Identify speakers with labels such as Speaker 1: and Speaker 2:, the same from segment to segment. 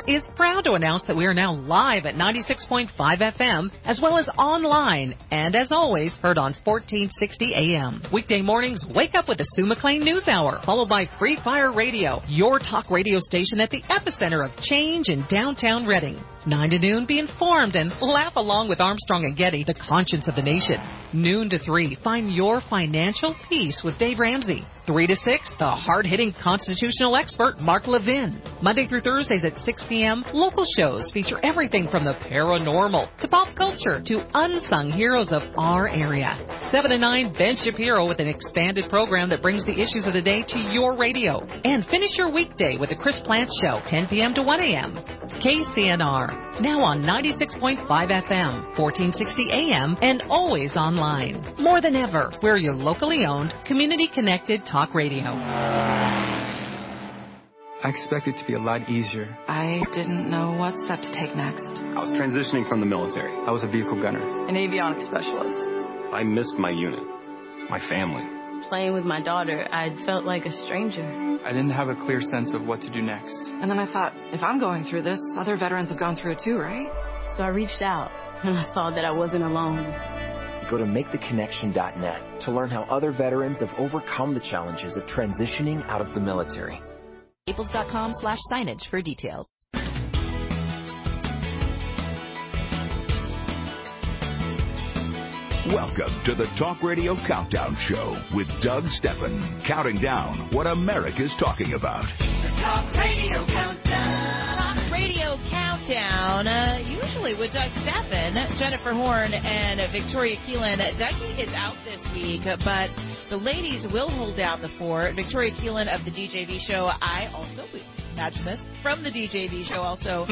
Speaker 1: is proud to announce that we are now live at 96.5 FM, as well as online, and as always, heard on 1460 AM. Weekday mornings, wake up with the Sue McLean News Hour, followed by Free Fire Radio, your talk radio station at the epicenter of change in downtown Reading. 9 to noon, be informed and laugh along with Armstrong and Getty, the conscience of the nation. Noon to 3, find your financial peace with Dave Ramsey. 3 to 6, the hard-hitting constitutional expert, Mark Levin. Monday through Thursdays at 6 p.m., local shows feature everything from the paranormal to pop culture to unsung heroes of our area. 7 to 9, Ben Shapiro with an expanded program that brings the issues of the day to your radio. And finish your weekday with the Chris Plant Show, 10 p.m. to 1 a.m. KCNR, now on 96.5 FM, 1460 AM, and always online. More than ever, we're your locally owned, community-connected talk radio.
Speaker 2: I expected it to be a lot easier.
Speaker 3: I didn't know what step to take next.
Speaker 4: I was transitioning from the military.
Speaker 2: I was a vehicle gunner.
Speaker 3: An avionics specialist.
Speaker 4: I missed my unit, my family.
Speaker 5: Playing with my daughter, I felt like a stranger.
Speaker 2: I didn't have a clear sense of what to do next.
Speaker 3: And then I thought, if I'm going through this, other veterans have gone through it too, right?
Speaker 5: So I reached out, and I saw that I wasn't alone.
Speaker 6: Go to MakeTheConnection.net to learn how other veterans have overcome the challenges of transitioning out of the military.
Speaker 7: Staples.com/signage for details.
Speaker 8: Welcome to the Talk Radio Countdown Show with Doug Steffen, counting down what America's talking about.
Speaker 9: The Talk Radio Countdown. Talk Radio Countdown, usually with Doug Steffen, Jennifer Horn, and Victoria Keelan. Dougie is out this week, but the ladies will hold down the fort. Victoria Keelan of the DJV Show. I also, imagine this, from the DJV Show also.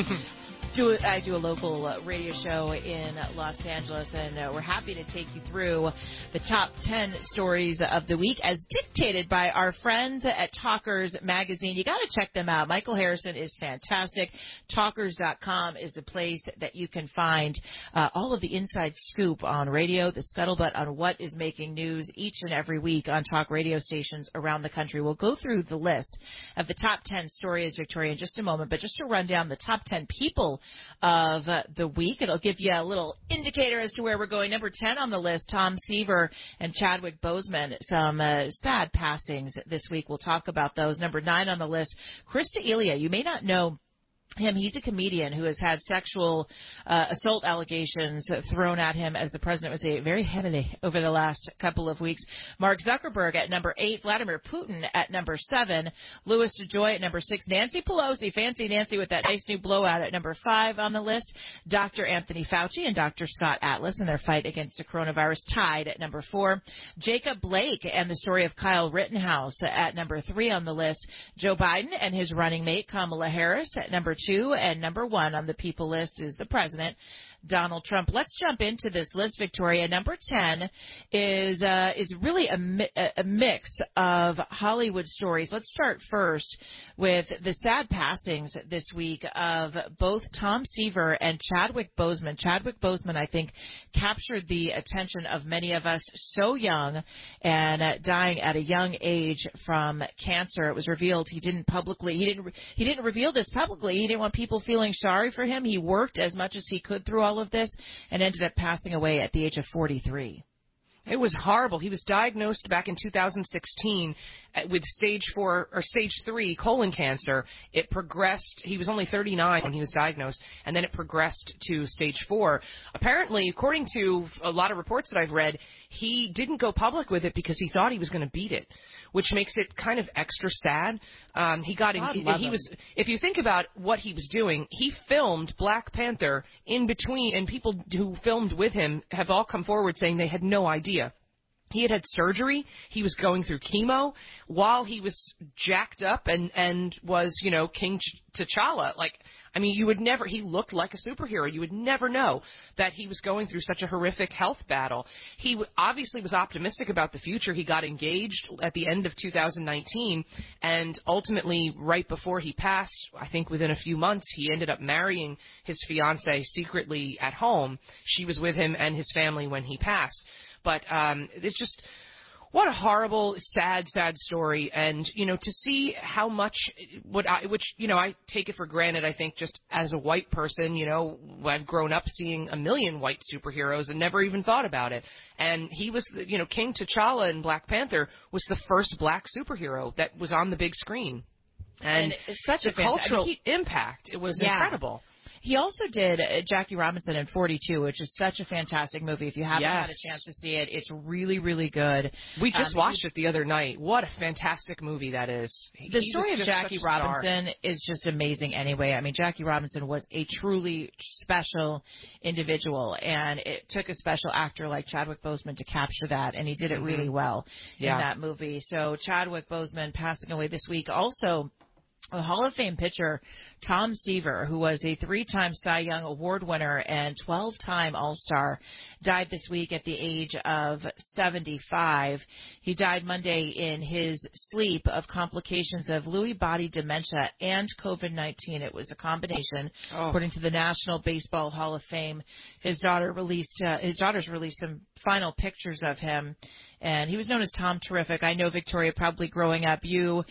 Speaker 9: I do a local radio show in Los Angeles, and we're happy to take you through the top 10 stories of the week as dictated by our friends at Talkers Magazine. You got to check them out. Michael Harrison is fantastic. Talkers.com is the place that you can find all of the inside scoop on radio, the scuttlebutt on what is making news each and every week on talk radio stations around the country. We'll go through the list of the top 10 stories, Victoria, in just a moment, but just to run down the top 10 people of the week. It'll give you a little indicator as to where we're going. Number 10 on the list, Tom Seaver and Chadwick Boseman. Some sad passings this week. We'll talk about those. Number 9 on the list, Krista Elia. You may not know him. He's a comedian who has had sexual assault allegations thrown at him as the president was very heavily over the last couple of weeks. Mark Zuckerberg at number 8, Vladimir Putin at number 7, Louis DeJoy at number 6, Nancy Pelosi, fancy Nancy with that nice new blowout at number 5 on the list, Dr. Anthony Fauci and Dr. Scott Atlas in their fight against the coronavirus tied at number 4, Jacob Blake and the story of Kyle Rittenhouse at number 3 on the list, Joe Biden and his running mate Kamala Harris at number 2, and number 1 on the people list is the president, Donald Trump. Let's jump into this list, Victoria. Number 10 is really a mix of Hollywood stories. Let's start first with the sad passings this week of both Tom Seaver and Chadwick Boseman. Chadwick Boseman, I think, captured the attention of many of us, so young and dying at a young age from cancer. It was revealed he didn't reveal this publicly. He didn't want people feeling sorry for him. He worked as much as he could through all of this and ended up passing away at the age of 43.
Speaker 10: It was horrible. He was diagnosed back in 2016 with stage 3 colon cancer. It progressed. He was only 39 when he was diagnosed, and then it progressed to stage 4. Apparently, according to a lot of reports that I've read, he didn't go public with it because he thought he was going to beat it, which makes it kind of extra sad. If you think about what he was doing, he filmed Black Panther in between, and people who filmed with him have all come forward saying they had no idea. He had surgery. He was going through chemo while he was jacked up and was, King T'Challa. He looked like a superhero. You would never know that he was going through such a horrific health battle. He obviously was optimistic about the future. He got engaged at the end of 2019, and ultimately, right before he passed, I think within a few months, he ended up marrying his fiancée secretly at home. She was with him and his family when he passed. But it's just What a horrible, sad story. And, to see how much, I take it for granted, I think, just as a white person, I've grown up seeing a million white superheroes and never even thought about it. And he was, King T'Challa in Black Panther was the first black superhero that was on the big screen. And
Speaker 9: it's such
Speaker 10: a cultural impact. It was incredible.
Speaker 9: He also did Jackie Robinson in 42, which is such a fantastic movie. If you haven't had a chance to see it, it's really, really good.
Speaker 10: We just watched it the other night. What a fantastic movie that is.
Speaker 9: The story of Jackie Robinson is just amazing anyway. I mean, Jackie Robinson was a truly special individual, and it took a special actor like Chadwick Boseman to capture that, and he did it really well in that movie. So Chadwick Boseman passing away this week. Also, a Hall of Fame pitcher, Tom Seaver, who was a 3-time Cy Young Award winner and 12-time All-Star, died this week at the age of 75. He died Monday in his sleep of complications of Lewy body dementia and COVID-19. It was a combination, according to the National Baseball Hall of Fame. His daughters released some final pictures of him. And he was known as Tom Terrific. I know, Victoria, probably growing up, your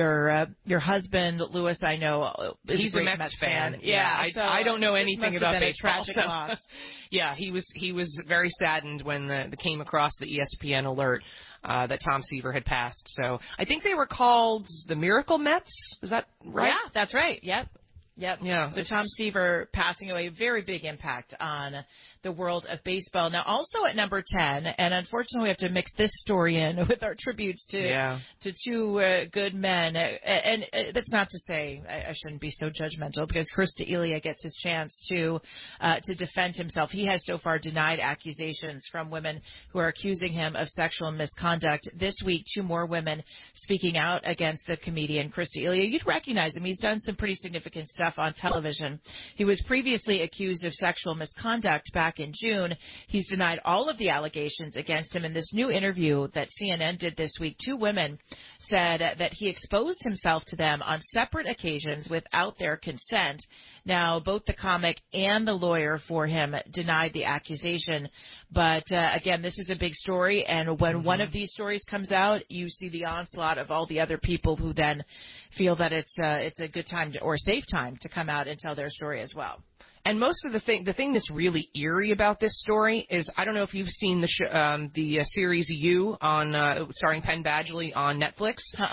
Speaker 9: husband, Louis, I know, is
Speaker 10: he's
Speaker 9: a great
Speaker 10: Mets fan.
Speaker 9: So
Speaker 10: I don't know anything about baseball.
Speaker 9: Tragic loss.
Speaker 10: Yeah, he was very saddened when the came across the ESPN alert that Tom Seaver had passed. So I think they were called the Miracle Mets. Is that right?
Speaker 9: Yeah, that's right. Yep.
Speaker 10: Yeah.
Speaker 9: So Tom Seaver passing away, very big impact on the world of baseball. Now, also at number 10, and unfortunately we have to mix this story in with our tributes to two good men. And that's not to say I shouldn't be so judgmental, because Chris D'Elia gets his chance to defend himself. He has so far denied accusations from women who are accusing him of sexual misconduct. This week, 2 more women speaking out against the comedian Chris D'Elia. You'd recognize him. He's done some pretty significant stuff on television. He was previously accused of sexual misconduct back in June. He's denied all of the allegations against him. In this new interview that CNN did this week, 2 women said that he exposed himself to them on separate occasions without their consent. Now, both the comic and the lawyer for him denied the accusation. But, again, this is a big story, and when one of these stories comes out, you see the onslaught of all the other people who then feel that it's a good time or a safe time to come out and tell their story as well.
Speaker 10: And most of the thing that's really eerie about this story is, I don't know if you've seen the series You on starring Penn Badgley on Netflix.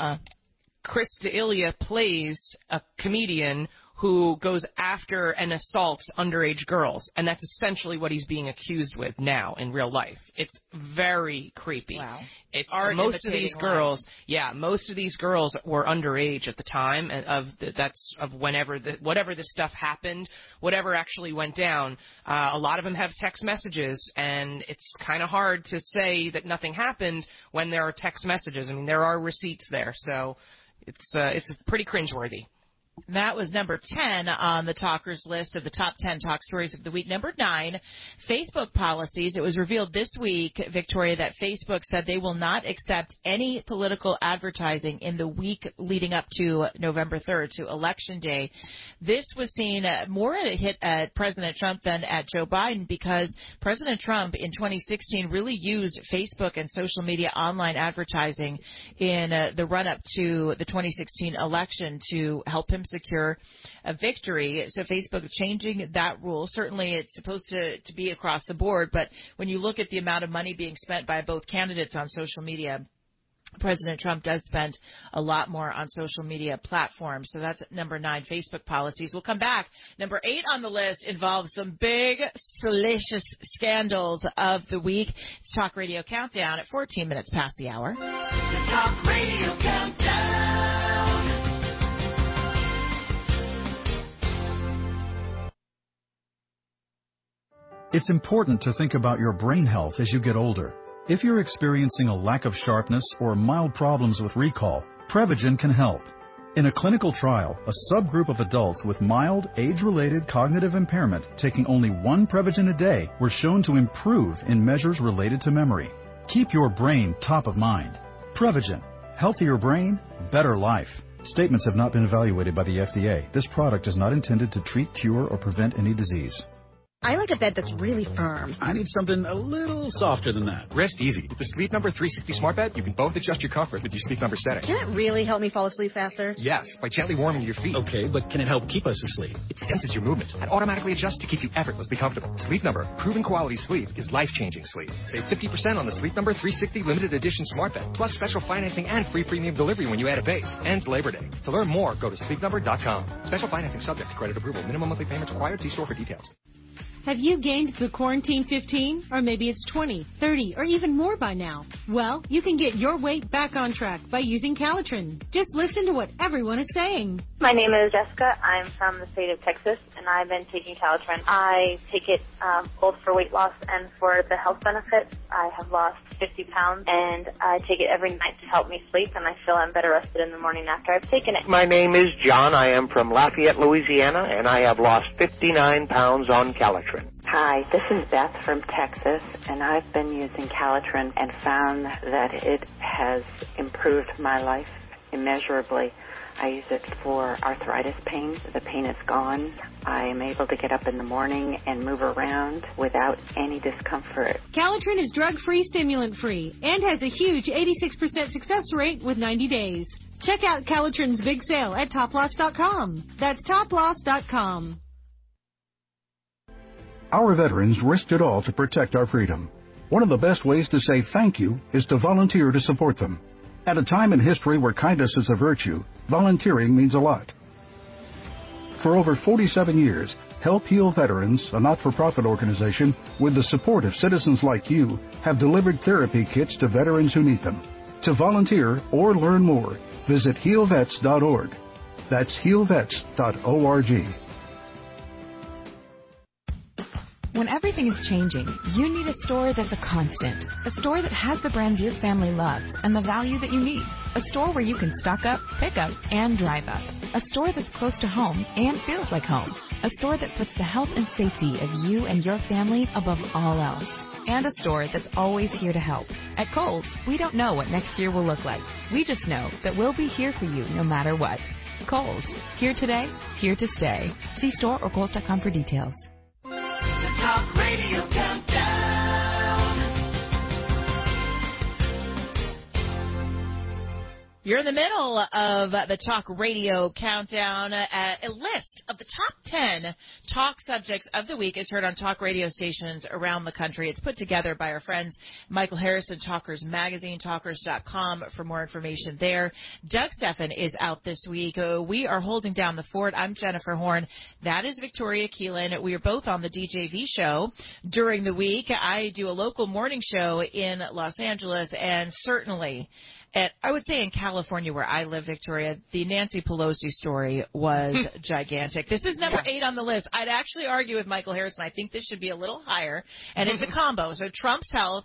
Speaker 10: Chris D'Elia plays a comedian who goes after and assaults underage girls, and that's essentially what he's being accused with now in real life. It's very creepy.
Speaker 9: Wow.
Speaker 10: It's most of these girls, most of these girls were underage at the time of whatever this stuff happened, whatever actually went down. A lot of them have text messages, and it's kind of hard to say that nothing happened when there are text messages. I mean, there are receipts there, so it's pretty cringeworthy.
Speaker 9: That was number 10 on the talkers list of the top 10 talk stories of the week. Number 9, Facebook policies. It was revealed this week, Victoria, that Facebook said they will not accept any political advertising in the week leading up to November 3rd, to Election Day. This was seen more a hit at President Trump than at Joe Biden, because President Trump in 2016 really used Facebook and social media online advertising in the run-up to the 2016 election to help him secure a victory. So Facebook changing that rule. Certainly it's supposed to be across the board, but when you look at the amount of money being spent by both candidates on social media, President Trump does spend a lot more on social media platforms. So that's number 9, Facebook policies. We'll come back. Number 8 on the list involves some big, salacious scandals of the week. It's Talk Radio Countdown at 14 minutes past the hour.
Speaker 7: The Talk Radio Countdown.
Speaker 11: It's important to think about your brain health as you get older. If you're experiencing a lack of sharpness or mild problems with recall, Prevagen can help. In a clinical trial, a subgroup of adults with mild, age-related cognitive impairment taking only 1 Prevagen a day were shown to improve in measures related to memory. Keep your brain top of mind. Prevagen. Healthier brain, better life. Statements have not been evaluated by the FDA. This product is not intended to treat, cure, or prevent any disease.
Speaker 12: I like a bed that's really firm.
Speaker 11: I need something a little softer than that.
Speaker 13: Rest easy. With the Sleep Number 360 Smart Bed, you can both adjust your comfort with your Sleep Number setting.
Speaker 12: Can it really help me fall asleep faster?
Speaker 13: Yes, by gently warming your feet.
Speaker 11: Okay, but can it help keep us asleep?
Speaker 13: It senses your movements and automatically adjusts to keep you effortlessly comfortable. Sleep Number, proven quality sleep is life-changing sleep. Save 50% on the Sleep Number 360 Limited Edition Smart Bed, plus special financing and free premium delivery when you add a base. Ends Labor Day. To learn more, go to sleepnumber.com. Special financing subject to credit approval. Minimum monthly payments required. See store for details.
Speaker 14: Have you gained the quarantine 15? Or maybe it's 20, 30, or even more by now? Well, you can get your weight back on track by using Calitrin. Just listen to what everyone is saying.
Speaker 15: My name is Jessica. I'm from the state of Texas, and I've been taking Calitrin. I take it both for weight loss and for the health benefits. I have lost 50 pounds, and I take it every night to help me sleep, and I feel I'm better rested in the morning after I've taken it.
Speaker 16: My name is John. I am from Lafayette, Louisiana, and I have lost 59 pounds on Calitrin.
Speaker 17: Hi, this is Beth from Texas, and I've been using Calitrin and found that it has improved my life immeasurably. I use it for arthritis pain. The pain is gone. I am able to get up in the morning and move around without any discomfort.
Speaker 14: Calitrin is drug-free, stimulant-free, and has a huge 86% success rate with 90 days. Check out Calitrin's big sale at toploss.com. That's toploss.com.
Speaker 18: Our veterans risked it all to protect our freedom. One of the best ways to say thank you is to volunteer to support them. At a time in history where kindness is a virtue, volunteering means a lot. For over 47 years, Help Heal Veterans, a not-for-profit organization with the support of citizens like you, have delivered therapy kits to veterans who need them. To volunteer or learn more, visit healvets.org. That's healvets.org.
Speaker 19: When everything is changing, you need a store that's a constant. A store that has the brands your family loves and the value that you need. A store where you can stock up, pick up, and drive up. A store that's close to home and feels like home. A store that puts the health and safety of you and your family above all else. And a store that's always here to help. At Kohl's, we don't know what next year will look like. We just know that we'll be here for you no matter what. Kohl's, here today, here to stay. See store or Kohl's.com for details.
Speaker 7: Talk Radio Countdown.
Speaker 9: You're in the middle of the Talk Radio Countdown. A list of the top 10 talk subjects of the week is heard on talk radio stations around the country. It's put together by our friend Michael Harrison, Talkers Magazine, talkers.com for more information there. Doug Stephan is out this week. We are holding down the fort. I'm Jennifer Horn. That is Victoria Keelan. We are both on the DJV show during the week. I do a local morning show in Los Angeles, and certainly I would say in California where I live, Victoria, the Nancy Pelosi story was gigantic. This is number 8 on the list. I'd actually argue with Michael Harrison. I think this should be a little higher, and it's a combo. So Trump's health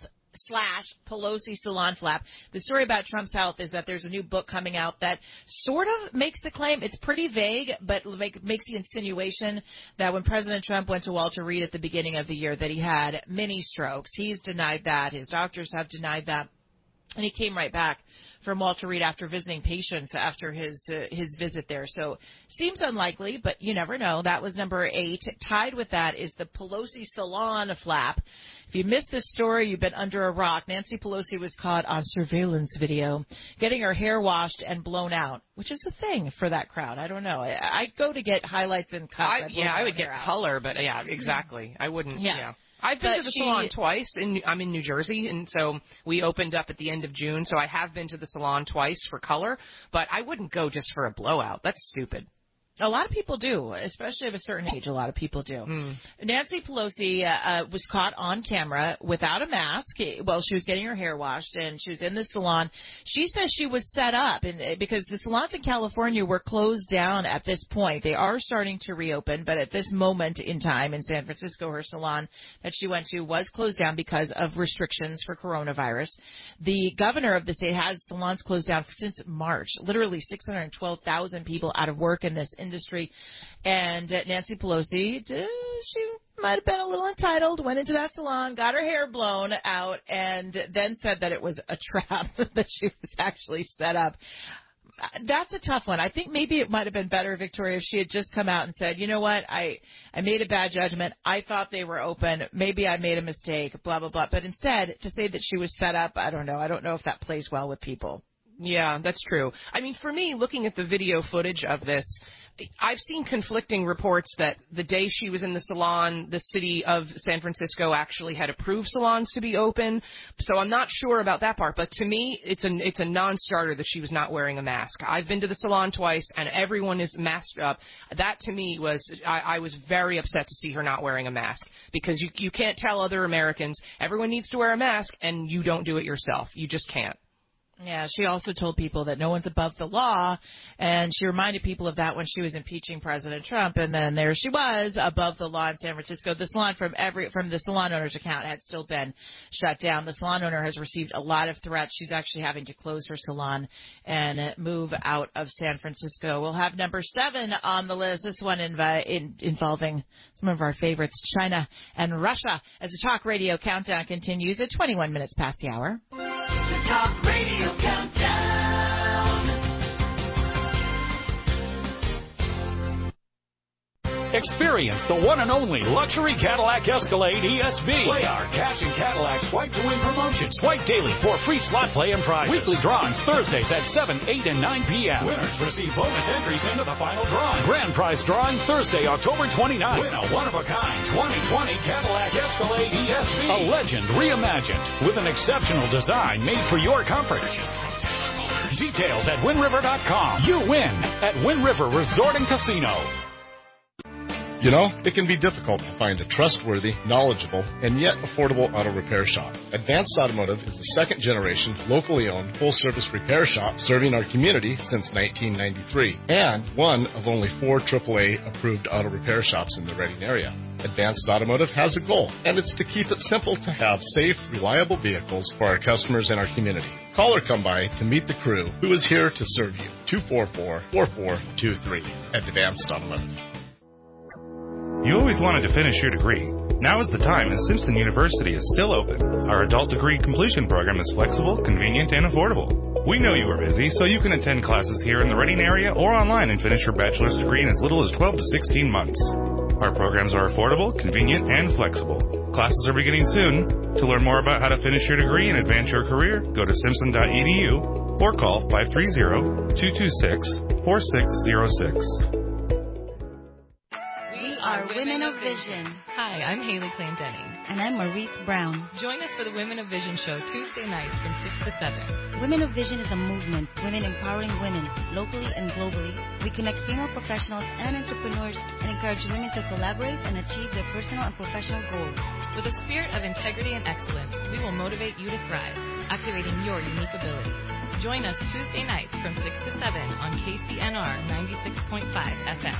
Speaker 9: / Pelosi salon flap. The story about Trump's health is that there's a new book coming out that sort of makes the claim. It's pretty vague, but makes the insinuation that when President Trump went to Walter Reed at the beginning of the year that he had mini strokes. He's denied that. His doctors have denied that. And he came right back from Walter Reed after visiting patients after his visit there. So seems unlikely, but you never know. That was number 8. Tied with that is the Pelosi salon flap. If you missed this story, you've been under a rock. Nancy Pelosi was caught on surveillance video getting her hair washed and blown out, which is a thing for that crowd. I don't know. I'd go to get highlights and cuts.
Speaker 10: I would get color, but yeah, exactly. I wouldn't. Yeah. I've been to the salon twice. I'm in New Jersey, and so we opened up at the end of June, so I have been to the salon twice for color, but I wouldn't go just for a blowout. That's stupid. A lot of people do, especially of a certain age. A lot of people do. Nancy Pelosi was caught on camera without a mask while she was getting her hair washed, and she was in the salon. She says she was set up, and because the salons in California were closed down at this point. They are starting to reopen, but at this moment in time in San Francisco, her salon that she went to was closed down because of restrictions for coronavirus. The governor of the state has salons closed down since March. Literally 612,000 people out of work in this industry. And Nancy Pelosi, she might have been a little entitled, went into that salon, got her hair blown out, and then said that it was a trap, that she was actually set up.
Speaker 9: That's a tough one. I think maybe it might have been better, Victoria, if she had just come out and said, you know what, I made a bad judgment. I thought they were open. Maybe I made a mistake, blah, blah, blah. But instead, to say that she was set up, I don't know. I don't know if that plays well with people.
Speaker 10: Yeah, that's true. I mean, for me, looking at the video footage of this, I've seen conflicting reports that the day she was in the salon, the city of San Francisco actually had approved salons to be open. So I'm not sure about that part. But to me, it's a non-starter that she was not wearing a mask. I've been to the salon twice, and everyone is masked up. That, to me, was I was very upset to see her not wearing a mask, because you can't tell other Americans, everyone needs to wear a mask, and you don't do it yourself. You just can't.
Speaker 9: Yeah, she also told people that no one's above the law, and she reminded people of that when she was impeaching President Trump, and then there she was, above the law in San Francisco. The salon from the salon owner's account had still been shut down. The salon owner has received a lot of threats. She's actually having to close her salon and move out of San Francisco. We'll have number 7 on the list, this one involving some of our favorites, China and Russia, as the Talk Radio Countdown continues at 21 minutes past the hour.
Speaker 7: The Talk Radio Countdown.
Speaker 20: Experience the one and only luxury Cadillac Escalade ESV. Play our Cash and Cadillac Swipe to Win promotion. Swipe daily for free slot play and prizes. Weekly drawings Thursdays at 7, 8, and 9 p.m. Winners receive bonus entries into the final drawing. Grand prize drawing Thursday, October 29th. Win a one-of-a-kind 2020 Cadillac Escalade ESV. A legend reimagined with an exceptional design made for your comfort. Details at WindRiver.com. You win at Wind River Resort and Casino.
Speaker 21: You know, it can be difficult to find a trustworthy, knowledgeable, and yet affordable auto repair shop. Advanced Automotive is the second-generation, locally owned, full-service repair shop serving our community since 1993, and one of only 4 AAA-approved auto repair shops in the Redding area. Advanced Automotive has a goal, and it's to keep it simple to have safe, reliable vehicles for our customers and our community. Call or come by to meet the crew who is here to serve you. 244-4423. Advanced Automotive.
Speaker 22: You always wanted to finish your degree. Now is the time, and Simpson University is still open. Our adult degree completion program is flexible, convenient, and affordable. We know you are busy, so you can attend classes here in the Redding area or online and finish your bachelor's degree in as little as 12 to 16 months. Our programs are affordable, convenient, and flexible. Classes are beginning soon. To learn more about how to finish your degree and advance your career, go to simpson.edu or call 530-226-4606.
Speaker 23: Are Women of Vision.
Speaker 1: Hi, I'm Haley Clendenning.
Speaker 23: And I'm Maurice Brown.
Speaker 1: Join us for the Women of Vision show Tuesday nights from 6 to 7.
Speaker 23: Women of Vision is a movement, women empowering women, locally and globally. We connect female professionals and entrepreneurs and encourage women to collaborate and achieve their personal and professional goals.
Speaker 1: With a spirit of integrity and excellence, we will motivate you to thrive, activating your unique abilities. Join us Tuesday nights from 6 to 7 on KCNR 96.5 FM.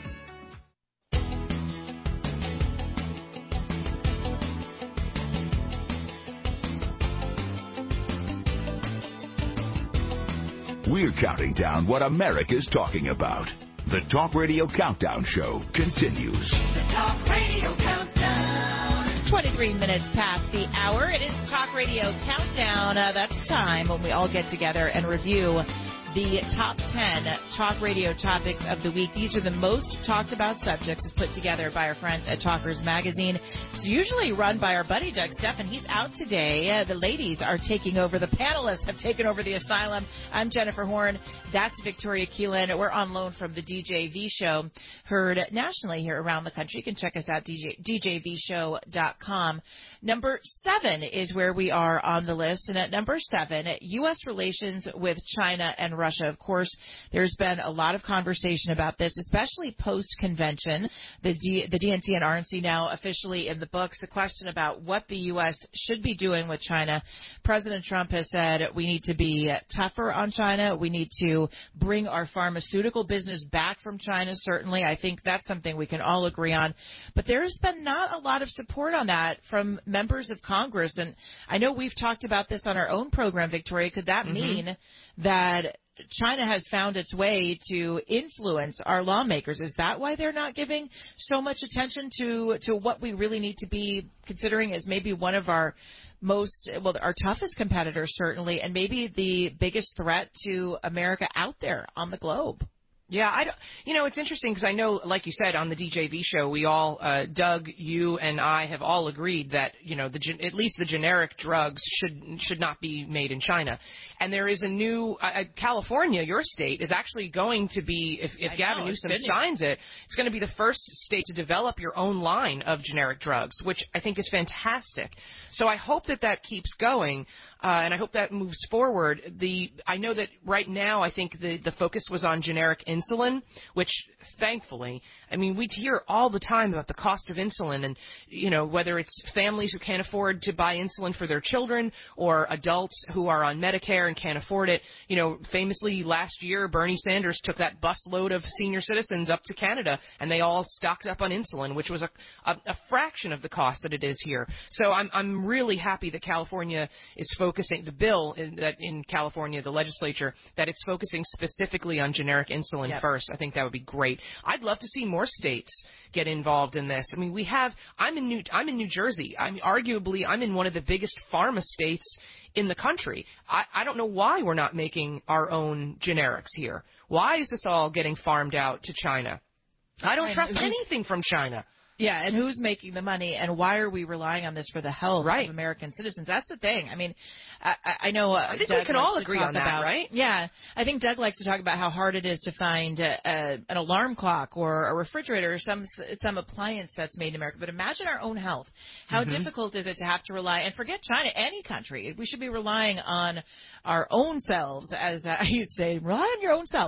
Speaker 8: We're counting down what America's talking about. The Talk Radio Countdown Show continues.
Speaker 7: The Talk Radio Countdown.
Speaker 9: 23 minutes past the hour. It is Talk Radio Countdown. That's time when we all get together and review the top 10 Talk Radio topics of the week. These are the most talked about subjects as put together by our friends at Talkers Magazine. It's usually run by our buddy Doug Steffen. He's out today. The ladies are taking over. The panelists have taken over the asylum. I'm Jennifer Horn. That's Victoria Keelan. We're on loan from the DJV show, heard nationally here around the country. You can check us out, djvshow.com. Number 7 is where we are on the list. And at number 7, U.S. relations with China and Russia. Of course, there's been a lot of conversation about this, especially post-convention. The DNC and RNC now officially in the books. The question about what the U.S. should be doing with China. President Trump has said we need to be tougher on China. We need to bring our pharmaceutical business back from China, certainly. I think that's something we can all agree on. But there has been not a lot of support on that from members of Congress. And I know we've talked about this on our own program, Victoria. Could that mean that China has found its way to influence our lawmakers. Is that why they're not giving so much attention to what we really need to be considering as maybe one of our our toughest competitors, certainly, and maybe the biggest threat to America out there on the globe?
Speaker 10: Yeah, it's interesting because I know, like you said, on the DJV show, we all, Doug, you, and I have all agreed that, at least the generic drugs should not be made in China. And there is a new, California, your state, is actually going to be, if Gavin Newsom signs it, it's going to be the first state to develop your own line of generic drugs, which I think is fantastic. So I hope that keeps going. And I hope that moves forward. I know that right now I think the focus was on generic insulin, which thankfully, we hear all the time about the cost of insulin and, whether it's families who can't afford to buy insulin for their children or adults who are on Medicare and can't afford it. Famously last year, Bernie Sanders took that busload of senior citizens up to Canada and they all stocked up on insulin, which was a fraction of the cost that it is here. So I'm really happy that California is focusing the bill in California, the legislature, that it's focusing specifically on generic insulin first. I think that would be great. I'd love to see more states get involved in this. I'm in New Jersey. Arguably, I'm in one of the biggest pharma states in the country. I don't know why we're not making our own generics here. Why is this all getting farmed out to China? I don't trust anything from China.
Speaker 9: Yeah, and who's making the money, and why are we relying on this for the health of American citizens? That's the thing. I know
Speaker 10: I think
Speaker 9: Doug
Speaker 10: we can all agree on that, right?
Speaker 9: Yeah, I think Doug likes to talk about how hard it is to find an alarm clock or a refrigerator or some appliance that's made in America. But imagine our own health. How difficult is it to have to rely, and forget China, any country. We should be relying on our own selves, as I used to say, rely on your own self,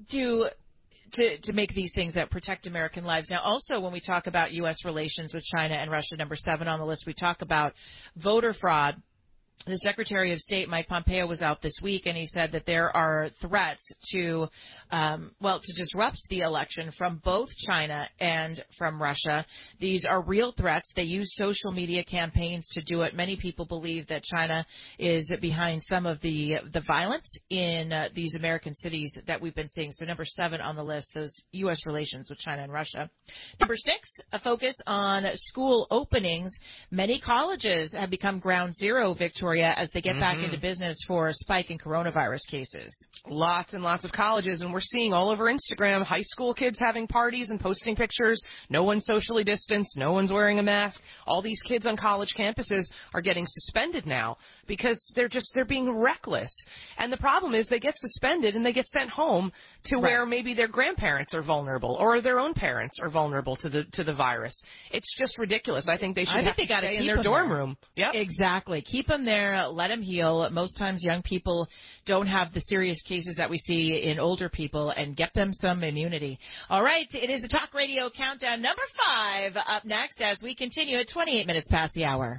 Speaker 9: to make these things that protect American lives. Now, also, when we talk about U.S. relations with China and Russia, number 7 on the list, we talk about voter fraud. The Secretary of State, Mike Pompeo, was out this week, and he said that there are threats to disrupt the election from both China and from Russia. These are real threats. They use social media campaigns to do it. Many people believe that China is behind some of the violence in these American cities that we've been seeing. So number 7 on the list, those U.S. relations with China and Russia. Number 6, a focus on school openings. Many colleges have become ground zero, Victoria, as they get back into business for a spike in coronavirus cases.
Speaker 10: Lots and lots of colleges, and we're seeing all over Instagram high school kids having parties and posting pictures. No one's socially distanced. No one's wearing a mask. All these kids on college campuses are getting suspended now because they're being reckless. And the problem is they get suspended and they get sent home to where maybe their grandparents are vulnerable or their own parents are vulnerable to the virus. It's just ridiculous. I think they should have to stay in their dorm room. Yep.
Speaker 9: Exactly. Keep them there. Let them heal. Most times young people don't have the serious cases that we see in older people, and get them some immunity. All right, it is the Talk Radio Countdown, number 5, up next as we continue at 28 minutes past the hour.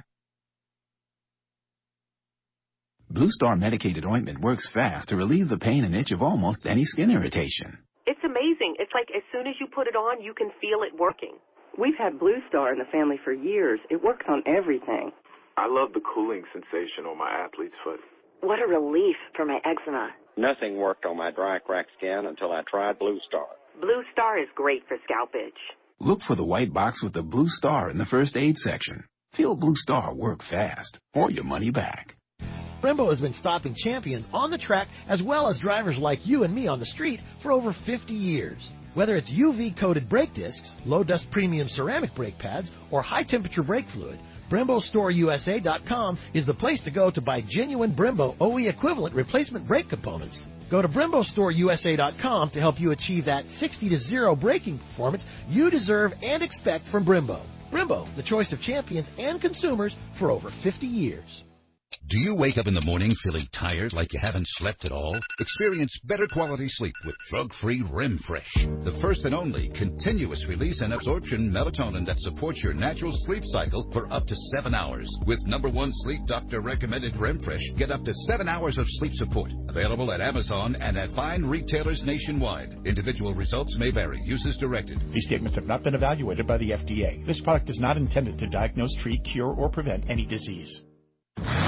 Speaker 2: Blue Star medicated ointment works fast to relieve the pain and itch of almost any skin irritation.
Speaker 3: It's amazing. It's like as soon as you put it on, you can feel it working. We've had Blue Star in the family for years. It works on everything.
Speaker 4: I love the cooling sensation on my athlete's foot.
Speaker 3: What a relief for my eczema.
Speaker 24: Nothing worked on my dry, cracked skin until I tried Blue Star.
Speaker 3: Blue Star is great for scalp itch.
Speaker 2: Look for the white box with the Blue Star in the first aid section. Feel Blue Star work fast, or your money back.
Speaker 25: Brembo has been stopping champions on the track as well as drivers like you and me on the street for over 50 years. Whether it's UV-coated brake discs, low-dust premium ceramic brake pads, or high-temperature brake fluid, BremboStoreUSA.com is the place to go to buy genuine Brembo OE equivalent replacement brake components. Go to BremboStoreUSA.com to help you achieve that 60-0 braking performance you deserve and expect from Brembo. Brembo, the choice of champions and consumers for over 50 years.
Speaker 26: Do you wake up in the morning feeling tired like you haven't slept at all? Experience better quality sleep with drug-free REM-Fresh, the first and only continuous release and absorption melatonin that supports your natural sleep cycle for up to 7 hours. With #1 sleep doctor recommended REM-Fresh, get up to 7 hours of sleep support. Available at Amazon and at fine retailers nationwide. Individual results may vary. Use as directed.
Speaker 27: These statements have not been evaluated by the FDA. This product is not intended to diagnose, treat, cure, or prevent any disease.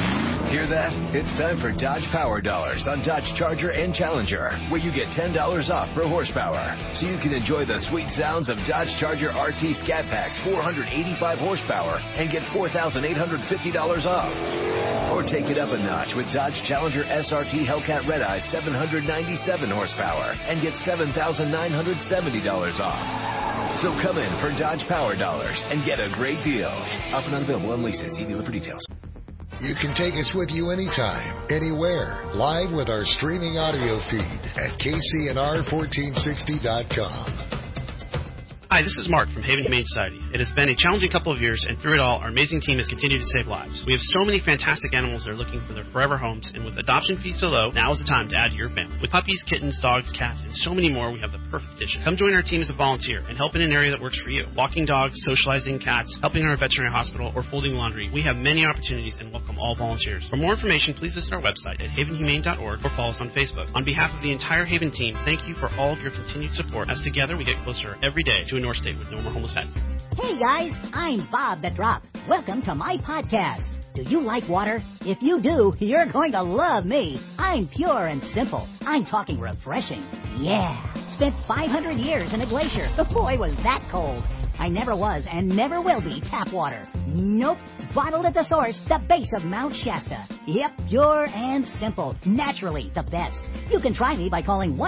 Speaker 5: Hear that? It's time for Dodge Power Dollars on Dodge Charger and Challenger, where you get $10 off per horsepower. So you can enjoy the sweet sounds of Dodge Charger RT Scat Pack's 485 horsepower and get $4,850 off. Or take it up a notch with Dodge Challenger SRT Hellcat Red Eye 797 horsepower and get $7,970 off. So come in for Dodge Power Dollars and get a great deal. Offer not available on leases. See dealer for details.
Speaker 6: You can take us with you anytime, anywhere, live with our streaming audio feed at kcnr1460.com.
Speaker 11: Hi, this is Mark from Haven Humane Society. It has been a challenging couple of years, and through it all, our amazing team has continued to save lives. We have so many fantastic animals that are looking for their forever homes, and with adoption fees so low, now is the time to add to your family. With puppies, kittens, dogs, cats, and so many more, we have the perfect addition. Come join our team as a volunteer and help in an area that works for you. Walking dogs, socializing cats, helping in our veterinary hospital, or folding laundry. We have many opportunities and welcome all volunteers. For more information, please visit our website at havenhumane.org or follow us on Facebook. On behalf of the entire Haven team, thank you for all of your continued support, as together we get closer every day to a North State with no more homeless pets.
Speaker 12: Hey guys, I'm Bob the Drop. Welcome to my podcast. Do you like water? If you do, you're going to love me. I'm pure and simple. I'm talking refreshing. Yeah. Spent 500 years in a glacier. Boy, was that cold. I never was and never will be tap water. Nope. Bottled at the source, the base of Mount Shasta. Yep, pure and simple. Naturally the best. You can try me by calling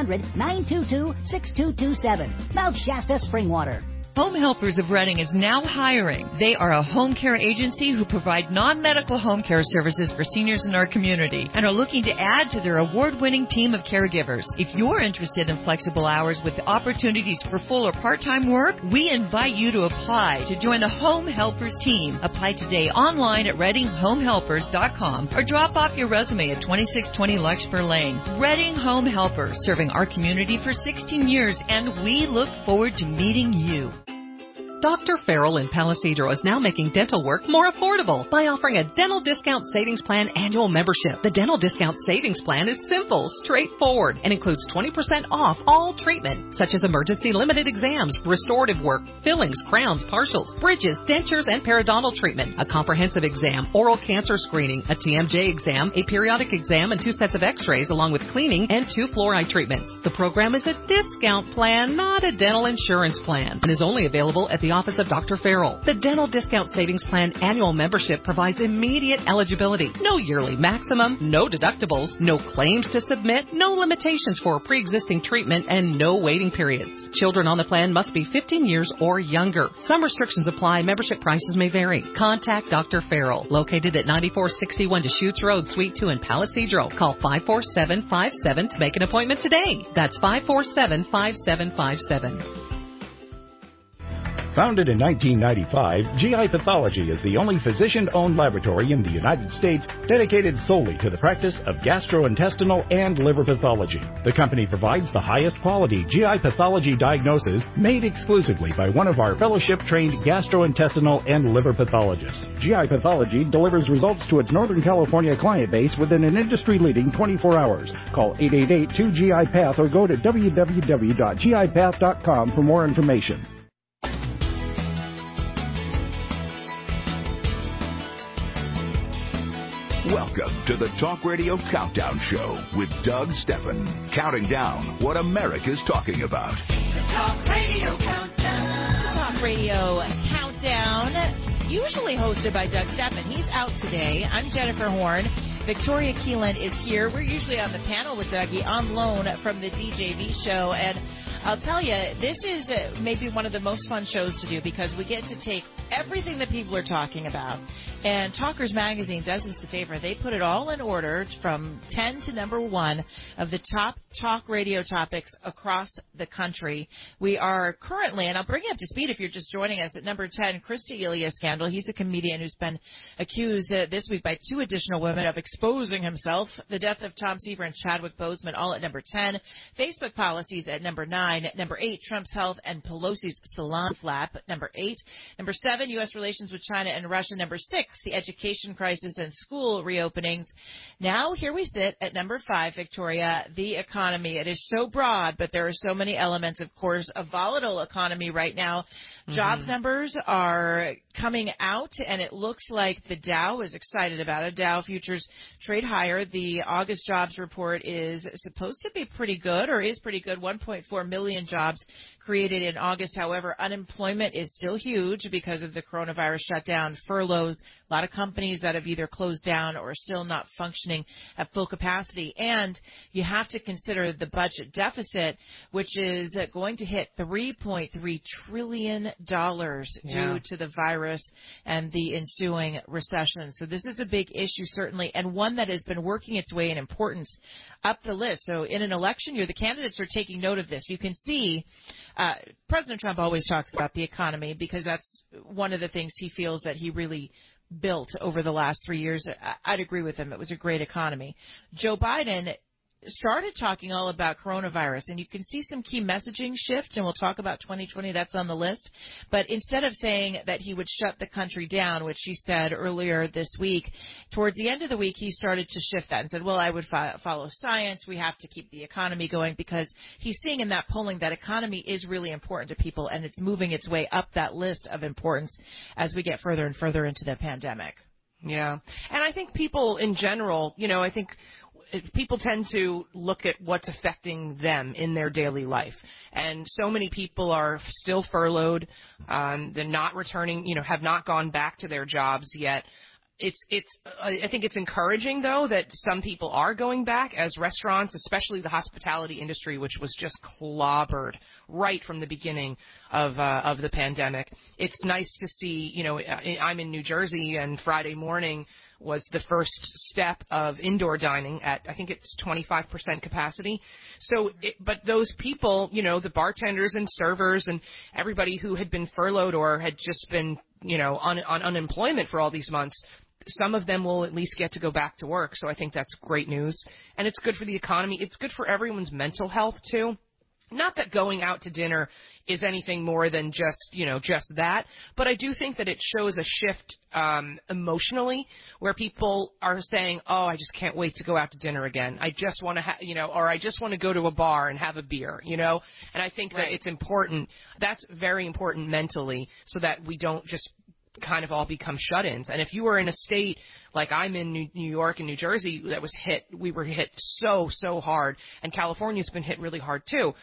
Speaker 12: 1-800-922-6227. Mount Shasta Spring Water.
Speaker 13: Home Helpers of Reading is now hiring. They are a home care agency who provide non-medical home care services for seniors in our community and are looking to add to their award-winning team of caregivers. If you're interested in flexible hours with opportunities for full or part-time work, we invite you to apply to join the Home Helpers team. Apply today online at ReadingHomeHelpers.com or drop off your resume at 2620 Larkspur Lane. Reading Home Helpers, serving our community for 16 years, and we look forward to meeting you.
Speaker 1: Dr. Farrell in Palisadro is now making dental work more affordable by offering a Dental Discount Savings Plan annual membership. The Dental Discount Savings Plan is simple, straightforward, and includes 20% off all treatment, such as emergency limited exams, restorative work, fillings, crowns, partials, bridges, dentures, and periodontal treatment, a comprehensive exam, oral cancer screening, a TMJ exam, a periodic exam, and 2 sets of x-rays, along with cleaning and 2 fluoride treatments. The program is a discount plan, not a dental insurance plan, and is only available at the office of Dr. Farrell. The Dental Discount Savings Plan annual membership provides immediate eligibility. No yearly maximum, no deductibles, no claims to submit, no limitations for pre-existing treatment, and no waiting periods. Children on the plan must be 15 years or younger. Some restrictions apply. Membership prices may vary. Contact Dr. Farrell, located at 9461 Deschutes Road, Suite 2 in Palisadro. Call 54757 to make an appointment today. That's 547-5757.
Speaker 27: Founded in 1995, GI Pathology is the only physician-owned laboratory in the United States dedicated solely to the practice of gastrointestinal and liver pathology. The company provides the highest quality GI pathology diagnosis made exclusively by one of our fellowship-trained gastrointestinal and liver pathologists. GI Pathology delivers results to its Northern California client base within an industry-leading 24 hours. Call 888-2GI-PATH or go to www.gipath.com for more information.
Speaker 8: Welcome to the Talk Radio Countdown Show with Doug Steffen, counting down what America's talking about.
Speaker 7: The Talk Radio Countdown.
Speaker 9: The Talk Radio Countdown, usually hosted by Doug Steffen. He's out today. I'm Jennifer Horn. Victoria Keelan is here. We're usually on the panel with Dougie on loan from the DJV show, and I'll tell you, this is maybe one of the most fun shows to do because we get to take everything that people are talking about. And Talkers Magazine does us the favor. They put it all in order from 10 to number 1 of the top talk radio topics across the country. We are currently, and I'll bring you up to speed if you're just joining us, at number 10, Krista Elia scandal. He's a comedian who's been accused this week by 2 additional women of exposing himself. The death of Tom Seaver and Chadwick Boseman, all at number 10. Facebook policies at number 9. At number 8, Trump's health and Pelosi's salon flap. At number 8. Number 7, U.S. relations with China and Russia. Number 6, the education crisis and school reopenings. Now here we sit at number 5, Victoria, the economy. It is so broad, but there are so many elements, of course, a volatile economy right now. Jobs numbers are coming out, and it looks like the Dow is excited about it. Dow futures trade higher. The August jobs report is supposed to be pretty good, or is pretty good. 1.4 million jobs created in August. However, unemployment is still huge because of the coronavirus shutdown, furloughs, a lot of companies that have either closed down or still not functioning at full capacity. And you have to consider the budget deficit, which is going to hit $3.3 trillion due to the virus and the ensuing recession. So this is a big issue, certainly, and one that has been working its way in importance up the list. So in an election year, the candidates are taking note of this. You can see President Trump always talks about the economy because that's one of the things he feels that he really built over the last 3 years. I'd agree with him. It was a great economy. Joe Biden started talking all about coronavirus, and you can see some key messaging shift, and we'll talk about 2020. That's on the list. But instead of saying that he would shut the country down, which he said earlier this week, towards the end of the week he started to shift that and said, well, I would follow science. We have to keep the economy going, because he's seeing in that polling that economy is really important to people, and it's moving its way up that list of importance as we get further and further into the pandemic.
Speaker 10: Yeah. And I think people in general, I think people tend to look at what's affecting them in their daily life. And so many people are still furloughed. They're not returning, have not gone back to their jobs yet. I think it's encouraging, though, that some people are going back, as restaurants, especially the hospitality industry, which was just clobbered right from the beginning of the pandemic. It's nice to see, I'm in New Jersey, and Friday morning was the first step of indoor dining at, I think it's 25% capacity. But those people, the bartenders and servers and everybody who had been furloughed or had just been, on unemployment for all these months, some of them will at least get to go back to work. So I think that's great news. And it's good for the economy. It's good for everyone's mental health, too. Not that going out to dinner is anything more than just that, but I do think that it shows a shift emotionally, where people are saying, oh, I just can't wait to go out to dinner again. I just want to or I just want to go to a bar and have a beer, and I think that it's important. That's very important mentally, so that we don't just kind of all become shut-ins. And if you were in a state like I'm in New York and New Jersey that was hit, we were hit so hard, and California's been hit really hard too.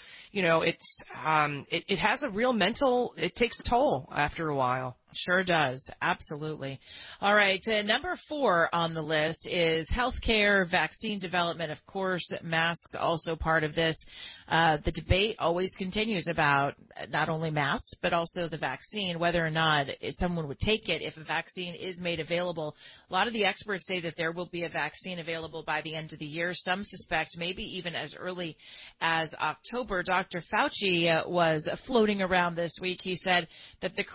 Speaker 10: It has a real it takes a toll after a while.
Speaker 9: Sure does. Absolutely. All right. Number 4 on the list is healthcare, vaccine development. Of course, masks also part of this. The debate always continues about not only masks, but also the vaccine, whether or not someone would take it if a vaccine is made available. A lot of the experts say that there will be a vaccine available by the end of the year. Some suspect maybe even as early as October. Dr. Fauci was floating around this week. He said that the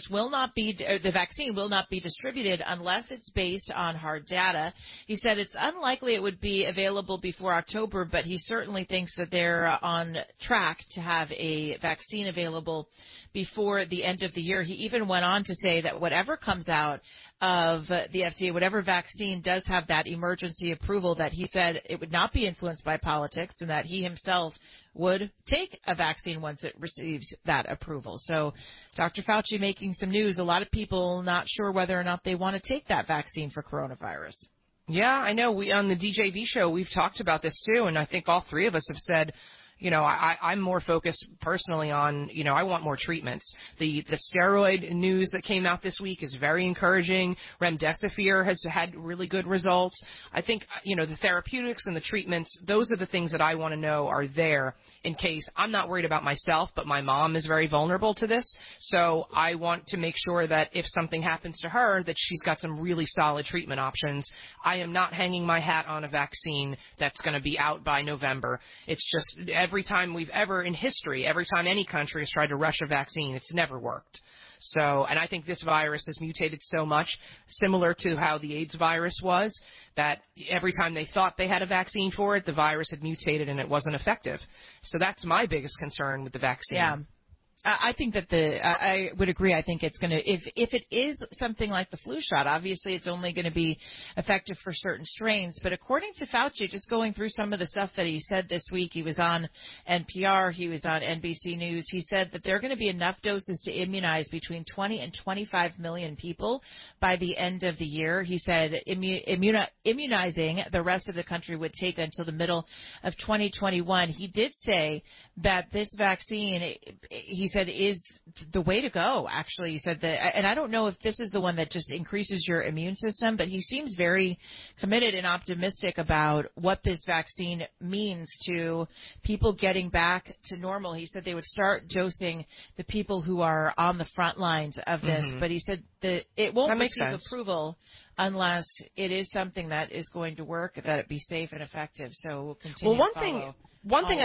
Speaker 9: vaccine will not be distributed unless it's based on hard data. He said it's unlikely it would be available before October, but he certainly thinks that they're on track to have a vaccine available before the end of the year. He even went on to say that whatever comes out of the FDA, whatever vaccine does have that emergency approval, that he said it would not be influenced by politics, and that he himself would take a vaccine once it receives that approval. So Dr. Fauci making some news. A lot of people not sure whether or not they want to take that vaccine for coronavirus.
Speaker 10: Yeah, I know. We on the DJV show, we've talked about this too, and I think all three of us have said, I'm more focused personally on, I want more treatments. The steroid news that came out this week is very encouraging. Remdesivir has had really good results. I think, the therapeutics and the treatments, those are the things that I want to know are there in case. I'm not worried about myself, but my mom is very vulnerable to this. So I want to make sure that if something happens to her, that she's got some really solid treatment options. I am not hanging my hat on a vaccine that's going to be out by November. It's just every time in history, every time any country has tried to rush a vaccine, it's never worked. So, and I think this virus has mutated so much, similar to how the AIDS virus was, that every time they thought they had a vaccine for it, the virus had mutated and it wasn't effective. So that's my biggest concern with the vaccine.
Speaker 9: Yeah. I think that I would agree. I think it's going to, if it is something like the flu shot, obviously it's only going to be effective for certain strains. But according to Fauci, just going through some of the stuff that he said this week, he was on NPR, he was on NBC News. He said that there are going to be enough doses to immunize between 20 and 25 million people by the end of the year. He said immunizing the rest of the country would take until the middle of 2021. He did say that this vaccine, he said, is the way to go, actually. He said that, and I don't know if this is the one that just increases your immune system, but he seems very committed and optimistic about what this vaccine means to people getting back to normal. He said they would start dosing the people who are on the front lines of this, but he said that it won't receive approval unless it is something that is going to work, that it be safe and effective. So we'll continue to follow.
Speaker 10: One thing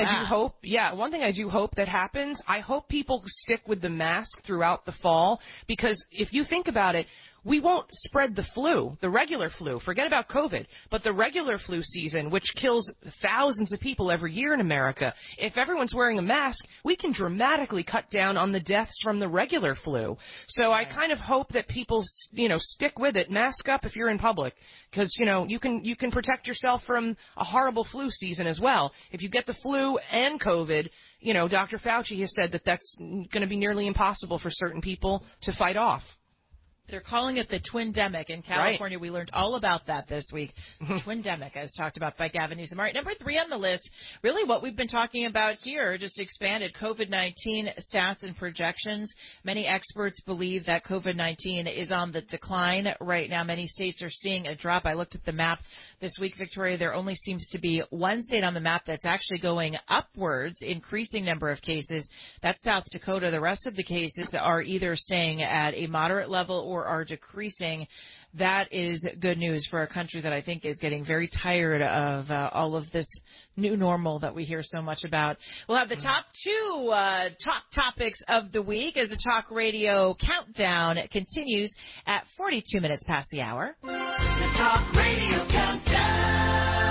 Speaker 10: I do hope that happens, I hope people stick with the mask throughout the fall, because if you think about it, we won't spread the flu, the regular flu. Forget about COVID. But the regular flu season, which kills thousands of people every year in America, if everyone's wearing a mask, we can dramatically cut down on the deaths from the regular flu. So I kind of hope that people, stick with it. Mask up if you're in public, because, you can protect yourself from a horrible flu season as well. If you get the flu and COVID, Dr. Fauci has said that that's going to be nearly impossible for certain people to fight off.
Speaker 9: They're calling it the twindemic in California. Right. We learned all about that this week. Twindemic, as talked about by Gavin Newsom. All right, number 3 on the list, really what we've been talking about here, just expanded COVID-19 stats and projections. Many experts believe that COVID-19 is on the decline right now. Many states are seeing a drop. I looked at the map this week, Victoria. There only seems to be one state on the map that's actually going upwards, increasing number of cases. That's South Dakota. The rest of the cases are either staying at a moderate level or are decreasing. That is good news for a country that I think is getting very tired of all of this new normal that we hear so much about. We'll have the top 2 top topics of the week as the Talk Radio Countdown continues at 42 minutes past the hour.
Speaker 7: The Talk Radio Countdown.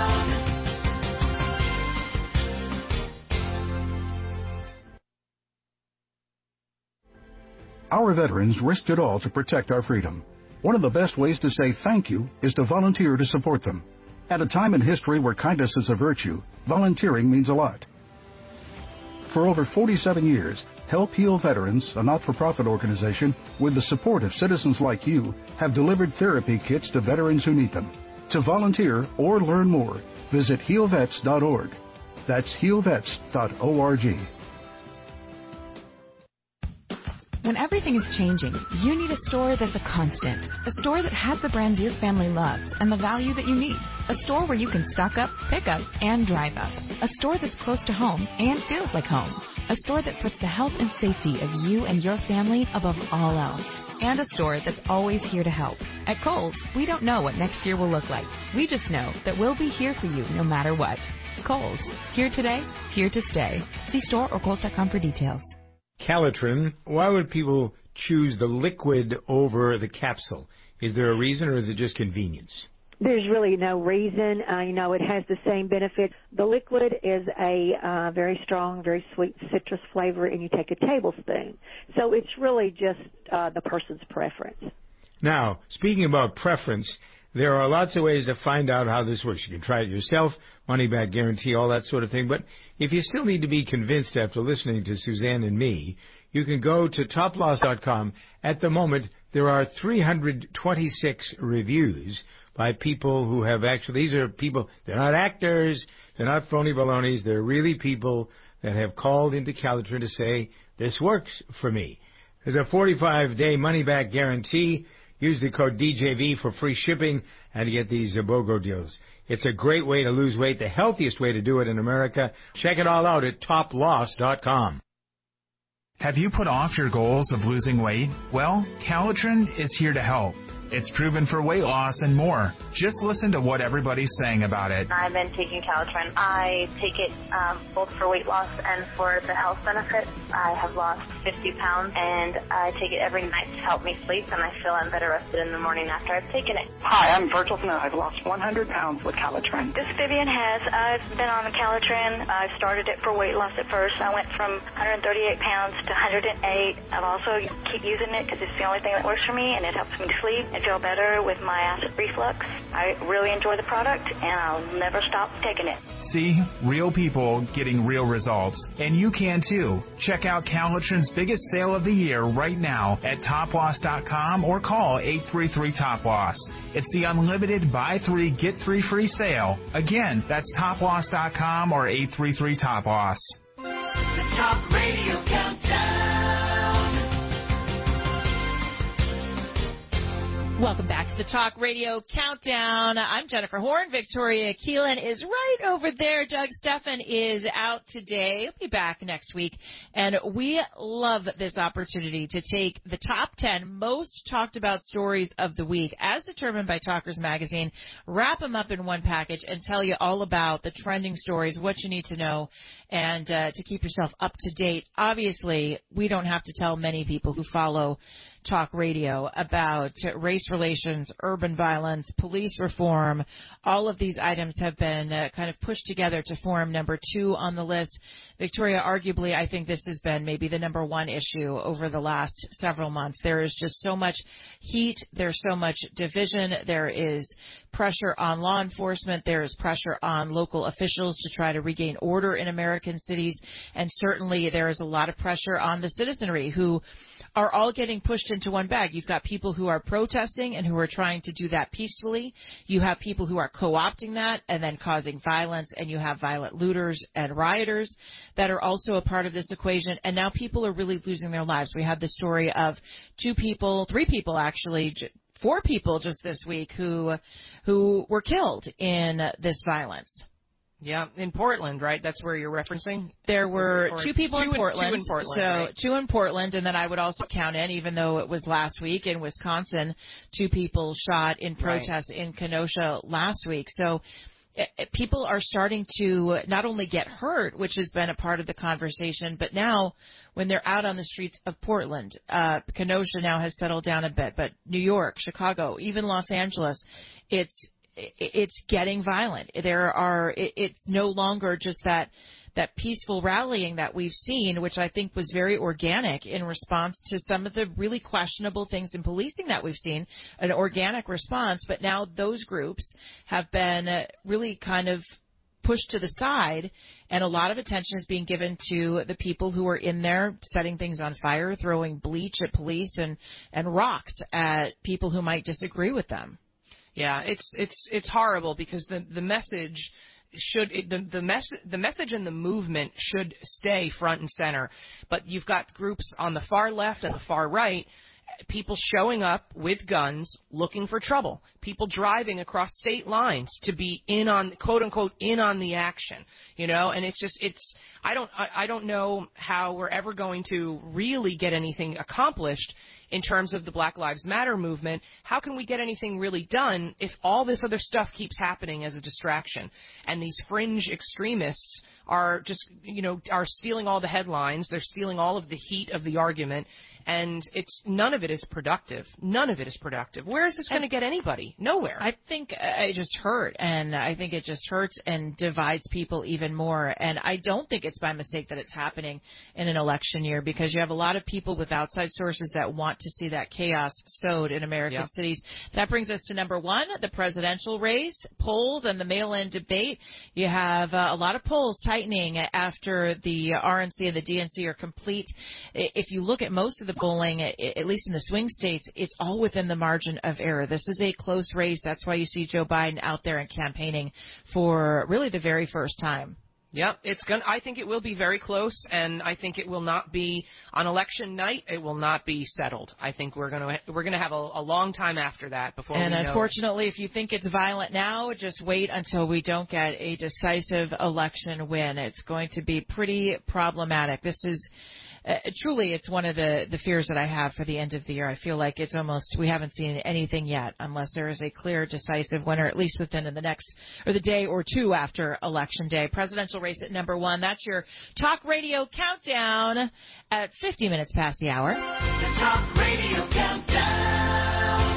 Speaker 14: Our veterans risked it all to protect our freedom. One of the best ways to say thank you is to volunteer to support them. At a time in history where kindness is a virtue, volunteering means a lot. For over 47 years, Help Heal Veterans, a not-for-profit organization with the support of citizens like you, have delivered therapy kits to veterans who need them. To volunteer or learn more, visit healvets.org. That's healvets.org.
Speaker 15: When everything is changing, you need a store that's a constant. A store that has the brands your family loves and the value that you need. A store where you can stock up, pick up, and drive up. A store that's close to home and feels like home. A store that puts the health and safety of you and your family above all else. And a store that's always here to help. At Kohl's, we don't know what next year will look like. We just know that we'll be here for you no matter what. Kohl's, here today, here to stay. See store or Kohl's.com for details.
Speaker 16: Calitrin, why would people choose the liquid over the capsule? Is there a reason, or is it just convenience?
Speaker 17: There's really no reason. It has the same benefit. The liquid is a very strong, very sweet citrus flavor, and you take a tablespoon. So it's really just the person's preference.
Speaker 16: Now, speaking about preference, there are lots of ways to find out how this works. You can try it yourself, money-back guarantee, all that sort of thing. But if you still need to be convinced after listening to Suzanne and me, you can go to toploss.com. At the moment, there are 326 reviews by people who have actually, these are people, they're not actors, they're not phony balonies, they're really people that have called into Calitrin to say, this works for me. There's a 45-day money-back guarantee. Use the code DJV for free shipping and to get these BOGO deals. It's a great way to lose weight, the healthiest way to do it in America. Check it all out at toploss.com.
Speaker 18: Have you put off your goals of losing weight? Well, Calitrin is here to help.
Speaker 4: It's proven for weight loss and more. Just listen to what everybody's saying about it.
Speaker 18: I've been taking Calitrin. I take it both for weight loss and for the health benefits. I have lost 50 pounds, and I take it every night to help me sleep, and I feel I'm better rested in the morning after I've taken it.
Speaker 19: Hi, I'm Virgil Snow. I've lost 100 pounds with Calitrin.
Speaker 18: This is Vivian Hess. I've been on the Calitrin. I started it for weight loss at first. I went from 138 pounds to 108. I've also keep using it because it's the only thing that works for me, and it helps me to sleep and feel better with my acid reflux. I really enjoy the product, and I'll never stop taking it.
Speaker 4: See, real people getting real results. And you can too. Check out Calitrin's biggest sale of the year right now at toploss.com or call 833-TOP-LOSS. It's the unlimited buy 3, get 3 free sale. Again, that's toploss.com or 833-TOP-LOSS.
Speaker 7: The Talk Radio Countdown.
Speaker 9: Welcome back to the Talk Radio Countdown. I'm Jennifer Horn. Victoria Keelan is right over there. Doug Steffen is out today. He'll be back next week. And we love this opportunity to take the top 10 most talked about stories of the week, as determined by Talkers Magazine, wrap them up in one package, and tell you all about the trending stories, what you need to know, and to keep yourself up to date. Obviously, we don't have to tell many people who follow talk radio about race relations, urban violence, police reform. All of these items have been kind of pushed together to form number 2 on the list. Victoria, arguably, I think this has been maybe the number 1 issue over the last several months. There is just so much heat. There's so much division. There is pressure on law enforcement. There is pressure on local officials to try to regain order in American cities. And certainly there is a lot of pressure on the citizenry who are all getting pushed into one bag. You've got people who are protesting and who are trying to do that peacefully. You have people who are co-opting that and then causing violence, and you have violent looters and rioters that are also a part of this equation. And now people are really losing their lives. We had the story of 3 people actually, 4 people just this week who were killed in this violence.
Speaker 10: Yeah, in Portland, right? That's where you're referencing?
Speaker 9: There were 2 people in Portland.
Speaker 10: 2 in Portland,
Speaker 9: so
Speaker 10: right.
Speaker 9: 2 in Portland, and then I would also count in, even though it was last week in Wisconsin, 2 people shot in protest in Kenosha last week. So people are starting to not only get hurt, which has been a part of the conversation, but now when they're out on the streets of Portland, Kenosha now has settled down a bit, but New York, Chicago, even Los Angeles, it's getting violent. It's no longer just that peaceful rallying that we've seen, which I think was very organic in response to some of the really questionable things in policing that we've seen, an organic response. But now those groups have been really kind of pushed to the side, and a lot of attention is being given to the people who are in there setting things on fire, throwing bleach at police and rocks at people who might disagree with them.
Speaker 10: Yeah, it's horrible because the message the message and the movement should stay front and center, but you've got groups on the far left and the far right, people showing up with guns looking for trouble, people driving across state lines to be in on, quote unquote, in on the action, and I don't know how we're ever going to really get anything accomplished in terms of the Black Lives Matter movement. How can we get anything really done if all this other stuff keeps happening as a distraction? And these fringe extremists are just, are stealing all the headlines. They're stealing all of the heat of the argument. And none of it is productive. None of it is productive. Where is this going to get anybody? Nowhere.
Speaker 9: I think it just hurt, and I think it just hurts and divides people even more. And I don't think it's by mistake that it's happening in an election year, because you have a lot of people with outside sources that want to see that chaos sowed in American cities. That brings us to number 1, the presidential race, polls and the mail-in debate. You have a lot of polls tightening after the RNC and the DNC are complete. If you look at most of the polling, at least in the swing states, it's all within the margin of error. This is a close race. That's why you see Joe Biden out there and campaigning for really the very first time.
Speaker 10: Yeah, I think it will be very close, and I think it will not be on election night. It will not be settled. I think we're going to have a long time after that before we know.
Speaker 9: And unfortunately, if you think it's violent now, just wait until we don't get a decisive election win. It's going to be pretty problematic. This is truly, it's one of the fears that I have for the end of the year. I feel like it's almost, we haven't seen anything yet unless there is a clear, decisive winner, at least within the next, or the day or two after Election Day. Presidential race at number 1. That's your Talk Radio Countdown at 50 minutes past the hour.
Speaker 7: The Talk Radio Countdown.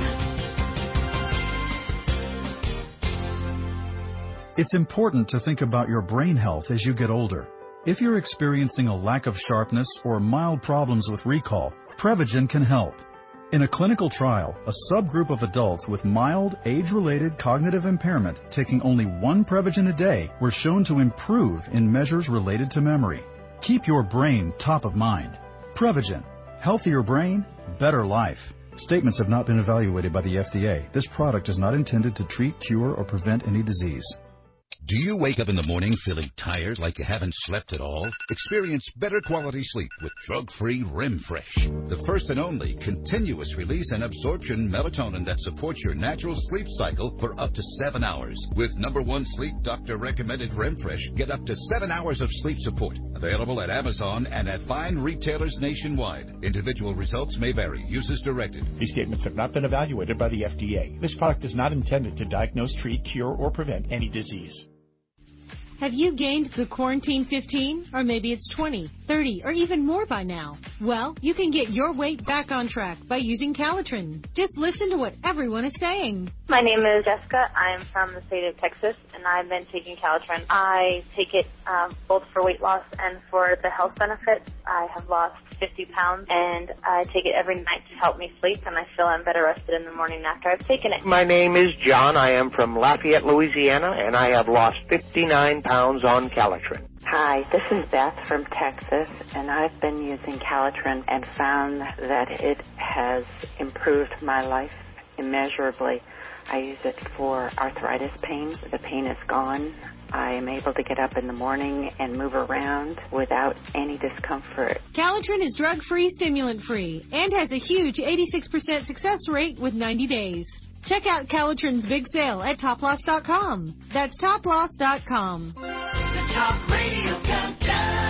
Speaker 2: It's important to think about your brain health as you get older. If you're experiencing a lack of sharpness or mild problems with recall, Prevagen can help. In a clinical trial, a subgroup of adults with mild, age-related cognitive impairment taking only 1 Prevagen a day were shown to improve in measures related to memory. Keep your brain top of mind. Prevagen. Healthier brain, better life. Statements have not been evaluated by the FDA. This product is not intended to treat, cure, or prevent any disease.
Speaker 26: Do you wake up in the morning feeling tired like you haven't slept at all? Experience better quality sleep with drug-free REM-Fresh, the first and only continuous release and absorption melatonin that supports your natural sleep cycle for up to 7 hours. With #1 sleep doctor recommended REM-Fresh, get up to 7 hours of sleep support. Available at Amazon and at fine retailers nationwide. Individual results may vary. Use as directed.
Speaker 27: These statements have not been evaluated by the FDA. This product is not intended to diagnose, treat, cure, or prevent any disease.
Speaker 3: Have you gained the quarantine 15? Or maybe it's 20, 30, or even more by now? Well, you can get your weight back on track by using Calitrin. Just listen to what everyone is saying.
Speaker 18: My name is Jessica. I'm from the state of Texas, and I've been taking Calitrin. I take it both for weight loss and for the health benefits. I have lost 50 pounds, and I take it every night to help me sleep, and I feel I'm better rested in the morning after I've taken it.
Speaker 20: My name is John. I am from Lafayette, Louisiana, and I have lost 59 pounds on Calitrin.
Speaker 21: Hi, this is Beth from Texas, and I've been using Calitrin and found that it has improved my life immeasurably. I use it for arthritis pain. The pain is gone. I am able to get up in the morning and move around without any discomfort.
Speaker 3: Calitrin is drug-free, stimulant-free, and has a huge 86% success rate with 90 days. Check out Calitrin's big sale at toploss.com. That's toploss.com.
Speaker 7: The Talk Radio Countdown.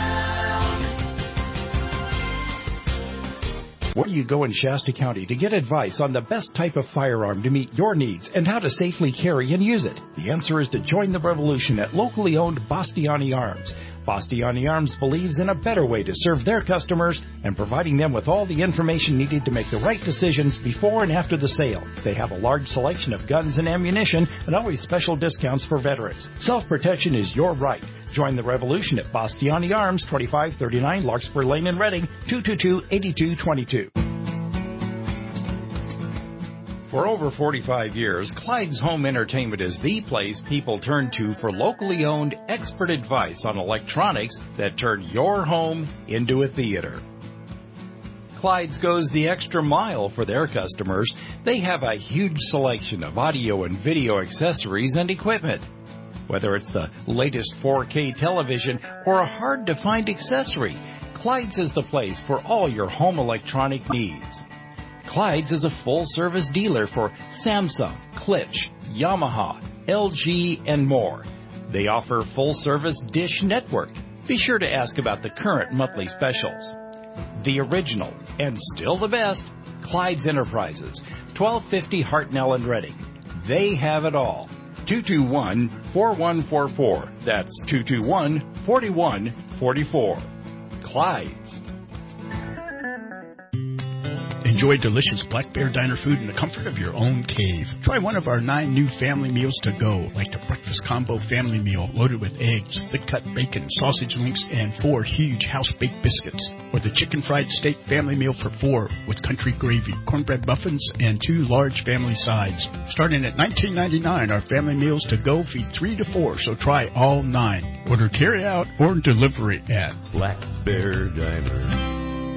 Speaker 27: Where do you go in Shasta County to get advice on the best type of firearm to meet your needs and how to safely carry and use it? The answer is to join the revolution at locally owned Bastiani Arms. Bastiani Arms believes in a better way to serve their customers and providing them with all the information needed to make the right decisions before and after the sale. They have a large selection of guns and ammunition and always special discounts for veterans. Self-protection is your right. Join the revolution at Bastiani Arms, 2539 Larkspur Lane in Reading, 222-8222. For over 45 years, Clyde's Home Entertainment is the place people turn to for locally owned expert advice on electronics that turn your home into a theater. Clyde's goes the extra mile for their customers. They have a huge selection of audio and video accessories and equipment. Whether it's the latest 4K television or a hard-to-find accessory, Clyde's is the place for all your home electronic needs. Clyde's is a full-service dealer for Samsung, Klipsch, Yamaha, LG, and more. They offer full-service Dish Network. Be sure to ask about the current monthly specials. The original, and still the best, Clyde's Enterprises, 1250 Hartnell and Reading. They have it all. 221-4144. That's 221-4144. Clyde's.
Speaker 22: Enjoy delicious Black Bear Diner food in the comfort of your own cave. Try one of our 9 new family meals to go, like the breakfast combo family meal loaded with eggs, thick-cut bacon, sausage links, and 4 huge house-baked biscuits. Or the chicken fried steak family meal for 4 with country gravy, cornbread muffins, and 2 large family sides. Starting at $19.99, our family meals to go feed 3 to 4, so try all 9. Order carry-out or delivery at Black Bear Diner.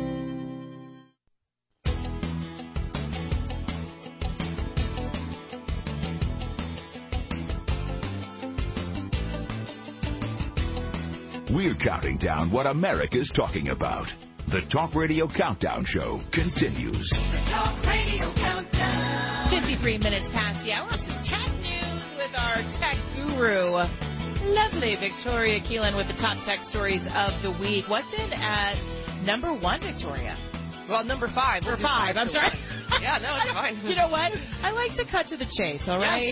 Speaker 8: We're counting down what America's talking about. The Talk Radio Countdown Show continues.
Speaker 7: The Talk Radio Countdown.
Speaker 9: 53 minutes past the hour. Some tech news with our tech guru, lovely Victoria Keelan, with the top tech stories of the week. What's in at number 1, Victoria?
Speaker 10: Well, number 5.
Speaker 9: Or 5, I'm sorry.
Speaker 10: Yeah, no, it's fine.
Speaker 9: You know what? I like to cut to the chase, all right?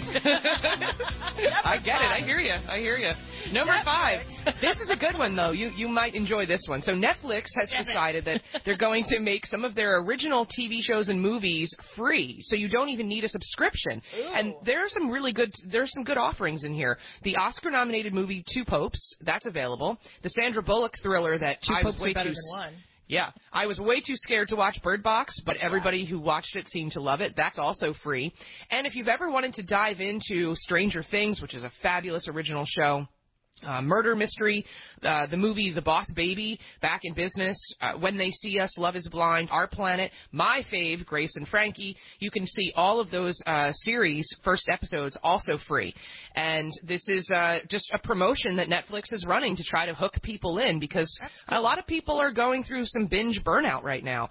Speaker 10: I get it. I hear you. Number 5. This is a good one, though. You might enjoy this one. So Netflix has decided that they're going to make some of their original TV shows and movies free, so you don't even need a subscription.
Speaker 9: Ooh.
Speaker 10: And there's some good offerings in here. The Oscar-nominated movie Two Popes, that's available. The Sandra Bullock thriller that
Speaker 9: Two
Speaker 10: I
Speaker 9: popes
Speaker 10: was way
Speaker 9: are better
Speaker 10: too
Speaker 9: than one.
Speaker 10: Yeah, I was way too scared to watch Bird Box, but everybody who watched it seemed to love it. That's also free. And if you've ever wanted to dive into Stranger Things, which is a fabulous original show, murder mystery, the movie The Boss Baby, Back in Business, When They See Us, Love is Blind, Our Planet, my fave, Grace and Frankie. You can see all of those series, first episodes, also free. And this is just a promotion that Netflix is running to try to hook people in, because a lot of people are going through some binge burnout right now.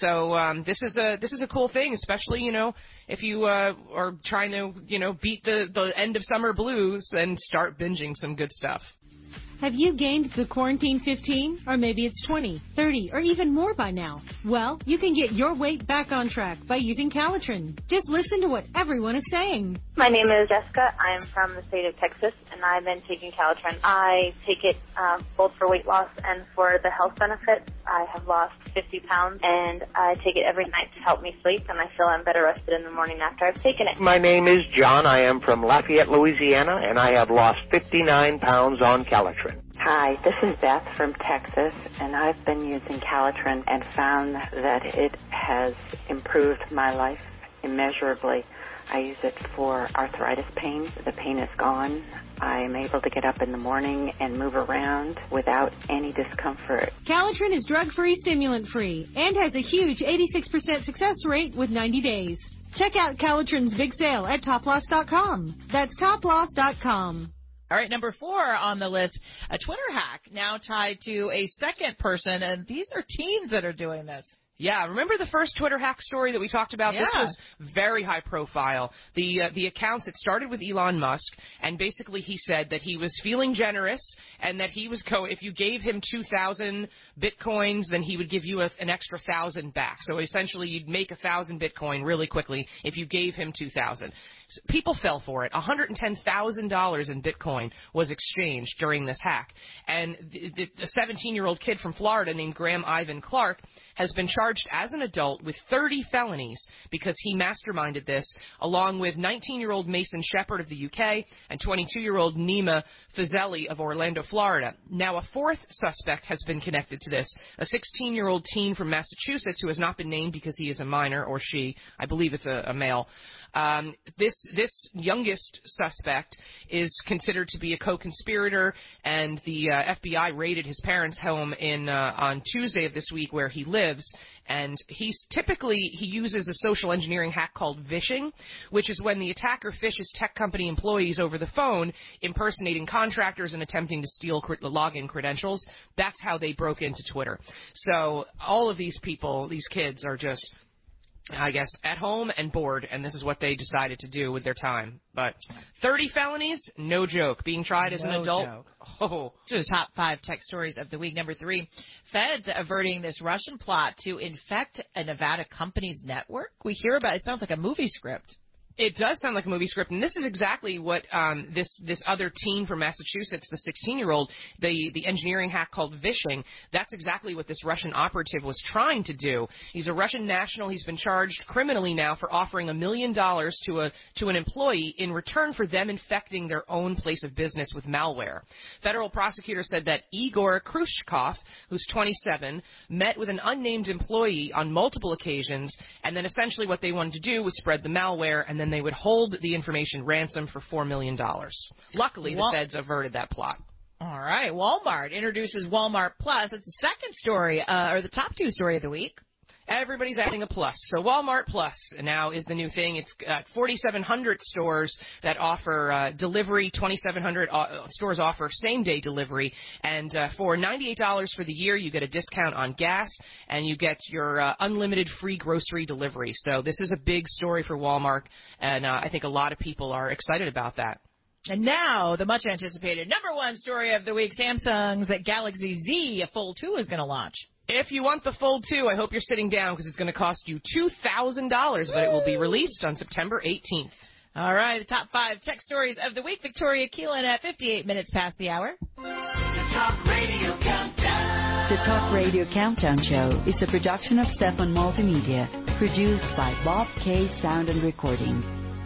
Speaker 10: So this is a cool thing, especially, if you are trying to, beat the end of summer blues and start binging some good stuff.
Speaker 3: Have you gained the quarantine 15? Or maybe it's 20, 30, or even more by now? Well, you can get your weight back on track by using Calitrin. Just listen to what everyone is saying.
Speaker 18: My name is Jessica. I'm from the state of Texas, and I've been taking Calitrin. I take it both for weight loss and for the health benefits. I have lost 50 pounds, and I take it every night to help me sleep, and I feel I'm better rested in the morning after I've taken it.
Speaker 20: My name is John. I am from Lafayette, Louisiana, and I have lost 59 pounds on Calitrin.
Speaker 21: Hi, this is Beth from Texas, and I've been using Calitrin and found that it has improved my life immeasurably. I use it for arthritis pain. The pain is gone. I'm able to get up in the morning and move around without any discomfort.
Speaker 3: Calitrin is drug-free, stimulant-free, and has a huge 86% success rate with 90 days. Check out Calitrin's big sale at toploss.com. That's toploss.com.
Speaker 9: All right, number 4 on the list, a Twitter hack now tied to a second person, and these are teens that are doing this.
Speaker 10: Yeah, remember the first Twitter hack story that we talked about?
Speaker 9: Yeah.
Speaker 10: This was very high profile. The accounts, it started with Elon Musk, and basically he said that he was feeling generous and that he was if you gave him 2,000 Bitcoins, then he would give you an extra 1,000 back. So essentially you'd make 1,000 Bitcoin really quickly if you gave him 2,000. People fell for it. $110,000 in Bitcoin was exchanged during this hack. And the 17-year-old kid from Florida named Graham Ivan Clark has been charged as an adult with 30 felonies because he masterminded this, along with 19-year-old Mason Shepard of the UK and 22-year-old Nima Fazeli of Orlando, Florida. Now, a fourth suspect has been connected to this, a 16-year-old teen from Massachusetts who has not been named because he is a minor, or she. I believe it's a male. This youngest suspect is considered to be a co-conspirator, and the FBI raided his parents' home on Tuesday of this week where he lives. And he uses a social engineering hack called vishing, which is when the attacker fishes tech company employees over the phone, impersonating contractors and attempting to steal login credentials. That's how they broke into Twitter. So all of these people, these kids, are just, I guess, at home and bored, and this is what they decided to do with their time. But 30 felonies, no joke. Being tried as an adult.
Speaker 9: Joke.
Speaker 10: Oh.
Speaker 9: To the top 5 tech stories of the week. Number 3, feds averting this Russian plot to infect a Nevada company's network. We hear about it. Sounds like a movie script.
Speaker 10: It does sound like a movie script, and this is exactly what this other teen from Massachusetts, the 16-year-old, the engineering hack called vishing, that's exactly what this Russian operative was trying to do. He's a Russian national. He's been charged criminally now for offering $1 million to an employee in return for them infecting their own place of business with malware. Federal prosecutors said that Igor Khrushchev, who's 27, met with an unnamed employee on multiple occasions, and then essentially what they wanted to do was spread the malware, and then they would hold the information ransom for $4 million. Luckily, the feds averted that plot.
Speaker 9: All right. Walmart introduces Walmart Plus. It's the second story, or the top 2 story of the week.
Speaker 10: Everybody's adding a plus. So Walmart Plus now is the new thing. It's 4,700 stores that offer delivery. 2,700 stores offer same-day delivery. And for $98 for the year, you get a discount on gas, and you get your unlimited free grocery delivery. So this is a big story for Walmart, and I think a lot of people are excited about that.
Speaker 9: And now, the much-anticipated number 1 story of the week, Samsung's Galaxy Z Fold 2 is going to launch.
Speaker 10: If you want the full 2, I hope you're sitting down because it's going to cost you $2,000, but it will be released on September 18th.
Speaker 9: All right, the top 5 tech stories of the week. Victoria Keelan at 58 minutes past the hour.
Speaker 7: The Talk Radio Countdown.
Speaker 5: The Talk Radio Countdown Show is a production of Stefan Multimedia, produced by Bob K. Sound and Recording.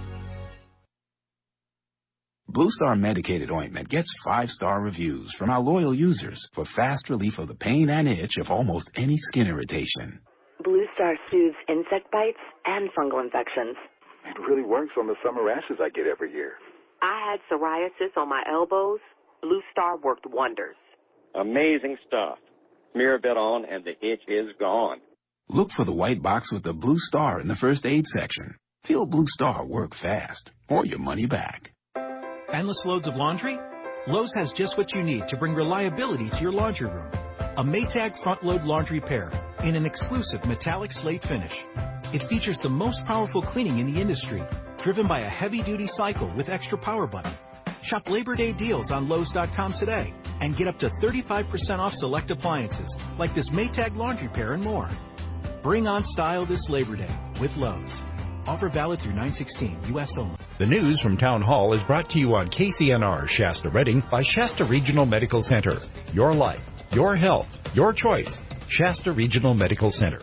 Speaker 6: Blue Star Medicated Ointment gets 5-star reviews from our loyal users for fast relief of the pain and itch of almost any skin irritation.
Speaker 11: Blue Star soothes insect bites and fungal infections.
Speaker 12: It really works on the summer rashes I get every year.
Speaker 23: I had psoriasis on my elbows. Blue Star worked wonders.
Speaker 24: Amazing stuff. Smear a bit on and the itch is gone.
Speaker 6: Look for the white box with the Blue Star in the first aid section. Feel Blue Star work fast, or your money back.
Speaker 25: Endless loads of laundry? Lowe's has just what you need to bring reliability to your laundry room. A Maytag front-load laundry pair in an exclusive metallic slate finish. It features the most powerful cleaning in the industry, driven by a heavy-duty cycle with extra power button. Shop Labor Day deals on Lowe's.com today and get up to 35% off select appliances like this Maytag laundry pair and more. Bring on style this Labor Day with Lowe's. Offer valid through 9/16, U.S. only.
Speaker 27: The news from Town Hall is brought to you on KCNR Shasta Redding by Shasta Regional Medical Center. Your life, your health, your choice. Shasta Regional Medical Center.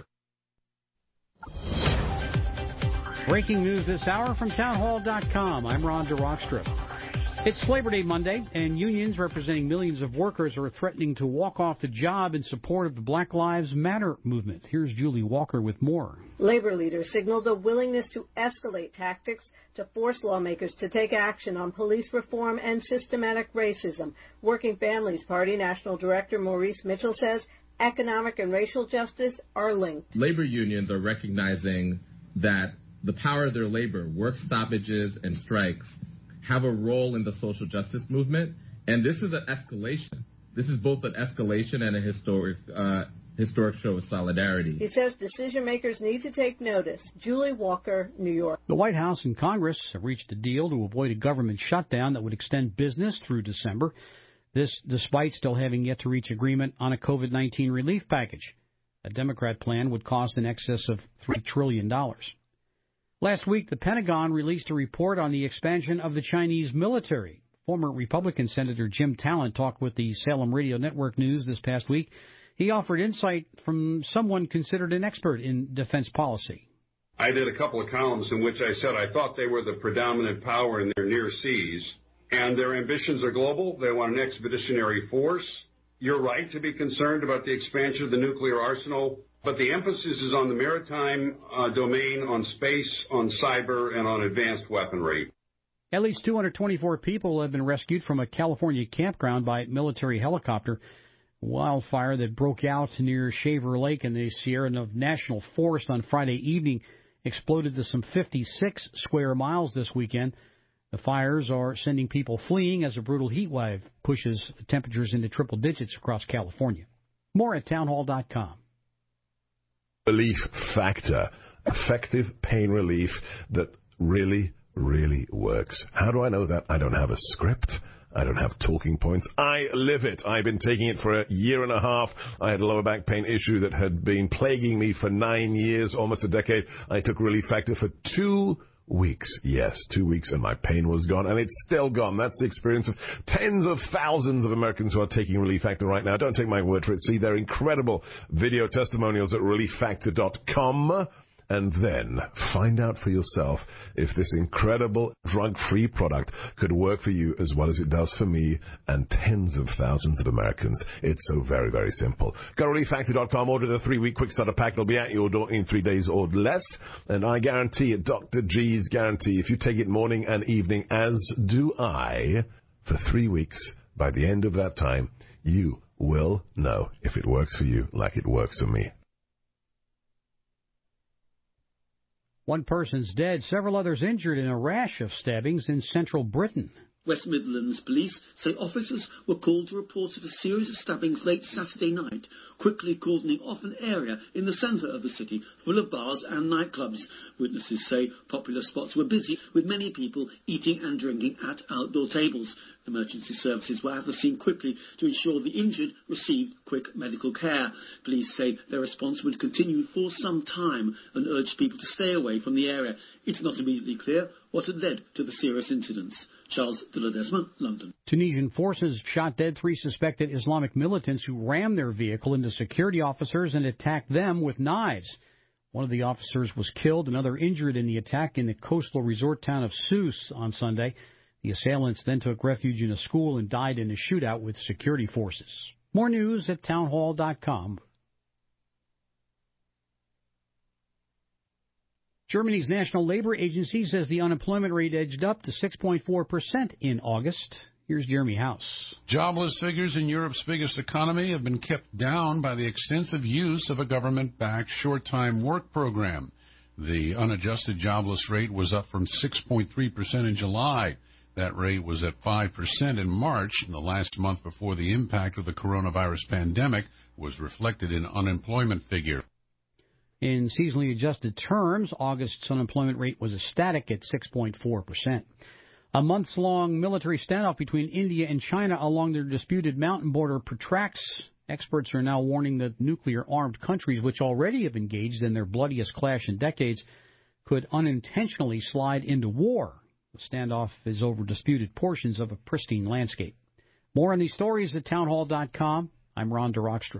Speaker 28: Breaking news this hour from townhall.com. I'm Ron DeRockstrip. It's Labor Day Monday, and unions representing millions of workers are threatening to walk off the job in support of the Black Lives Matter movement. Here's Julie Walker with more.
Speaker 29: Labor leaders signaled a willingness to escalate tactics to force lawmakers to take action on police reform and systematic racism. Working Families Party National Director Maurice Mitchell says economic and racial justice are linked.
Speaker 30: Labor unions are recognizing that the power of their labor, work stoppages and strikes, have a role in the social justice movement, and this is an escalation. This is both an escalation and a historic show of solidarity.
Speaker 29: He says decision makers need to take notice. Julie Walker, New York.
Speaker 28: The White House and Congress have reached a deal to avoid a government shutdown that would extend business through December. This despite still having yet to reach agreement on a COVID-19 relief package. A Democrat plan would cost in excess of $3 trillion. Last week, the Pentagon released a report on the expansion of the Chinese military. Former Republican Senator Jim Talent talked with the Salem Radio Network News this past week. He offered insight from someone considered an expert in defense policy.
Speaker 31: I did a couple of columns in which I said I thought they were the predominant power in their near seas, and their ambitions are global. They want an expeditionary force. You're right to be concerned about the expansion of the nuclear arsenal, but the emphasis is on the maritime domain, on space, on cyber, and on advanced weaponry.
Speaker 28: At least 224 people have been rescued from a California campground by military helicopter. A wildfire that broke out near Shaver Lake in the Sierra National Forest on Friday evening exploded to some 56 square miles this weekend. The fires are sending people fleeing as a brutal heat wave pushes temperatures into triple digits across California. More at townhall.com.
Speaker 32: Relief Factor, effective pain relief that really works. How do I know that? I don't have a script. I don't have talking points. I live it. I've been taking it for a year and a half. I had a lower back pain issue that had been plaguing me for 9 years, almost a decade. I took Relief Factor for 2 weeks. Yes, 2 weeks, and my pain was gone, and it's still gone. That's the experience of tens of thousands of Americans who are taking Relief Factor right now. Don't take my word for it. See their incredible video testimonials at ReliefFactor.com. And then find out for yourself if this incredible drug-free product could work for you as well as it does for me and tens of thousands of Americans. It's so very simple. Go to ReliefFactor.com, order the 3-week quick starter pack. It'll be at your door in 3 days or less. And I guarantee it, Dr. G's guarantee, if you take it morning and evening, as do I, for 3 weeks, by the end of that time, you will know if it works for you like it works for me.
Speaker 28: One person's dead, several others injured in a rash of stabbings in central Britain.
Speaker 1: West Midlands Police say officers were called to reports of a series of stabbings late Saturday night, quickly cordoning off an area in the centre of the city full of bars and nightclubs. Witnesses say popular spots were busy, with many people eating and drinking at outdoor tables. Emergency services were at the scene quickly to ensure the injured received quick medical care. Police say their response would continue for some time and urged people to stay away from the area. It's not immediately clear what had led to the serious incidents. Charles de Ledesma, London.
Speaker 28: Tunisian forces shot dead 3 suspected Islamic militants who rammed their vehicle into security officers and attacked them with knives. One of the officers was killed, another injured in the attack in the coastal resort town of Sousse on Sunday. The assailants then took refuge in a school and died in a shootout with security forces. More news at townhall.com. Germany's National Labor Agency says the unemployment rate edged up to 6.4% in August. Here's Jeremy House.
Speaker 2: Jobless figures in Europe's biggest economy have been kept down by the extensive use of a government-backed short-time work program. The unadjusted jobless rate was up from 6.3% in July. That rate was at 5% in March, and the last month before the impact of the coronavirus pandemic was reflected in unemployment figure.
Speaker 28: In seasonally adjusted terms, August's unemployment rate was static at 6.4%. A months-long military standoff between India and China along their disputed mountain border protracts. Experts are now warning that nuclear-armed countries, which already have engaged in their bloodiest clash in decades, could unintentionally slide into war. The standoff is over disputed portions of a pristine landscape. More on these stories at townhall.com. I'm Ron DeRockstra.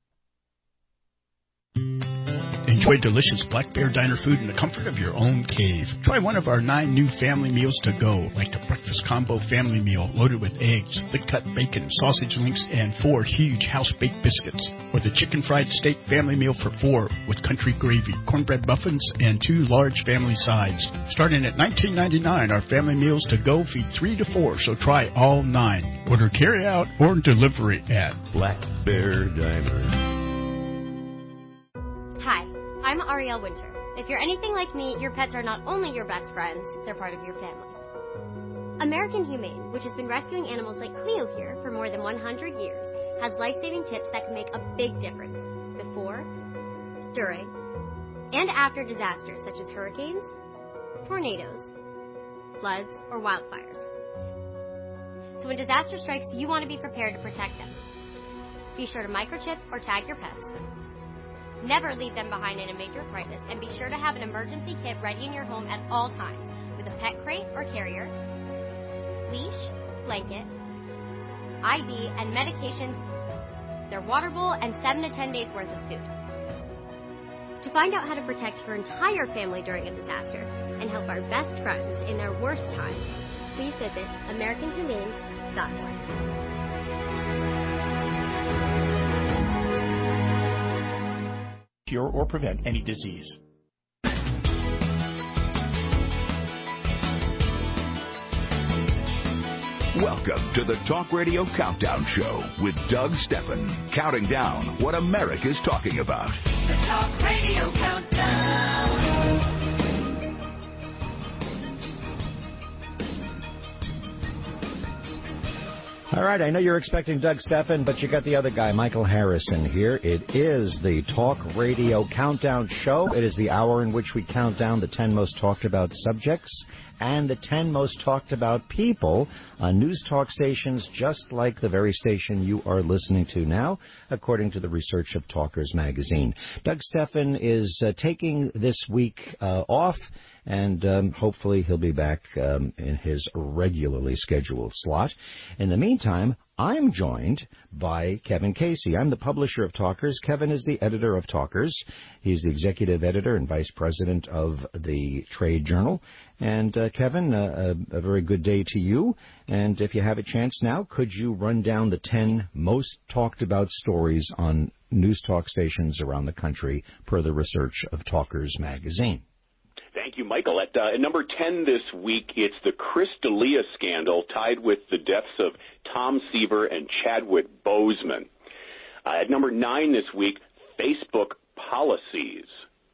Speaker 4: Enjoy delicious Black Bear Diner food in the comfort of your own cave. Try one of our 9 new family meals to go, like the breakfast combo family meal loaded with eggs, thick-cut bacon, sausage links, and 4 huge house-baked biscuits. Or the chicken fried steak family meal for 4 with country gravy, cornbread muffins, and 2 large family sides. Starting at $19.99, our family meals to go feed 3 to 4, so try all 9. Order carry-out or delivery at Black Bear Diner.
Speaker 8: Hi, I'm Ariel Winter. If you're anything like me, your pets are not only your best friends, they're part of your family. American Humane, which has been rescuing animals like Cleo here for more than 100 years, has life-saving tips that can make a big difference before, during, and after disasters such as hurricanes, tornadoes, floods, or wildfires. So when disaster strikes, you want to be prepared to protect them. Be sure to microchip or tag your pets. Never leave them behind in a major crisis, and be sure to have an emergency kit ready in your home at all times with a pet crate or carrier, leash, blanket, ID, and medications, their water bowl, and 7 to 10 days worth of food. To find out how to protect your entire family during a disaster and help our best friends in their worst times, please visit AmericanHumane.org.
Speaker 13: Cure or prevent any disease.
Speaker 14: Welcome to the Talk Radio Countdown Show with Doug Steffen, counting down what America's talking about.
Speaker 7: The Talk Radio Countdown.
Speaker 15: All right, I know you're expecting Doug Steffen, but you got the other guy, Michael Harrison, here. It is the Talk Radio Countdown Show. It is the hour in which we count down the 10 most talked about subjects and the 10 most talked about people on news talk stations just like the very station you are listening to now, according to the research of Talkers Magazine. Doug Steffen is taking this week off, and hopefully he'll be back in his regularly scheduled slot. In the meantime, I'm joined by Kevin Casey. I'm the publisher of Talkers. Kevin is the editor of Talkers. He's the executive editor and vice president of the Trade Journal. And Kevin, a very good day to you. And if you have a chance now, could you run down the 10 most talked about stories on news talk stations around the country per the research of Talkers Magazine?
Speaker 16: Thank you, Michael. At number 10 this week, it's the Chris D'Elia scandal tied with the deaths of Tom Seaver and Chadwick Boseman. At number 9 this week, Facebook policies.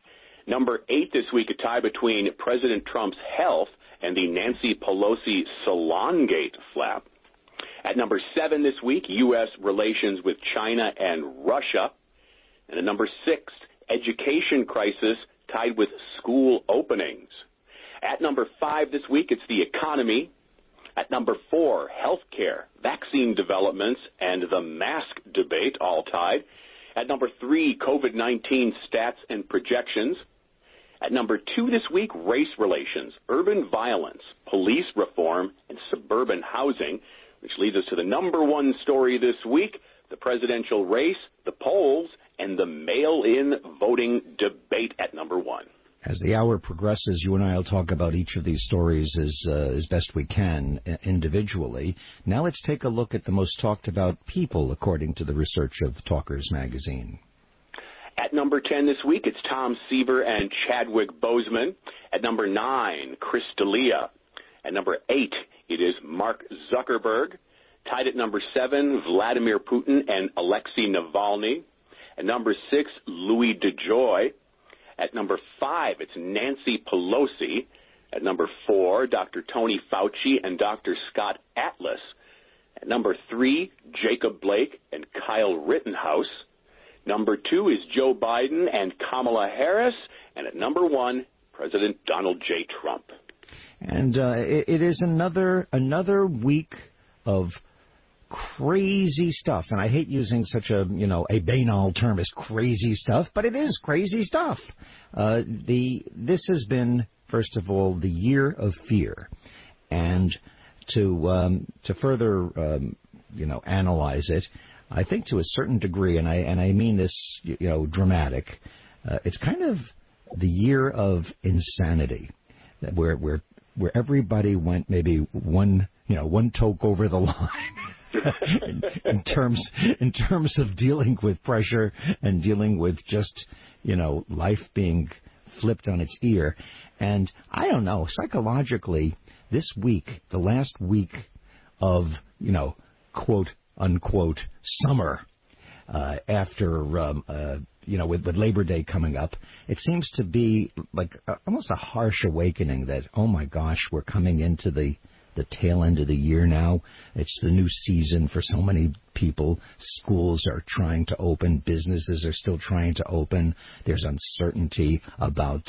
Speaker 16: Number 8 this week, a tie between President Trump's health and the Nancy Pelosi Salongate flap. At number 7 this week, U.S. relations with China and Russia. And at number 6, education crisis tied with school openings. At number 5 this week, it's the economy. At number 4, healthcare, vaccine developments, and the mask debate, all tied. At number 3, COVID-19 stats and projections. At number 2 this week, race relations, urban violence, police reform, and suburban housing, which leads us to the number 1 story this week, the presidential race, the polls, and the mail-in voting debate at number 1.
Speaker 15: As the hour progresses, you and I will talk about each of these stories as best we can individually. Now let's take a look at the most talked about people, according to the research of Talkers Magazine.
Speaker 16: At number 10 this week, it's Tom Seaver and Chadwick Boseman. At number 9, Chris D'Elia. At number 8, it is Mark Zuckerberg. Tied at number 7, Vladimir Putin and Alexei Navalny. At number 6, Louis DeJoy. At number 5, it's Nancy Pelosi. At number 4, Dr. Tony Fauci and Dr. Scott Atlas. At number 3, Jacob Blake and Kyle Rittenhouse. Number 2 is Joe Biden and Kamala Harris. And at number 1, President Donald J. Trump.
Speaker 15: And it is another week of crazy stuff. And I hate using such a banal term as crazy stuff, but it is crazy stuff. This has been, first of all, the year of fear. And to further, analyze it, I think to a certain degree, and I mean this, dramatic, it's kind of the year of insanity, where everybody went maybe one toke over the line in terms of dealing with pressure and dealing with just life being flipped on its ear. And I don't know, psychologically, this week, the last week of quote unquote summer, after with Labor Day coming up, it seems to be like almost a harsh awakening that, oh my gosh, we're coming into the tail end of the year now. It's the new season for so many people. Schools are trying to open. Businesses are still trying to open. There's uncertainty about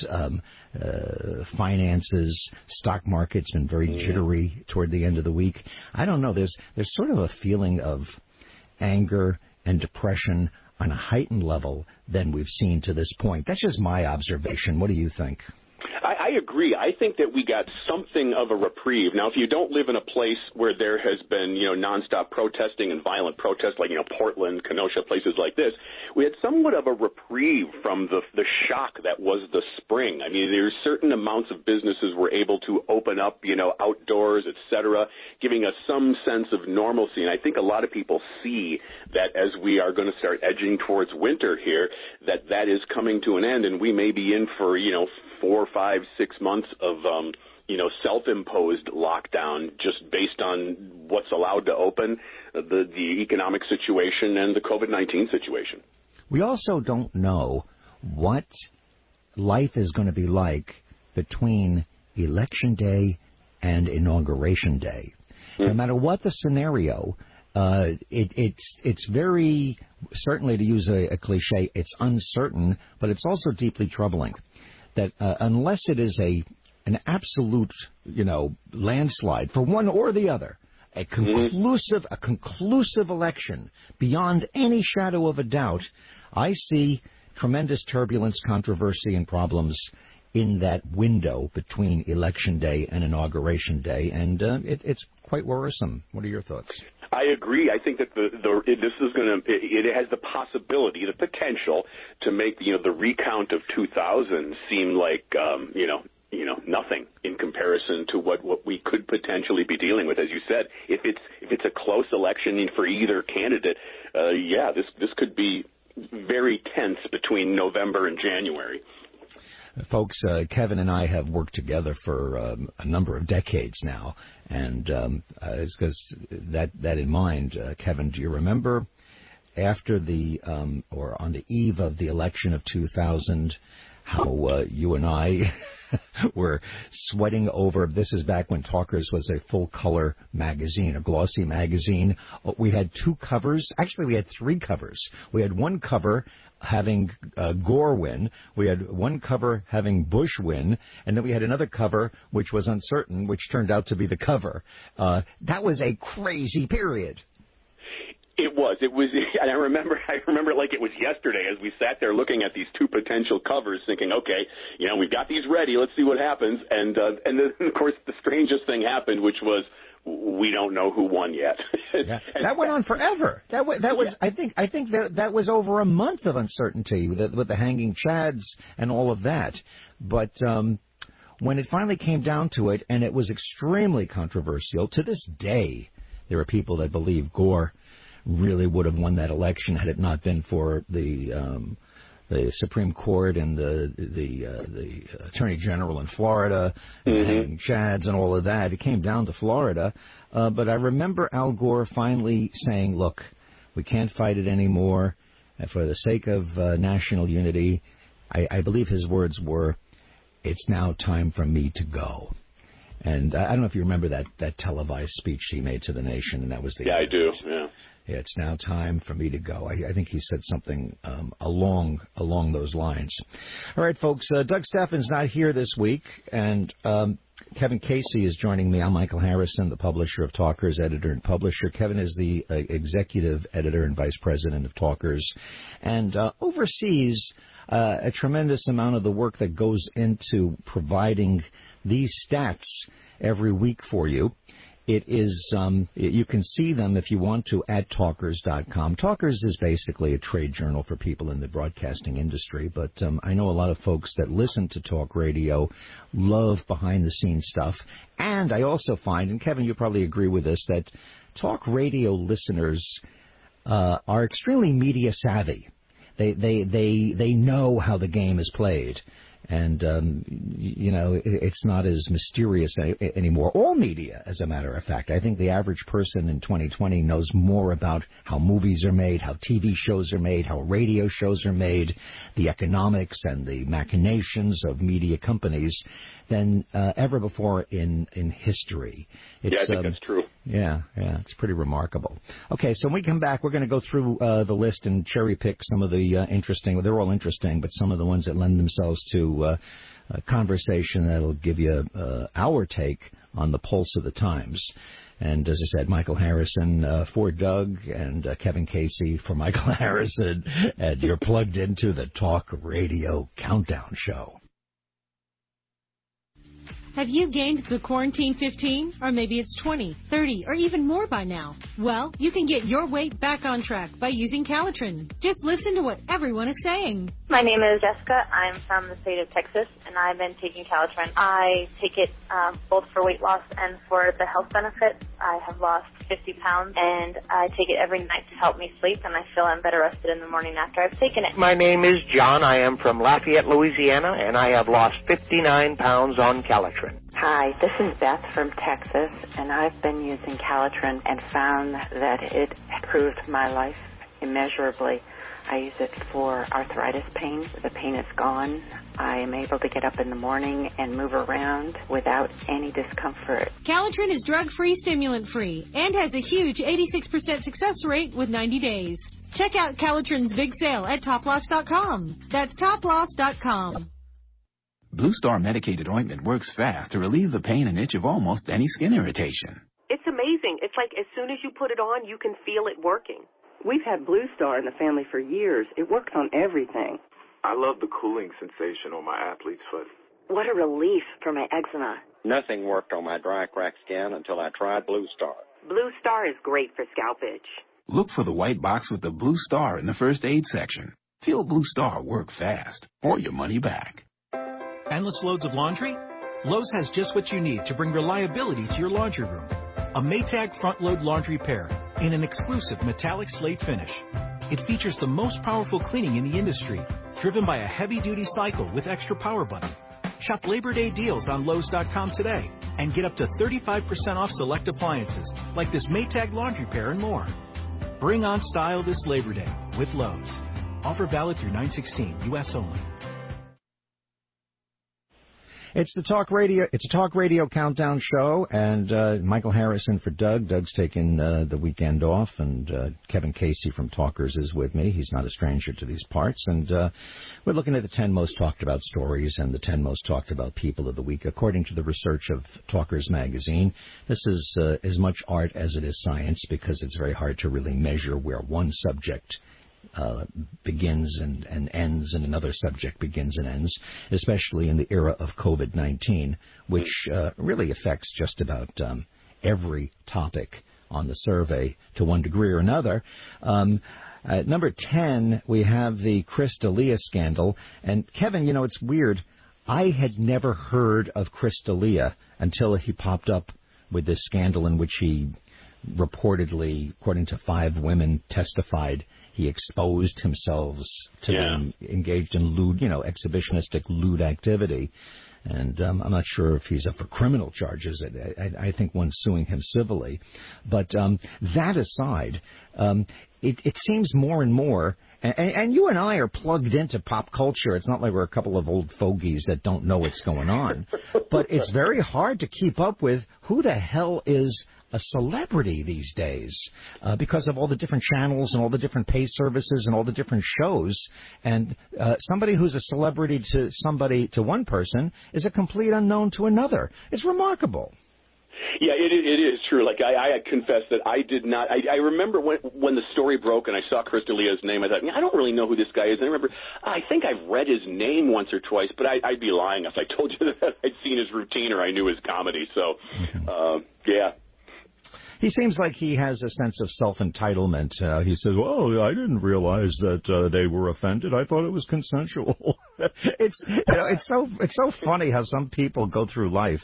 Speaker 15: finances. Stock market's been very jittery toward the end of the week. I don't know. There's sort of a feeling of anger and depression on a heightened level than we've seen to this point. That's just my observation. What do you think?
Speaker 16: I agree. I think that we got something of a reprieve. Now, if you don't live in a place where there has been, nonstop protesting and violent protests like, Portland, Kenosha, places like this, we had somewhat of a reprieve from the shock that was the spring. I mean, there's certain amounts of businesses were able to open up, outdoors, et cetera, giving us some sense of normalcy. And I think a lot of people see that as we are going to start edging towards winter here, that is coming to an end, and we may be in for, 4, 5, 6 months of, self-imposed lockdown just based on what's allowed to open, the economic situation and the COVID-19 situation.
Speaker 15: We also don't know what life is going to be like between Election Day and Inauguration Day. No matter what the scenario, it's very, certainly to use a cliche, it's uncertain, but it's also deeply troubling. That unless it is an absolute, landslide for one or the other, a conclusive election beyond any shadow of a doubt, I see tremendous turbulence, controversy, and problems in that window between Election Day and Inauguration Day, and it's quite worrisome. What are your thoughts?
Speaker 16: I agree. I think that this is going to, it has the possibility, the potential to make, the recount of 2000 seem like, nothing in comparison to what we could potentially be dealing with. As you said, if it's a close election for either candidate, this could be very tense between November and January.
Speaker 15: Folks, Kevin and I have worked together for a number of decades now, and it's because that in mind, Kevin, do you remember after or on the eve of the election of 2000, how you and I were sweating over. This is back when Talkers was a full-color magazine, a glossy magazine. We had 2 covers. Actually, we had 3 covers. We had one cover having Gore win. We had one cover having Bush win. And then we had another cover which was uncertain, which turned out to be the cover. That was a crazy period.
Speaker 16: It was, and I remember it like it was yesterday as we sat there looking at these 2 potential covers thinking, okay, we've got these ready, let's see what happens. And then, of course, the strangest thing happened, which was we don't know who won yet.
Speaker 15: Yeah, that went on forever. That was, I think that was over a month of uncertainty with the hanging chads and all of that. But, when it finally came down to it, and it was extremely controversial, to this day, there are people that believe Gore really would have won that election had it not been for the Supreme Court and the Attorney General in Florida and Chads and all of that. It came down to Florida. But I remember Al Gore finally saying, look, we can't fight it anymore. And for the sake of national unity, I believe his words were, it's now time for me to go. And I don't know if you remember that televised speech he made to the nation, and that was the...
Speaker 16: Yeah, I do, yeah.
Speaker 15: It's now time for me to go. I think he said something along those lines. All right, folks, Doug Stephan's not here this week, and Kevin Casey is joining me. I'm Michael Harrison, the publisher of Talkers, editor and publisher. Kevin is the executive editor and vice president of Talkers, and oversees a tremendous amount of the work that goes into providing these stats every week for you. It is, you can see them if you want to at Talkers.com. Talkers is basically a trade journal for people in the broadcasting industry, but I know a lot of folks that listen to talk radio love behind-the-scenes stuff. And I also find, and Kevin, you probably agree with this, that talk radio listeners are extremely media savvy. They know how the game is played. And, it's not as mysterious anymore. All media, as a matter of fact. I think the average person in 2020 knows more about how movies are made, how TV shows are made, how radio shows are made, the economics and the machinations of media companies than ever before in history.
Speaker 16: I think that's true.
Speaker 15: Yeah, it's pretty remarkable. Okay, so when we come back, we're going to go through the list and cherry pick some of the interesting, they're all interesting, but some of the ones that lend themselves to a conversation that'll give you our take on the pulse of the times. And as I said, Michael Harrison for Doug and Kevin Casey for Michael Harrison, and you're plugged into the Talk Radio Countdown Show.
Speaker 3: Have you gained the quarantine 15? Or maybe it's 20, 30, or even more by now? Well, you can get your weight back on track by using Calitrin. Just listen to what everyone is saying.
Speaker 5: My name is Jessica. I'm from the state of Texas, and I've been taking Calitrin. I take it both for weight loss and for the health benefits. I have lost 50 pounds, and I take it every night to help me sleep, and I feel I'm better rested in the morning after I've taken it.
Speaker 9: My name is John. I am from Lafayette, Louisiana, and I have lost 59 pounds on Calitrin.
Speaker 10: Hi, this is Beth from Texas, and I've been using Calitrin and found that it improved my life immeasurably. I use it for arthritis pain. The pain is gone. I am able to get up in the morning and move around without any discomfort.
Speaker 3: Calitrin is drug-free, stimulant-free, and has a huge 86% success rate with 90 days. Check out Calitrin's big sale at toploss.com. That's toploss.com.
Speaker 6: Blue Star medicated ointment works fast to relieve the pain and itch of almost any skin irritation.
Speaker 23: It's amazing. It's like as soon as you put it on, you can feel it working.
Speaker 11: We've had Blue Star in the family for years. It works on everything.
Speaker 12: I love the cooling sensation on my athlete's foot.
Speaker 10: What a relief for my eczema.
Speaker 24: Nothing worked on my dry, cracked skin until I tried Blue Star.
Speaker 23: Blue Star is great for scalp itch.
Speaker 6: Look for the white box with the Blue Star in the first aid section. Feel Blue Star work fast, or your money back.
Speaker 25: Endless loads of laundry? Lowe's has just what you need to bring reliability to your laundry room. A Maytag front-load laundry pair in an exclusive metallic slate finish. It features the most powerful cleaning in the industry, driven by a heavy-duty cycle with extra power button. Shop Labor Day deals on Lowe's.com today and get up to 35% off select appliances like this Maytag laundry pair and more. Bring on style this Labor Day with Lowe's. Offer valid through 9/16, U.S. only.
Speaker 15: It's a talk radio countdown show, and Michael Harrison for Doug. Doug's taking the weekend off, and Kevin Casey from Talkers is with me. He's not a stranger to these parts, and we're looking at the 10 most talked about stories and the 10 most talked about people of the week, according to the research of Talkers magazine. This is as much art as it is science, because it's very hard to really measure where one subject begins and ends, and another subject begins and ends, especially in the era of COVID-19, which really affects just about every topic on the survey to one degree or another. At number 10, we have the Chris D'Elia scandal. And, Kevin, it's weird. I had never heard of Chris D'Elia until he popped up with this scandal in which he reportedly, according to 5 women, testified he exposed himself to being engaged in lewd, exhibitionistic lewd activity. And I'm not sure if he's up for criminal charges. I think one's suing him civilly. But that aside, it seems more and more, and you and I are plugged into pop culture. It's not like we're a couple of old fogies that don't know what's going on. But it's very hard to keep up with who the hell is a celebrity these days because of all the different channels and all the different pay services and all the different shows. And somebody who's a celebrity to one person is a complete unknown to another. It's remarkable.
Speaker 16: Yeah, it is true. Like, I confess that I did not. I remember when the story broke and I saw Chris D'Elia's name, I thought, I don't really know who this guy is. And I remember, I think I've read his name once or twice, but I'd be lying if I told you that I'd seen his routine or I knew his comedy. So, yeah.
Speaker 15: He seems like he has a sense of self-entitlement. He says, well, I didn't realize that they were offended. I thought it was consensual. It's so funny how some people go through life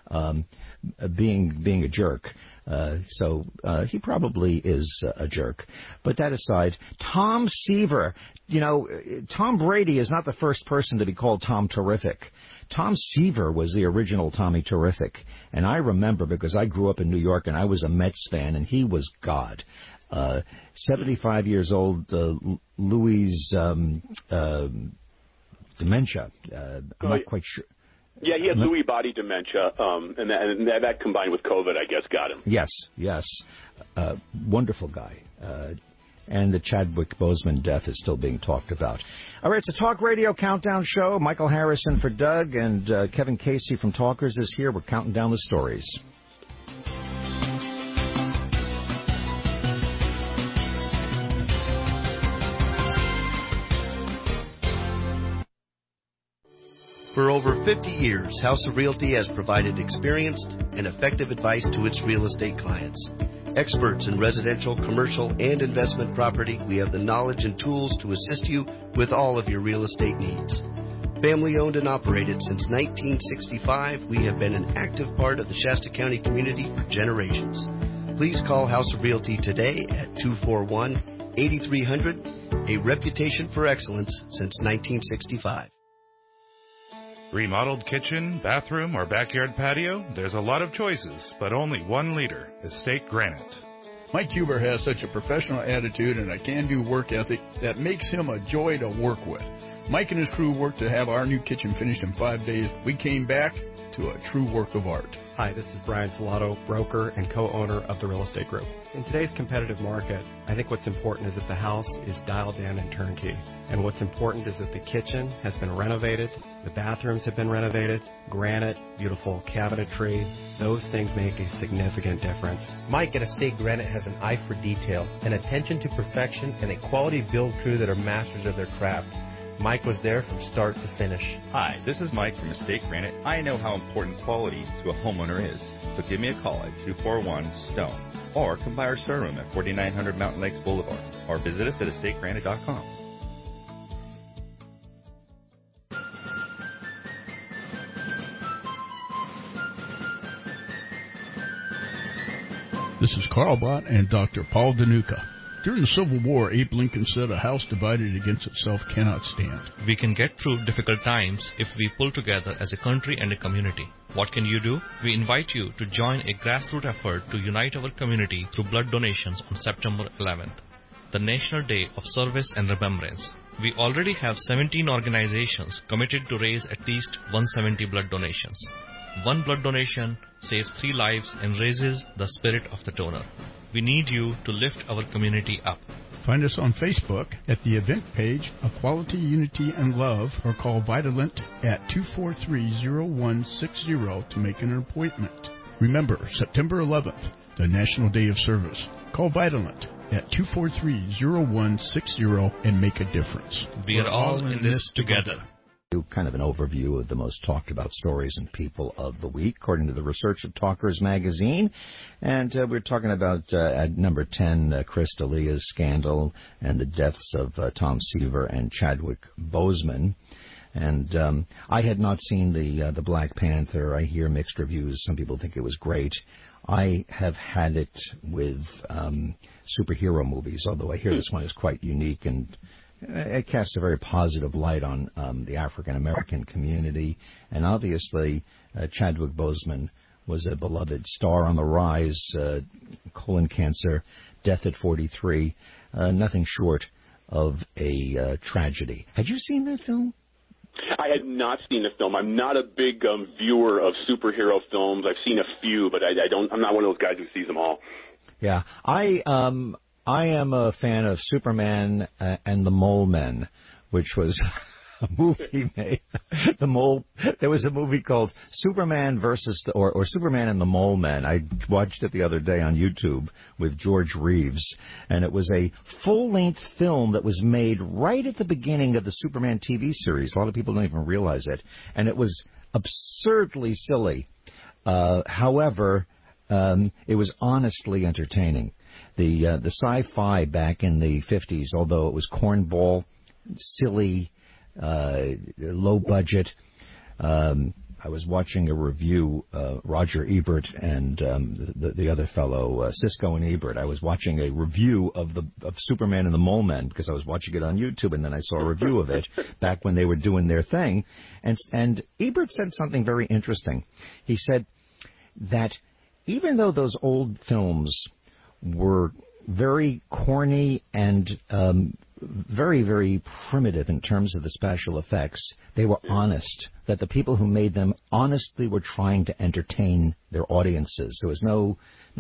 Speaker 15: being a jerk. So he probably is a jerk. But that aside, Tom Seaver, Tom Brady is not the first person to be called Tom Terrific. Tom Seaver was the original Tommy Terrific. And I remember, because I grew up in New York and I was a Mets fan, and he was God. 75 years old, Louis dementia. I'm not quite sure.
Speaker 16: Yeah, he had Lewy body dementia, and that combined with COVID, I guess, got him.
Speaker 15: Yes. Wonderful guy. And the Chadwick Boseman death is still being talked about. All right, it's a talk radio countdown show. Michael Harrison for Doug, and Kevin Casey from Talkers is here. We're counting down the stories.
Speaker 17: For over 50 years, House of Realty has provided experienced and effective advice to its real estate clients. Experts in residential, commercial, and investment property, we have the knowledge and tools to assist you with all of your real estate needs. Family owned and operated since 1965, we have been an active part of the Shasta County community for generations. Please call House of Realty today at 241-8300, a reputation for excellence since 1965.
Speaker 18: Remodeled kitchen, bathroom, or backyard patio? There's a lot of choices, but only one leader, Estate Granite.
Speaker 4: Mike Huber has such a professional attitude and a can-do work ethic that makes him a joy to work with. Mike and his crew worked to have our new kitchen finished in 5 days. We came back to a true work of art.
Speaker 19: Hi, this is Brian Salato, broker and co-owner of the Real Estate Group. In today's competitive market, I think what's important is that the house is dialed in and turnkey. And what's important is that the kitchen has been renovated, the bathrooms have been renovated, granite, beautiful cabinetry. Those things make a significant difference.
Speaker 20: Mike at Estate Granite has an eye for detail, an attention to perfection, and a quality build crew that are masters of their craft. Mike was there from start to finish.
Speaker 21: Hi, this is Mike from Estate Granite. I know how important quality to a homeowner is, so give me a call at 241-STONE, or come by our showroom at 4900 Mountain Lakes Boulevard, or visit us at estategranite.com.
Speaker 4: This is Carl Bott and Dr. Paul Danuka. During the Civil War, Abe Lincoln said, "A house divided against itself cannot stand."
Speaker 22: We can get through difficult times if we pull together as a country and a community. What can you do? We invite you to join a grassroots effort to unite our community through blood donations on September 11th, the National Day of Service and Remembrance. We already have 17 organizations committed to raise at least 170 blood donations. One blood donation saves 3 lives and raises the spirit of the donor. We need you to lift our community up.
Speaker 4: Find us on Facebook at the event page Equality, Unity, and Love, or call Vitalent at 243-0160 to make an appointment. Remember, September 11th, the National Day of Service. Call Vitalent at 243-0160 and make a difference.
Speaker 22: We are all in this together.
Speaker 15: Kind of an overview of the most talked about stories and people of the week, according to the research of Talkers Magazine. And we're talking about, at number 10, Chris D'Elia's scandal and the deaths of Tom Seaver and Chadwick Boseman. And I had not seen the Black Panther. I hear mixed reviews. Some people think it was great. I have had it with superhero movies, although I hear this one is quite unique, and it casts a very positive light on the African-American community. And obviously, Chadwick Boseman was a beloved star on the rise, colon cancer, death at 43, nothing short of a tragedy. Had you seen that film?
Speaker 16: I had not seen the film. I'm not a big viewer of superhero films. I've seen a few, but I'm not one of those guys who sees them all.
Speaker 15: Yeah, I am a fan of Superman and the Mole Men, which was a movie made. There was a movie called Superman versus or Superman and the Mole Men. I watched it the other day on YouTube with George Reeves, and it was a full-length film that was made right at the beginning of the Superman TV series. A lot of people don't even realize it, and it was absurdly silly. However, it was honestly entertaining. The sci-fi back in the 50s, although it was cornball, silly, low budget. I was watching a review, Roger Ebert and the other fellow, Cisco and Ebert. I was watching a review of Superman and the Mole Men because I was watching it on YouTube, and then I saw a review of it back when they were doing their thing. And Ebert said something very interesting. He said that even though those old films were very corny and very, very primitive in terms of the special effects, they were honest, that the people who made them honestly were trying to entertain their audiences. There was no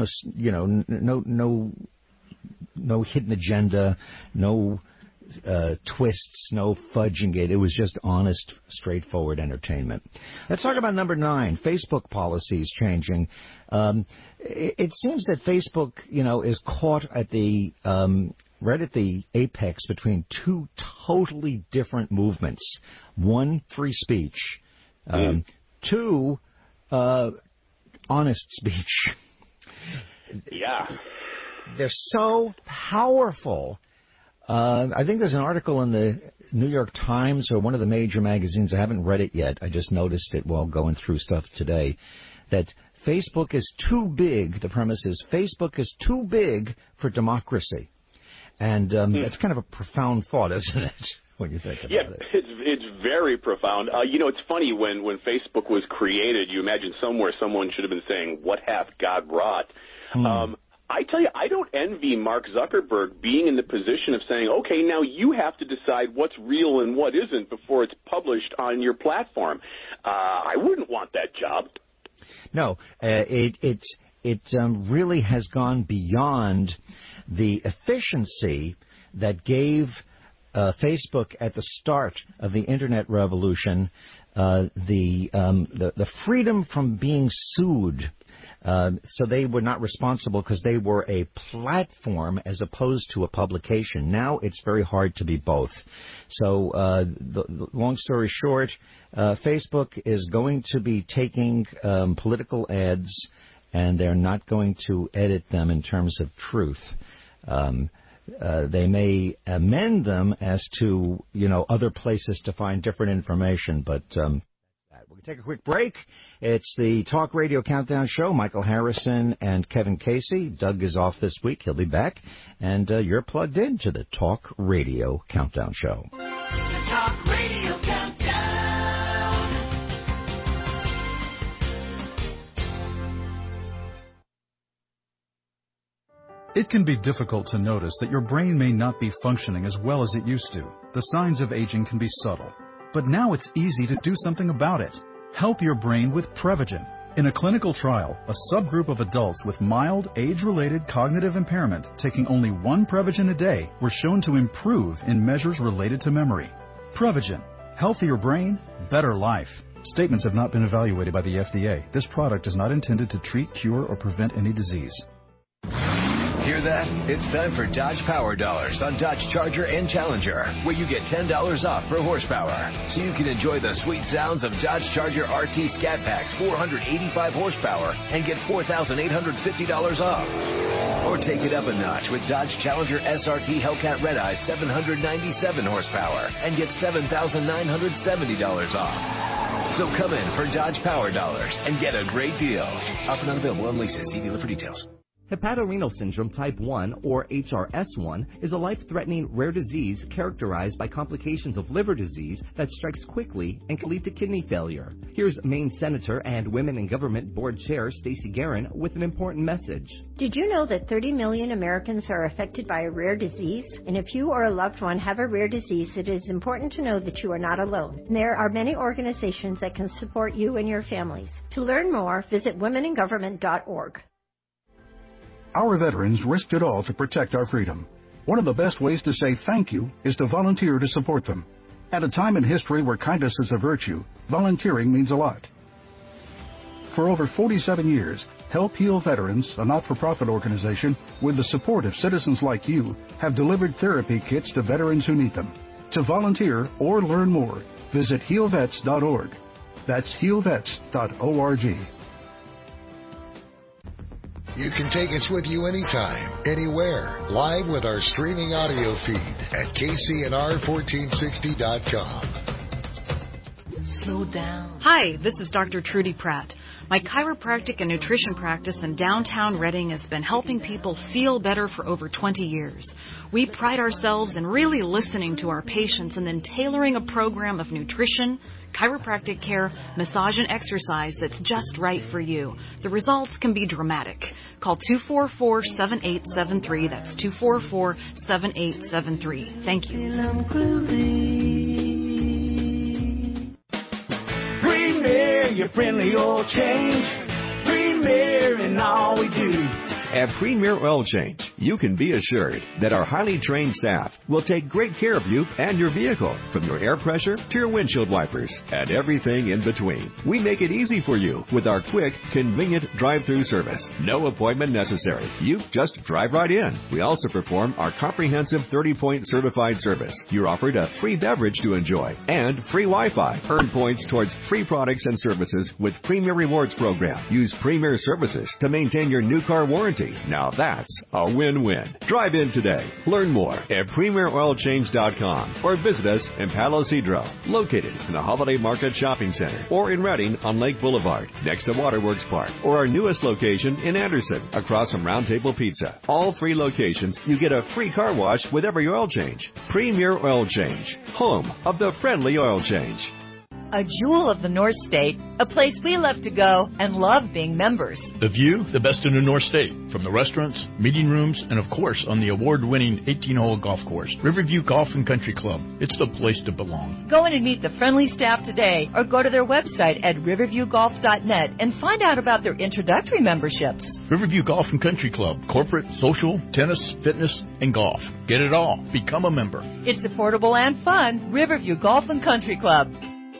Speaker 15: hidden agenda, no twists, no fudging it. It was just honest, straightforward entertainment. Let's talk about number 9, Facebook policies changing. It seems that Facebook, is caught at the right at the apex between two totally different movements. One, free speech. 2, honest speech.
Speaker 16: Yeah.
Speaker 15: They're so powerful. I think there's an article in the New York Times or one of the major magazines. I haven't read it yet. I just noticed it while going through stuff today, that Facebook is too big. The premise is Facebook is too big for democracy. And it's kind of a profound thought, isn't it, when you think about it?
Speaker 16: Yeah, it's very profound. It's funny, when Facebook was created, you imagine somewhere someone should have been saying, "What hath God wrought?" I tell you, I don't envy Mark Zuckerberg being in the position of saying, okay, now you have to decide what's real and what isn't before it's published on your platform. I wouldn't want that job.
Speaker 15: No, it really has gone beyond the efficiency that gave Facebook at the start of the Internet revolution the freedom from being sued. So they were not responsible because they were a platform as opposed to a publication. Now it's very hard to be both. So the long story short, Facebook is going to be taking political ads, and they're not going to edit them in terms of truth. They may amend them as to, other places to find different information, but we're going to take a quick break. It's the Talk Radio Countdown Show. Michael Harrison and Kevin Casey. Doug is off this week. He'll be back. And you're plugged in to the Talk Radio Countdown Show.
Speaker 7: The Talk Radio Countdown.
Speaker 1: It can be difficult to notice that your brain may not be functioning as well as it used to. The signs of aging can be subtle. But now it's easy to do something about it. Help your brain with Prevagen. In a clinical trial, a subgroup of adults with mild age-related cognitive impairment taking only one Prevagen a day were shown to improve in measures related to memory. Prevagen. Healthier brain, better life. Statements have not been evaluated by the FDA. This product is not intended to treat, cure, or prevent any disease.
Speaker 2: Hear that? It's time for Dodge Power Dollars on Dodge Charger and Challenger, where you get $10 off per horsepower. So you can enjoy the sweet sounds of Dodge Charger RT Scat Pack's 485 horsepower and get $4,850 off. Or take it up a notch with Dodge Challenger SRT Hellcat Red Eye 797 horsepower and get $7,970 off. So come in for Dodge Power Dollars and get a great deal. Offer not available on leases. See dealer for details.
Speaker 8: Hepatorenal syndrome type 1, or HRS1, is a life-threatening rare disease characterized by complications of liver disease that strikes quickly and can lead to kidney failure. Here's Maine Senator and Women in Government Board Chair Stacey Guerin with an important message.
Speaker 13: Did you know that 30 million Americans are affected by a rare disease? And if you or a loved one have a rare disease, it is important to know that you are not alone. There are many organizations that can support you and your families. To learn more, visit womeningovernment.org.
Speaker 14: Our veterans risked it all to protect our freedom. One of the best ways to say thank you is to volunteer to support them. At a time in history where kindness is a virtue, volunteering means a lot. For over 47 years, Help Heal Veterans, a not-for-profit organization with the support of citizens like you, have delivered therapy kits to veterans who need them. To volunteer or learn more, visit healvets.org. That's healvets.org.
Speaker 26: You can take us with you anytime, anywhere, live with our streaming audio feed at kcnr1460.com.
Speaker 27: Slow down. Hi, this is Dr. Trudy Pratt. My chiropractic and nutrition practice in downtown Reading has been helping people feel better for over 20 years. We pride ourselves in really listening to our patients and then tailoring a program of nutrition, chiropractic care, massage, and exercise that's just right for you. The results can be dramatic. Call 244-7873. That's 244-7873. Thank you.
Speaker 7: Premier, your friendly oil change. Premier in all we do.
Speaker 28: At Premier Oil Change, you can be assured that our highly trained staff will take great care of you and your vehicle, from your air pressure to your windshield wipers and everything in between. We make it easy for you with our quick, convenient drive-through service. No appointment necessary. You just drive right in. We also perform our comprehensive 30-point certified service. You're offered a free beverage to enjoy and free Wi-Fi. Earn points towards free products and services with Premier Rewards program. Use Premier services to maintain your new car warranty. Now that's a win-win. Drive in today. Learn more at PremierOilChange.com or visit us in Palo Cedro, located in the Holiday Market Shopping Center, or in Reading on Lake Boulevard, next to Waterworks Park, or our newest location in Anderson, across from Round Table Pizza. All three locations, you get a free car wash with every oil change. Premier Oil Change, home of the friendly oil change.
Speaker 29: A jewel of the North State, a place we love to go and love being members.
Speaker 4: The view, the best in the North State, from the restaurants, meeting rooms, and of course on the award-winning 18-hole golf course, Riverview Golf and Country Club. It's the place to belong.
Speaker 29: Go in and meet the friendly staff today, or go to their website at riverviewgolf.net and find out about their introductory memberships.
Speaker 4: Riverview Golf and Country Club, corporate, social, tennis, fitness, and golf. Get it all. Become a member.
Speaker 29: It's affordable and fun. Riverview Golf and Country Club.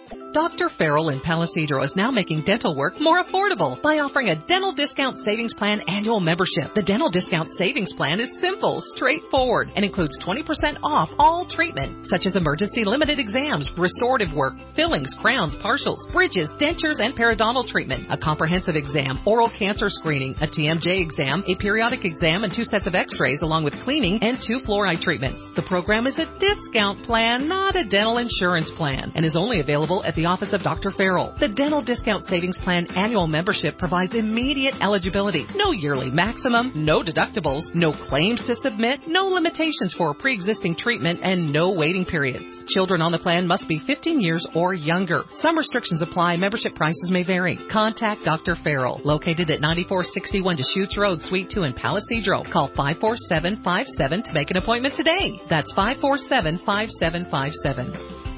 Speaker 30: Dr. Farrell in Palo Cedro is now making dental work more affordable by offering a Dental Discount Savings Plan annual membership. The Dental Discount Savings Plan is simple, straightforward, and includes 20% off all treatment, such as emergency limited exams, restorative work, fillings, crowns, partials, bridges, dentures, and periodontal treatment, a comprehensive exam, oral cancer screening, a TMJ exam, a periodic exam, and 2 sets of x-rays, along with cleaning and 2 fluoride treatments. The program is a discount plan, not a dental insurance plan, and is only available at the the office of Dr. Farrell. The Dental Discount Savings Plan annual membership provides immediate eligibility. No yearly maximum, no deductibles, no claims to submit, no limitations for pre-existing treatment, and no waiting periods. Children on the plan must be 15 years or younger. Some restrictions apply. Membership prices may vary. Contact Dr. Farrell, located at 9461 Deschutes Road, Suite 2 in Palisadro. Call 54757 to make an appointment today. That's 547-5757.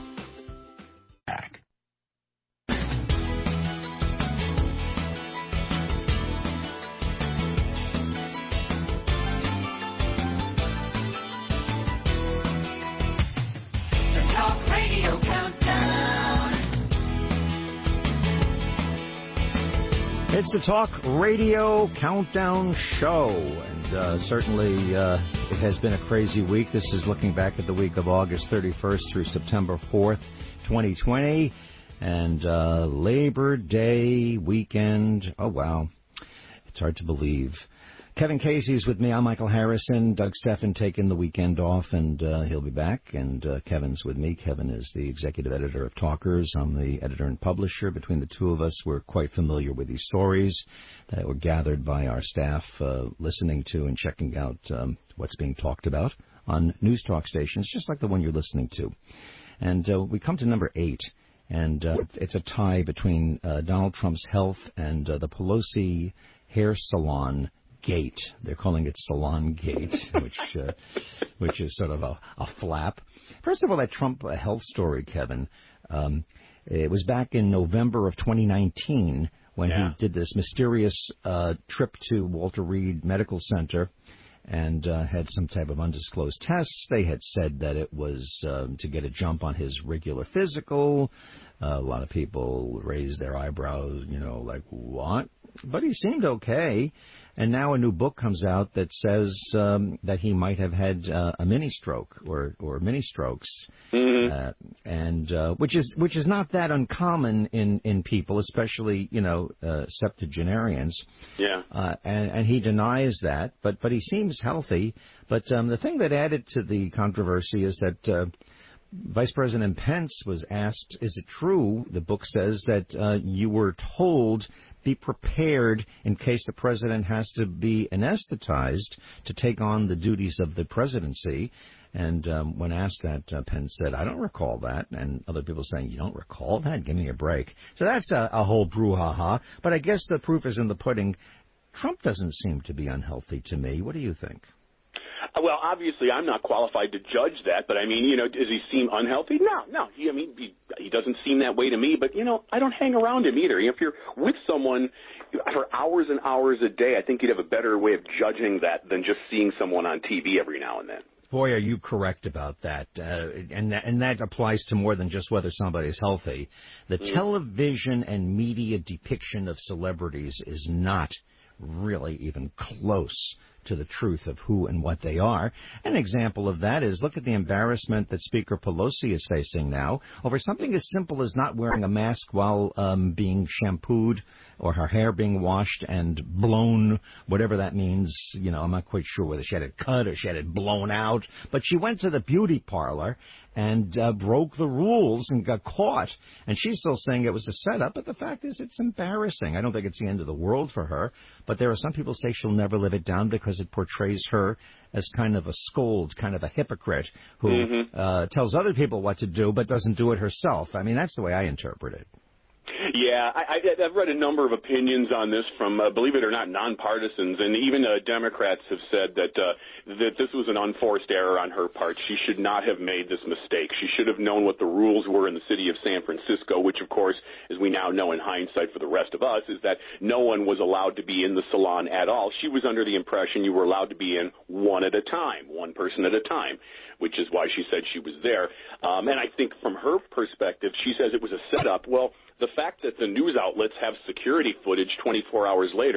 Speaker 15: It's the Talk Radio Countdown Show, and certainly it has been a crazy week. This is looking back at the week of August 31st through September 4th, 2020, and Labor Day weekend. Oh, wow. It's hard to believe. Kevin Casey's with me. I'm Michael Harrison. Doug Steffen taking the weekend off, and he'll be back. And Kevin's with me. Kevin is the executive editor of Talkers. I'm the editor and publisher. Between the two of us, we're quite familiar with these stories that were gathered by our staff, listening to and checking out what's being talked about on news talk stations, just like the one you're listening to. And we come to number 8, and it's a tie between Donald Trump's health and the Pelosi hair salon Gate. They're calling it Salon Gate, which is sort of a flap. First of all, that Trump health story, Kevin, it was back in November of 2019 when he did this mysterious trip to Walter Reed Medical Center and had some type of undisclosed tests. They had said that it was to get a jump on his regular physical. A lot of people raised their eyebrows, like, what? But he seemed okay. And now a new book comes out that says that he might have had a mini stroke or mini strokes, and which is not that uncommon in people, especially septuagenarians. Yeah. And he denies that, but he seems healthy. But the thing that added to the controversy is that Vice President Pence was asked, "Is it true?" The book says that you were told, be prepared in case the president has to be anesthetized to take on the duties of the presidency. And when asked that, Pence said, "I don't recall that." And other people saying, "You don't recall that? Give me a break." So that's a whole brouhaha. But I guess the proof is in the pudding. Trump doesn't seem to be unhealthy to me. What do you think?
Speaker 16: Well, obviously, I'm not qualified to judge that, but I mean, does he seem unhealthy? No. He doesn't seem that way to me, but, I don't hang around him either. If you're with someone for hours and hours a day, I think you'd have a better way of judging that than just seeing someone on TV every now and then.
Speaker 15: Boy, are you correct about that. And that applies to more than just whether somebody's healthy. The television and media depiction of celebrities is not really even close to the truth of who and what they are. An example of that is, look at the embarrassment that Speaker Pelosi is facing now over something as simple as not wearing a mask while being shampooed or her hair being washed and blown, whatever that means. I'm not quite sure whether she had it cut or she had it blown out. But she went to the beauty parlor and broke the rules and got caught. And she's still saying it was a setup, but the fact is it's embarrassing. I don't think it's the end of the world for her, but there are some people say she'll never live it down because it portrays her as kind of a scold, kind of a hypocrite who tells other people what to do but doesn't do it herself. I mean, that's the way I interpret it.
Speaker 16: Yeah, I've read a number of opinions on this from, believe it or not, nonpartisans, and even Democrats have said that this was an unforced error on her part. She should not have made this mistake. She should have known what the rules were in the city of San Francisco, which, of course, as we now know in hindsight for the rest of us, is that no one was allowed to be in the salon at all. She was under the impression you were allowed to be in one at a time, one person at a time, which is why she said she was there. And I think from her perspective, she says it was a setup. Well, the fact that the news outlets have security footage 24 hours later,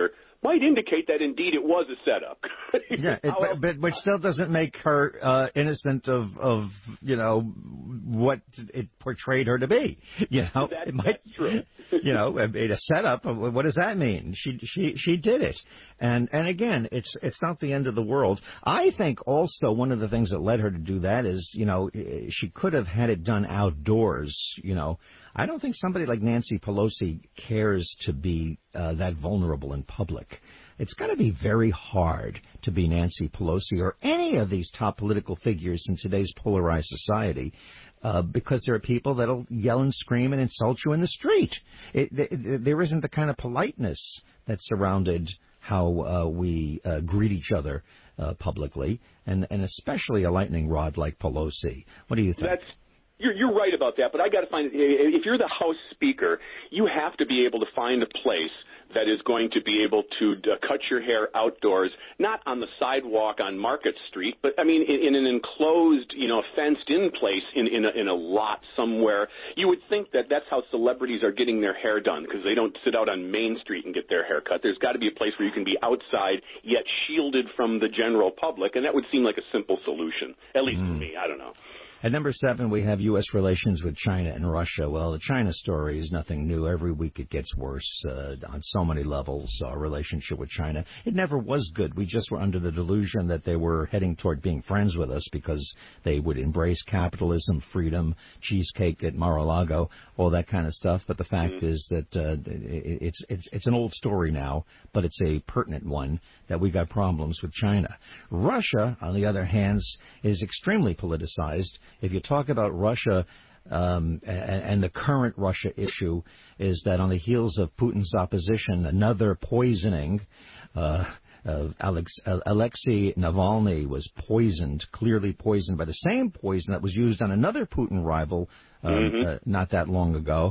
Speaker 16: might indicate that indeed it was a setup.
Speaker 15: Yeah, but which still doesn't make her innocent of what it portrayed her to be.
Speaker 16: That's true.
Speaker 15: A setup. What does that mean? She did it, and again, it's not the end of the world. I think also one of the things that led her to do that is she could have had it done outdoors. I don't think somebody like Nancy Pelosi cares to be that vulnerable in public. It's got to be very hard to be Nancy Pelosi or any of these top political figures in today's polarized society because there are people that'll yell and scream and insult you in the street. There isn't the kind of politeness that surrounded how we greet each other publicly, and especially a lightning rod like Pelosi. What do you think?
Speaker 16: You're right about that, but I got to find, if you're the House Speaker, you have to be able to find a place that is going to be able to cut your hair outdoors, not on the sidewalk on Market Street, but I mean in an enclosed, fenced-in place in a lot somewhere. You would think that that's how celebrities are getting their hair done, because they don't sit out on Main Street and get their hair cut. There's got to be a place where you can be outside yet shielded from the general public, and that would seem like a simple solution, at least to me. I don't know.
Speaker 15: At number 7, we have U.S. relations with China and Russia. Well, the China story is nothing new. Every week it gets worse on so many levels, our relationship with China. It never was good. We just were under the delusion that they were heading toward being friends with us because they would embrace capitalism, freedom, cheesecake at Mar-a-Lago, all that kind of stuff. But the fact is that it's an old story now, but it's a pertinent one, that we got problems with China. Russia, on the other hand, is extremely politicized. If you talk about Russia and the current Russia issue, is that on the heels of Putin's opposition, another poisoning, Alexei Navalny was poisoned, clearly poisoned by the same poison that was used on another Putin rival not that long ago.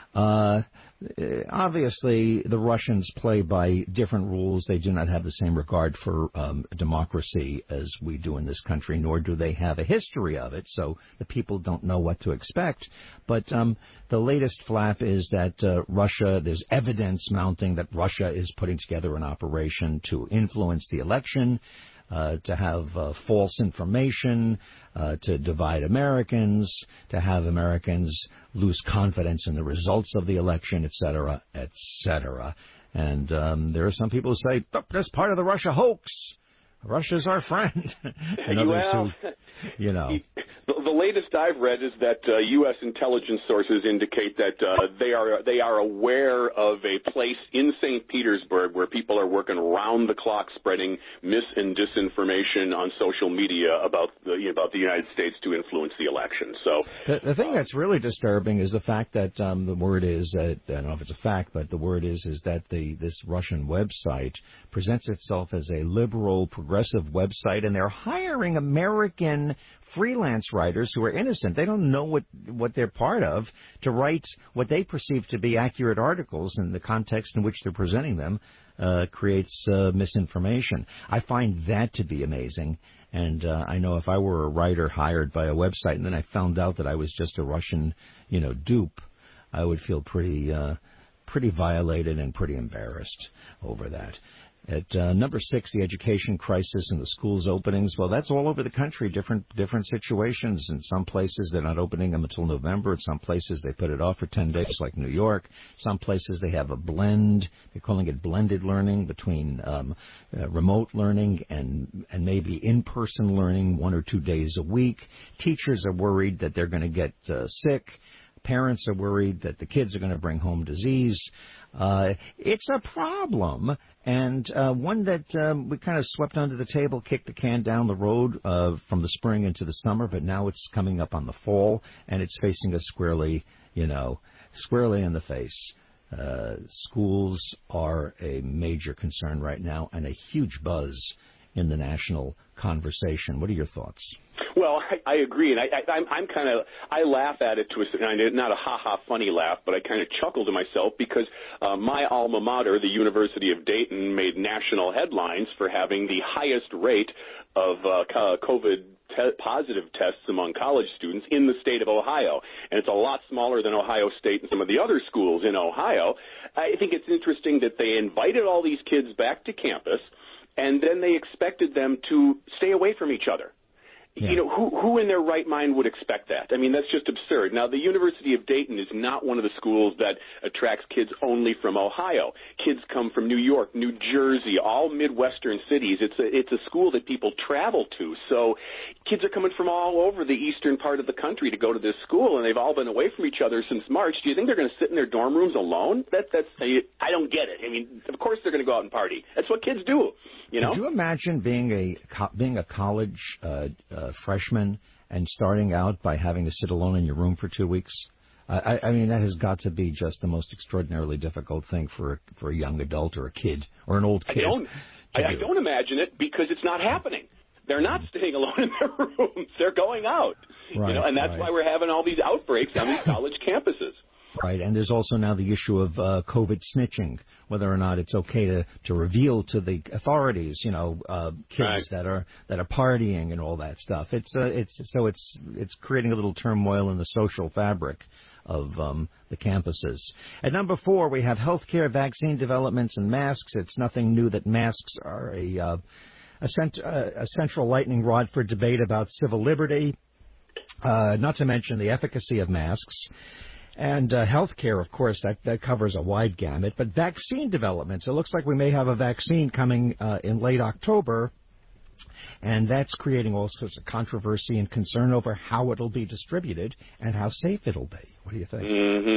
Speaker 15: Obviously, the Russians play by different rules. They do not have the same regard for democracy as we do in this country, nor do they have a history of it, so the people don't know what to expect. But the latest flap is that Russia, there's evidence mounting that Russia is putting together an operation to influence the election, to have false information, to divide Americans, to have Americans lose confidence in the results of the election, et cetera, et cetera. And there are some people who say, that's part of the Russia hoax. Russia's our friend. And others who,
Speaker 16: The latest I've read is that U.S. intelligence sources indicate that they are aware of a place in St. Petersburg where people are working round the clock spreading mis and disinformation on social media about the United States to influence the election. So
Speaker 15: the thing that's really disturbing is the fact that the word is, I don't know if it's a fact, but the word is that this Russian website presents itself as a liberal, progressive website, and they're hiring American freelance writers who are innocent. They don't know what they're part of to write what they perceive to be accurate articles, and the context in which they're presenting them creates misinformation. I find that to be amazing. And I know if I were a writer hired by a website and then I found out that I was just a Russian, dupe, I would feel pretty violated and pretty embarrassed over that. At number 6, the education crisis and the schools openings. Well, that's all over the country, different situations. In some places, they're not opening them until November. In some places, they put it off for 10 days, like New York. Some places, they have a blend. They're calling it blended learning between remote learning and maybe in-person learning 1 or 2 days a week. Teachers are worried that they're going to get sick. Parents are worried that the kids are going to bring home disease. It's a problem, and one that we kind of swept under the table, kicked the can down the road from the spring into the summer, but now it's coming up on the fall, and it's facing us squarely in the face. Schools are a major concern right now, and a huge buzz in the national conversation. What are your thoughts?
Speaker 16: Well, I agree, and I laugh at it to a certain, not a ha-ha funny laugh, but I kind of chuckle to myself because my alma mater, the University of Dayton, made national headlines for having the highest rate of COVID positive tests among college students in the state of Ohio. And it's a lot smaller than Ohio State and some of the other schools in Ohio. I think it's interesting that they invited all these kids back to campus, and then they expected them to stay away from each other. Yeah. You know, who in their right mind would expect that? I mean, that's just absurd. Now, the University of Dayton is not one of the schools that attracts kids only from Ohio. Kids come from New York, New Jersey, all Midwestern cities. It's a school that people travel to. So kids are coming from all over the eastern part of the country to go to this school, and they've all been away from each other since March. Do you think they're going to sit in their dorm rooms alone? I don't get it. I mean, of course they're going to go out and party. That's what kids do. You know?
Speaker 15: Could you imagine being a college freshman and starting out by having to sit alone in your room for 2 weeks? I mean, that has got to be just the most extraordinarily difficult thing for a young adult or a kid or an old kid.
Speaker 16: I don't imagine it because it's not happening. They're not staying alone in their rooms. They're going out.
Speaker 15: Right,
Speaker 16: you know, and that's why we're having all these outbreaks on these college campuses.
Speaker 15: Right, and there's also now the issue of COVID snitching, whether or not it's okay to reveal to the authorities, you know, kids that are partying and all that stuff. It's creating a little turmoil in the social fabric of the campuses. At number 4, we have healthcare, vaccine developments, and masks. It's nothing new that masks are a central lightning rod for debate about civil liberty, not to mention the efficacy of masks. And health care, of course, that covers a wide gamut. But vaccine developments, it looks like we may have a vaccine coming in late October, and that's creating all sorts of controversy and concern over how it'll be distributed and how safe it'll be. What do you think?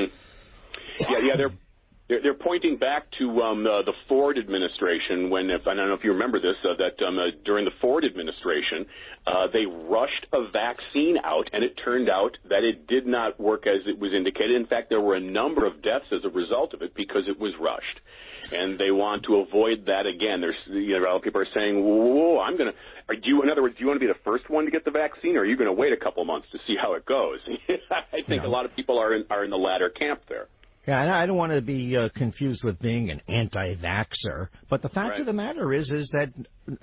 Speaker 16: Mm-hmm. Yeah, they're pointing back to the Ford administration when, I don't know if you remember this, that during the Ford administration, they rushed a vaccine out, and it turned out that it did not work as it was indicated. In fact, there were a number of deaths as a result of it because it was rushed. And they want to avoid that again. There's, you know, people are saying, "Whoa, in other words, do you want to be the first one to get the vaccine, or are you going to wait a couple months to see how it goes?" I think a lot of people are in the latter camp there.
Speaker 15: Yeah, and I don't want to be confused with being an anti-vaxxer, but the fact of the matter is that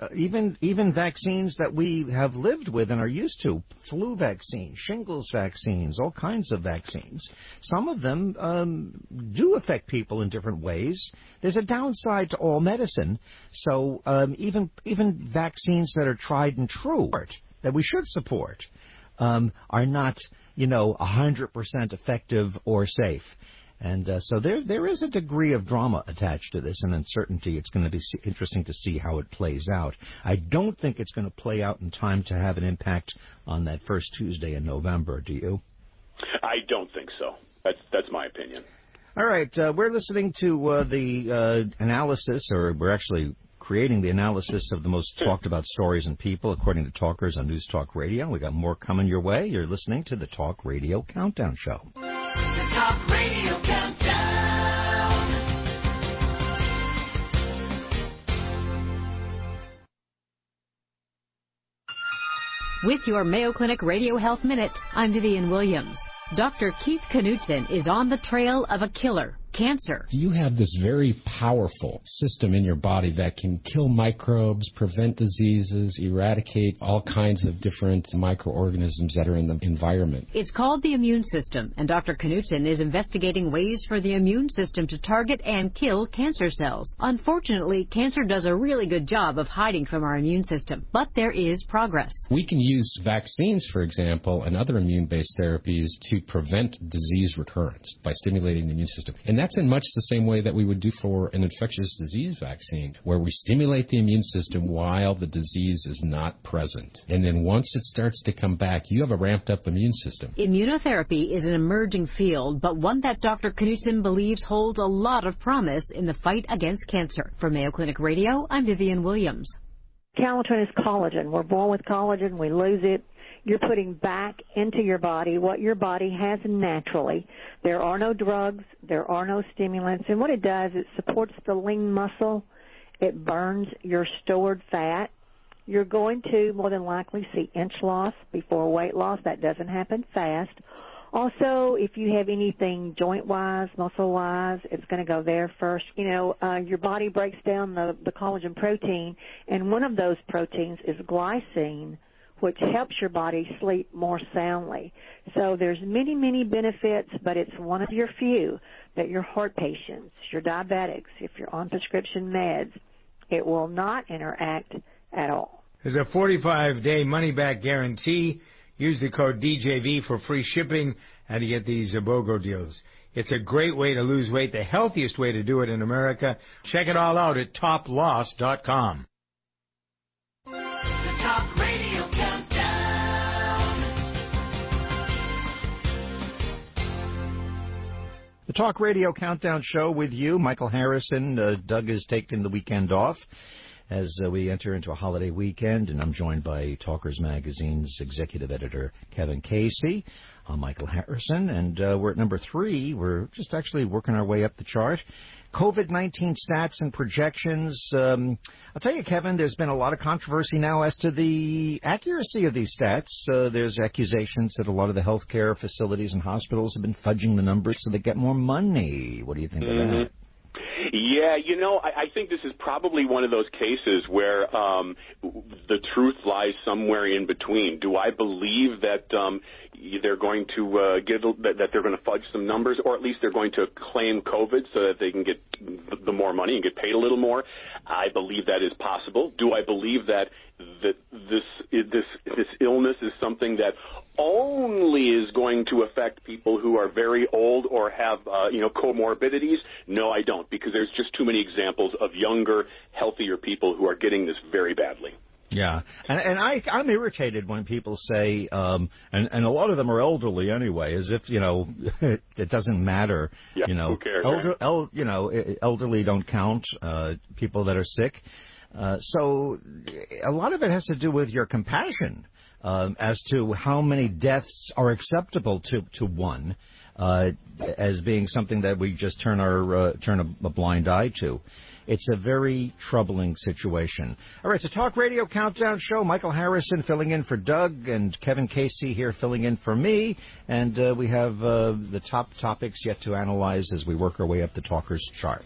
Speaker 15: even vaccines that we have lived with and are used to, flu vaccines, shingles vaccines, all kinds of vaccines, some of them do affect people in different ways. There's a downside to all medicine, so even vaccines that are tried and true, that we should support, are not, 100% effective or safe. And so there is a degree of drama attached to this and uncertainty. It's going to be interesting to see how it plays out. I don't think it's going to play out in time to have an impact on that first Tuesday in November. Do you?
Speaker 16: I don't think so. That's my opinion.
Speaker 15: All right. We're listening to the analysis, or we're actually creating the analysis of the most talked about stories and people, according to talkers on News Talk Radio. We got more coming your way. You're listening to the Talk Radio Countdown Show.
Speaker 7: The Talk Radio Countdown.
Speaker 3: With your Mayo Clinic Radio Health Minute, I'm Vivian Williams. Dr. Keith Knutson is on the trail of a killer, cancer.
Speaker 5: You have this very powerful system in your body that can kill microbes, prevent diseases, eradicate all kinds of different microorganisms that are in the environment.
Speaker 3: It's called the immune system, and Dr. Knutson is investigating ways for the immune system to target and kill cancer cells. Unfortunately, cancer does a really good job of hiding from our immune system, but there is progress.
Speaker 5: We can use vaccines, for example, and other immune-based therapies to prevent disease recurrence by stimulating the immune system. And that's in much the same way that we would do for an infectious disease vaccine, where we stimulate the immune system while the disease is not present. And then once it starts to come back, you have a ramped-up immune system.
Speaker 3: Immunotherapy is an emerging field, but one that Dr. Knutson believes holds a lot of promise in the fight against cancer. For Mayo Clinic Radio, I'm Vivian Williams.
Speaker 6: Collagen is collagen. We're born with collagen. We lose it. You're putting back into your body what your body has naturally. There are no drugs. There are no stimulants. And what it does, it supports the lean muscle. It burns your stored fat. You're going to more than likely see inch loss before weight loss. That doesn't happen fast. Also, if you have anything joint-wise, muscle-wise, it's going to go there first. Your body breaks down the collagen protein, and one of those proteins is glycine, which helps your body sleep more soundly. So there's many, many benefits, but it's one of your few that your heart patients, your diabetics, if you're on prescription meds, it will not interact at all.
Speaker 9: There's a 45-day money-back guarantee. Use the code DJV for free shipping and to get these BOGO deals. It's a great way to lose weight, the healthiest way to do it in America. Check it all out at toploss.com.
Speaker 7: The Talk Radio Countdown.
Speaker 15: The Talk Radio Countdown Show with you, Michael Harrison. Doug has taken the weekend off as we enter into a holiday weekend, and I'm joined by Talkers Magazine's executive editor, Kevin Casey. I'm Michael Harrison, and we're at number 3. We're just actually working our way up the chart. COVID-19 stats and projections. I'll tell you, Kevin, there's been a lot of controversy now as to the accuracy of these stats. There's accusations that a lot of the healthcare facilities and hospitals have been fudging the numbers so they get more money. What do you think of that?
Speaker 16: Yeah, I think this is probably one of those cases where the truth lies somewhere in between. Do I believe that they're going to that they're going to fudge some numbers, or at least they're going to claim COVID so that they can get the more money and get paid a little more? I believe that is possible. Do I believe that this illness is something that only is going to affect people who are very old or have comorbidities? No, I don't, because there's just too many examples of younger, healthier people who are getting this very badly.
Speaker 15: Yeah, and I'm irritated when people say, and a lot of them are elderly anyway, as if it doesn't matter.
Speaker 16: Yeah, who cares?
Speaker 15: Elderly don't count. People that are sick. So a lot of it has to do with your compassion as to how many deaths are acceptable to one as being something that we just turn a blind eye to. It's a very troubling situation. All right, it's a Talk Radio Countdown Show. Michael Harrison filling in for Doug, and Kevin Casey here filling in for me. And we have the top topics yet to analyze as we work our way up the Talkers chart.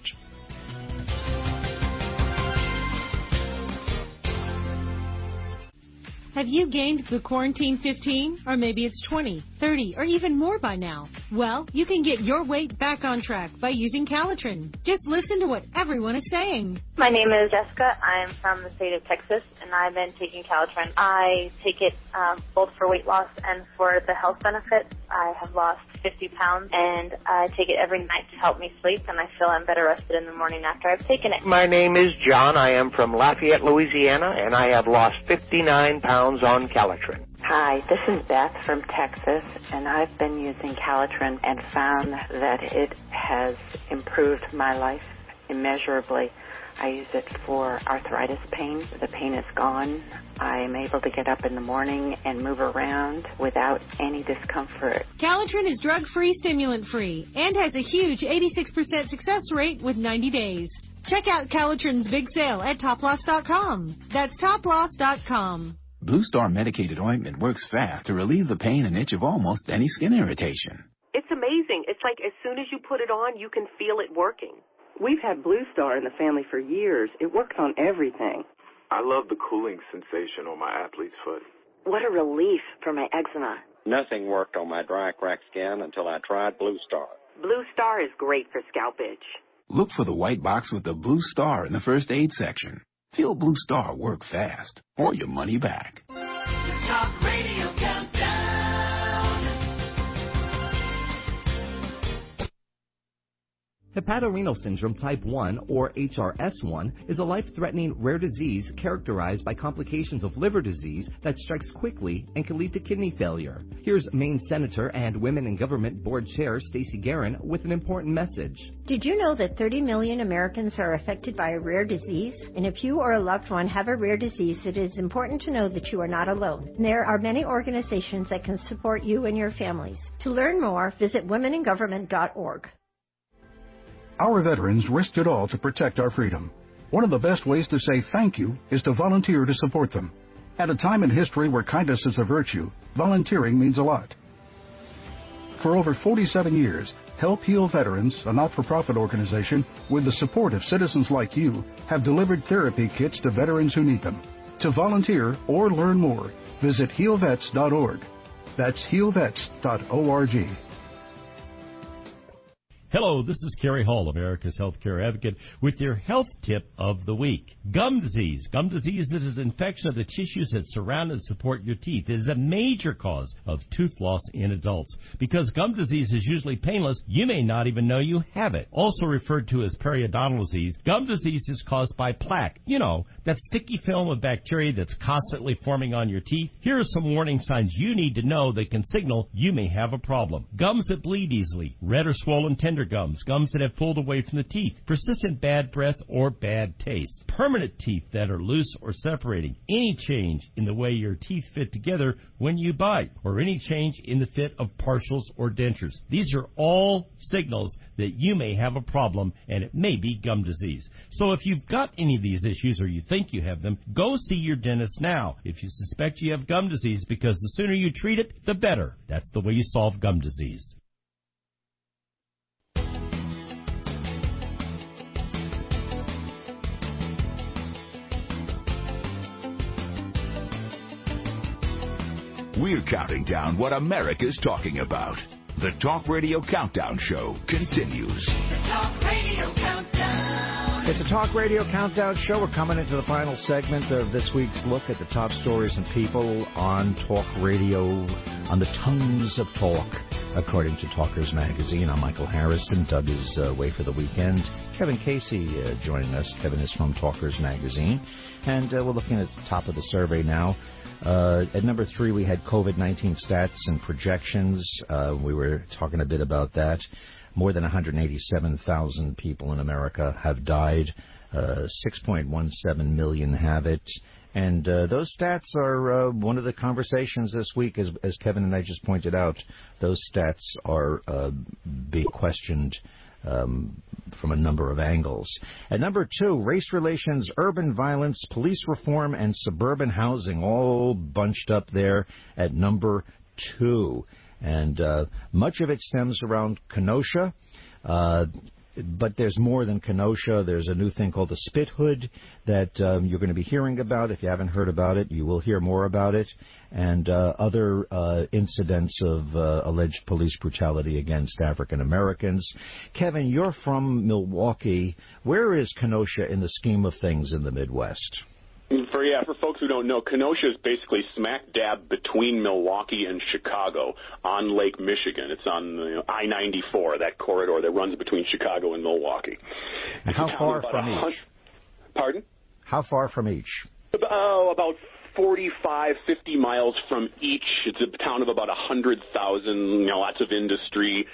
Speaker 10: Have you gained the quarantine 15? Or maybe it's 20, 30, or even more by now? Well, you can get your weight back on track by using Calitrin. Just listen to what everyone is saying.
Speaker 11: My name is Jessica. I'm from the state of Texas, and I've been taking Calitrin. I take it both for weight loss and for the health benefits. I have lost 50 pounds, and I take it every night to help me sleep, and I feel I'm better rested in the morning after I've taken it.
Speaker 12: My name is John. I am from Lafayette, Louisiana, and I have lost 59 pounds on Calitrin.
Speaker 17: Hi, this is Beth from Texas, and I've been using Calitrin and found that it has improved my life immeasurably. I use it for arthritis pain. The pain is gone. I am able to get up in the morning and move around without any discomfort.
Speaker 10: Calitrin is drug-free, stimulant-free, and has a huge 86% success rate with 90 days. Check out Calitrin's big sale at toploss.com. That's toploss.com.
Speaker 18: Blue Star medicated ointment works fast to relieve the pain and itch of almost any skin irritation.
Speaker 19: It's amazing. It's like as soon as you put it on, you can feel it working.
Speaker 23: We've had Blue Star in the family for years. It works on everything.
Speaker 24: I love the cooling sensation on my athlete's foot.
Speaker 23: What a relief for my eczema.
Speaker 25: Nothing worked on my dry, cracked skin until I tried Blue Star.
Speaker 19: Blue Star is great for scalp itch.
Speaker 18: Look for the white box with the Blue Star in the first aid section. Feel Blue Star work fast, or your money back.
Speaker 7: Talk Radio Countdown.
Speaker 8: Hepatorenal syndrome type 1, or HRS1, is a life-threatening rare disease characterized by complications of liver disease that strikes quickly and can lead to kidney failure. Here's Maine Senator and Women in Government Board Chair Stacey Guerin with an important message.
Speaker 13: Did you know that 30 million Americans are affected by a rare disease? And if you or a loved one have a rare disease, it is important to know that you are not alone. There are many organizations that can support you and your families. To learn more, visit womeningovernment.org.
Speaker 14: Our veterans risked it all to protect our freedom. One of the best ways to say thank you is to volunteer to support them. At a time in history where kindness is a virtue, volunteering means a lot. For over 47 years, Help Heal Veterans, a not-for-profit organization with the support of citizens like you, have delivered therapy kits to veterans who need them. To volunteer or learn more, visit healvets.org. That's healvets.org.
Speaker 1: Hello, this is Kerry Hall, America's Healthcare Advocate, with your health tip of the week. Gum disease. Gum disease is an infection of the tissues that surround and support your teeth. It is a major cause of tooth loss in adults. Because gum disease is usually painless, you may not even know you have it. Also referred to as periodontal disease, gum disease is caused by plaque. You know, that sticky film of bacteria that's constantly forming on your teeth. Here are some warning signs you need to know that can signal you may have a problem. Gums that bleed easily, red or swollen tender gums, gums that have pulled away from the teeth, persistent bad breath or bad taste, permanent teeth that are loose or separating, any change in the way your teeth fit together when you bite, or any change in the fit of partials or dentures. These are all signals that you may have a problem, and it may be gum disease. So if you've got any of these issues or you think you have them, go see your dentist now if you suspect you have gum disease, because the sooner you treat it, the better. That's the way you solve gum disease.
Speaker 2: We're counting down what America's talking about. The Talk Radio Countdown Show continues.
Speaker 7: The Talk Radio Countdown.
Speaker 15: It's a Talk Radio Countdown Show. We're coming into the final segment of this week's look at the top stories and people on Talk Radio, on the tongues of talk, according to Talkers Magazine. I'm Michael Harrison. Doug is away for the weekend. Kevin Casey joining us. Kevin is from Talkers Magazine. And we're looking at the top of the survey now. At number 3, we had COVID-19 stats and projections. We were talking a bit about that. More than 187,000 people in America have died. 6.17 million have it. And those stats are one of the conversations this week, as Kevin and I just pointed out. Those stats are being questioned from a number of angles. At number 2, race relations, urban violence, police reform, and suburban housing, all bunched up there at number 2. And much of it stems around Kenosha. But there's more than Kenosha. There's a new thing called the Spit Hood that you're going to be hearing about. If you haven't heard about it, you will hear more about it. And other incidents of alleged police brutality against African Americans. Kevin, you're from Milwaukee. Where is Kenosha in the scheme of things in the Midwest?
Speaker 16: For folks who don't know, Kenosha is basically smack dab between Milwaukee and Chicago on Lake Michigan. It's on I-94, that corridor that runs between Chicago and Milwaukee.
Speaker 15: How far from each?
Speaker 16: Pardon?
Speaker 15: How far from each?
Speaker 16: About 45, 50 miles from each. It's a town of about 100,000, lots of industry.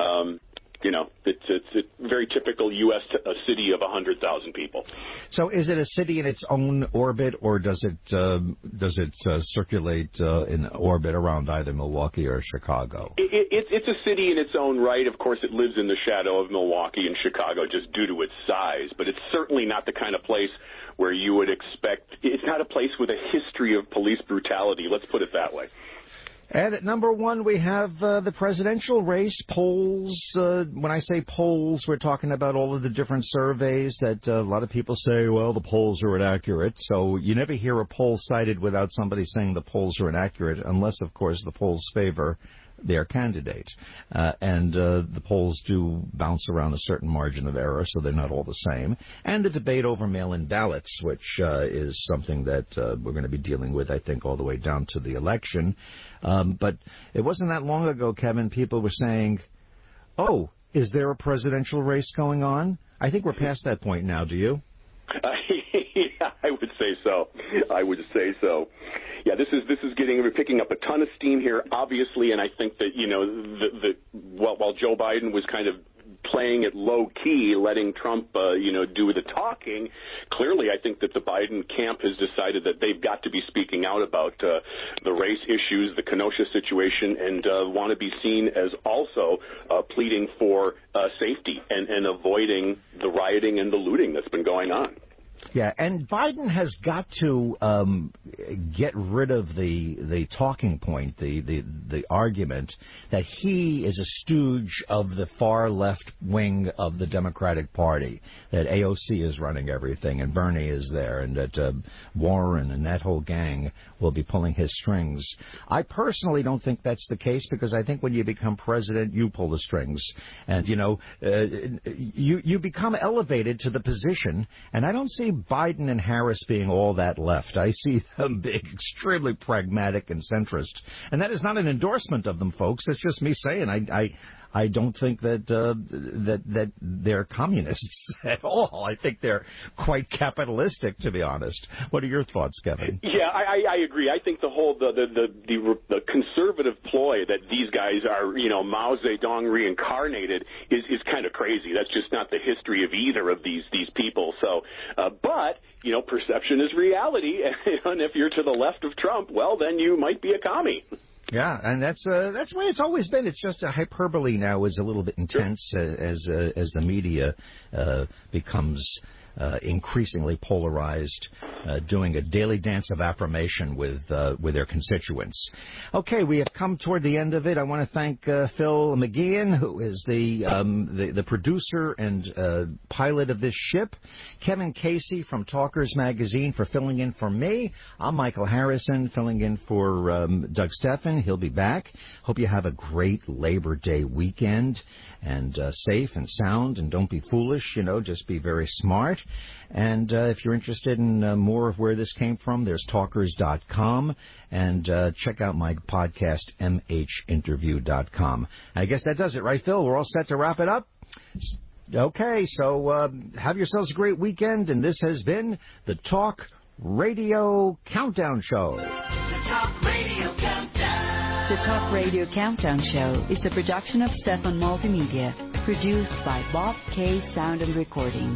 Speaker 16: It's a very typical U.S. City of 100,000 people.
Speaker 15: So, is it a city in its own orbit, or does it circulate in orbit around either Milwaukee or Chicago?
Speaker 16: It's a city in its own right. Of course, it lives in the shadow of Milwaukee and Chicago just due to its size. But it's certainly not the kind of place where you would expect. It's not a place with a history of police brutality. Let's put it that way.
Speaker 15: And at number 1, we have the presidential race. Polls, when I say polls, we're talking about all of the different surveys that a lot of people say, well, the polls are inaccurate. So you never hear a poll cited without somebody saying the polls are inaccurate, unless, of course, the polls favor their candidate. And the polls do bounce around a certain margin of error, so they're not all the same. And the debate over mail-in ballots, which is something that we're going to be dealing with, I think, all the way down to the election. But it wasn't that long ago, Kevin, people were saying, oh, is there a presidential race going on? I think we're past that point now, do you?
Speaker 16: Yeah, I would say so. Yeah, this is we're picking up a ton of steam here, obviously, and I think that while Joe Biden was kind of playing it low key, letting Trump do the talking, clearly I think that the Biden camp has decided that they've got to be speaking out about the race issues, the Kenosha situation, and want to be seen as also pleading for safety and avoiding the rioting and the looting that's been going on.
Speaker 15: Yeah, and Biden has got to, get rid of the talking point, the argument that he is a stooge of the far left wing of the Democratic Party, that AOC is running everything and Bernie is there, and that Warren and that whole gang will be pulling his strings. I personally don't think that's the case, because I think when you become president, you pull the strings, and you become elevated to the position. And I don't see Biden and Harris being all that left. I see them being extremely pragmatic and centrist. And that is not an endorsement of them, folks. It's just me saying I don't think that they're communists at all. I think they're quite capitalistic, to be honest. What are your thoughts, Kevin?
Speaker 16: Yeah, I agree. I think the whole the conservative ploy that these guys are, Mao Zedong reincarnated is kind of crazy. That's just not the history of either of these people. So, but perception is reality, and if you're to the left of Trump, well, then you might be a commie.
Speaker 15: Yeah, and that's the way it's always been. It's just a hyperbole now is a little bit intense as the media becomes increasingly polarized, doing a daily dance of affirmation with their constituents. Okay, we have come toward the end of it. I want to thank Phil McGeehan, who is the producer and pilot of this ship, Kevin Casey from Talkers Magazine for filling in for me. I'm Michael Harrison, filling in for Doug Stephan. He'll be back. Hope you have a great Labor Day weekend, and safe and sound, and don't be foolish, just be very smart. And if you're interested in more of where this came from, there's talkers.com, and check out my podcast, mhinterview.com. I guess that does it, right, Phil? We're all set to wrap it up? Okay, so have yourselves a great weekend, and this has been the Talk Radio Countdown Show.
Speaker 4: The Talk Radio Countdown. The Talk Radio Countdown Show is a production of Stefan Multimedia, produced by Bob K. Sound and Recording.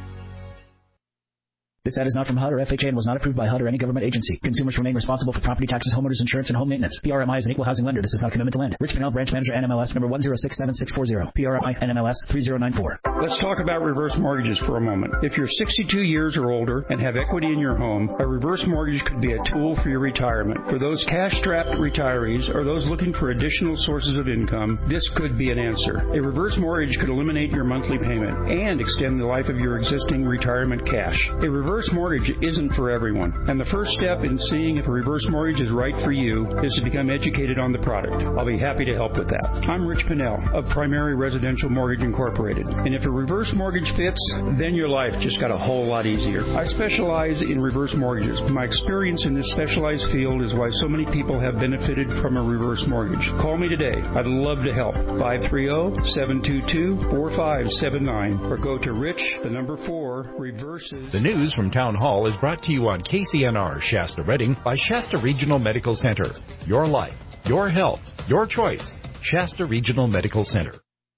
Speaker 5: This ad is not from HUD or FHA and was not approved by HUD or any government agency. Consumers remain responsible for property taxes, homeowners insurance, and home maintenance. PRMI is an equal housing lender. This is not a commitment to lend. Rich Pinnell, branch manager, NMLS number 1067640. PRMI NMLS 3094.
Speaker 20: Let's talk about reverse mortgages for a moment. If you're 62 years or older and have equity in your home, a reverse mortgage could be a tool for your retirement. For those cash-strapped retirees or those looking for additional sources of income, this could be an answer. A reverse mortgage could eliminate your monthly payment and extend the life of your existing retirement cash. A reverse mortgage isn't for everyone, and the first step in seeing if a reverse mortgage is right for you is to become educated on the product. I'll be happy to help with that. I'm Rich Pinnell of Primary Residential Mortgage Incorporated, and if a reverse mortgage fits, then your life just got a whole lot easier. I specialize in reverse mortgages. My experience in this specialized field is why so many people have benefited from a reverse mortgage. Call me today. I'd love to help. 530-722-4579, or go to Rich4Reverses.
Speaker 21: The news from Town Hall is brought to you on KCNR Shasta Redding by Shasta Regional Medical Center. Your life, your health, your choice. Shasta Regional Medical Center.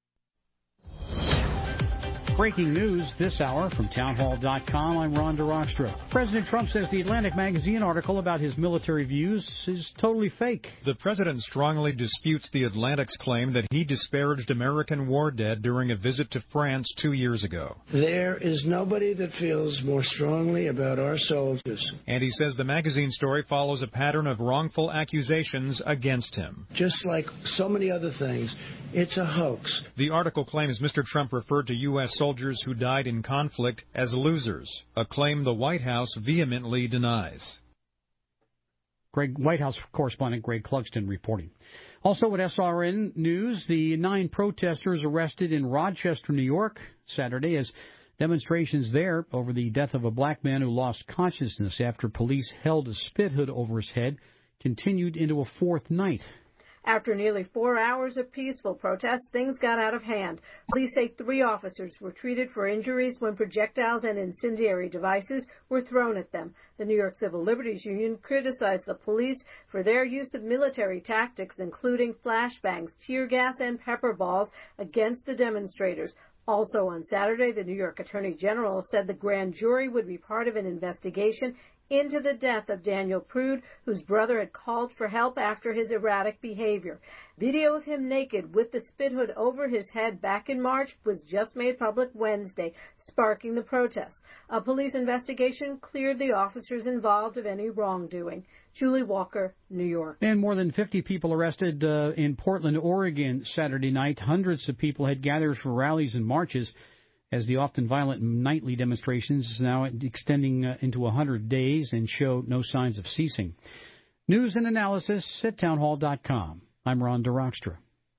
Speaker 22: Breaking news this hour from townhall.com. I'm Ron DeRostra. President Trump says the Atlantic magazine article about his military views is totally fake.
Speaker 26: The president strongly disputes the Atlantic's claim that he disparaged American war dead during a visit to France 2 years ago.
Speaker 27: There is nobody that feels more strongly about our soldiers.
Speaker 26: And he says the magazine story follows a pattern of wrongful accusations against him.
Speaker 27: Just like so many other things, it's a hoax.
Speaker 26: The article claims Mr. Trump referred to U.S. soldiers who died in conflict as losers, a claim the White House vehemently denies.
Speaker 22: White House correspondent Greg Clugston reporting. Also at SRN News, the 9 protesters arrested in Rochester, New York, Saturday as demonstrations there over the death of a black man who lost consciousness after police held a spit hood over his head continued into a fourth night.
Speaker 28: After nearly 4 hours of peaceful protest, things got out of hand. Police say 3 officers were treated for injuries when projectiles and incendiary devices were thrown at them. The New York Civil Liberties Union criticized the police for their use of military tactics, including flashbangs, tear gas, and pepper balls against the demonstrators. Also on Saturday, the New York Attorney General said the grand jury would be part of an investigation into the death of Daniel Prude, whose brother had called for help after his erratic behavior. Video of him naked with the spit hood over his head back in March was just made public Wednesday, sparking the protests. A police investigation cleared the officers involved of any wrongdoing. Julie Walker, New York.
Speaker 22: And more than 50 people arrested in Portland, Oregon Saturday night. Hundreds of people had gathered for rallies and marches as the often violent nightly demonstrations is now extending into 100 days and show no signs of ceasing. News and analysis at townhall.com. I'm Ron DeRockstra.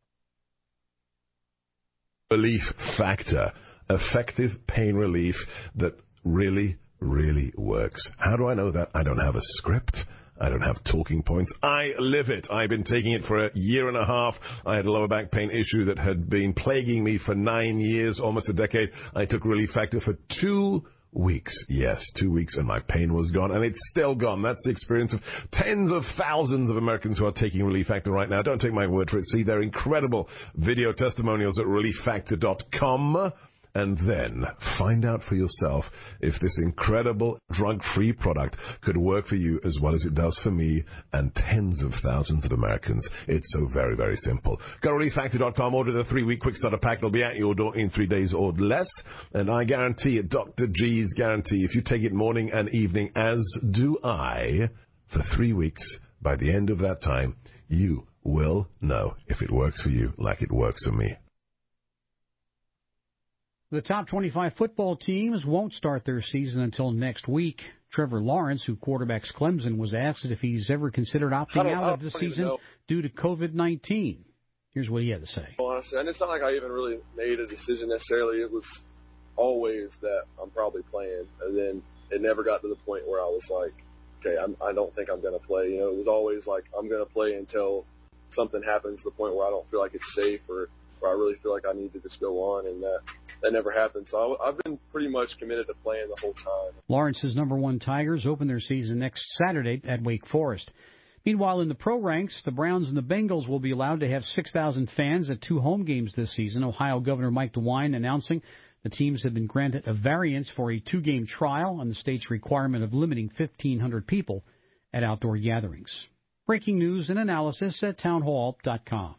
Speaker 3: Relief factor, effective pain relief that really, really works. How do I know that? I don't have a script. I don't have talking points. I live it. I've been taking it for a year and a half. I had a lower back pain issue that had been plaguing me for 9 years, almost a decade. I took Relief Factor for 2 weeks. Yes, 2 weeks, and my pain was gone, and it's still gone. That's the experience of tens of thousands of Americans who are taking Relief Factor right now. Don't take my word for it. See their incredible video testimonials at ReliefFactor.com. And then find out for yourself if this incredible drug-free product could work for you as well as it does for me and tens of thousands of Americans. It's so very, very simple. Go to ReliefFactor.com, order the 3-week quick starter pack. They'll be at your door in 3 days or less. And I guarantee it, Dr. G's guarantee, if you take it morning and evening, as do I, for 3 weeks, by the end of that time, you will know if it works for you like it works for me.
Speaker 22: The top 25 football teams won't start their season until next week. Trevor Lawrence, who quarterbacks Clemson, was asked if he's ever considered opting out of the season due to COVID-19. Here's what he had to say.
Speaker 6: Well, honestly, and it's not like I even really made a decision necessarily. It was always that I'm probably playing, and then it never got to the point where I was like, okay, I don't think I'm going to play. You know, it was always like I'm going to play until something happens to the point where I don't feel like it's safe or where I really feel like I need to just go on, and that never happened. So I've been pretty much committed to playing the whole time.
Speaker 22: Lawrence's number one Tigers open their season next Saturday at Wake Forest. Meanwhile, in the pro ranks, the Browns and the Bengals will be allowed to have 6,000 fans at 2 home games this season. Ohio Governor Mike DeWine announcing the teams have been granted a variance for a 2-game trial on the state's requirement of limiting 1,500 people at outdoor gatherings. Breaking news and analysis at townhall.com.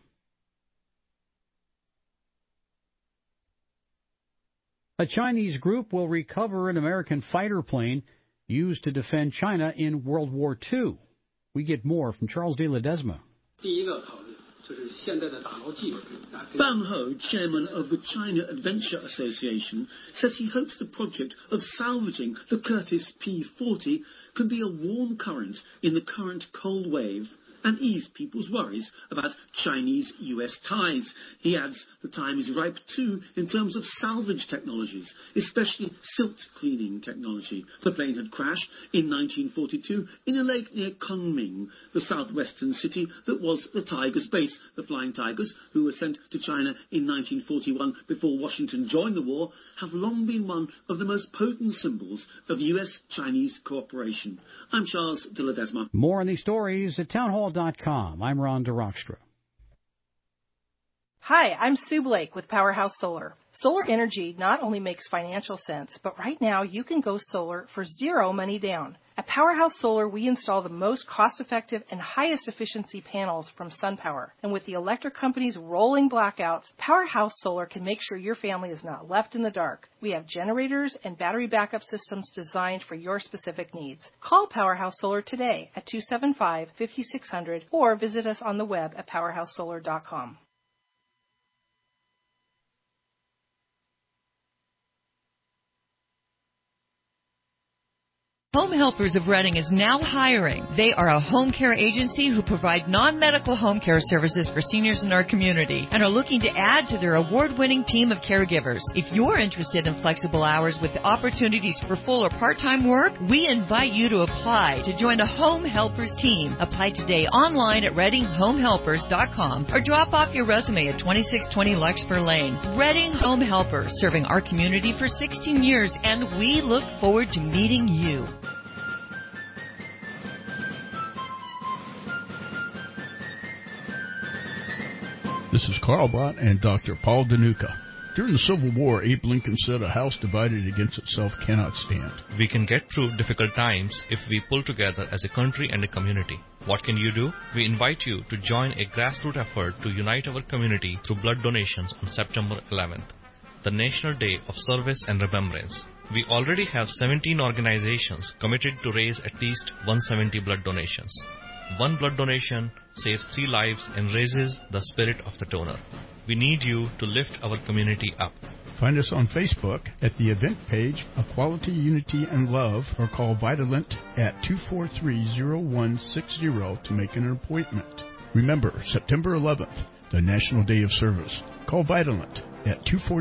Speaker 22: A Chinese group will recover an American fighter plane used to defend China in World War II. We get more from Charles de Ledesma.
Speaker 9: Ban Ho, chairman of the China Adventure Association, says he hopes the project of salvaging the Curtiss P-40 could be a warm current in the current cold wave and ease people's worries about Chinese-U.S. ties. He adds the time is ripe, too, in terms of salvage technologies, especially silt cleaning technology. The plane had crashed in 1942 in a lake near Kunming, the southwestern city that was the Tigers' base. The Flying Tigers, who were sent to China in 1941 before Washington joined the war, have long been one of the most potent symbols of U.S.-Chinese cooperation. I'm Charles de Ledesma.
Speaker 22: More on these stories at townhall.com. I'm Ron DeRockstra.
Speaker 10: Hi, I'm Sue Blake with Powerhouse Solar. Solar energy not only makes financial sense, but right now you can go solar for zero money down. At Powerhouse Solar, we install the most cost-effective and highest efficiency panels from SunPower. And with the electric company's rolling blackouts, Powerhouse Solar can make sure your family is not left in the dark. We have generators and battery backup systems designed for your specific needs. Call Powerhouse Solar today at 275-5600 or visit us on the web at powerhousesolar.com.
Speaker 11: Home Helpers of Reading is now hiring. They are a home care agency who provide non-medical home care services for seniors in our community and are looking to add to their award-winning team of caregivers. If you're interested in flexible hours with opportunities for full or part-time work, we invite you to apply to join the Home Helpers team. Apply today online at ReadingHomeHelpers.com or drop off your resume at 2620 Larkspur Lane. Reading Home Helpers, serving our community for 16 years, and we look forward to meeting you.
Speaker 12: This is Carl Brott and Dr. Paul Danuka.
Speaker 8: During the Civil War, Abe Lincoln said, "A house divided against itself cannot stand."
Speaker 12: We can get through difficult times if we pull together as a country and a community. What can you do? We invite you to join a grassroots effort to unite our community through blood donations on September 11th, the National Day of Service and Remembrance. We already have 17 organizations committed to raise at least 170 blood donations. One blood donation saves 3 lives and raises the spirit of the donor. We need you to lift our community up.
Speaker 8: Find us on Facebook at the event page Equality, Unity, and Love, or call Vitalent at 243-0160 to make an appointment. Remember, September 11th, the National Day of Service. Call Vitalent at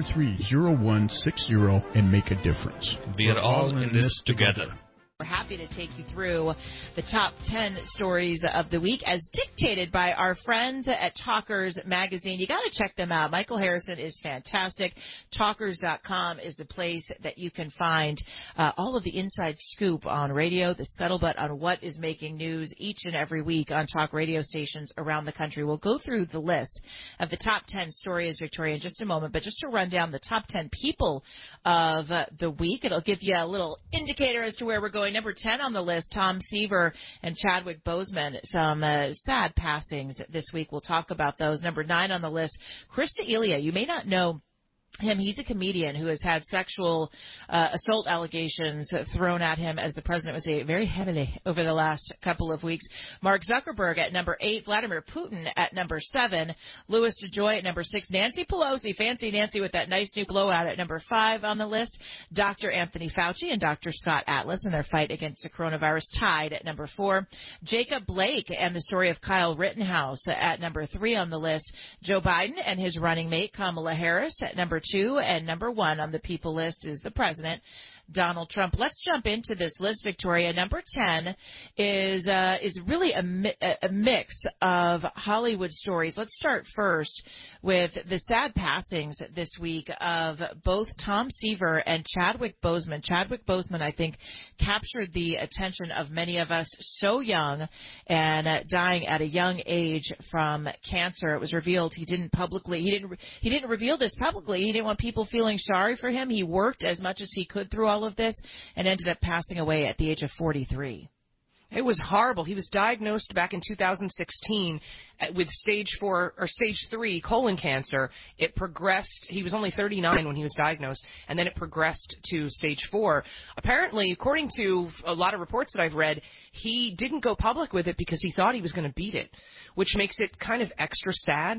Speaker 8: 243-0160 and make a difference.
Speaker 12: We are all in this together.
Speaker 17: We're happy to take you through the top 10 stories of the week as dictated by our friends at Talkers Magazine. You got to check them out. Michael Harrison is fantastic. Talkers.com is the place that you can find all of the inside scoop on radio, the scuttlebutt on what is making news each and every week on talk radio stations around the country. We'll go through the list of the top 10 stories, Victoria, in just a moment, but just to run down the top 10 people of the week, it'll give you a little indicator as to where we're going. Number 10 on the list, Tom Seaver and Chadwick Boseman. Some sad passings this week. We'll talk about those. Number 9 on the list, Chris D'Elia. You may not know him. He's a comedian who has had sexual assault allegations thrown at him as the president was very heavily over the last couple of weeks. Mark Zuckerberg at number 8, Vladimir Putin at number 7, Louis DeJoy at number 6, Nancy Pelosi, fancy Nancy with that nice new blowout at number 5 on the list, Dr. Anthony Fauci and Dr. Scott Atlas in their fight against the coronavirus tied at number 4, Jacob Blake and the story of Kyle Rittenhouse at number 3 on the list, Joe Biden and his running mate Kamala Harris at number 2, and number 1 on the people list is the president, Donald Trump. Let's jump into this list, Victoria. Number 10 is really a mix of Hollywood stories. Let's start first with the sad passings this week of both Tom Seaver and Chadwick Boseman. Chadwick Boseman, I think, captured the attention of many of us, so young and dying at a young age from cancer. It was revealed he didn't reveal this publicly. He didn't want people feeling sorry for him. He worked as much as he could through all of this and ended up passing away at the age of 43.
Speaker 18: It was horrible. He was diagnosed back in 2016 with stage 3 colon cancer. It progressed. He was only 39 when he was diagnosed, and then it progressed to stage 4. Apparently, according to a lot of reports that I've read, he didn't go public with it because he thought he was going to beat it, which makes it kind of extra sad.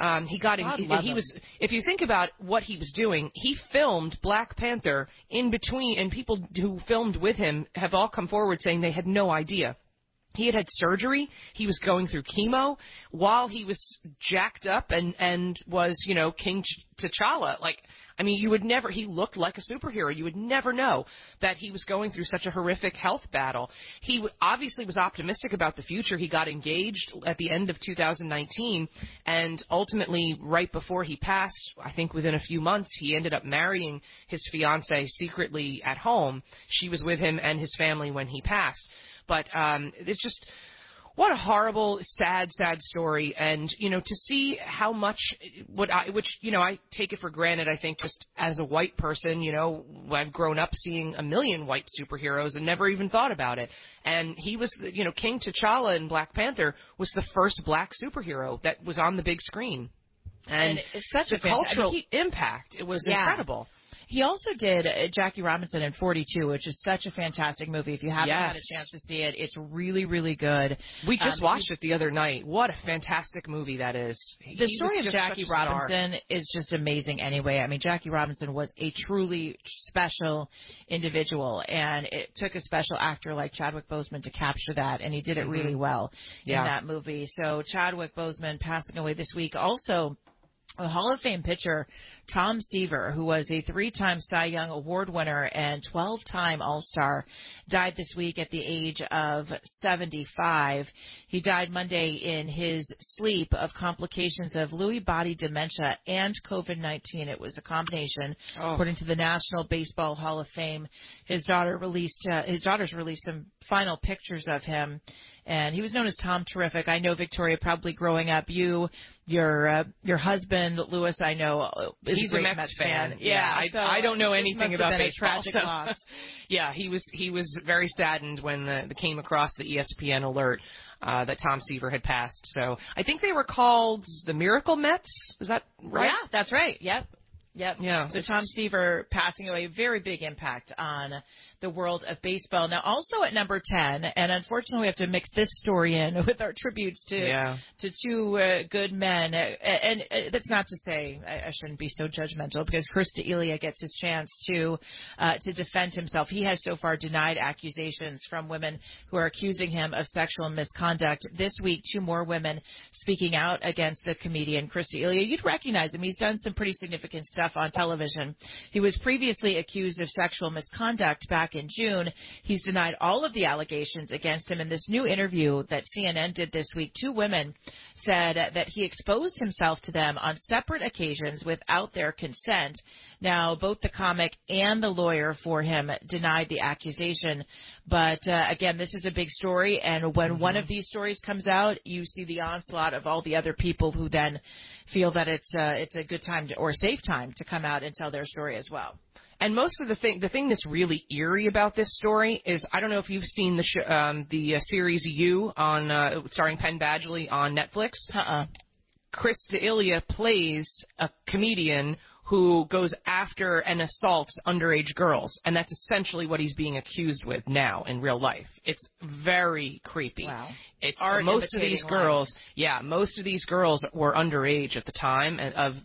Speaker 18: If you think about what he was doing, he filmed Black Panther in between, and people who filmed with him have all come forward saying they had no idea. He had surgery. He was going through chemo while he was jacked up and was, King T'Challa. He looked like a superhero. You would never know that he was going through such a horrific health battle. He obviously was optimistic about the future. He got engaged at the end of 2019, and ultimately, right before he passed, I think within a few months, he ended up marrying his fiancée secretly at home. She was with him and his family when he passed. But it's just, what a horrible, sad story. And, to see how much, I take it for granted, I think, just as a white person, I've grown up seeing a million white superheroes and never even thought about it. And he was, King T'Challa in Black Panther was the first black superhero that was on the big screen. And
Speaker 17: it's such
Speaker 18: a cultural impact. It was incredible.
Speaker 17: He also did Jackie Robinson in 42, which is such a fantastic movie. If you haven't had a chance to see it, it's really, really good.
Speaker 18: We just watched it the other night. What a fantastic movie that is.
Speaker 17: The story of Jackie Robinson is just amazing anyway. I mean, Jackie Robinson was a truly special individual, and it took a special actor like Chadwick Boseman to capture that, and he did it really well in that movie. So Chadwick Boseman passing away this week. Also, a Hall of Fame pitcher, Tom Seaver, who was a 3-time Cy Young Award winner and 12-time All-Star, died this week at the age of 75. He died Monday in his sleep of complications of Lewy body dementia and COVID-19. It was a combination, according to the National Baseball Hall of Fame. His daughters released some final pictures of him, And he was known as Tom Terrific. I know, Victoria, probably growing up, your husband, Louis, I know, is
Speaker 18: he's
Speaker 17: a great
Speaker 18: a Mets fan.
Speaker 17: Yeah,
Speaker 18: so I don't know anything about baseball.
Speaker 17: Tragic loss.
Speaker 18: Yeah, he was very saddened when the came across the ESPN alert that Tom Seaver had passed. So I think they were called the Miracle Mets. Is that right?
Speaker 17: Yeah, that's right. Yep.
Speaker 18: Yeah.
Speaker 17: So Tom Seaver passing away, very big impact on the world of baseball. Now, also at number 10, and unfortunately we have to mix this story in with our tributes to two good men. And that's not to say I shouldn't be so judgmental, because Chris D'Elia gets his chance to defend himself. He has so far denied accusations from women who are accusing him of sexual misconduct. This week, 2 more women speaking out against the comedian Chris D'Elia. You'd recognize him. He's done some pretty significant stuff on television. He was previously accused of sexual misconduct back in June. He's denied all of the allegations against him. In this new interview that CNN did this week, 2 women said that he exposed himself to them on separate occasions without their consent. Now, both the comic and the lawyer for him denied the accusation. But again, this is a big story, and when one of these stories comes out, you see the onslaught of all the other people who then feel that it's a good time or a safe time to come out and tell their story as well.
Speaker 18: And most of the thing that's really eerie about this story is, I don't know if you've seen the series You on starring Penn Badgley on Netflix. Chris D'Elia plays a comedian who goes after and assaults underage girls, and that's essentially what he's being accused with now in real life. It's very creepy.
Speaker 17: Wow.
Speaker 18: It's most of these girls. Yeah, most of these girls were underage at the time, and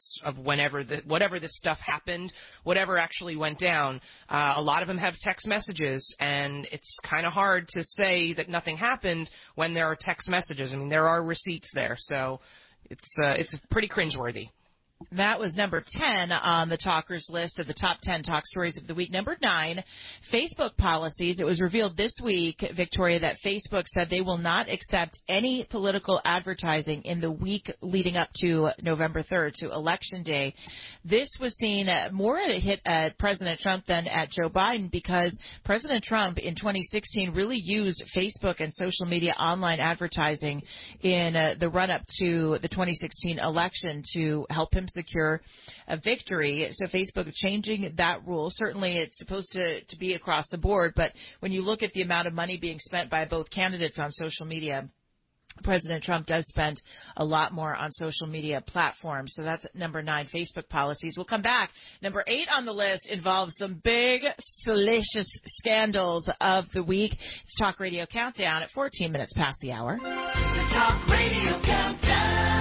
Speaker 18: whatever this stuff happened, whatever actually went down. A lot of them have text messages, and it's kind of hard to say that nothing happened when there are text messages. I mean, there are receipts there, so it's pretty cringeworthy.
Speaker 17: That was number 10 on the talkers list of the top 10 talk stories of the week. Number 9, Facebook policies. It was revealed this week, Victoria, that Facebook said they will not accept any political advertising in the week leading up to November 3rd, to Election Day. This was seen more a hit at President Trump than at Joe Biden, because President Trump in 2016 really used Facebook and social media online advertising in the run-up to the 2016 election to help him secure a victory. So Facebook changing that rule. Certainly it's supposed to be across the board, but when you look at the amount of money being spent by both candidates on social media, President Trump does spend a lot more on social media platforms. So that's number 9, Facebook policies. We'll come back. Number 8 on the list involves some big, salacious scandals of the week. It's Talk Radio Countdown at 14 minutes past the hour.
Speaker 7: The Talk Radio Countdown.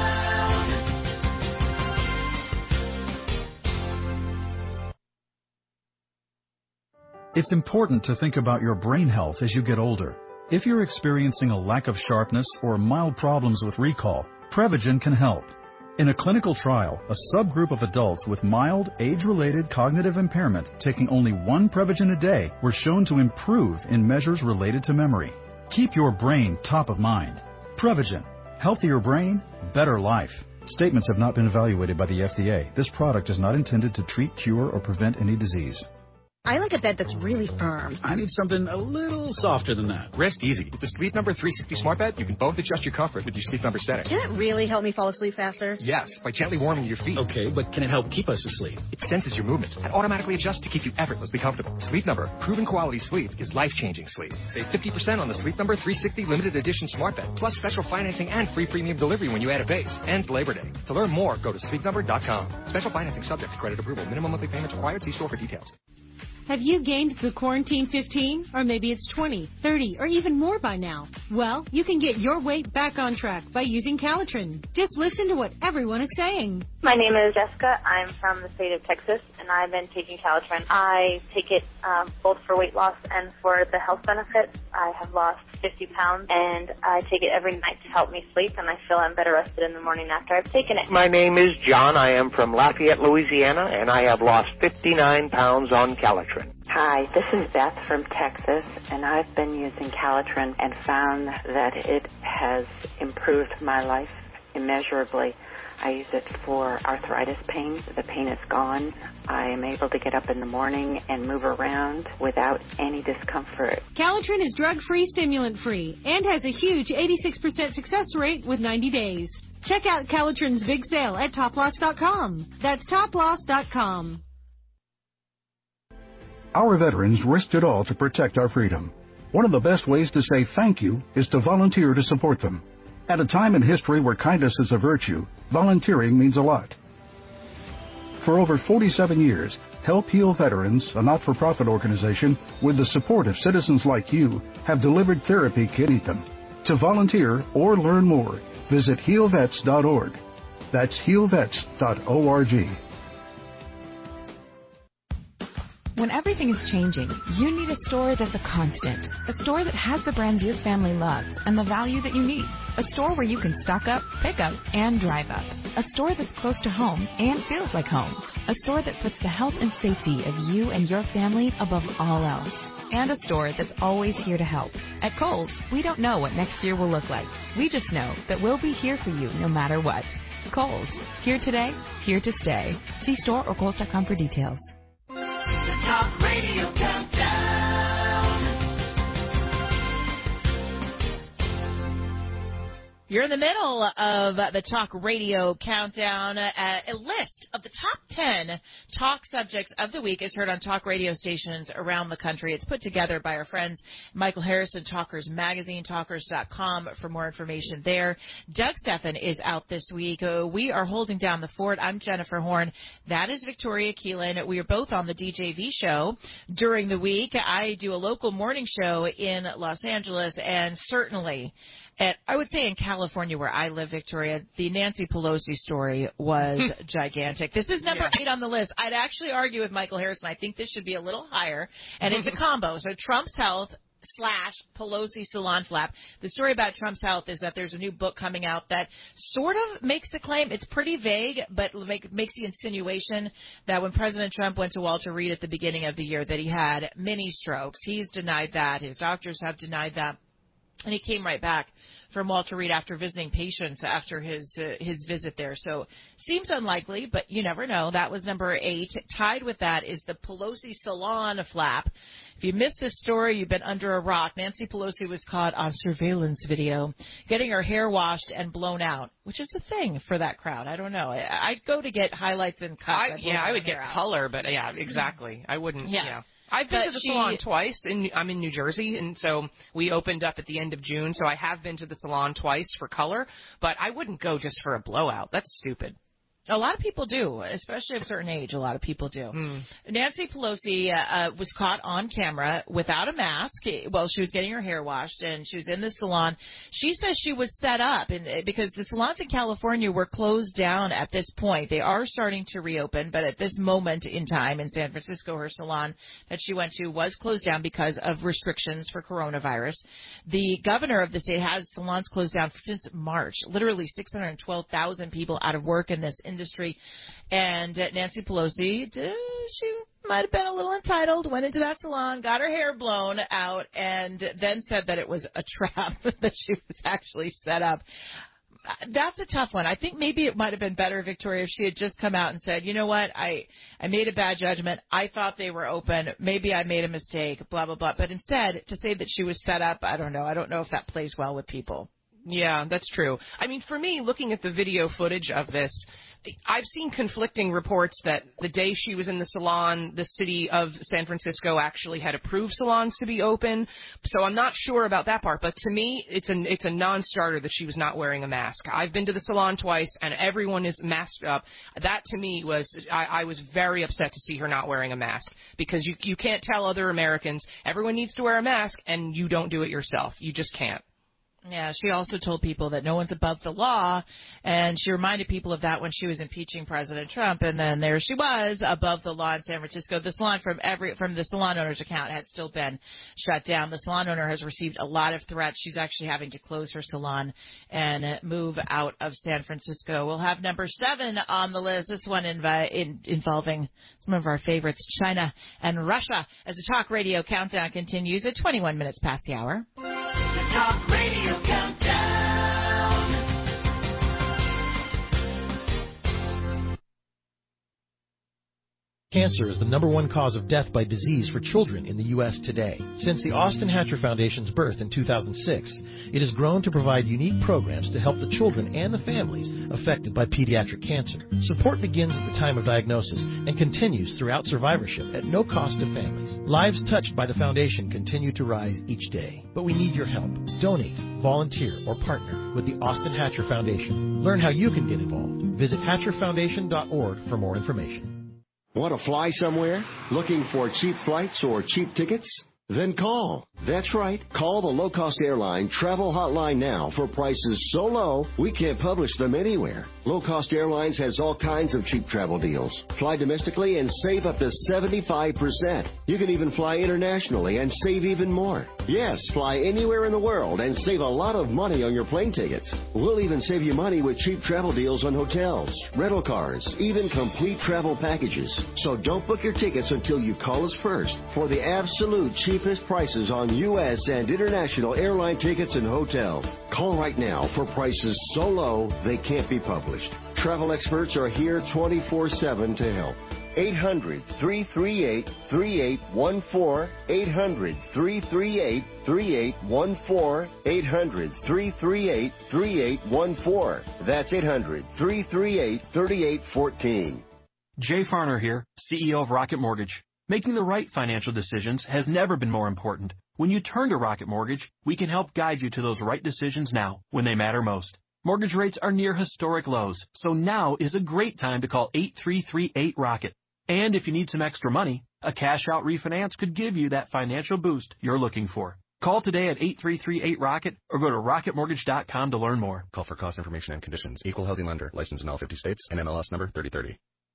Speaker 1: It's important to think about your brain health as you get older. If you're experiencing a lack of sharpness or mild problems with recall, Prevagen can help. In a clinical trial, a subgroup of adults with mild, age-related cognitive impairment taking only 1 Prevagen a day were shown to improve in measures related to memory. Keep your brain top of mind. Prevagen. Healthier brain, better life. Statements have not been evaluated by the FDA. This product is not intended to treat, cure, or prevent any disease.
Speaker 2: I like a bed that's really firm.
Speaker 13: I need something a little softer than that. Rest easy. With the Sleep Number 360 Smart Bed, you can both adjust your comfort with your Sleep Number setting.
Speaker 2: Can it really help me fall asleep faster?
Speaker 13: Yes, by gently warming your feet. Okay, but can it help keep us asleep? It senses your movements and automatically adjusts to keep you effortlessly comfortable. Sleep Number, proven quality sleep is life-changing sleep. Save 50% on the Sleep Number 360 Limited Edition Smart Bed, plus special financing and free premium delivery when you add a base. Ends Labor Day. To learn more, go to sleepnumber.com. Special financing subject to credit approval. Minimum monthly payments required. See store for details.
Speaker 14: Have you gained the quarantine 15? Or maybe it's 20, 30, or even more by now? Well, you can get your weight back on track by using Calitrin. Just listen to what everyone is saying.
Speaker 19: My name is Jessica. I'm from the state of Texas, and I've been taking Calitrin. I take it both for weight loss and for the health benefits. I have lost 50 pounds, and I take it every night to help me sleep, and I feel I'm better rested in the morning after I've taken it.
Speaker 23: My name is John. I am from Lafayette, Louisiana, and I have lost 59 pounds on Calitrin.
Speaker 24: Hi, this is Beth from Texas, and I've been using Calitrin and found that it has improved my life immeasurably. I use it for arthritis pain. The pain is gone. I am able to get up in the morning and move around without any discomfort.
Speaker 14: Calitrin is drug-free, stimulant-free, and has a huge 86% success rate with 90 days. Check out Calitrin's big sale at toploss.com. That's toploss.com.
Speaker 1: Our veterans risked it all to protect our freedom. One of the best ways to say thank you is to volunteer to support them. At a time in history where kindness is a virtue, volunteering means a lot. For over 47 years, Help Heal Veterans, a not-for-profit organization with the support of citizens like you, have delivered therapy kits to them. To volunteer or learn more, visit healvets.org. That's healvets.org.
Speaker 4: When everything is changing, you need a store that's a constant. A store that has the brands your family loves and the value that you need. A store where you can stock up, pick up, and drive up. A store that's close to home and feels like home. A store that puts the health and safety of you and your family above all else. And a store that's always here to help. At Kohl's, we don't know what next year will look like. We just know that we'll be here for you no matter what. Kohl's, here today, here to stay. See store or Kohl's.com for details.
Speaker 7: The Talk Radio Countdown.
Speaker 17: You're in the middle of the Talk Radio Countdown. A list of the top 10 talk subjects of the week is heard on talk radio stations around the country. It's put together by our friends Michael Harrison, Talkers Magazine, talkers.com for more information there. Doug Stephan is out this week. We are holding down the fort. I'm Jennifer Horn. That is Victoria Keelan. We are both on the DJV show during the week. I do a local morning show in Los Angeles, and certainly I would say in California where I live, Victoria, the Nancy Pelosi story was gigantic. This is number 8 on the list. I'd actually argue with Michael Harrison. I think this should be a little higher, and it's a combo. So Trump's health / Pelosi salon flap. The story about Trump's health is that there's a new book coming out that sort of makes the claim. It's pretty vague, but makes the insinuation that when President Trump went to Walter Reed at the beginning of the year that he had mini strokes. He's denied that. His doctors have denied that. And he came right back from Walter Reed after visiting patients after his visit there. So seems unlikely, but you never know. That was number 8. Tied with that is the Pelosi salon flap. If you missed this story, you've been under a rock. Nancy Pelosi was caught on surveillance video getting her hair washed and blown out, which is a thing for that crowd. I don't know. I'd go to get highlights and cuts.
Speaker 18: I would get color, but yeah, exactly. I wouldn't. Yeah. I've been to the salon twice. I'm in New Jersey, and so we opened up at the end of June, so I have been to the salon twice for color, but I wouldn't go just for a blowout. That's stupid. A lot of people do, especially at a certain age. A lot of people do. Nancy Pelosi was caught on camera without a mask. Well, she was getting her hair washed, and she was in the salon. She says she was set up because the salons in California were closed down at this point. They are starting to reopen, but at this moment in time in San Francisco, her salon that she went to was closed down because of restrictions for coronavirus. The governor of the state has salons closed down since March. Literally 612,000 people out of work in this industry, and Nancy Pelosi, she might have been a little entitled, went into that salon, got her hair blown out, and then said that it was a trap, that she was actually set up. That's a tough one. I think maybe it might have been better, Victoria, if she had just come out and said, you know what, I made a bad judgment. I thought they were open. Maybe I made a mistake, blah, blah, blah. But instead, to say that she was set up, I don't know. I don't know if that plays well with people. Yeah, that's true. I mean, for me, looking at the video footage of this, I've seen conflicting reports that the day she was in the salon, the city of San Francisco actually had approved salons to be open. So I'm not sure about that part. But to me, it's a non-starter that she was not wearing a mask. I've been to the salon twice, and everyone is masked up. That, to me, I was very upset to see her not wearing a mask, because you can't tell other Americans, everyone needs to wear a mask, and you don't do it yourself. You just can't.
Speaker 17: Yeah, she also told people that no one's above the law, and she reminded people of that when she was impeaching President Trump, and then there she was, above the law in San Francisco. The salon from the salon owner's account had still been shut down. The salon owner has received a lot of threats. She's actually having to close her salon and move out of San Francisco. We'll have number 7 on the list, this one involving some of our favorites, China and Russia, as the Talk Radio Countdown continues at 21 minutes past the hour.
Speaker 7: The Talk Radio Countdown.
Speaker 5: Cancer is the #1 cause of death by disease for children in the U.S. today. Since the Austin Hatcher Foundation's birth in 2006, it has grown to provide unique programs to help the children and the families affected by pediatric cancer. Support begins at the time of diagnosis and continues throughout survivorship at no cost to families. Lives touched by the foundation continue to rise each day, but we need your help. Donate, volunteer, or partner with the Austin Hatcher Foundation. Learn how you can get involved. Visit hatcherfoundation.org for more information.
Speaker 15: Want to fly somewhere? Looking for cheap flights or cheap tickets? Then call. That's right. Call the low-cost airline travel hotline now for prices so low we can't publish them anywhere. Low-cost airlines has all kinds of cheap travel deals. Fly domestically and save up to 75%. You can even fly internationally and save even more. Yes, fly anywhere in the world and save a lot of money on your plane tickets. We'll even save you money with cheap travel deals on hotels, rental cars, even complete travel packages. So don't book your tickets until you call us first for the absolute cheapest prices on U.S. and international airline tickets and hotels. Call right now for prices so low they can't be published. Travel experts are here 24/7 to help. 800-338-3814. 800-338-3814. 800-338-3814. That's 800-338-3814.
Speaker 16: Jay Farner here, CEO of Rocket Mortgage. Making the right financial decisions has never been more important. When you turn to Rocket Mortgage, we can help guide you to those right decisions now, when they matter most. Mortgage rates are near historic lows, so now is a great time to call 8338-ROCKET. And if you need some extra money, a cash-out refinance could give you that financial boost you're looking for. Call today at 8338-ROCKET or go to rocketmortgage.com to learn more.
Speaker 20: Call for cost information and conditions. Equal housing lender. Licensed in all 50 states. NMLS number 3030.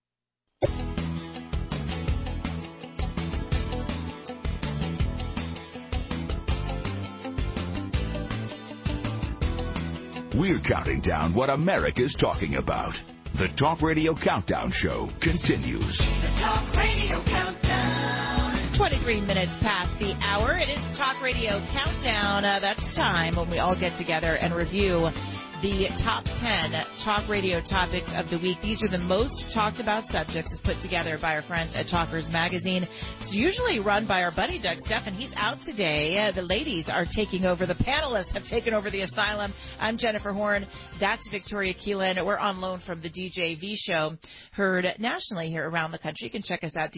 Speaker 21: We're counting down what America's talking about. The Talk Radio Countdown Show continues.
Speaker 17: The Talk Radio Countdown. 23 minutes past the hour. It is Talk Radio Countdown. That's time when we all get together and review the top 10 talk radio topics of the week. These are the most talked about subjects put together by our friends at Talkers Magazine. It's usually run by our buddy Doug Steffen. He's out today. The ladies are taking over. The panelists have taken over the asylum. I'm Jennifer Horn. That's Victoria Keelan. We're on loan from the DJV Show, heard nationally here around the country. You can check us out,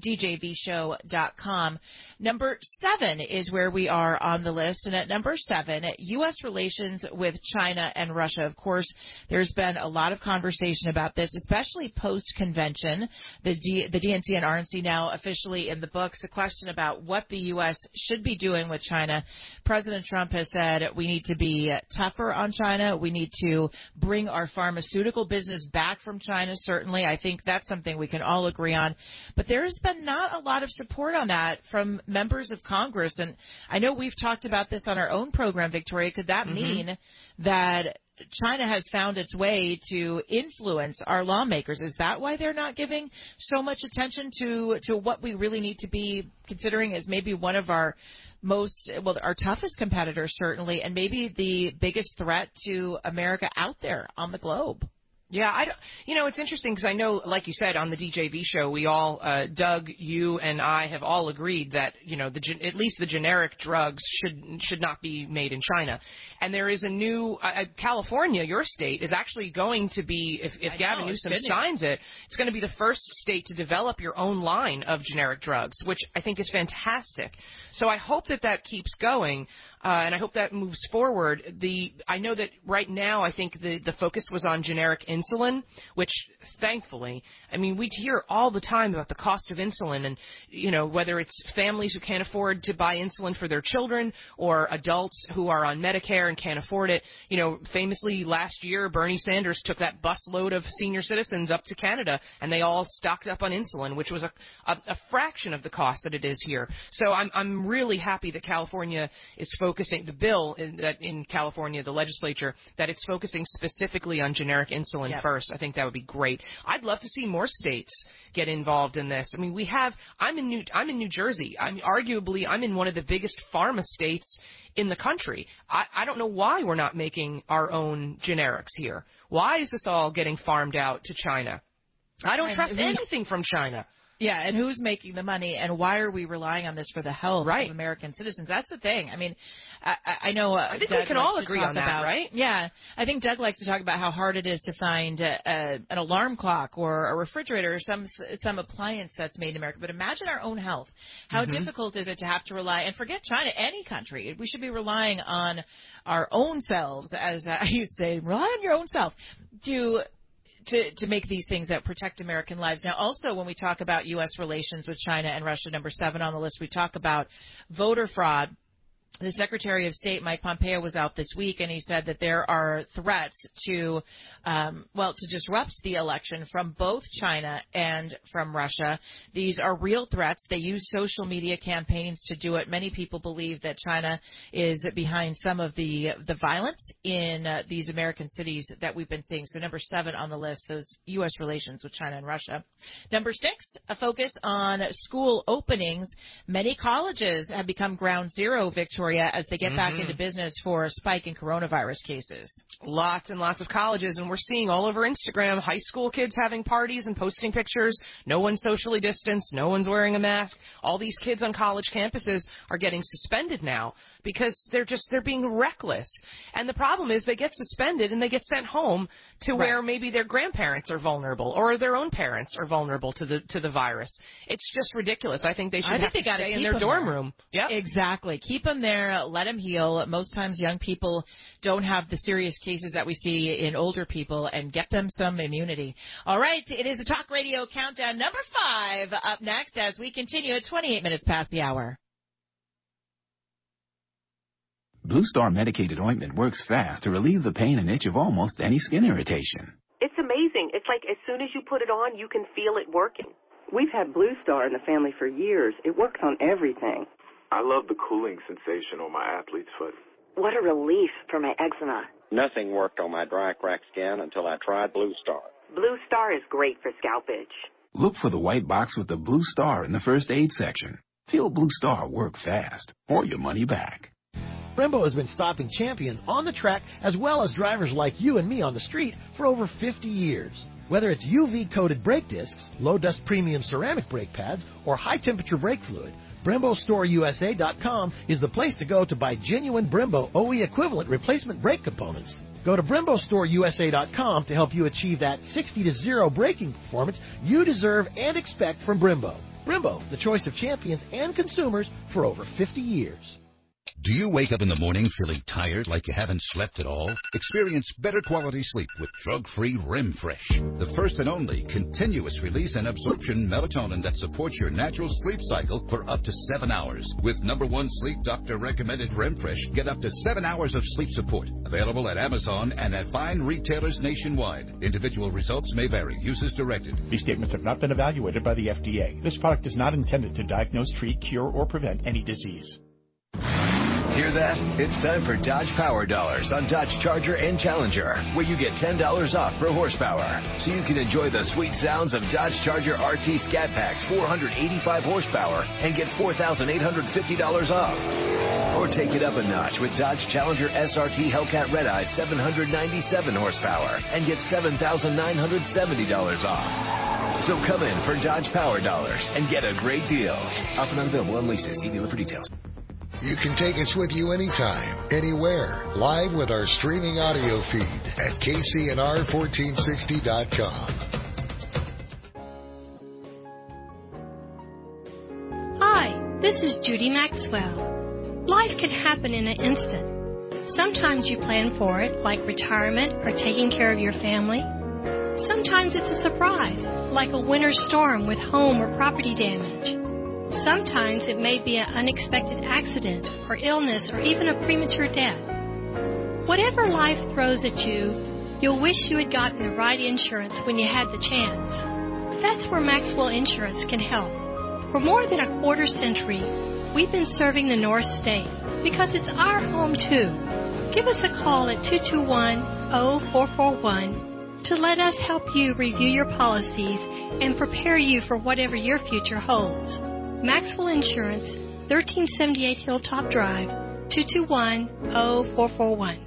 Speaker 17: djvshow.com. Number 7 is where we are on the list. And at number 7, U.S. relations with China and Russia. Of course, there's been a lot of conversation about this, especially post-convention. The DNC and RNC now officially in the books. The question about what the U.S. should be doing with China. President Trump has said we need to be tougher on China. We need to bring our pharmaceutical business back from China, certainly. I think that's something we can all agree on. But there has been not a lot of support on that from members of Congress. And I know we've talked about this on our own program, Victoria. Could that mean that China has found its way to influence our lawmakers? Is that why they're not giving so much attention to what we really need to be considering as maybe one of our our toughest competitors, certainly, and maybe the biggest threat to America out there on the globe?
Speaker 18: Yeah, it's interesting because I know, like you said, on the DJV show, we all, Doug, you, and I have all agreed that, at least the generic drugs should not be made in China. And there is a new, California, your state, is actually going to be, if Gavin Newsom signs it, it's going to be the first state to develop your own line of generic drugs, which I think is fantastic. So I hope that keeps going. And I hope that moves forward. I know that right now I think the focus was on generic insulin, which thankfully, we hear all the time about the cost of insulin and, whether it's families who can't afford to buy insulin for their children or adults who are on Medicare and can't afford it. Famously last year, Bernie Sanders took that busload of senior citizens up to Canada and they all stocked up on insulin, which was a fraction of the cost that it is here. So I'm really happy that California is focusing the bill in California, the legislature, that it's focusing specifically on generic insulin first. I think that would be great. I'd love to see more states get involved in this. I'm in New Jersey. Arguably, I'm in one of the biggest pharma states in the country. I don't know why we're not making our own generics here. Why is this all getting farmed out to China? I don't trust anything from China.
Speaker 17: Yeah, and who's making the money, and why are we relying on this for the health of American citizens? That's the thing. I mean, I know
Speaker 18: I think
Speaker 17: Doug
Speaker 18: we can all agree on that,
Speaker 17: about,
Speaker 18: right?
Speaker 17: Yeah, I think Doug likes to talk about how hard it is to find an alarm clock or a refrigerator or some appliance that's made in America. But imagine our own health. How difficult is it to have to rely, and forget China, any country. We should be relying on our own selves, as I used to say, rely on your own self, to make these things that protect American lives. Now, also, when we talk about U.S. relations with China and Russia, number 7 on the list, we talk about voter fraud. The Secretary of State, Mike Pompeo, was out this week, and he said that there are threats to disrupt the election from both China and from Russia. These are real threats. They use social media campaigns to do it. Many people believe that China is behind some of the violence in these American cities that we've been seeing. So number 7 on the list, those U.S. relations with China and Russia. Number 6, a focus on school openings. Many colleges have become ground zero, Victoria, as they get back into business for a spike in coronavirus cases.
Speaker 18: Lots and lots of colleges, and we're seeing all over Instagram high school kids having parties and posting pictures. No one's socially distanced. No one's wearing a mask. All these kids on college campuses are getting suspended now because they're being reckless. And the problem is they get suspended and they get sent home to where maybe their grandparents are vulnerable or their own parents are vulnerable to the virus. It's just ridiculous. I think they should have to stay in their dorm room. Yeah,
Speaker 17: exactly. Keep them there. Let them heal. Most times young people don't have the serious cases that we see in older people, and get them some immunity. All right, it is the Talk Radio Countdown, number 5, up next as we continue at 28 minutes past the hour.
Speaker 3: Blue Star medicated ointment works fast to relieve the pain and itch of almost any skin irritation.
Speaker 6: It's amazing. It's like as soon as you put it on, you can feel it working. We've had Blue Star in the family for years. It works on everything.
Speaker 9: I love the cooling sensation on my athlete's foot.
Speaker 6: What a relief for my eczema.
Speaker 22: Nothing worked on my dry, cracked skin until I tried Blue Star.
Speaker 6: Blue Star is great for scalp itch.
Speaker 3: Look for the white box with the Blue Star in the first aid section. Feel Blue Star work fast, or your money back.
Speaker 5: Brembo has been stopping champions on the track as well as drivers like you and me on the street for over 50 years. Whether it's UV-coated brake discs, low-dust premium ceramic brake pads, or high-temperature brake fluid, BremboStoreUSA.com is the place to go to buy genuine Brembo OE equivalent replacement brake components. Go to BremboStoreUSA.com to help you achieve that 60-0 braking performance you deserve and expect from Brembo. Brembo, the choice of champions and consumers for over 50 years.
Speaker 25: Do you wake up in the morning feeling tired, like you haven't slept at all? Experience better quality sleep with drug-free REM-Fresh, the first and only continuous release and absorption melatonin that supports your natural sleep cycle for up to 7 hours. With #1 Sleep Doctor recommended REM-Fresh, get up to 7 hours of sleep support. Available at Amazon and at fine retailers nationwide. Individual results may vary. Use as directed.
Speaker 26: These statements have not been evaluated by the FDA. This product is not intended to diagnose, treat, cure, or prevent any disease.
Speaker 27: Hear that? It's time for Dodge Power Dollars on Dodge Charger and Challenger, where you get $10 off per horsepower. So you can enjoy the sweet sounds of Dodge Charger RT Scat Pack's 485 horsepower and get $4,850 off. Or take it up a notch with Dodge Challenger SRT Hellcat Red Eye 797 horsepower and get $7,970 off. So come in for Dodge Power Dollars and get a great deal. Often unavailable on leases. See dealer for details.
Speaker 28: You can take us with you anytime, anywhere, live with our streaming audio feed at KCNR1460.com.
Speaker 29: Hi, this is Judy Maxwell. Life can happen in an instant. Sometimes you plan for it, like retirement or taking care of your family. Sometimes it's a surprise, like a winter storm with home or property damage. Sometimes it may be an unexpected accident or illness or even a premature death. Whatever life throws at you, you'll wish you had gotten the right insurance when you had the chance. That's where Maxwell Insurance can help. For more than a quarter century, we've been serving the North State because it's our home too. Give us a call at 221-0441 to let us help you review your policies and prepare you for whatever your future holds. Maxwell Insurance, 1378 Hilltop Drive, 221-0441.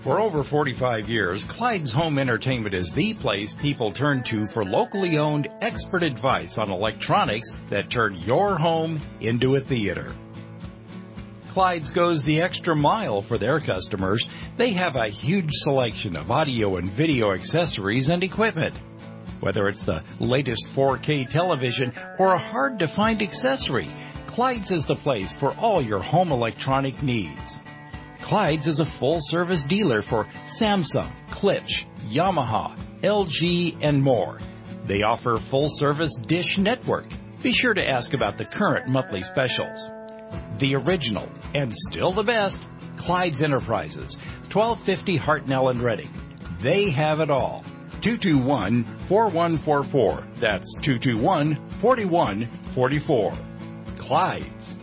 Speaker 2: For over 45 years, Clyde's Home Entertainment is the place people turn to for locally owned expert advice on electronics that turn your home into a theater. Clyde's goes the extra mile for their customers. They have a huge selection of audio and video accessories and equipment. Whether it's the latest 4K television or a hard-to-find accessory, Clyde's is the place for all your home electronic needs. Clyde's is a full-service dealer for Samsung, Klipsch, Yamaha, LG, and more. They offer full-service Dish Network. Be sure to ask about the current monthly specials. The original, and still the best, Clyde's Enterprises, 1250 Hartnell and Reading. They have it all. 221-4144. That's 221-4144. Clyde's.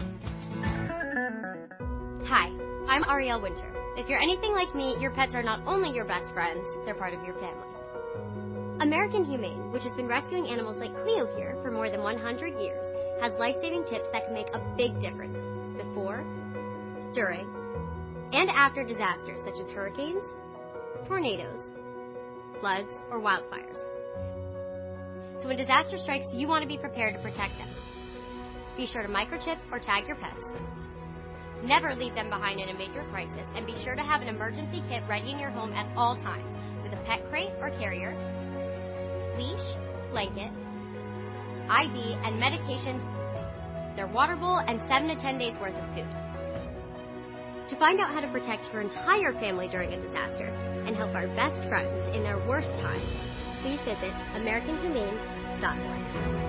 Speaker 8: Hi, I'm Ariel Winter. If you're anything like me, your pets are not only your best friends, they're part of your family. American Humane, which has been rescuing animals like Cleo here for more than 100 years, has life-saving tips that can make a big difference before, during, and after disasters such as hurricanes, tornadoes, floods, or wildfires. So when disaster strikes, you want to be prepared to protect them. Be sure to microchip or tag your pets. Never leave them behind in a major crisis, and be sure to have an emergency kit ready in your home at all times with a pet crate or carrier, leash, blanket, ID, and medications, their water bowl, and 7 to 10 days worth of food. To find out how to protect your entire family during a disaster and help our best friends in their worst times, please visit AmericanHumane.org.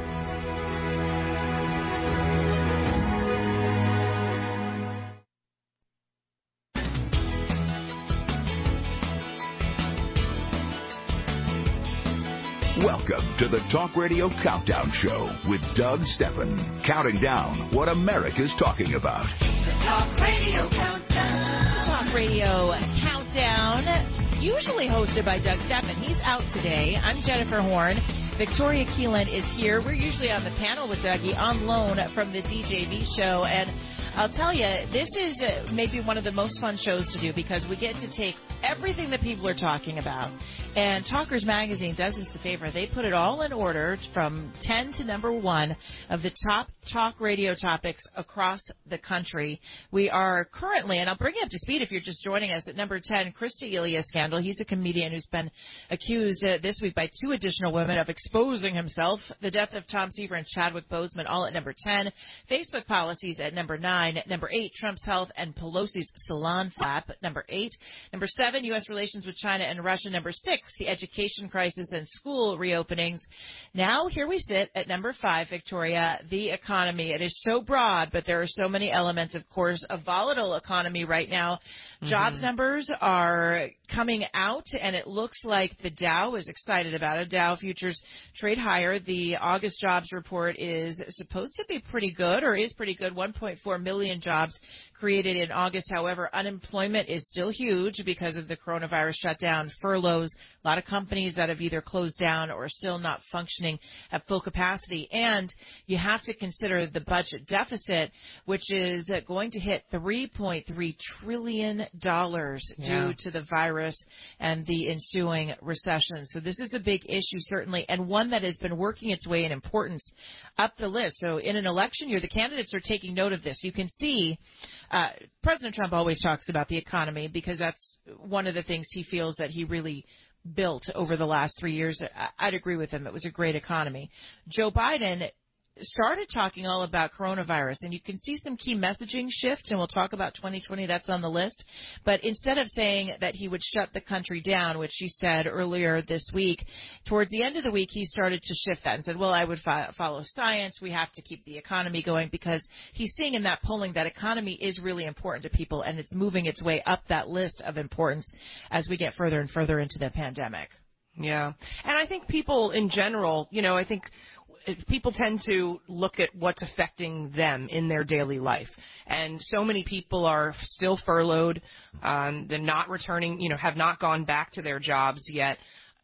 Speaker 21: Welcome to the Talk Radio Countdown Show with Doug Steffen, counting down what America's talking about.
Speaker 17: The Talk Radio Countdown. The Talk Radio Countdown, usually hosted by Doug Steffen. He's out today. I'm Jennifer Horn. Victoria Keelan is here. We're usually on the panel with Dougie on loan from the DJV show, and I'll tell you, this is maybe one of the most fun shows to do because we get to take everything that people are talking about. And Talkers Magazine does us the favor. They put it all in order from 10 to number 1 of the top talk radio topics across the country. We are currently, and I'll bring you up to speed if you're just joining us, at number 10, Krista Elia Scandal. He's a comedian who's been accused this week by 2 additional women of exposing himself. The death of Tom Seaver and Chadwick Boseman, all at number 10. Facebook policies at number 9. Number 8, Trump's health and Pelosi's salon flap. Number 8. Number 7, U.S. relations with China and Russia. Number 6, the education crisis and school reopenings. Now, here we sit at number 5, Victoria, the economy. It is so broad, but there are so many elements, of course, a volatile economy right now. Jobs numbers are coming out, and it looks like the Dow is excited about it. Dow futures trade higher. The August jobs report is supposed to be pretty good, or is pretty good. 1.4 million jobs created in August. However, unemployment is still huge because of the coronavirus shutdown, furloughs, a lot of companies that have either closed down or still not functioning at full capacity. And you have to consider the budget deficit, which is going to hit $3.3 trillion due to the virus and the ensuing recession. So this is a big issue, certainly, and one that has been working its way in importance up the list. So in an election year, the candidates are taking note of this. You can see President Trump always talks about the economy because that's one of the things he feels that he really built over the last 3 years. I'd agree with him. It was a great economy. Joe Biden started talking all about coronavirus, and you can see some key messaging shift, and we'll talk about 2020. That's on the list. But instead of saying that he would shut the country down, which he said earlier this week, towards the end of the week, he started to shift that and said, well, I would follow science. We have to keep the economy going, because he's seeing in that polling that economy is really important to people, and it's moving its way up that list of importance as we get further and further into the pandemic.
Speaker 18: Yeah. And I think people in general, I think people tend to look at what's affecting them in their daily life. And so many people are still furloughed. They're not returning, have not gone back to their jobs yet.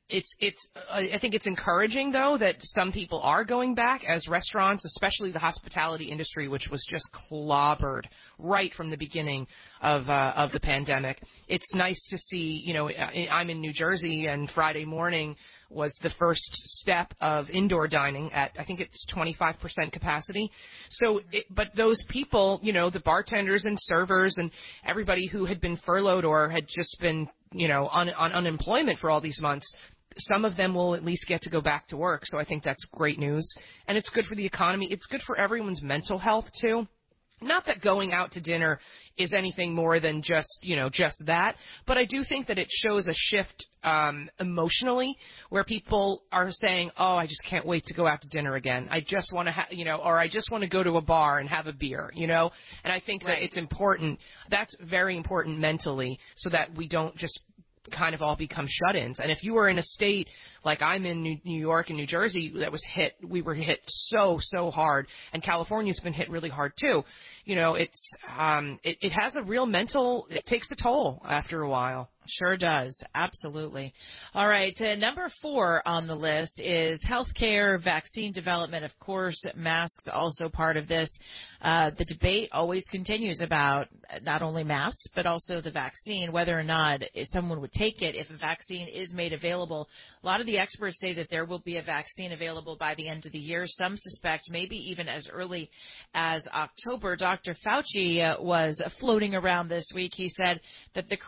Speaker 18: I think it's encouraging, though, that some people are going back as restaurants, especially the hospitality industry, which was just clobbered right from the beginning of the pandemic. It's nice to see, you know, I'm in New Jersey, and Friday morning was the first step of indoor dining at, I think it's 25% capacity. So, but those people, you know, the bartenders and servers and everybody who had been furloughed or had just been, you know, on unemployment for all these months, some of them will at least get to go back to work. So I think that's great news. And it's good for the economy. It's good for everyone's mental health, too. Not that going out to dinner is anything more than just that, but I do think that it shows a shift emotionally where people are saying, oh, I just can't wait to go out to dinner again. I just want to, or I just want to go to a bar and have a beer, you know, and I think that it's important. That's very important mentally so that we don't just kind of all become shut-ins. And if you were in a state like I'm in New York and New Jersey that was hit, we were hit so hard, and California's been hit really hard too. You know, it has a real mental, it takes a toll after a while.
Speaker 17: Sure does. Absolutely. All right. Number 4 on the list is healthcare, vaccine development. Of course, masks also part of this. The debate always continues about not only masks, but also the vaccine, whether or not someone would take it if a vaccine is made available. A lot of the experts say that there will be a vaccine available by the end of the year. Some suspect maybe even as early as October. Dr. Fauci was floating around this week. He said that the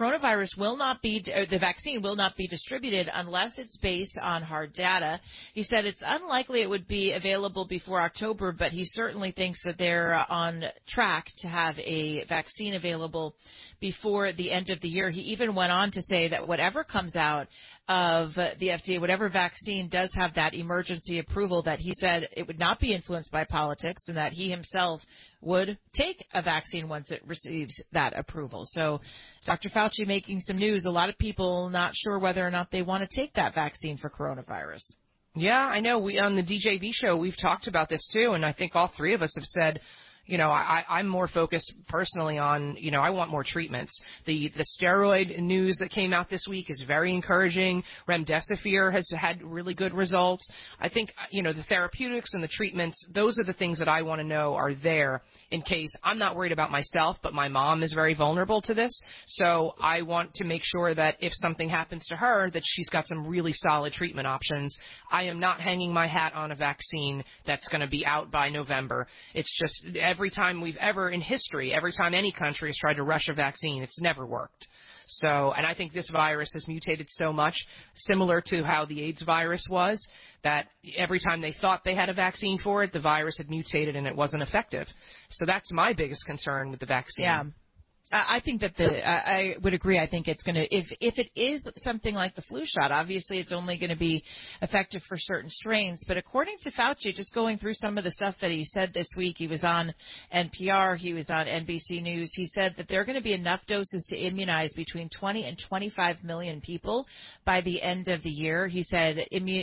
Speaker 17: vaccine will not be distributed unless it's based on hard data. He said it's unlikely it would be available before October, but he certainly thinks that they're on track to have a vaccine available before the end of the year. He even went on to say that whatever comes out of the FDA, whatever vaccine does have that emergency approval, that he said it would not be influenced by politics and that he himself would take a vaccine once it receives that approval. So Dr. Fauci making some news. A lot of people not sure whether or not they want to take that vaccine for coronavirus.
Speaker 18: Yeah, I know. We on the DJV show, we've talked about this too, and I think all three of us have said, you know, I'm more focused personally on, you know, I want more treatments. The steroid news that came out this week is very encouraging. Remdesivir has had really good results. I think, you know, the therapeutics and the treatments, those are the things that I want to know are there in case. I'm not worried about myself, but my mom is very vulnerable to this. So I want to make sure that if something happens to her, that she's got some really solid treatment options. I am not hanging my hat on a vaccine that's going to be out by November. It's just every time in history, every time any country has tried to rush a vaccine, it's never worked. So, and I think this virus has mutated so much, similar to how the AIDS virus was, that every time they thought they had a vaccine for it, the virus had mutated and it wasn't effective. So that's my biggest concern with the vaccine.
Speaker 17: Yeah. I think that I would agree. I think it's going to, if it is something like the flu shot, obviously it's only going to be effective for certain strains. But according to Fauci, just going through some of the stuff that he said this week, he was on NPR, he was on NBC News. He said that there are going to be enough doses to immunize between 20 and 25 million people by the end of the year. He said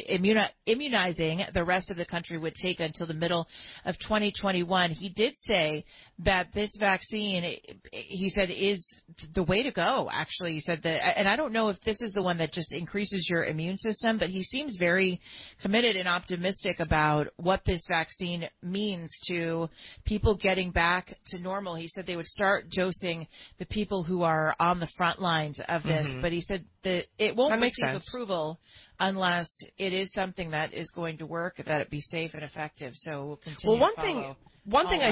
Speaker 17: immunizing the rest of the country would take until the middle of 2021. He did say that this vaccine, he said, is the way to go, actually. He said that, and I don't know if this is the one that just increases your immune system, but he seems very committed and optimistic about what this vaccine means to people getting back to normal. He said they would start dosing the people who are on the front lines of this, but he said that it won't receive approval unless it is something that is going to work, that it be safe and effective. So we'll continue to follow.
Speaker 18: One thing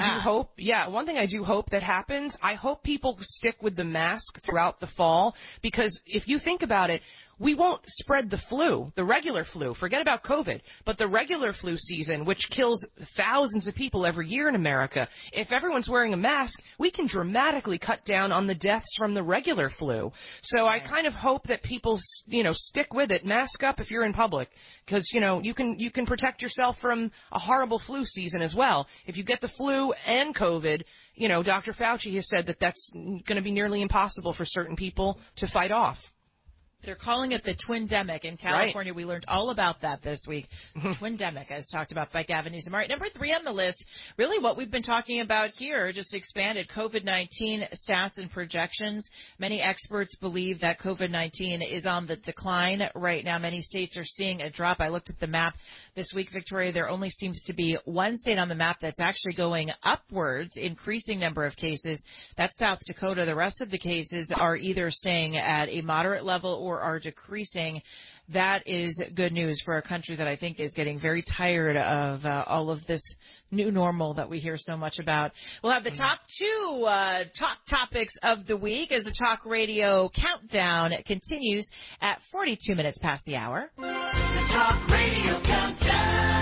Speaker 18: I do hope that happens, I hope people stick with the mask throughout the fall, because if you think about it, we won't spread the flu, the regular flu. Forget about COVID, but the regular flu season, which kills thousands of people every year in America. If everyone's wearing a mask, we can dramatically cut down on the deaths from the regular flu. So I kind of hope that people, you know, stick with it. Mask up if you're in public, because, you know, you can protect yourself from a horrible flu season as well. If you get the flu and COVID, you know, Dr. Fauci has said that that's going to be nearly impossible for certain people to fight off.
Speaker 17: They're calling it the twindemic in California. Right. We learned all about that this week. Twindemic, as talked about by Gavin Newsom. All right, number 3 on the list, really what we've been talking about here, just expanded COVID-19 stats and projections. Many experts believe that COVID-19 is on the decline right now. Many states are seeing a drop. I looked at the map this week, Victoria. There only seems to be one state on the map that's actually going upwards, increasing number of cases. That's South Dakota. The rest of the cases are either staying at a moderate level or are decreasing. That is good news for a country that I think is getting very tired of all of this new normal that we hear so much about. We'll have the top 2 talk topics of the week as the Talk Radio Countdown continues at 42 minutes past the hour. The Talk Radio Countdown.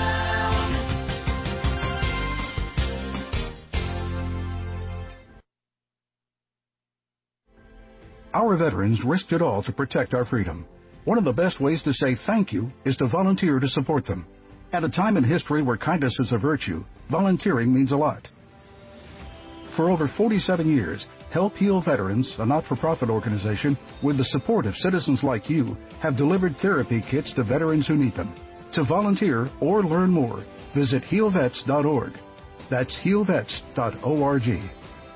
Speaker 1: Our veterans risked it all to protect our freedom. One of the best ways to say thank you is to volunteer to support them. At a time in history where kindness is a virtue, volunteering means a lot. For over 47 years, Help Heal Veterans, a not-for-profit organization, with the support of citizens like you, have delivered therapy kits to veterans who need them. To volunteer or learn more, visit healvets.org. That's healvets.org.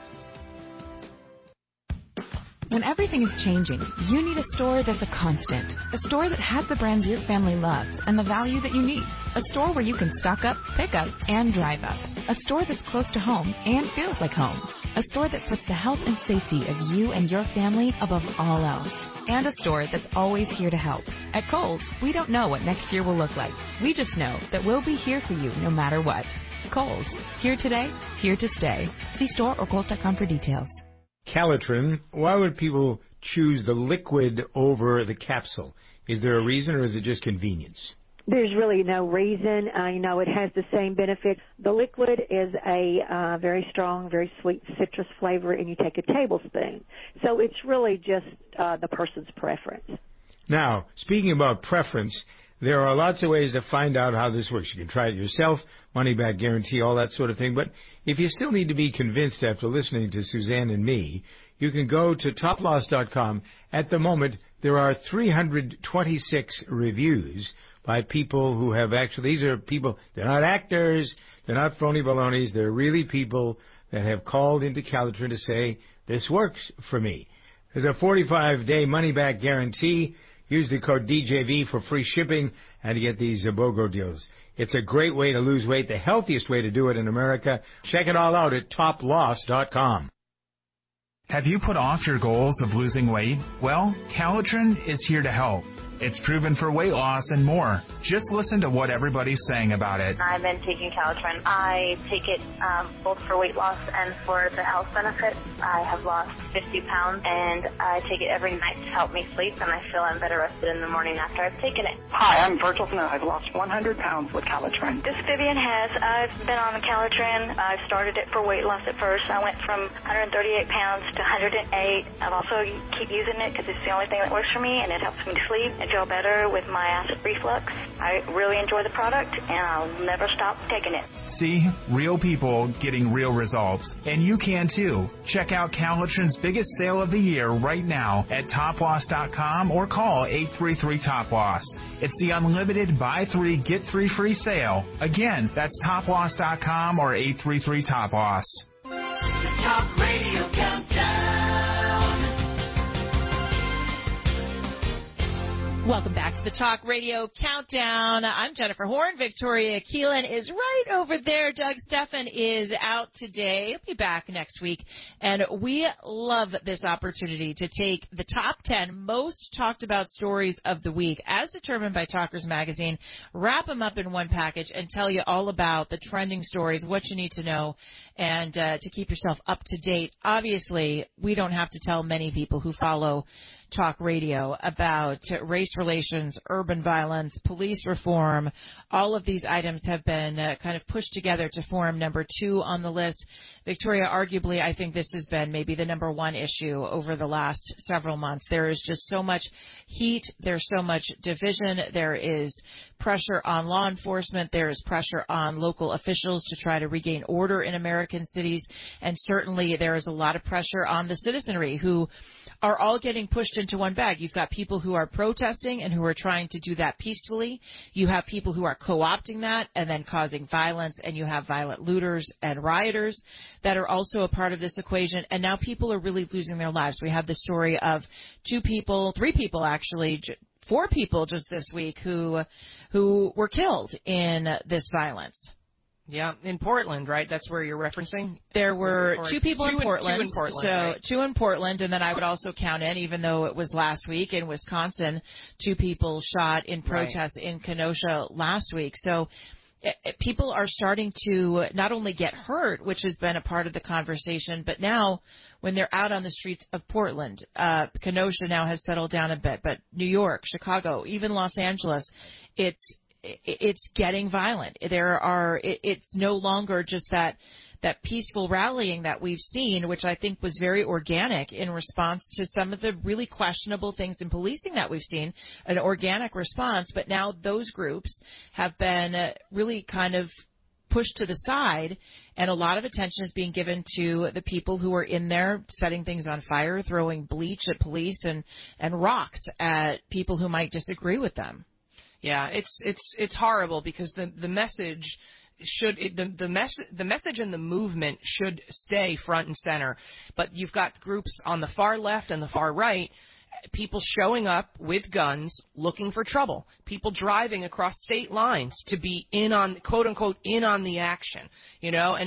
Speaker 4: When everything is changing, you need a store that's a constant. A store that has the brands your family loves and the value that you need. A store where you can stock up, pick up, and drive up. A store that's close to home and feels like home. A store that puts the health and safety of you and your family above all else. And a store that's always here to help. At Kohl's, we don't know what next year will look like. We just know that we'll be here for you no matter what. Kohl's, here today, here to stay. See store or Kohl's.com for details.
Speaker 10: Calitrin, why would people choose the liquid over the capsule? Is there a reason, or is it just convenience?
Speaker 11: There's really no reason. It has the same benefits. The liquid is a very strong, very sweet citrus flavor, and you take a tablespoon. So it's really just the person's preference.
Speaker 10: Now, speaking about preference, there are lots of ways to find out how this works. You can try it yourself, money-back guarantee, all that sort of thing. But if you still need to be convinced after listening to Suzanne and me, you can go to toploss.com. At the moment, there are 326 reviews by people who have actually, these are people, they're not actors, they're not phony balonies, they're really people that have called into Calitrin to say, this works for me. There's a 45-day money-back guarantee. Use the code DJV for free shipping and to get these BOGO deals. It's a great way to lose weight, the healthiest way to do it in America. Check it all out at toploss.com.
Speaker 12: Have you put off your goals of losing weight? Well, Calitrin is here to help. It's proven for weight loss and more. Just listen to what everybody's saying about it.
Speaker 13: I've been taking Calitrin. I take it both for weight loss and for the health benefits. I have lost 50 pounds, and I take it every night to help me sleep, and I feel I'm better rested in the morning after I've taken it.
Speaker 14: Hi, I'm Virgil Smith. I've lost 100 pounds with Calitrin.
Speaker 13: This is Vivian Hess. I've been on the Calitrin. I started it for weight loss at first. I went from 138 pounds to 108. I've also keep using it because it's the only thing that works for me, and it helps me to sleep and feel better with my acid reflux. I really enjoy the product, and I'll never stop taking it.
Speaker 12: See, real people getting real results. And you can too. Check out Calitrin's biggest sale of the year right now at toploss.com or call 833-TOP-LOSS. It's the unlimited buy 3, get 3 free sale. Again, that's toploss.com or 833-TOP-LOSS.
Speaker 7: The Talk Radio Countdown.
Speaker 17: Welcome back to the Talk Radio Countdown. I'm Jennifer Horn. Victoria Keelan is right over there. Doug Stephan is out today. He'll be back next week. And we love this opportunity to take the top 10 most talked about stories of the week, as determined by Talkers Magazine, wrap them up in one package, and tell you all about the trending stories, what you need to know, and to keep yourself up to date. Obviously, we don't have to tell many people who follow Talk Radio about race relations, urban violence, police reform. All of these items have been kind of pushed together to form number 2 on the list. Victoria, arguably, I think this has been maybe the number 1 issue over the last several months. There is just so much heat. There's so much division. There is pressure on law enforcement. There is pressure on local officials to try to regain order in American cities. And certainly there is a lot of pressure on the citizenry who are all getting pushed pushed into one bag. You've got people who are protesting and who are trying to do that peacefully. You have people who are co-opting that and then causing violence, and you have violent looters and rioters that are also a part of this equation. And now people are really losing their lives. We have the story of 4 people just this week who were killed in this violence.
Speaker 18: Yeah, in Portland, right? That's where you're referencing?
Speaker 17: There were 2 people in Portland.
Speaker 18: 2 in Portland,
Speaker 17: so
Speaker 18: right.
Speaker 17: 2 in Portland, and then I would also count in, even though it was last week in Wisconsin, 2 people shot in protests in Kenosha last week. So people are starting to not only get hurt, which has been a part of the conversation, but now when they're out on the streets of Portland, Kenosha now has settled down a bit, but New York, Chicago, even Los Angeles, it's getting violent. It's no longer just that peaceful rallying that we've seen, which I think was very organic in response to some of the really questionable things in policing that we've seen, an organic response. But now those groups have been really kind of pushed to the side, and a lot of attention is being given to the people who are in there setting things on fire, throwing bleach at police and rocks at people who might disagree with them.
Speaker 18: Yeah, it's horrible because the message the message and the movement should stay front and center, but you've got groups on the far left and the far right, people showing up with guns looking for trouble, people driving across state lines to be in on, quote unquote, in on the action, and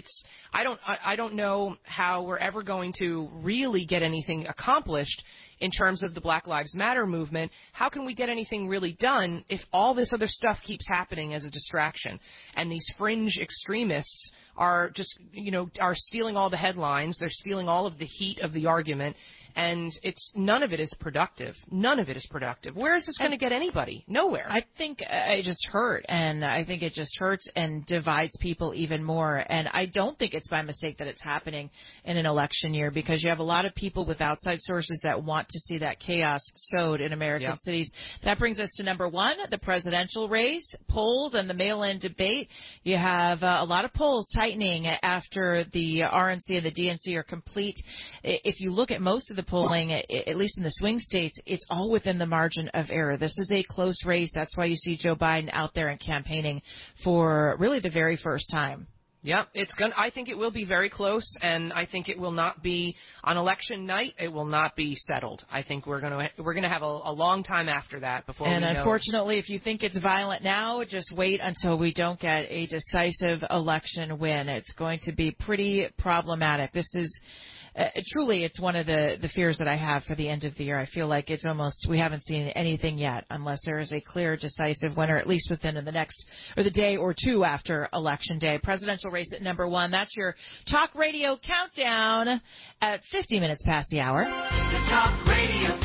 Speaker 18: I don't know how we're ever going to really get anything accomplished in terms of the Black Lives Matter movement. How can we get anything really done if all this other stuff keeps happening as a distraction? And these fringe extremists are just, are stealing all the headlines. They're stealing all of the heat of the argument. And none of it is productive. None of it is productive. Where is this going to get anybody? Nowhere.
Speaker 17: I think it just hurt, and I think it just hurts and divides people even more. And I don't think it's by mistake that it's happening in an election year, because you have a lot of people with outside sources that want to see that chaos sowed in American cities. That brings us to number 1, the presidential race, polls, and the mail-in debate. You have a lot of polls tightening after the RNC and the DNC are complete. If you look at most of the polling, at least in the swing states, it's all within the margin of error. This is a close race. That's why you see Joe Biden out there and campaigning for really the very first time.
Speaker 18: Yeah, I think it will be very close, and I think it will not be on election night. It will not be settled. I think we're gonna have a long time after that before.
Speaker 17: And
Speaker 18: we know.
Speaker 17: Unfortunately, if you think it's violent now, just wait until we don't get a decisive election win. It's going to be pretty problematic. This is. Truly, it's one of the fears that I have for the end of the year. I feel like it's almost, we haven't seen anything yet unless there is a clear, decisive winner, at least within the next, or the day or two after Election Day. Presidential race at number 1. That's your Talk Radio Countdown at 50 minutes past the hour.
Speaker 7: The Talk Radio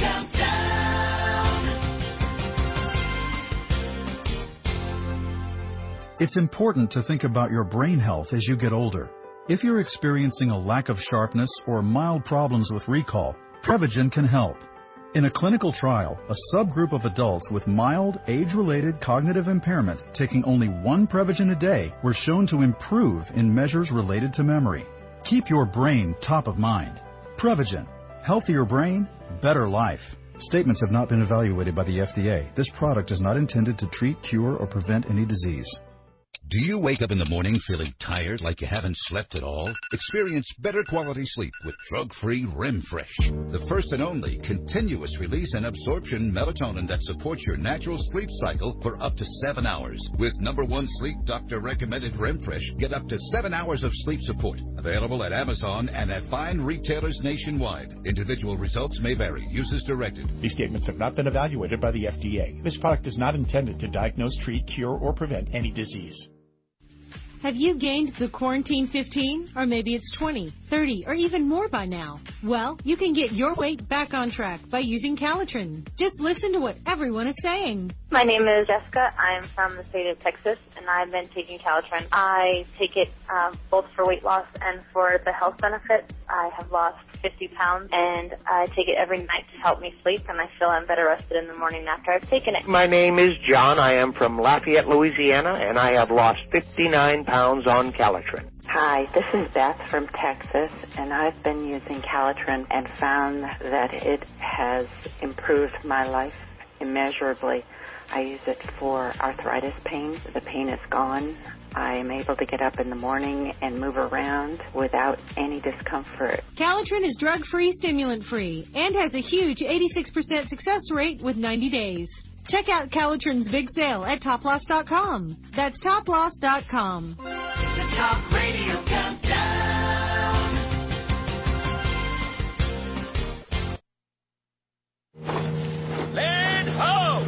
Speaker 7: Countdown.
Speaker 1: It's important to think about your brain health as you get older. If you're experiencing a lack of sharpness or mild problems with recall, Prevagen can help. In a clinical trial, a subgroup of adults with mild, age-related cognitive impairment taking only 1 Prevagen a day were shown to improve in measures related to memory. Keep your brain top of mind. Prevagen. Healthier brain, better life. Statements have not been evaluated by the FDA. This product is not intended to treat, cure, or prevent any disease.
Speaker 25: Do you wake up in the morning feeling tired, like you haven't slept at all? Experience better quality sleep with drug-free REM-Fresh, the first and only continuous release and absorption melatonin that supports your natural sleep cycle for up to 7 hours. With #1 sleep doctor recommended REM-Fresh, get up to 7 hours of sleep support. Available at Amazon and at fine retailers nationwide. Individual results may vary. Use as directed.
Speaker 26: These statements have not been evaluated by the FDA. This product is not intended to diagnose, treat, cure, or prevent any disease.
Speaker 6: Have you gained the quarantine 15? Or maybe it's 20, 30, or even more by now? Well, you can get your weight back on track by using Calitrin. Just listen to what everyone is saying.
Speaker 13: My name is Jessica. I'm from the state of Texas, and I've been taking Calitrin. I take it both for weight loss and for the health benefits. I have lost 50 pounds, and I take it every night to help me sleep, and I feel I'm better rested in the morning after I've taken it.
Speaker 9: My name is John. I am from Lafayette, Louisiana, and I have lost 59 pounds on Calitrin.
Speaker 3: Hi, this is Beth from Texas, and I've been using Calitrin and found that it has improved my life immeasurably. I use it for arthritis pain. The pain is gone. I am able to get up in the morning and move around without any discomfort.
Speaker 6: Calitrin is drug-free, stimulant-free, and has a huge 86% success rate with 90 days. Check out Calitrin's big sale at toploss.com. That's toploss.com.
Speaker 7: The Talk Radio Countdown.
Speaker 9: Land ho!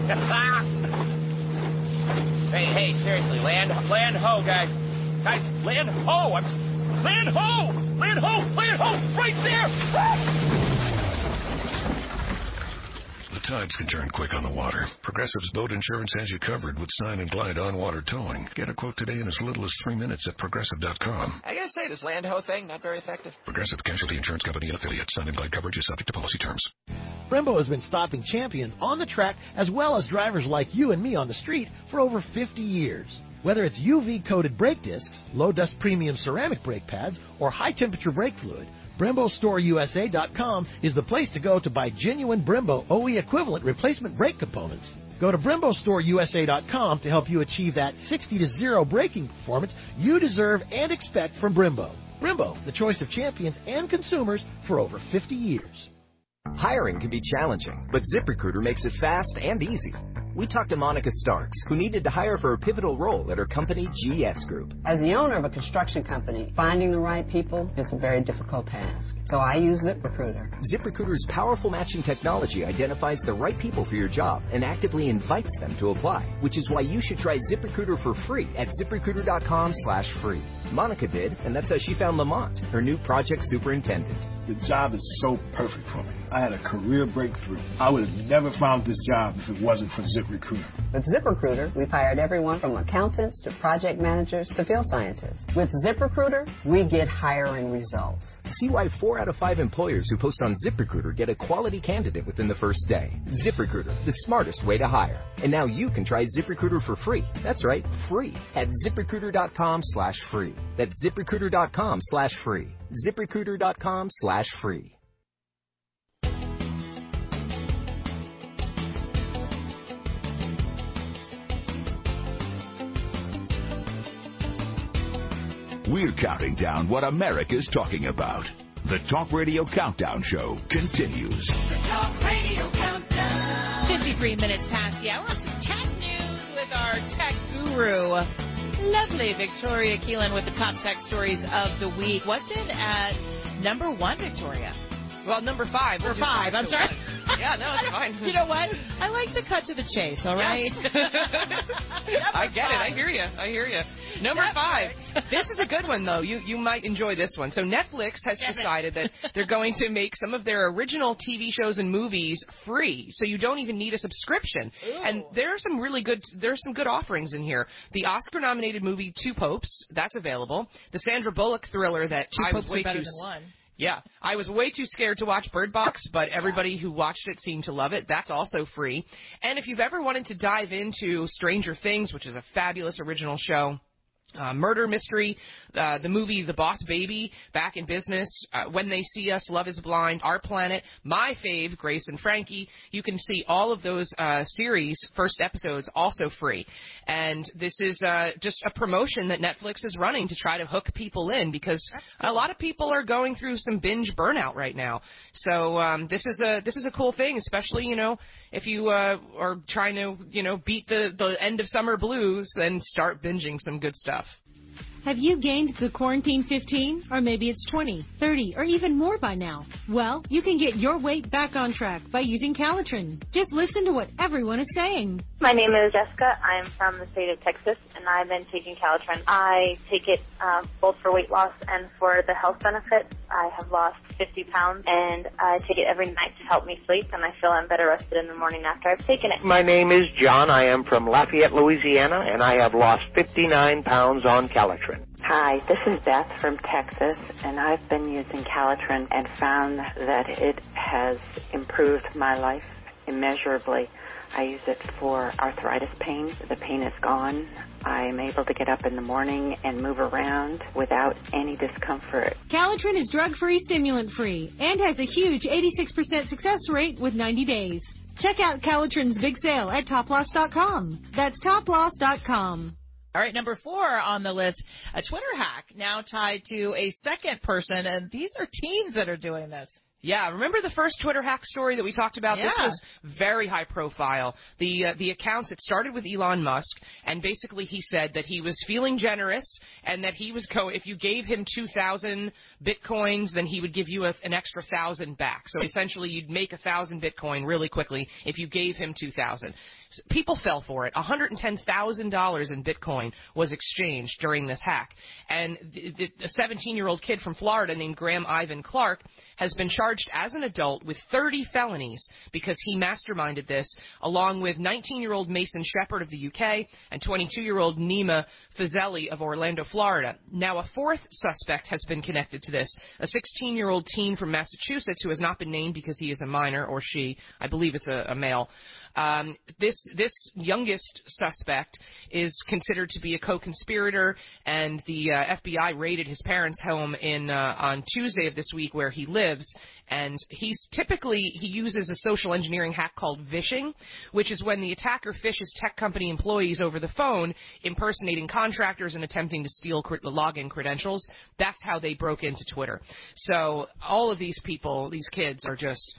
Speaker 9: hey, seriously, land ho, guys. Guys, land ho! Land ho! Right there!
Speaker 15: The tides can turn quick on the water. Progressive's boat insurance has you covered with Stein and Glide on-water towing. Get a quote today in as little as 3 minutes at Progressive.com.
Speaker 9: I gotta say, this land ho thing, not very effective.
Speaker 15: Progressive Casualty Insurance Company and affiliates. Stein and Glide coverage is subject to policy terms.
Speaker 5: Brembo has been stopping champions on the track as well as drivers like you and me on the street for over 50 years. Whether it's UV-coated brake discs, low-dust premium ceramic brake pads, or high-temperature brake fluid, BremboStoreUSA.com is the place to go to buy genuine Brembo OE equivalent replacement brake components. Go to BremboStoreUSA.com to help you achieve that 60-0 braking performance you deserve and expect from Brembo. Brembo, the choice of champions and consumers for over 50 years.
Speaker 16: Hiring can be challenging, but ZipRecruiter makes it fast and easy. We talked to Monica Starks, who needed to hire for a pivotal role at her company, GS Group.
Speaker 19: As the owner of a construction company, finding the right people is a very difficult task. So I use ZipRecruiter.
Speaker 16: ZipRecruiter's powerful matching technology identifies the right people for your job and actively invites them to apply, which is why you should try ZipRecruiter for free at ZipRecruiter.com/free. Monica did, and that's how she found Lamont, her new project superintendent.
Speaker 20: The job is so perfect for me. I had a career breakthrough. I would have never found this job if it wasn't for ZipRecruiter.
Speaker 19: With ZipRecruiter, we've hired everyone from accountants to project managers to field scientists. With ZipRecruiter, we get hiring results.
Speaker 16: See why 4 out of 5 employers who post on ZipRecruiter get a quality candidate within the first day. ZipRecruiter, the smartest way to hire. And now you can try ZipRecruiter for free. That's right, free at ZipRecruiter.com/free. That's ZipRecruiter.com/free. ZipRecruiter.com/free.
Speaker 21: We're counting down what America's talking about. The Talk Radio Countdown Show continues.
Speaker 7: The Talk Radio Countdown.
Speaker 17: 53 minutes past the hour. Some tech news with our tech guru, lovely Victoria Keelan, with the top tech stories of the week. What's in at number 1, Victoria?
Speaker 18: Well, number 5.
Speaker 17: Or 5, I'm sorry.
Speaker 18: Yeah, no, it's fine.
Speaker 17: You know what? I like to cut to the chase, all right?
Speaker 18: I get it. I hear you. Number 5. This is a good one, though. You might enjoy this one. So Netflix has decided that they're going to make some of their original TV shows and movies free, so you don't even need a subscription. Ooh. And there's some good offerings in here. The Oscar-nominated movie Two Popes, that's available. The Sandra Bullock thriller that I was way too... Yeah, I was way too scared to watch Bird Box, but everybody who watched it seemed to love it. That's also free. And if you've ever wanted to dive into Stranger Things, which is a fabulous original show, murder mystery, the movie The Boss Baby, Back in Business, When They See Us, Love is Blind, Our Planet, my fave, Grace and Frankie. You can see all of those series, first episodes, also free. And this is just a promotion that Netflix is running to try to hook people in, because a lot of people are going through some binge burnout right now. So this is a cool thing, especially, if you are trying to, beat the end of summer blues, then start binging some good stuff.
Speaker 6: Have you gained the quarantine 15? Or maybe it's 20, 30, or even more by now? Well, you can get your weight back on track by using Calitrin. Just listen to what everyone is saying.
Speaker 22: My name is Jessica. I'm from the state of Texas, and I've been taking Calitrin. I take it both for weight loss and for the health benefits. I have lost 50 pounds, and I take it every night to help me sleep, and I feel I'm better rested in the morning after I've taken it.
Speaker 23: My name is John. I am from Lafayette, Louisiana, and I have lost 59 pounds on Calitrin.
Speaker 3: Hi, this is Beth from Texas, and I've been using Calitrin and found that it has improved my life immeasurably. I use it for arthritis pain. The pain is gone. I'm able to get up in the morning and move around without any discomfort.
Speaker 6: Calitrin is drug-free, stimulant-free, and has a huge 86% success rate with 90 days. Check out Calitrin's big sale at toploss.com. That's toploss.com.
Speaker 17: All right, number 4 on the list, a Twitter hack now tied to a second person, and these are teens that are doing this.
Speaker 18: Yeah, remember the first Twitter hack story that we talked about?
Speaker 17: Yeah.
Speaker 18: This was very high profile. The accounts, it started with Elon Musk, and basically he said that he was feeling generous and that he was if you gave him 2,000 Bitcoins, then he would give you an extra 1,000 back. So essentially you'd make 1,000 Bitcoin really quickly if you gave him 2,000. People fell for it. $110,000 in Bitcoin was exchanged during this hack. And a 17-year-old kid from Florida named Graham Ivan Clark has been charged as an adult with 30 felonies because he masterminded this, along with 19-year-old Mason Shepard of the UK and 22-year-old Nima Fazeli of Orlando, Florida. Now, a fourth suspect has been connected to this, a 16-year-old teen from Massachusetts who has not been named because he is a minor, or she. I believe it's a male. This youngest suspect is considered to be a co-conspirator, and the FBI raided his parents' home on Tuesday of this week where he lives. And he uses a social engineering hack called vishing, which is when the attacker fishes tech company employees over the phone, impersonating contractors and attempting to steal login credentials. That's how they broke into Twitter. So all of these people, these kids, are just,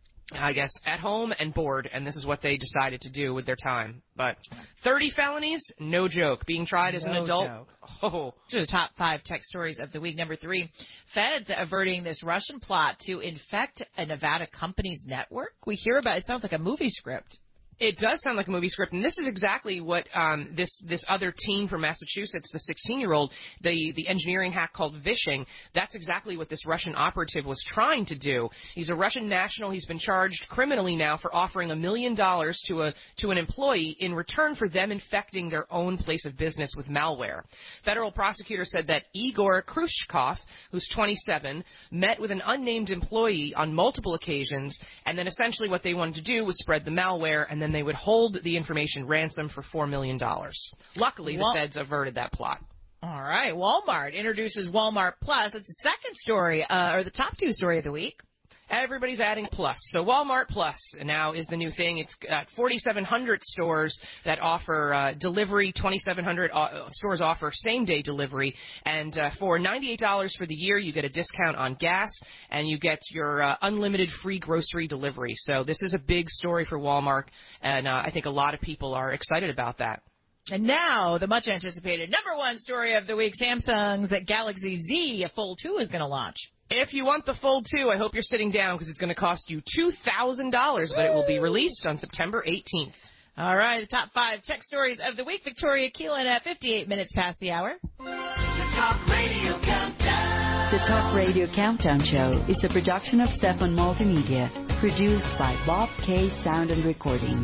Speaker 18: I guess, at home and bored, and this is what they decided to do with their time. But 30 felonies, no joke. Being tried as an adult.
Speaker 17: Joke.
Speaker 18: Oh.
Speaker 17: These are the top 5 tech stories of the week. Number 3, feds averting this Russian plot to infect a Nevada company's network. We hear about it. Sounds like a movie script.
Speaker 18: It does sound like a movie script, and this is exactly what this other teen from Massachusetts, the 16-year-old, the engineering hack called vishing, that's exactly what this Russian operative was trying to do. He's a Russian national. He's been charged criminally now for offering $1 million to an employee in return for them infecting their own place of business with malware. Federal prosecutor said that Igor Khrushchev, who's 27, met with an unnamed employee on multiple occasions, and then essentially what they wanted to do was spread the malware, and then they would hold the information ransom for $4 million. Luckily, the feds averted that plot.
Speaker 17: All right. Walmart introduces Walmart Plus. That's the second story, or the top 2 story of the week.
Speaker 18: Everybody's adding Plus. So Walmart Plus now is the new thing. It's 4,700 stores that offer delivery. 2,700 stores offer same-day delivery. And for $98 for the year, you get a discount on gas, and you get your unlimited free grocery delivery. So this is a big story for Walmart, and I think a lot of people are excited about that.
Speaker 17: And now, the much-anticipated number 1 story of the week, Samsung's Galaxy Z Fold 2 is going to launch.
Speaker 18: If you want the Fold 2, I hope you're sitting down because it's going to cost you $2,000, but it will be released on September 18th.
Speaker 17: All right, the top 5 tech stories of the week. Victoria Keelan at 58 minutes past the hour.
Speaker 7: The Talk Radio Countdown.
Speaker 2: The Talk Radio Countdown Show is a production of Stefan Multimedia, produced by Bob K. Sound and Recording.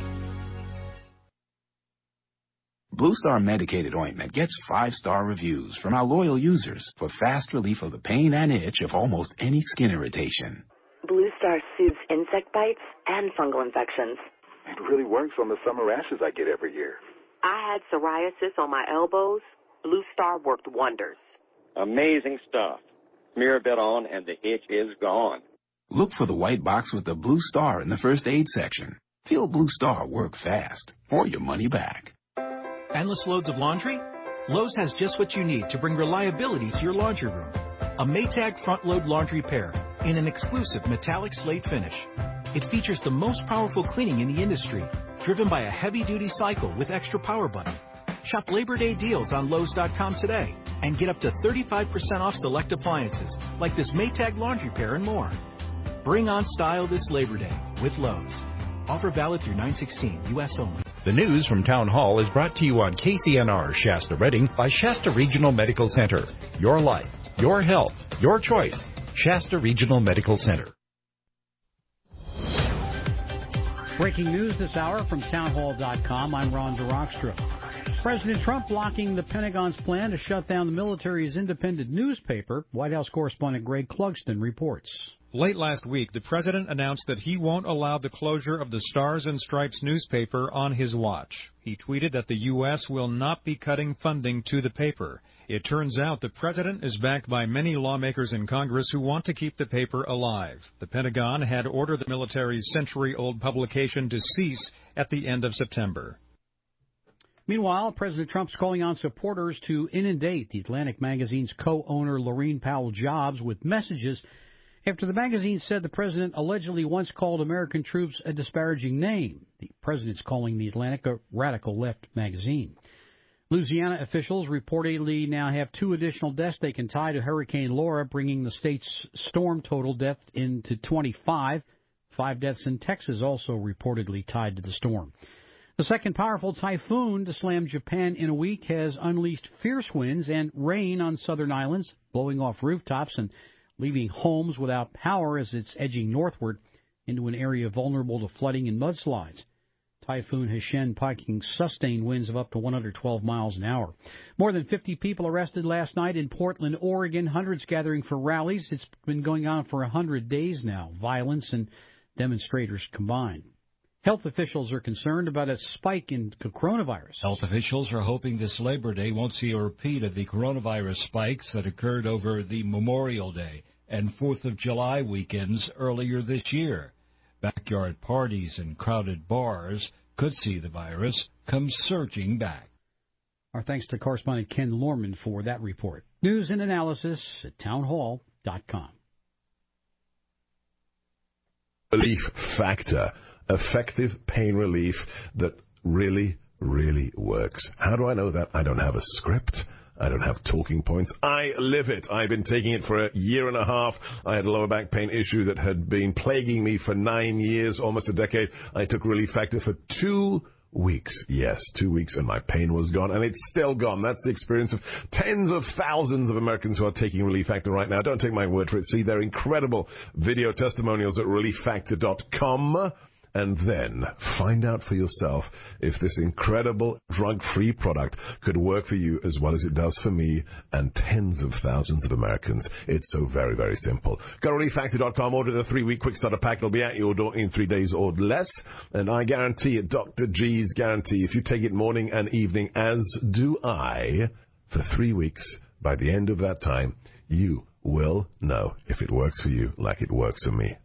Speaker 4: Blue Star Medicated Ointment gets 5-star reviews from our loyal users for fast relief of the pain and itch of almost any skin irritation.
Speaker 8: Blue Star soothes insect bites and fungal infections.
Speaker 10: It really works on the summer rashes I get every year.
Speaker 8: I had psoriasis on my elbows. Blue Star worked wonders.
Speaker 11: Amazing stuff. Smear a bit on and the itch is gone.
Speaker 4: Look for the white box with the Blue Star in the first aid section. Feel Blue Star work fast, or your money back.
Speaker 5: Endless loads of laundry? Lowe's has just what you need to bring reliability to your laundry room. A Maytag front-load laundry pair in an exclusive metallic slate finish. It features the most powerful cleaning in the industry, driven by a heavy-duty cycle with extra power button. Shop Labor Day deals on Lowe's.com today and get up to 35% off select appliances like this Maytag laundry pair and more. Bring on style this Labor Day with Lowe's. Offer valid through 9/16, U.S. only.
Speaker 24: The news from Town Hall is brought to you on KCNR Shasta Redding by Shasta Regional Medical Center. Your life, your health, your choice. Shasta Regional Medical Center.
Speaker 27: Breaking news this hour from townhall.com. I'm Ron DeRockstra. President Trump blocking the Pentagon's plan to shut down the military's independent newspaper. White House correspondent Greg Clugston reports.
Speaker 1: Late last week, the president announced that he won't allow the closure of the Stars and Stripes newspaper on his watch. He tweeted that the U.S. will not be cutting funding to the paper. It turns out the president is backed by many lawmakers in Congress who want to keep the paper alive. The Pentagon had ordered the military's century-old publication to cease at the end of September.
Speaker 27: Meanwhile, President Trump's calling on supporters to inundate the Atlantic magazine's co-owner Laurene Powell Jobs with messages after the magazine said the president allegedly once called American troops a disparaging name. The president's calling the Atlantic a radical left magazine. Louisiana officials reportedly now have 2 additional deaths they can tie to Hurricane Laura, bringing the state's storm total death into 25. 5 deaths in Texas also reportedly tied to the storm. The second powerful typhoon to slam Japan in a week has unleashed fierce winds and rain on southern islands, blowing off rooftops and leaving homes without power as it's edging northward into an area vulnerable to flooding and mudslides. Typhoon Heshen packing sustained winds of up to 112 miles an hour. More than 50 people arrested last night in Portland, Oregon, hundreds gathering for rallies. It's been going on for 100 days now, violence and demonstrators combined. Health officials are concerned about a spike in coronavirus.
Speaker 9: Health officials are hoping this Labor Day won't see a repeat of the coronavirus spikes that occurred over the Memorial Day and 4th of July weekends earlier this year. Backyard parties and crowded bars could see the virus come surging back.
Speaker 27: Our thanks to correspondent Ken Lorman for that report. News and analysis at townhall.com.
Speaker 12: Relief Factor. Effective pain relief that really, really works. How do I know that? I don't have a script. I don't have talking points. I live it. I've been taking it for a year and a half. I had a lower back pain issue that had been plaguing me for 9 years, almost a decade. I took Relief Factor for 2 weeks. Yes, 2 weeks, and my pain was gone, and it's still gone. That's the experience of tens of thousands of Americans who are taking Relief Factor right now. Don't take my word for it. See their incredible video testimonials at ReliefFactor.com. And then find out for yourself if this incredible drug-free product could work for you as well as it does for me and tens of thousands of Americans. It's so very, very simple. Go to ReliefFactor.com, order the 3-week quick starter pack. It'll be at your door in 3 days or less. And I guarantee it, Dr. G's guarantee, if you take it morning and evening, as do I, for 3 weeks, by the end of that time, you will know if it works for you like it works for me.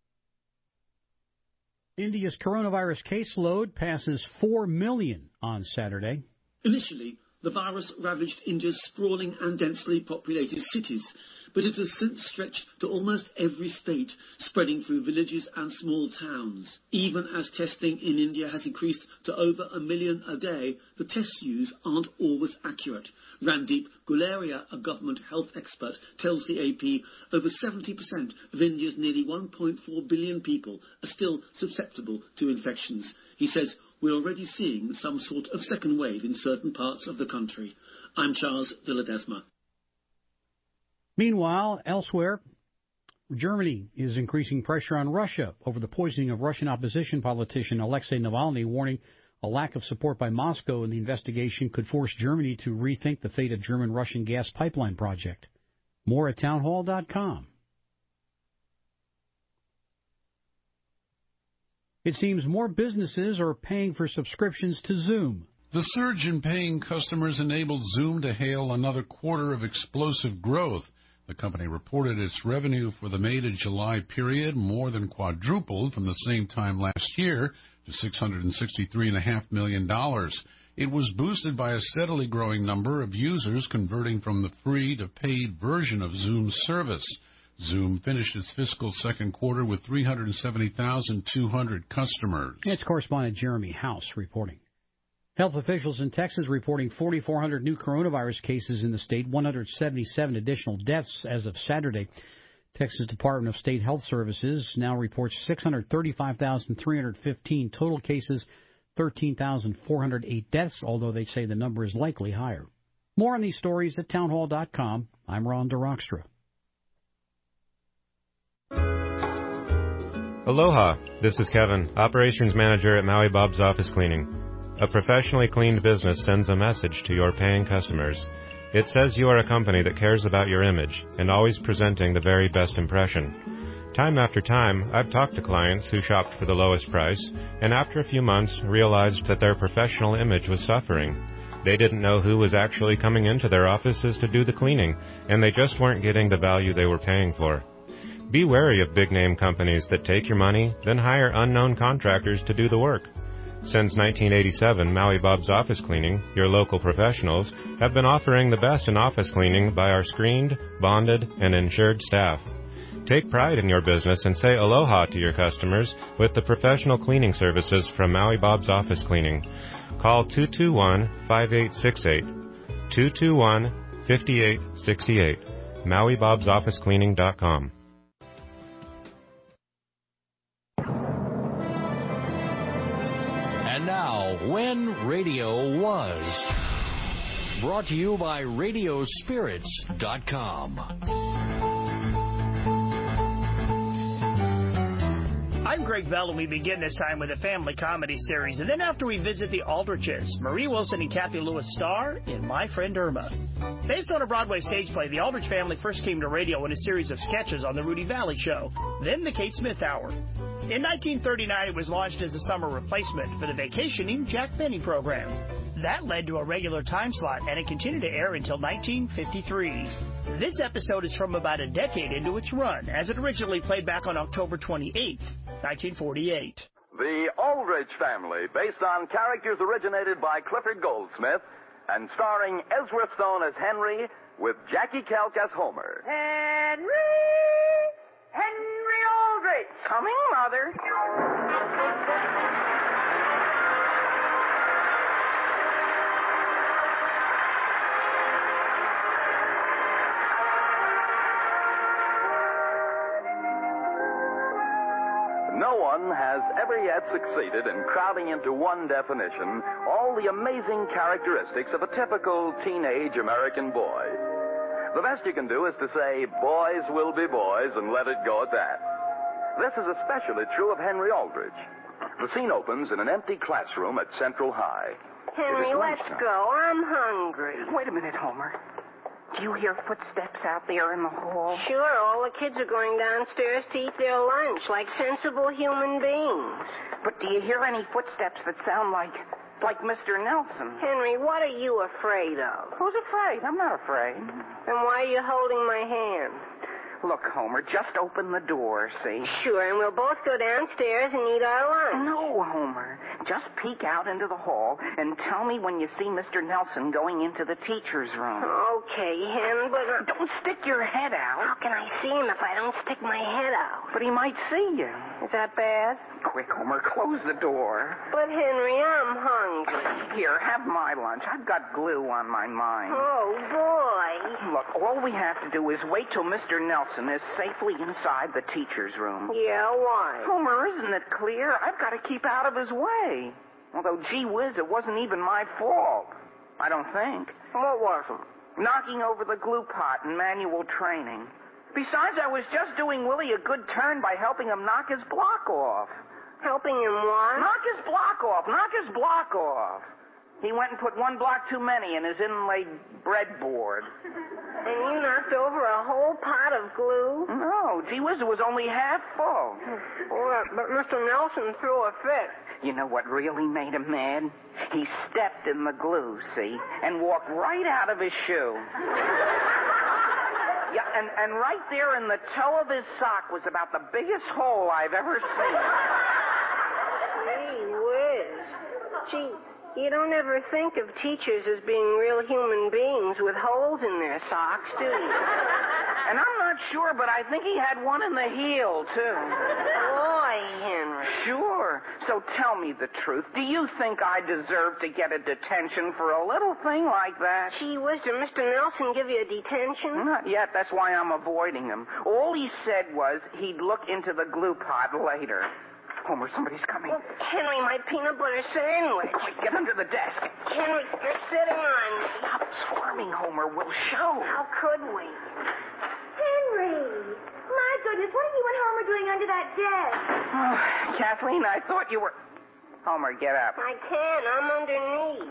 Speaker 27: India's coronavirus caseload passes 4 million on Saturday.
Speaker 13: Initially, the virus ravaged India's sprawling and densely populated cities, but it has since stretched to almost every state, spreading through villages and small towns. Even as testing in India has increased to over 1 million a day, the tests used aren't always accurate. Randeep Guleria, a government health expert, tells the AP over 70% of India's nearly 1.4 billion people are still susceptible to infections. He says, we're already seeing some sort of second wave in certain parts of the country. I'm Charles de Ledesma.
Speaker 27: Meanwhile, elsewhere, Germany is increasing pressure on Russia over the poisoning of Russian opposition politician Alexei Navalny, warning a lack of support by Moscow in the investigation could force Germany to rethink the fate of German-Russian gas pipeline project. More at townhall.com. It seems more businesses are paying for subscriptions to Zoom.
Speaker 14: The surge in paying customers enabled Zoom to hail another quarter of explosive growth. The company reported its revenue for the May to July period more than quadrupled from the same time last year to $663.5 million. It was boosted by a steadily growing number of users converting from the free to paid version of Zoom's service. Zoom finished its fiscal second quarter with 370,200 customers.
Speaker 27: It's correspondent Jeremy House reporting. Health officials in Texas reporting 4,400 new coronavirus cases in the state, 177 additional deaths as of Saturday. Texas Department of State Health Services now reports 635,315 total cases, 13,408 deaths, although they say the number is likely higher. More on these stories at townhall.com. I'm Ron DeRockstra.
Speaker 25: Aloha, this is Kevin, Operations Manager at Maui Bob's Office Cleaning. A professionally cleaned business sends a message to your paying customers. It says you are a company that cares about your image and always presenting the very best impression. Time after time, I've talked to clients who shopped for the lowest price, and after a few months realized that their professional image was suffering. They didn't know who was actually coming into their offices to do the cleaning, and they just weren't getting the value they were paying for. Be wary of big-name companies that take your money, then hire unknown contractors to do the work. Since 1987, Maui Bob's Office Cleaning, your local professionals, have been offering the best in office cleaning by our screened, bonded, and insured staff. Take pride in your business and say aloha to your customers with the professional cleaning services from Maui Bob's Office Cleaning. Call 221-5868, 221-5868, MauiBob'sOfficeCleaning.com.
Speaker 15: And now, When Radio Was. Brought to you by Radiospirits.com.
Speaker 16: I'm Greg Bell, and we begin this time with a family comedy series. And then after we visit the Aldriches, Marie Wilson and Kathy Lewis star in My Friend Irma. Based on a Broadway stage play, the Aldrich family first came to radio in a series of sketches on The Rudy Valley Show, then The Kate Smith Hour. In 1939, it was launched as a summer replacement for the vacationing Jack Benny program. That led to a regular time slot, and it continued to air until 1953. This episode is from about a decade into its run, as it originally played back on October 28th, 1948.
Speaker 19: The Aldrich Family, based on characters originated by Clifford Goldsmith, and starring Ezra Stone as Henry, with Jackie Kelk as Homer.
Speaker 20: Henry Aldrich! Coming, Mother.
Speaker 19: No one has ever yet succeeded in crowding into one definition all the amazing characteristics of a typical teenage American boy. The best you can do is to say, boys will be boys, and let it go at that. This is especially true of Henry Aldrich. The scene opens in an empty classroom at Central High.
Speaker 20: Henry, let's go. I'm hungry.
Speaker 21: Wait a minute, Homer. Do you hear footsteps out there in the hall?
Speaker 20: Sure, all the kids are going downstairs to eat their lunch like sensible human beings.
Speaker 21: But do you hear any footsteps that sound like Mr. Nelson?
Speaker 20: Henry, what are you afraid of?
Speaker 21: Who's afraid? I'm not afraid.
Speaker 20: Then why are you holding my hand?
Speaker 21: Look, Homer, just open the door, see?
Speaker 20: Sure, and we'll both go downstairs and eat our lunch.
Speaker 21: No, Homer. Just peek out into the hall and tell me when you see Mr. Nelson going into the teacher's room.
Speaker 20: Okay, Hen, but...
Speaker 21: Don't stick your head out.
Speaker 20: How can I see him if I don't stick my head out?
Speaker 21: But he might see you.
Speaker 20: Is that bad?
Speaker 21: Quick, Homer, close the door.
Speaker 20: But, Henry, I'm hungry.
Speaker 21: Here, have my lunch. I've got glue on my mind.
Speaker 20: Oh, boy.
Speaker 21: Look, all we have to do is wait till Mr. Nelson is safely inside the teacher's room.
Speaker 20: Yeah, why?
Speaker 21: Homer, isn't it clear? I've got to keep out of his way. Although, gee whiz, it wasn't even my fault. I don't think.
Speaker 20: What was it?
Speaker 21: Knocking over the glue pot in manual training. Besides, I was just doing Willie a good turn by helping him knock his block off.
Speaker 20: Helping him what?
Speaker 21: Knock his block off. Knock his block off. He went and put one block too many in his inlaid breadboard.
Speaker 20: And you knocked over a whole pot of glue?
Speaker 21: No, gee whiz, it was only half full.
Speaker 20: But Mr. Nelson threw a fit.
Speaker 21: You know what really made him mad? He stepped in the glue, see, and walked right out of his shoe. Yeah, and right there in the toe of his sock was about the biggest hole I've ever seen.
Speaker 20: Gee whiz. Gee, you don't ever think of teachers as being real human beings with holes in their socks, do you?
Speaker 21: And I'm not sure, but I think he had one in the heel, too.
Speaker 20: Boy, Henry.
Speaker 21: Sure. So tell me the truth. Do you think I deserve to get a detention for a little thing like that?
Speaker 20: Gee whiz, did Mr. Nelson give you a detention?
Speaker 21: Not yet. That's why I'm avoiding him. All he said was he'd look into the glue pot later. Homer, somebody's coming.
Speaker 20: Well, Henry, my peanut butter sandwich.
Speaker 21: Quick, get under the desk.
Speaker 20: Henry, you're sitting on me.
Speaker 21: Stop squirming, Homer. We'll show.
Speaker 20: How could we?
Speaker 22: Henry! My goodness, what are you and Homer doing under that desk?
Speaker 21: Oh, Kathleen, I thought you were... Homer, get up.
Speaker 20: I can't. I'm underneath.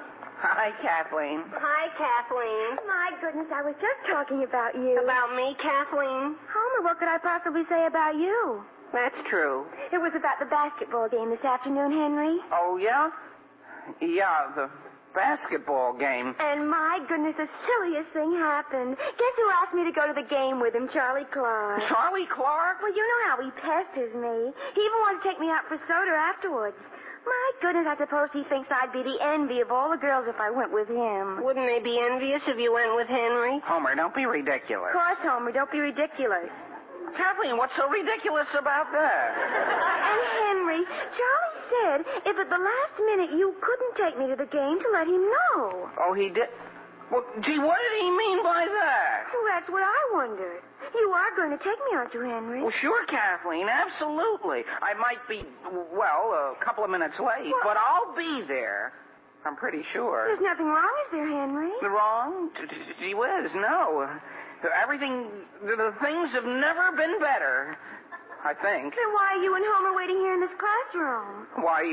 Speaker 21: Hi, Kathleen.
Speaker 20: Hi, Kathleen.
Speaker 22: My goodness, I was just talking about you.
Speaker 20: About me, Kathleen?
Speaker 22: Homer, what could I possibly say about you?
Speaker 21: That's true.
Speaker 22: It was about the basketball game this afternoon, Henry.
Speaker 21: Oh, yeah? Yeah, the basketball game.
Speaker 22: And my goodness, the silliest thing happened. Guess who asked me to go to the game with him? Charlie Clark.
Speaker 21: Charlie Clark?
Speaker 22: Well, you know how he pesters me. He even wanted to take me out for soda afterwards. My goodness, I suppose he thinks I'd be the envy of all the girls if I went with him.
Speaker 20: Wouldn't they be envious if you went with Henry?
Speaker 21: Homer, don't be ridiculous.
Speaker 22: Of course, Homer, don't be ridiculous.
Speaker 21: Kathleen, what's so ridiculous about that?
Speaker 22: And Henry, Charlie said if at the last minute you couldn't take me to the game to let him know.
Speaker 21: Oh, he did? Well, gee, what did he mean by that?
Speaker 22: Well, that's what I wondered. You are going to take me, aren't you, Henry?
Speaker 21: Well, sure, Kathleen, absolutely. I might be, well, a couple of minutes late, but I'll be there. I'm pretty sure.
Speaker 22: There's nothing wrong, is there, Henry?
Speaker 21: Wrong? Gee whiz, no. Everything, the things have never been better, I think.
Speaker 22: Then why are you and Homer waiting here in this classroom?
Speaker 21: Why,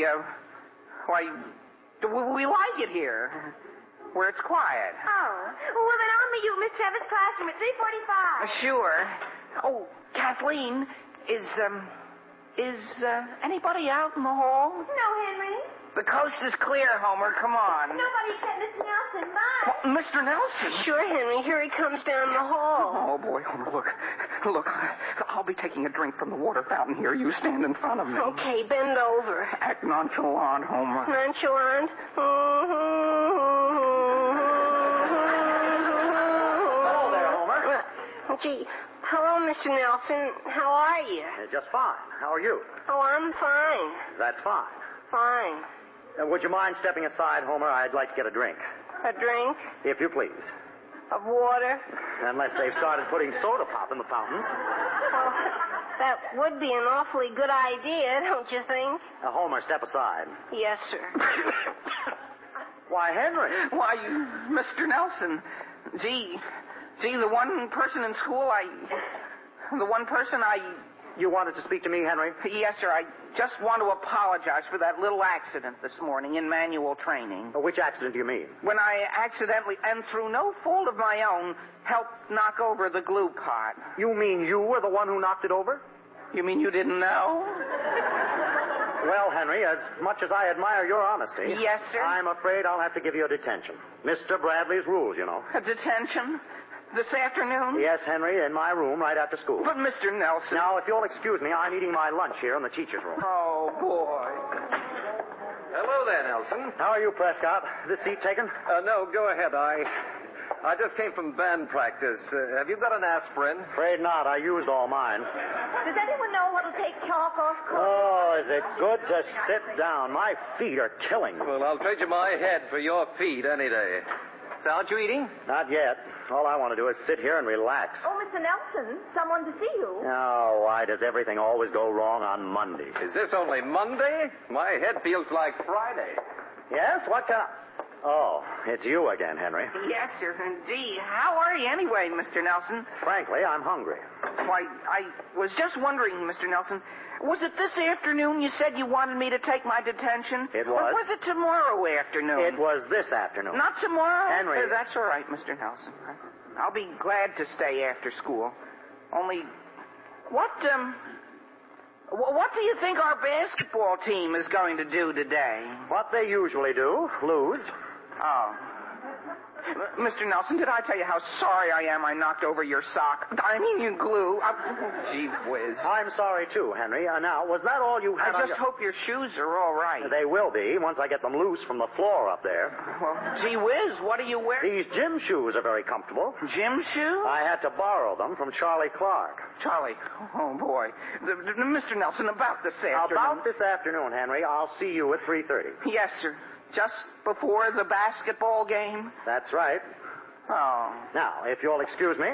Speaker 21: we like it here, where it's quiet.
Speaker 22: Oh, well, then I'll meet you at Miss Trevor's classroom at 3:45.
Speaker 21: Sure. Oh, Kathleen, is anybody out in the hall?
Speaker 22: No, Henry.
Speaker 21: The coast is clear, Homer. Come on.
Speaker 22: Nobody except Mr. Nelson. Bye.
Speaker 21: Well, Mr. Nelson?
Speaker 20: Sure, Henry. Here he comes down the hall.
Speaker 21: Oh, boy, Homer, look. I'll be taking a drink from the water fountain here. You stand in front of me.
Speaker 20: Okay, bend over.
Speaker 21: Act nonchalant, Homer.
Speaker 20: Nonchalant?
Speaker 3: Hello there, Homer.
Speaker 20: Gee, hello, Mr. Nelson. How are you?
Speaker 3: Just fine. How are you?
Speaker 20: Oh, I'm fine.
Speaker 3: That's fine.
Speaker 20: Fine.
Speaker 3: Would you mind stepping aside, Homer? I'd like to get a drink.
Speaker 20: A drink?
Speaker 3: If you please.
Speaker 20: Of water?
Speaker 3: Unless they've started putting soda pop in the fountains.
Speaker 20: Well, that would be an awfully good idea, don't you think?
Speaker 3: Homer, step aside.
Speaker 20: Yes, sir.
Speaker 3: Why, Henry.
Speaker 21: Why, Mr. Nelson. Gee, the one person in school
Speaker 3: You wanted to speak to me, Henry?
Speaker 21: Yes, sir. I just want to apologize for that little accident this morning in manual training.
Speaker 3: Which accident do you mean?
Speaker 21: When I accidentally, and through no fault of my own, helped knock over the glue pot.
Speaker 3: You mean you were the one who knocked it over?
Speaker 21: You mean you didn't know?
Speaker 3: Well, Henry, as much as I admire your honesty...
Speaker 21: Yes, sir?
Speaker 3: I'm afraid I'll have to give you a detention. Mr. Bradley's rules, you know.
Speaker 21: A detention? This afternoon?
Speaker 3: Yes, Henry, in my room right after school.
Speaker 21: But, Mr. Nelson...
Speaker 3: Now, if you'll excuse me, I'm eating my lunch here in the teacher's room.
Speaker 21: Oh, boy.
Speaker 6: Hello there, Nelson.
Speaker 3: How are you, Prescott? This seat taken?
Speaker 6: No, go ahead. I just came from band practice. Have you got an aspirin?
Speaker 3: Afraid not. I used all mine.
Speaker 22: Does anyone know what'll take chalk off cold?
Speaker 3: Oh, is it good to sit down? My feet are killing me.
Speaker 6: Well, I'll trade you my head for your feet any day. So, aren't you eating?
Speaker 3: Not yet. All I want to do is sit here and relax.
Speaker 22: Oh, Mr. Nelson, someone to see you.
Speaker 3: Oh, why does everything always go wrong on Monday?
Speaker 6: Is this only Monday? My head feels like Friday.
Speaker 3: Yes? What kind of... Oh, it's you again, Henry.
Speaker 21: Yes, sir. Gee, how are you anyway, Mr. Nelson?
Speaker 3: Frankly, I'm hungry.
Speaker 21: Why, I was just wondering, Mr. Nelson, was it this afternoon you said you wanted me to take my detention?
Speaker 3: It was.
Speaker 21: Or was it tomorrow afternoon?
Speaker 3: It was this afternoon.
Speaker 21: Not tomorrow?
Speaker 3: Henry.
Speaker 21: That's all right, Mr. Nelson. I'll be glad to stay after school. Only, what do you think our basketball team is going to do today?
Speaker 3: What they usually do, lose.
Speaker 21: Oh. Mr. Nelson, did I tell you how sorry I am I knocked over your sock? I mean, your glue. Gee whiz.
Speaker 3: I'm sorry, too, Henry. Now, was that all you had
Speaker 21: I just hope your shoes are all right.
Speaker 3: They will be, once I get them loose from the floor up there.
Speaker 21: Well, gee whiz, what are you wearing?
Speaker 3: These gym shoes are very comfortable.
Speaker 21: Gym shoes?
Speaker 3: I had to borrow them from Charlie Clark.
Speaker 21: Charlie? Oh, boy. Mr. Nelson, about this afternoon.
Speaker 3: About this afternoon, Henry. I'll see you at 3:30.
Speaker 21: Yes, sir. Just before the basketball game?
Speaker 3: That's right.
Speaker 21: Oh.
Speaker 3: Now, if you'll excuse me.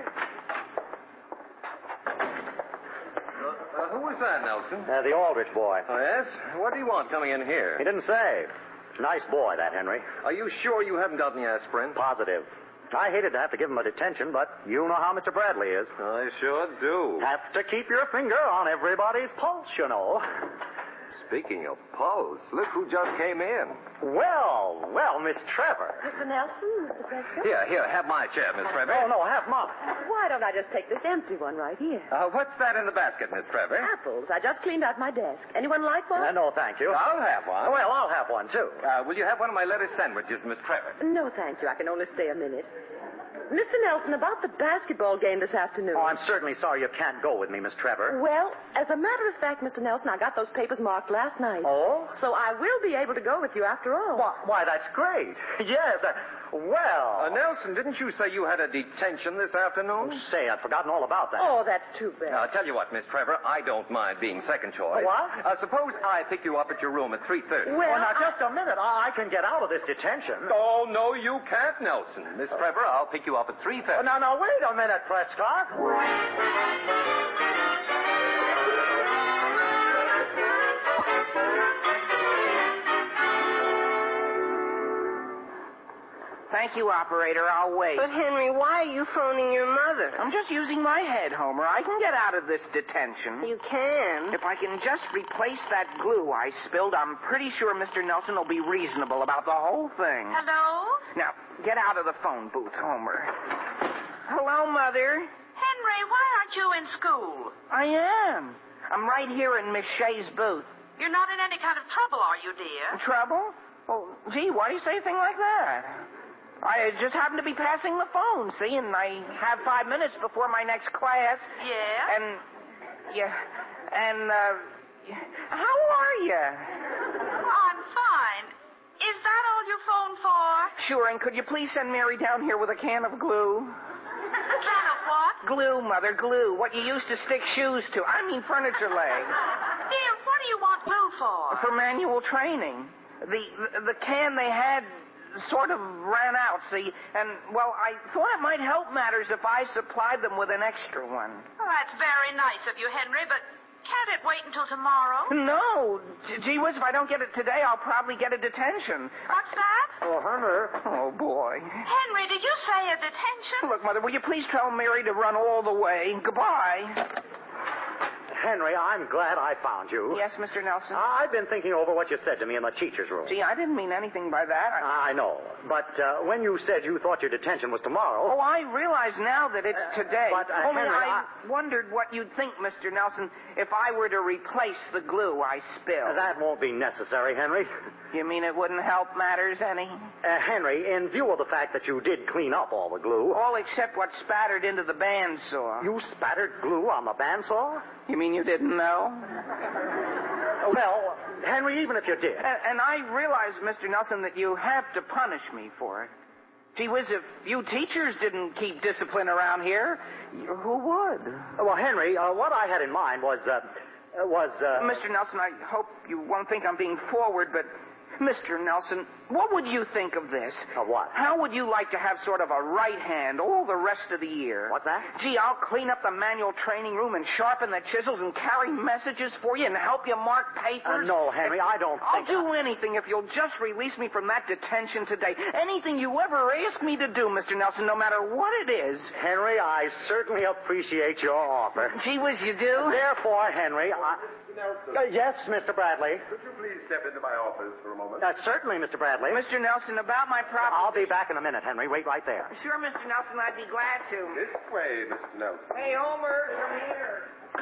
Speaker 6: Who was that, Nelson?
Speaker 3: The Aldrich boy.
Speaker 6: Oh, yes? What do you want coming in here?
Speaker 3: He didn't say. Nice boy, that Henry.
Speaker 6: Are you sure you haven't got any aspirin?
Speaker 3: Positive. I hated to have to give him a detention, but you know how Mr. Bradley is.
Speaker 6: I sure do.
Speaker 3: Have to keep your finger on everybody's pulse, you know.
Speaker 6: speaking of pulse, look who just came in.
Speaker 3: Well, Miss Trevor.
Speaker 2: Mr. Nelson, Mr. Prescott?
Speaker 6: Here, have my chair, Miss Trevor.
Speaker 3: No, have mine.
Speaker 2: Why don't I just take this empty one right here?
Speaker 6: What's that in the basket, Miss Trevor?
Speaker 2: Apples. I just cleaned out my desk. Anyone like one?
Speaker 3: No, thank you.
Speaker 6: I'll have one.
Speaker 3: Well, I'll have one, too.
Speaker 6: Will you have one of my lettuce sandwiches, Miss Trevor?
Speaker 2: No, thank you. I can only stay a minute. Mr. Nelson, about the basketball game this afternoon.
Speaker 3: Oh, I'm certainly sorry you can't go with me, Miss Trevor.
Speaker 2: Well, as a matter of fact, Mr. Nelson, I got those papers marked last night.
Speaker 3: Oh?
Speaker 2: So I will be able to go with you after all.
Speaker 3: Why, that's great. Yes. Well.
Speaker 6: Nelson, didn't you say you had a detention this afternoon?
Speaker 3: Say, I'd forgotten all about that.
Speaker 2: Oh, that's too bad.
Speaker 6: I'll tell you what, Miss Trevor, I don't mind being second choice.
Speaker 3: What?
Speaker 6: Suppose I pick you up at your room at 3:30.
Speaker 3: Well, now, just a minute. I can get out of this detention.
Speaker 6: Oh, no, you can't, Nelson. Miss Trevor, I'll pick you up at 3:30.
Speaker 3: Now, wait a minute, Prescott.
Speaker 21: Thank you, operator. I'll wait.
Speaker 20: But, Henry, why are you phoning your mother?
Speaker 21: I'm just using my head, Homer. I can get out of this detention.
Speaker 20: You can?
Speaker 21: If I can just replace that glue I spilled, I'm pretty sure Mr. Nelson will be reasonable about the whole thing.
Speaker 7: Hello?
Speaker 21: Now, get out of the phone booth, Homer. Hello, Mother.
Speaker 7: Henry, why aren't you in school?
Speaker 21: I am. I'm right here in Miss Shea's booth.
Speaker 7: You're not in any kind of trouble, are you, dear?
Speaker 21: Trouble? Oh, gee, why do you say a thing like that? I just happen to be passing the phone, see, and I have 5 minutes before my next class.
Speaker 7: Yeah?
Speaker 21: How are you?
Speaker 7: I'm fine. Is that all you phoned for?
Speaker 21: Sure, and could you please send Mary down here with a can of glue?
Speaker 7: A can of what?
Speaker 21: Glue, Mother, glue. What you used to stick shoes to. I mean furniture legs.
Speaker 7: Dear, what do you want glue for?
Speaker 21: For manual training. The can they had sort of ran out, see, and, well, I thought it might help matters if I supplied them with an extra one.
Speaker 7: Well, that's very nice of you, Henry, but can't it wait until tomorrow?
Speaker 21: No. Gee whiz, if I don't get it today, I'll probably get a detention.
Speaker 7: What's that?
Speaker 3: Oh, Henry.
Speaker 21: Oh, boy.
Speaker 7: Henry, did you say a detention?
Speaker 21: Look, Mother, will you please tell Mary to run all the way? Goodbye.
Speaker 3: Henry, I'm glad I found you.
Speaker 21: Yes, Mr. Nelson?
Speaker 3: I've been thinking over what you said to me in the teacher's room.
Speaker 21: Gee, I didn't mean anything by that.
Speaker 3: I know. But when you said you thought your detention was tomorrow...
Speaker 21: Oh, I realize now that it's today.
Speaker 3: But,
Speaker 21: Only
Speaker 3: Henry,
Speaker 21: I wondered what you'd think, Mr. Nelson, if I were to replace the glue I spilled.
Speaker 3: That won't be necessary, Henry.
Speaker 21: You mean it wouldn't help matters any?
Speaker 3: Henry, in view of the fact that you did clean up all the glue...
Speaker 21: All except what spattered into the bandsaw.
Speaker 3: You spattered glue on the bandsaw?
Speaker 21: You mean you didn't know?
Speaker 3: Well, Henry, even if you did...
Speaker 21: And I realize, Mr. Nelson, that you have to punish me for it. Gee whiz, if you teachers didn't keep discipline around here, who would?
Speaker 3: Well, Henry, what I had in mind was...
Speaker 21: Mr. Nelson, I hope you won't think I'm being forward, but... Mr. Nelson, what would you think of this?
Speaker 3: Of what?
Speaker 21: How would you like to have sort of a right hand all the rest of the year?
Speaker 3: What's that?
Speaker 21: Gee, I'll clean up the manual training room and sharpen the chisels and carry messages for you and help you mark papers.
Speaker 3: No, Henry, I don't
Speaker 21: I'll
Speaker 3: think...
Speaker 21: do anything if you'll just release me from that detention today. Anything you ever ask me to do, Mr. Nelson, no matter what it is.
Speaker 3: Henry, I certainly appreciate your offer.
Speaker 21: Gee whiz, you do?
Speaker 3: Therefore, Henry, yes, Mr. Bradley.
Speaker 10: Could you please step into my office for a moment?
Speaker 3: Certainly, Mr. Bradley.
Speaker 21: Mr. Nelson, about my property...
Speaker 3: I'll be back in a minute, Henry. Wait right there.
Speaker 21: Sure, Mr. Nelson, I'd be glad to.
Speaker 10: This way, Mr. Nelson.
Speaker 21: Hey, Homer, come here.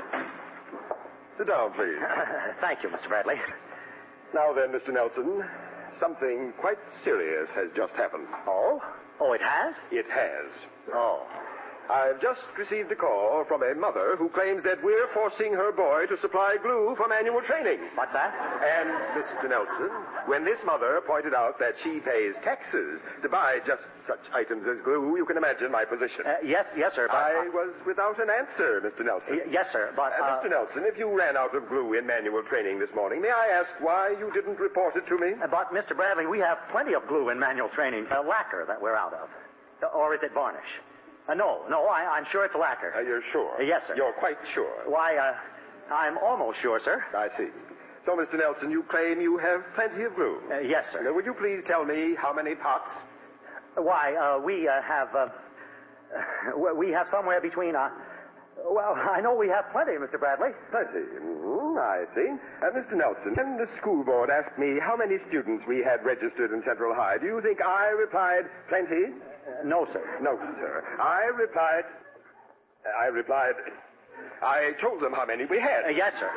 Speaker 10: Sit down, please.
Speaker 3: Thank you, Mr. Bradley.
Speaker 10: Now then, Mr. Nelson, something quite serious has just happened.
Speaker 3: Oh? Oh, it has?
Speaker 10: It has.
Speaker 3: Oh.
Speaker 10: I've just received a call from a mother who claims that we're forcing her boy to supply glue for manual training.
Speaker 3: What's that?
Speaker 10: And, Mr. Nelson, when this mother pointed out that she pays taxes to buy just such items as glue, you can imagine my position.
Speaker 3: Yes, sir. But,
Speaker 10: I was without an answer, Mr. Nelson.
Speaker 3: Yes, sir, but...
Speaker 10: Mr. Nelson, if you ran out of glue in manual training this morning, may I ask why you didn't report it to me?
Speaker 3: But, Mr. Bradley, we have plenty of glue in manual training. Lacquer that we're out of. Or is it varnish? No, I'm sure it's lacquer.
Speaker 10: You're sure?
Speaker 3: Yes, sir.
Speaker 10: You're quite sure?
Speaker 3: Why, I'm almost sure, sir.
Speaker 10: I see. So, Mr. Nelson, you claim you have plenty of glue?
Speaker 3: Yes, sir.
Speaker 10: Now, would you please tell me how many pots?
Speaker 3: Why, we have somewhere between Well, I know we have plenty, Mr. Bradley.
Speaker 10: Plenty. I see. Mr. Nelson, when the school board asked me how many students we had registered in Central High, do you think I replied plenty?
Speaker 3: No, sir.
Speaker 10: No, sir. I told them how many we had.
Speaker 3: Yes, sir.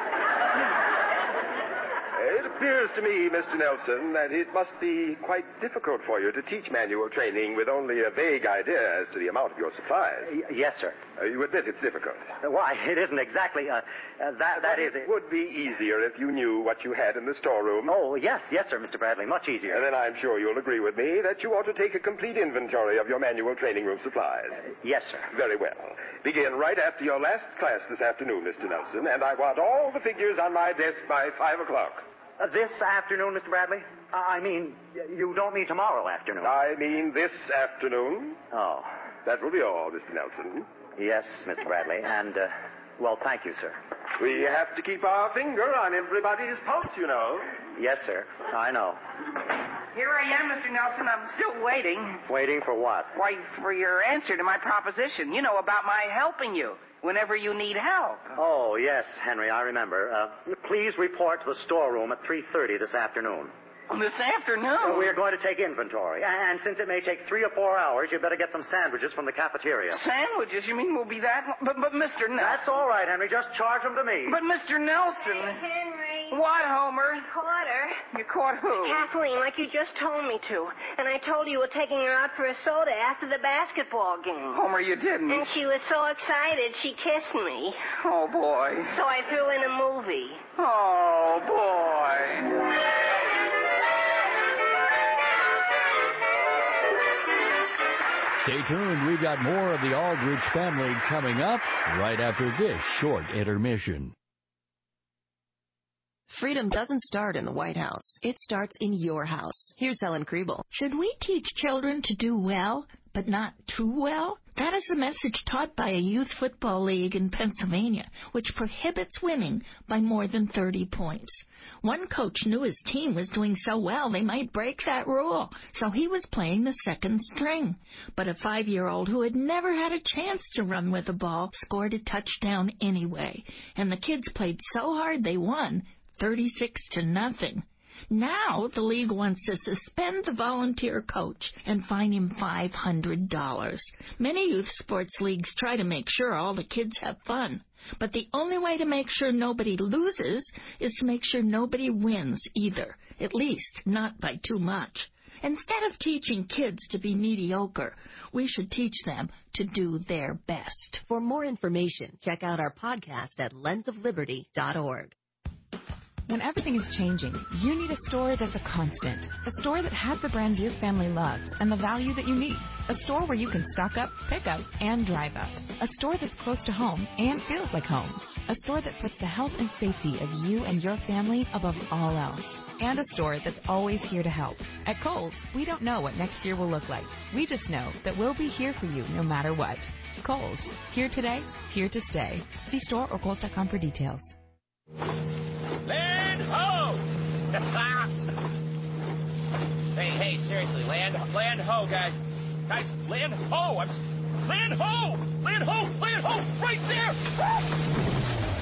Speaker 10: It appears to me, Mr. Nelson, that it must be quite difficult for you to teach manual training with only a vague idea as to the amount of your supplies.
Speaker 3: Yes, sir.
Speaker 10: You admit it's difficult.
Speaker 3: Why, it isn't exactly,
Speaker 10: It would be easier if you knew what you had in the storeroom.
Speaker 3: Oh, yes, sir, Mr. Bradley, much easier.
Speaker 10: And then I'm sure you'll agree with me that you ought to take a complete inventory of your manual training room supplies.
Speaker 3: Yes, sir.
Speaker 10: Very well. Begin right after your last class this afternoon, Mr. Nelson, and I want all the figures on my desk by 5 o'clock.
Speaker 3: This afternoon, Mr. Bradley? I mean, you don't mean tomorrow afternoon.
Speaker 10: I mean this afternoon.
Speaker 3: Oh.
Speaker 10: That will be all, Mr. Nelson.
Speaker 3: Yes, Mr. Bradley, and, well, thank you, sir.
Speaker 10: We have to keep our finger on everybody's pulse, you know.
Speaker 3: Yes, sir. I know.
Speaker 21: Here I am, Mr. Nelson. I'm still waiting.
Speaker 3: Waiting for what?
Speaker 21: Why, for your answer to my proposition. You know, about my helping you whenever you need help.
Speaker 3: Oh, yes, Henry, I remember. Please report to the storeroom at 3:30 this afternoon.
Speaker 21: This afternoon?
Speaker 3: We're going to take inventory. And since it may take 3 or 4 hours, you better get some sandwiches from the cafeteria.
Speaker 21: Sandwiches? You mean we'll be that long? But Mr. Nelson...
Speaker 3: That's all right, Henry. Just charge them to me.
Speaker 21: But Mr. Nelson...
Speaker 20: Hey, Henry.
Speaker 21: What, Homer?
Speaker 20: I caught her.
Speaker 21: You caught who?
Speaker 20: Kathleen, like you just told me to. And I told you were taking her out for a soda after the basketball game.
Speaker 21: Homer, you didn't.
Speaker 20: And she was so excited, she kissed me.
Speaker 21: Oh, boy.
Speaker 20: So I threw in a movie.
Speaker 21: Oh, boy.
Speaker 27: Stay tuned. We've got more of the Aldrich family coming up right after this short intermission.
Speaker 4: Freedom doesn't start in the White House. It starts in your house. Here's Helen Kriebel.
Speaker 8: Should we teach children to do well, but not too well? That is the message taught by a youth football league in Pennsylvania, which prohibits winning by more than 30 points. One coach knew his team was doing so well they might break that rule, so he was playing the second string. But a 5-year-old who had never had a chance to run with the ball scored a touchdown anyway, and the kids played so hard they won 36-0. Now the league wants to suspend the volunteer coach and fine him $500. Many youth sports leagues try to make sure all the kids have fun. But the only way to make sure nobody loses is to make sure nobody wins either, at least not by too much. Instead of teaching kids to be mediocre, we should teach them to do their best.
Speaker 4: For more information, check out our podcast at lensofliberty.org.
Speaker 11: When everything is changing, you need a store that's a constant. A store that has the brands your family loves and the value that you need. A store where you can stock up, pick up, and drive up. A store that's close to home and feels like home. A store that puts the health and safety of you and your family above all else. And a store that's always here to help. At Kohl's, we don't know what next year will look like. We just know that we'll be here for you no matter what. Kohl's, here today, here to stay. See store or Kohl's.com for details.
Speaker 17: Land ho! hey, seriously, land ho, guys. Guys, land ho! Land ho! Land ho! Right there!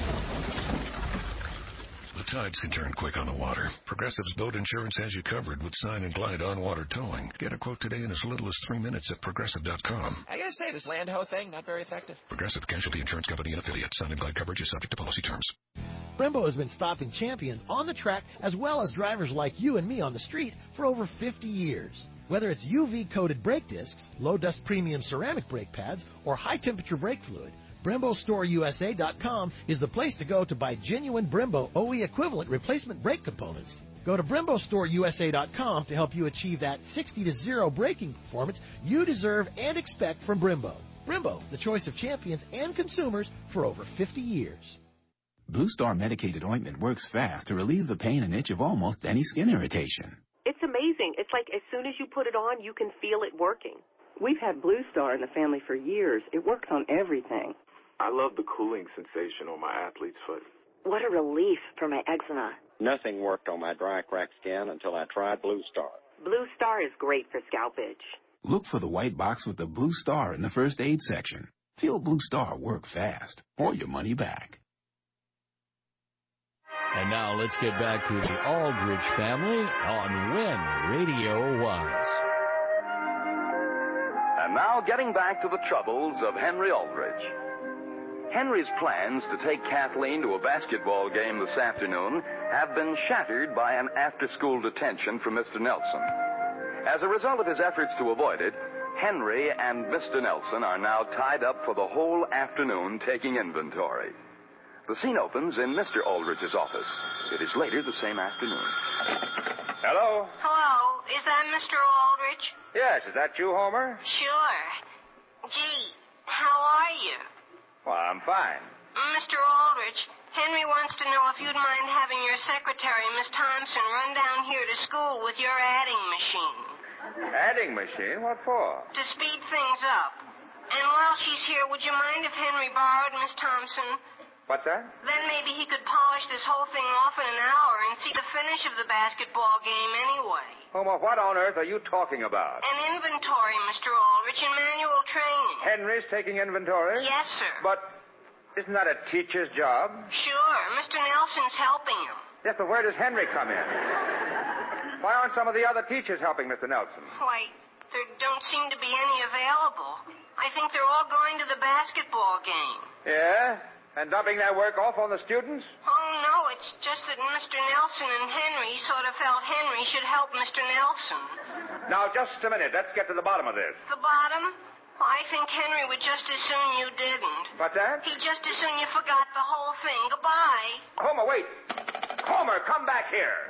Speaker 18: The tides can turn quick on the water. Progressive's boat insurance has you covered with Sign and Glide on-water towing. Get a quote today in as little as 3 minutes at Progressive.com.
Speaker 17: I gotta say, this land ho thing, not very effective.
Speaker 18: Progressive Casualty Insurance Company and affiliates. Sign and Glide coverage is subject to policy terms.
Speaker 5: Brembo has been stopping champions on the track as well as drivers like you and me on the street for over 50 years. Whether it's UV-coated brake discs, low-dust premium ceramic brake pads, or high-temperature brake fluid, BremboStoreUSA.com is the place to go to buy genuine Brembo OE equivalent replacement brake components. Go to BremboStoreUSA.com to help you achieve that 60-0 braking performance you deserve and expect from Brembo. Brembo, the choice of champions and consumers for over 50 years.
Speaker 23: Blue Star medicated ointment works fast to relieve the pain and itch of almost any skin irritation.
Speaker 26: It's amazing. It's like as soon as you put it on, you can feel it working. We've had Blue Star in the family for years. It works on everything.
Speaker 28: I love the cooling sensation on my athlete's foot.
Speaker 26: What a relief for my eczema.
Speaker 29: Nothing worked on my dry, cracked skin until I tried Blue Star.
Speaker 26: Blue Star is great for scalp itch.
Speaker 23: Look for the white box with the Blue Star in the first aid section. Feel Blue Star work fast or your money back.
Speaker 1: And now let's get back to the Aldrich family on When Radio Was.
Speaker 19: And now getting back to the troubles of Henry Aldrich. Henry's plans to take Kathleen to a basketball game this afternoon have been shattered by an after-school detention from Mr. Nelson. As a result of his efforts to avoid it, Henry and Mr. Nelson are now tied up for the whole afternoon taking inventory. The scene opens in Mr. Aldrich's office. It is later the same afternoon.
Speaker 28: Hello?
Speaker 20: Hello, is that Mr. Aldrich?
Speaker 28: Yes, is that you, Homer?
Speaker 20: Sure. Gee, how are you?
Speaker 28: Well, I'm fine.
Speaker 20: Mr. Aldrich, Henry wants to know if you'd mind having your secretary, Miss Thompson, run down here to school with your adding machine.
Speaker 28: Adding machine? What for?
Speaker 20: To speed things up. And while she's here, would you mind if Henry borrowed Miss Thompson?
Speaker 28: What's that?
Speaker 20: Then maybe he could polish this whole thing off in an hour and see the finish of the basketball game anyway.
Speaker 28: Homer, what on earth are you talking about?
Speaker 20: An inventory, Mr. Aldrich, in manual training.
Speaker 28: Henry's taking inventory?
Speaker 20: Yes, sir.
Speaker 28: But isn't that a teacher's job?
Speaker 20: Sure. Mr. Nelson's helping him.
Speaker 28: Yes, but where does Henry come in? Why aren't some of the other teachers helping Mr. Nelson?
Speaker 20: Why, there don't seem to be any available. I think they're all going to the basketball game.
Speaker 28: Yeah? And dumping their work off on the students?
Speaker 20: Oh, no, it's just that Mr. Nelson and Henry sort of felt Henry should help Mr. Nelson.
Speaker 28: Now, just a minute. Let's get to the bottom of this.
Speaker 20: The bottom? I think Henry would just as soon you didn't.
Speaker 28: What's that?
Speaker 20: He'd just as soon you forgot the whole thing. Goodbye.
Speaker 28: Homer, wait. Homer, come back here.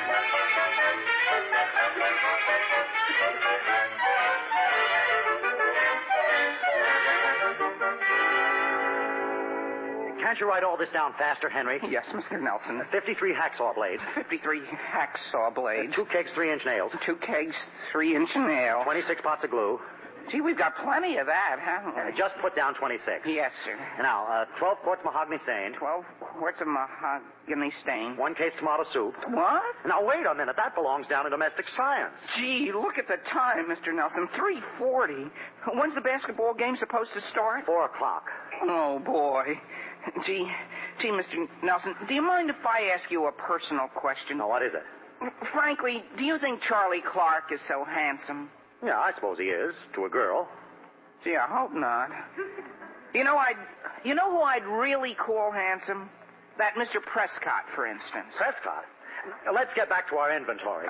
Speaker 3: Can't you write all this down faster, Henry?
Speaker 21: Yes, Mr. Nelson.
Speaker 3: 53 hacksaw blades.
Speaker 21: 53 hacksaw blades.
Speaker 3: 2 kegs, 3-inch nails.
Speaker 21: 2 kegs, 3-inch nails.
Speaker 3: 26 pots of glue.
Speaker 21: Gee, we've got plenty of that, haven't we?
Speaker 3: Just put down 26.
Speaker 21: Yes, sir.
Speaker 3: Now, 12 quarts mahogany stain.
Speaker 21: 12 quarts of mahogany stain.
Speaker 3: 1 case tomato soup.
Speaker 21: What?
Speaker 3: Now, wait a minute. That belongs down in domestic science.
Speaker 21: Gee, look at the time, Mr. Nelson. 3:40. When's the basketball game supposed to start?
Speaker 3: 4 o'clock.
Speaker 21: Oh, boy. Gee, Mr. Nelson, do you mind if I ask you a personal question?
Speaker 3: Now, what is it?
Speaker 21: Frankly, do you think Charlie Clark is so handsome?
Speaker 3: Yeah, I suppose he is, to a girl.
Speaker 21: Gee, I hope not. You know who I'd really call handsome? That Mr. Prescott, for instance.
Speaker 3: Prescott? Now, let's get back to our inventory.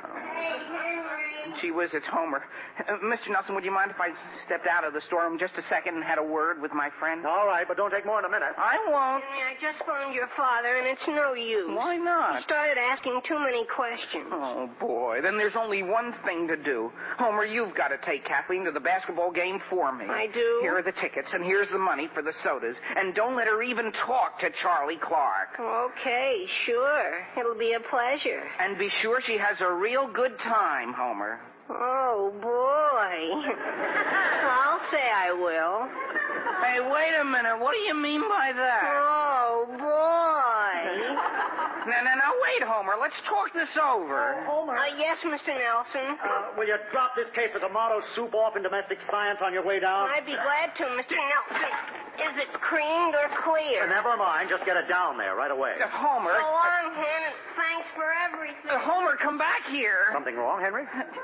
Speaker 21: Gee whiz, it's Homer. Mr. Nelson, would you mind if I stepped out of the storeroom just a second and had a word with my friend?
Speaker 3: All right, but don't take more than a minute.
Speaker 21: I won't.
Speaker 20: Henry, I just phoned your father, and it's no use.
Speaker 21: Why not?
Speaker 20: He started asking too many questions.
Speaker 21: Oh, boy. Then there's only one thing to do. Homer, you've got to take Kathleen to the basketball game for me.
Speaker 20: I do?
Speaker 21: Here are the tickets, and here's the money for the sodas. And don't let her even talk to Charlie Clark.
Speaker 20: Okay, sure. It'll be a pleasure.
Speaker 21: And be sure she has a real good time, Homer.
Speaker 20: Oh, boy. I'll say I will.
Speaker 21: Hey, wait a minute. What do you mean by that?
Speaker 20: Oh, boy.
Speaker 21: Now, wait, Homer. Let's talk this over.
Speaker 3: Homer.
Speaker 20: Yes, Mr. Nelson.
Speaker 3: Will you drop this case of tomato soup off in domestic science on your way down?
Speaker 20: I'd be glad to, Mr. Nelson. Is it creamed or clear?
Speaker 3: Never mind. Just get it down there right away.
Speaker 21: Homer.
Speaker 20: So long, Hen, and thanks for everything.
Speaker 21: Homer, come back here.
Speaker 3: Something wrong, Henry?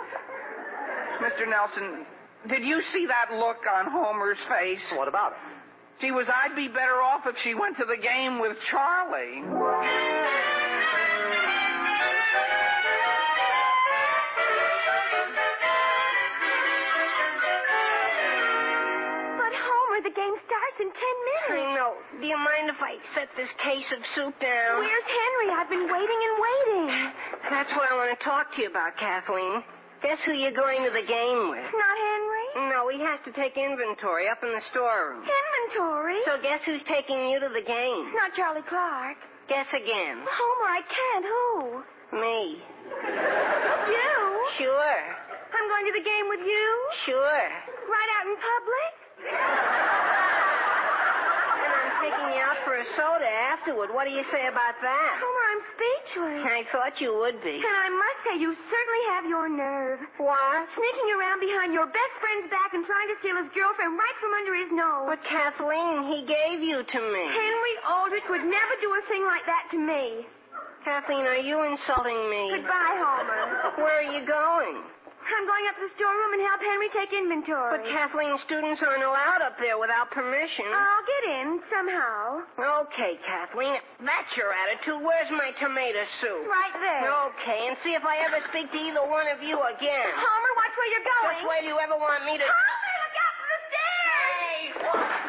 Speaker 21: Mr. Nelson, did you see that look on Homer's face?
Speaker 3: What about it?
Speaker 21: She was, I'd be better off if she went to the game with Charlie.
Speaker 22: The game starts in 10 minutes.
Speaker 20: I know. Do you mind if I set this case of soup down?
Speaker 22: Where's Henry? I've been waiting and waiting.
Speaker 20: That's what I want to talk to you about, Kathleen. Guess who you're going to the game with?
Speaker 22: Not Henry?
Speaker 20: No, he has to take inventory up in the storeroom.
Speaker 22: Inventory?
Speaker 20: So guess who's taking you to the game?
Speaker 22: Not Charlie Clark.
Speaker 20: Guess again.
Speaker 22: Homer, I can't. Who?
Speaker 20: Me.
Speaker 22: You?
Speaker 20: Sure.
Speaker 22: I'm going to the game with you?
Speaker 20: Sure.
Speaker 22: Right out in public?
Speaker 20: And I'm taking me out for a soda afterward. What do you say about that?
Speaker 22: Homer, I'm speechless.
Speaker 20: I thought you would be.
Speaker 22: And I must say, you certainly have your nerve.
Speaker 20: What?
Speaker 22: Sneaking around behind your best friend's back and trying to steal his girlfriend right from under his nose.
Speaker 20: But, Kathleen, he gave you to me.
Speaker 22: Henry Aldrich would never do a thing like that to me.
Speaker 20: Kathleen, are you insulting me?
Speaker 22: Goodbye, Homer.
Speaker 20: Where are you going?
Speaker 22: I'm going up to the storeroom and help Henry take inventory.
Speaker 20: But, Kathleen, students aren't allowed up there without permission.
Speaker 22: I'll get in somehow.
Speaker 20: Okay, Kathleen, if that's your attitude, where's my tomato soup?
Speaker 22: Right there.
Speaker 20: Okay, and see if I ever speak to either one of you again.
Speaker 22: Homer, watch where you're going.
Speaker 20: Just wait till you ever want me to...
Speaker 22: Homer, look out for the stairs!
Speaker 20: Hey!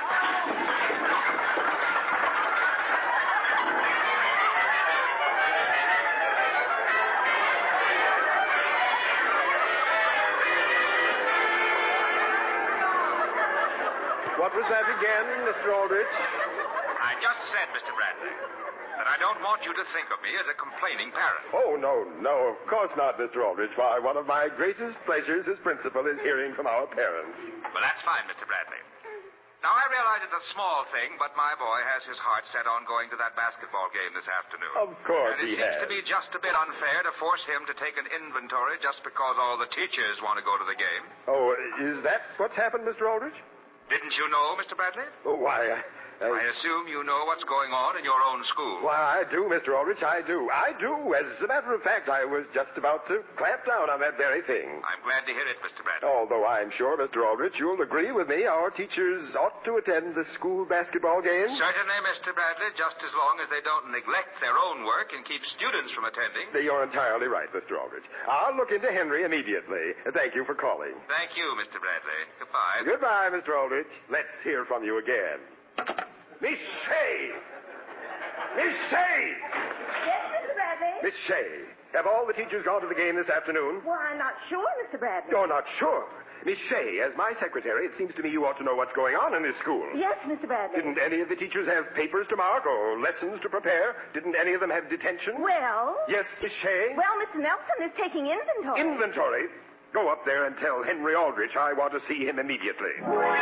Speaker 10: What was that again, Mr. Aldrich?
Speaker 2: I just said, Mr. Bradley, that I don't want you to think of me as a complaining parent.
Speaker 10: Oh, no, of course not, Mr. Aldrich. Why, one of my greatest pleasures as principal is hearing from our parents.
Speaker 2: Well, that's fine, Mr. Bradley. Now, I realize it's a small thing, but my boy has his heart set on going to that basketball game this afternoon.
Speaker 10: Of course
Speaker 2: he has. And it seems to be just a bit unfair to force him to take an inventory just because all the teachers want to go to the game.
Speaker 10: Oh, is that what's happened, Mr. Aldrich?
Speaker 2: Didn't you know, Mr. Bradley?
Speaker 10: Oh, why,
Speaker 2: I assume you know what's going on in your own school.
Speaker 10: Why, I do, Mr. Aldrich, I do. I do. As a matter of fact, I was just about to clamp down on that very thing.
Speaker 2: I'm glad to hear it, Mr. Bradley.
Speaker 10: Although I'm sure, Mr. Aldrich, you'll agree with me, our teachers ought to attend the school basketball games.
Speaker 2: Certainly, Mr. Bradley, just as long as they don't neglect their own work and keep students from attending.
Speaker 10: You're entirely right, Mr. Aldrich. I'll look into Henry immediately. Thank you for calling.
Speaker 2: Thank you, Mr. Bradley. Goodbye.
Speaker 10: Goodbye, Mr. Aldrich. Let's hear from you again. Miss Shea! Miss Shea!
Speaker 22: Yes, Mr. Bradley?
Speaker 10: Miss Shea, have all the teachers gone to the game this afternoon?
Speaker 22: Well, I'm not sure, Mr. Bradley.
Speaker 10: You're not sure? Miss Shea, as my secretary, it seems to me you ought to know what's going on in this school.
Speaker 22: Yes, Mr. Bradley.
Speaker 10: Didn't any of the teachers have papers to mark or lessons to prepare? Didn't any of them have detention?
Speaker 22: Well?
Speaker 10: Yes, Miss Shea?
Speaker 22: Well, Mr. Nelson is taking inventory.
Speaker 10: Inventory? Go up there and tell Henry Aldrich I want to see him immediately.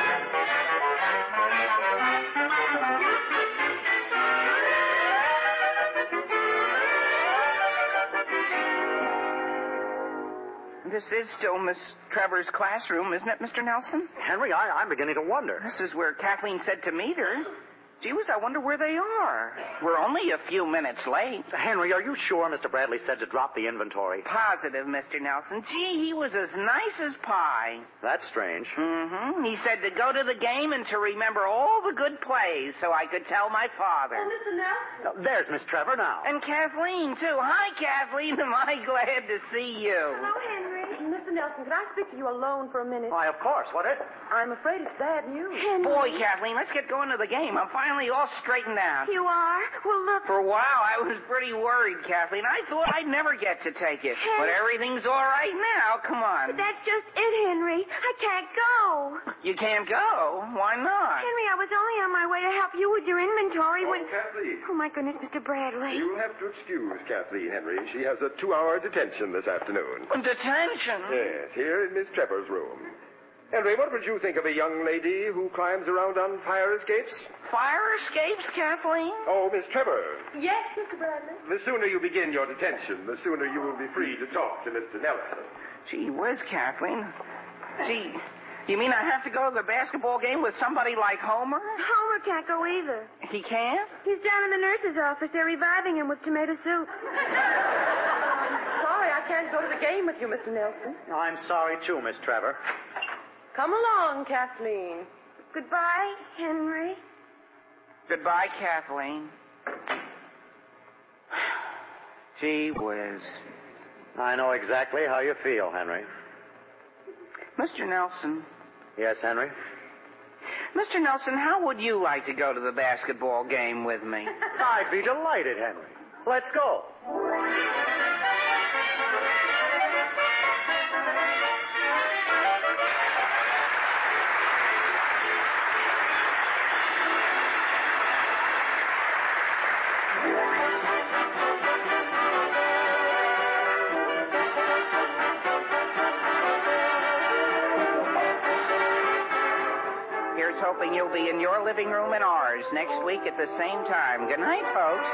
Speaker 21: This is still Miss Trevor's classroom, isn't it, Mr. Nelson?
Speaker 3: Henry, I'm beginning to wonder.
Speaker 21: This is where Kathleen said to meet her. Gee whiz, I wonder where they are. We're only a few minutes late.
Speaker 3: Henry, are you sure Mr. Bradley said to drop the inventory?
Speaker 21: Positive, Mr. Nelson. Gee, he was as nice as pie.
Speaker 3: That's strange.
Speaker 21: Mm-hmm. He said to go to the game and to remember all the good plays so I could tell my father.
Speaker 22: Oh, Mr. Nelson?
Speaker 3: There's Miss Trevor now.
Speaker 21: And Kathleen, too. Hi, Kathleen. Am I glad to see you?
Speaker 22: Hello, Henry.
Speaker 9: Mr. Nelson, can I speak to you alone for a minute?
Speaker 3: Why, of course. What is it?
Speaker 9: I'm afraid it's bad news.
Speaker 22: Henry.
Speaker 21: Boy, Kathleen, let's get going to the game. I'm finally all straightened out.
Speaker 22: You are? Well, look.
Speaker 21: For a while, I was pretty worried, Kathleen. I thought I'd never get to take it. But everything's all right now. Come on.
Speaker 22: But that's just it, Henry. I can't go.
Speaker 21: You can't go? Why not?
Speaker 22: Henry, I was only on my way to help you with your inventory when...
Speaker 10: Kathleen.
Speaker 22: Oh, my goodness, Mr. Bradley.
Speaker 10: You'll have to excuse Kathleen, Henry. She has a 2-hour detention this afternoon.
Speaker 21: Detention?
Speaker 10: Yes, here in Miss Trevor's room. Henry, what would you think of a young lady who climbs around on fire escapes?
Speaker 21: Fire escapes, Kathleen?
Speaker 10: Oh, Miss Trevor.
Speaker 9: Yes, Mr. Bradley?
Speaker 10: The sooner you begin your detention, the sooner you will be free to talk to Mr. Nelson.
Speaker 21: Gee whiz, Kathleen. Gee, you mean I have to go to the basketball game with somebody like Homer?
Speaker 22: Homer can't go either.
Speaker 21: He can't?
Speaker 22: He's down in the nurse's office. They're reviving him with tomato soup.
Speaker 9: Sorry, I can't go to the game with you, Mr. Nelson.
Speaker 3: I'm sorry, too, Miss Trevor.
Speaker 9: Come along, Kathleen.
Speaker 22: Goodbye, Henry.
Speaker 21: Goodbye, Kathleen. Gee whiz.
Speaker 3: I know exactly how you feel, Henry.
Speaker 21: Mr. Nelson.
Speaker 3: Yes, Henry?
Speaker 21: Mr. Nelson, how would you like to go to the basketball game with me?
Speaker 3: I'd be delighted, Henry. Let's go.
Speaker 21: hoping you'll be in your living room and ours next week at the same time. Good night, folks.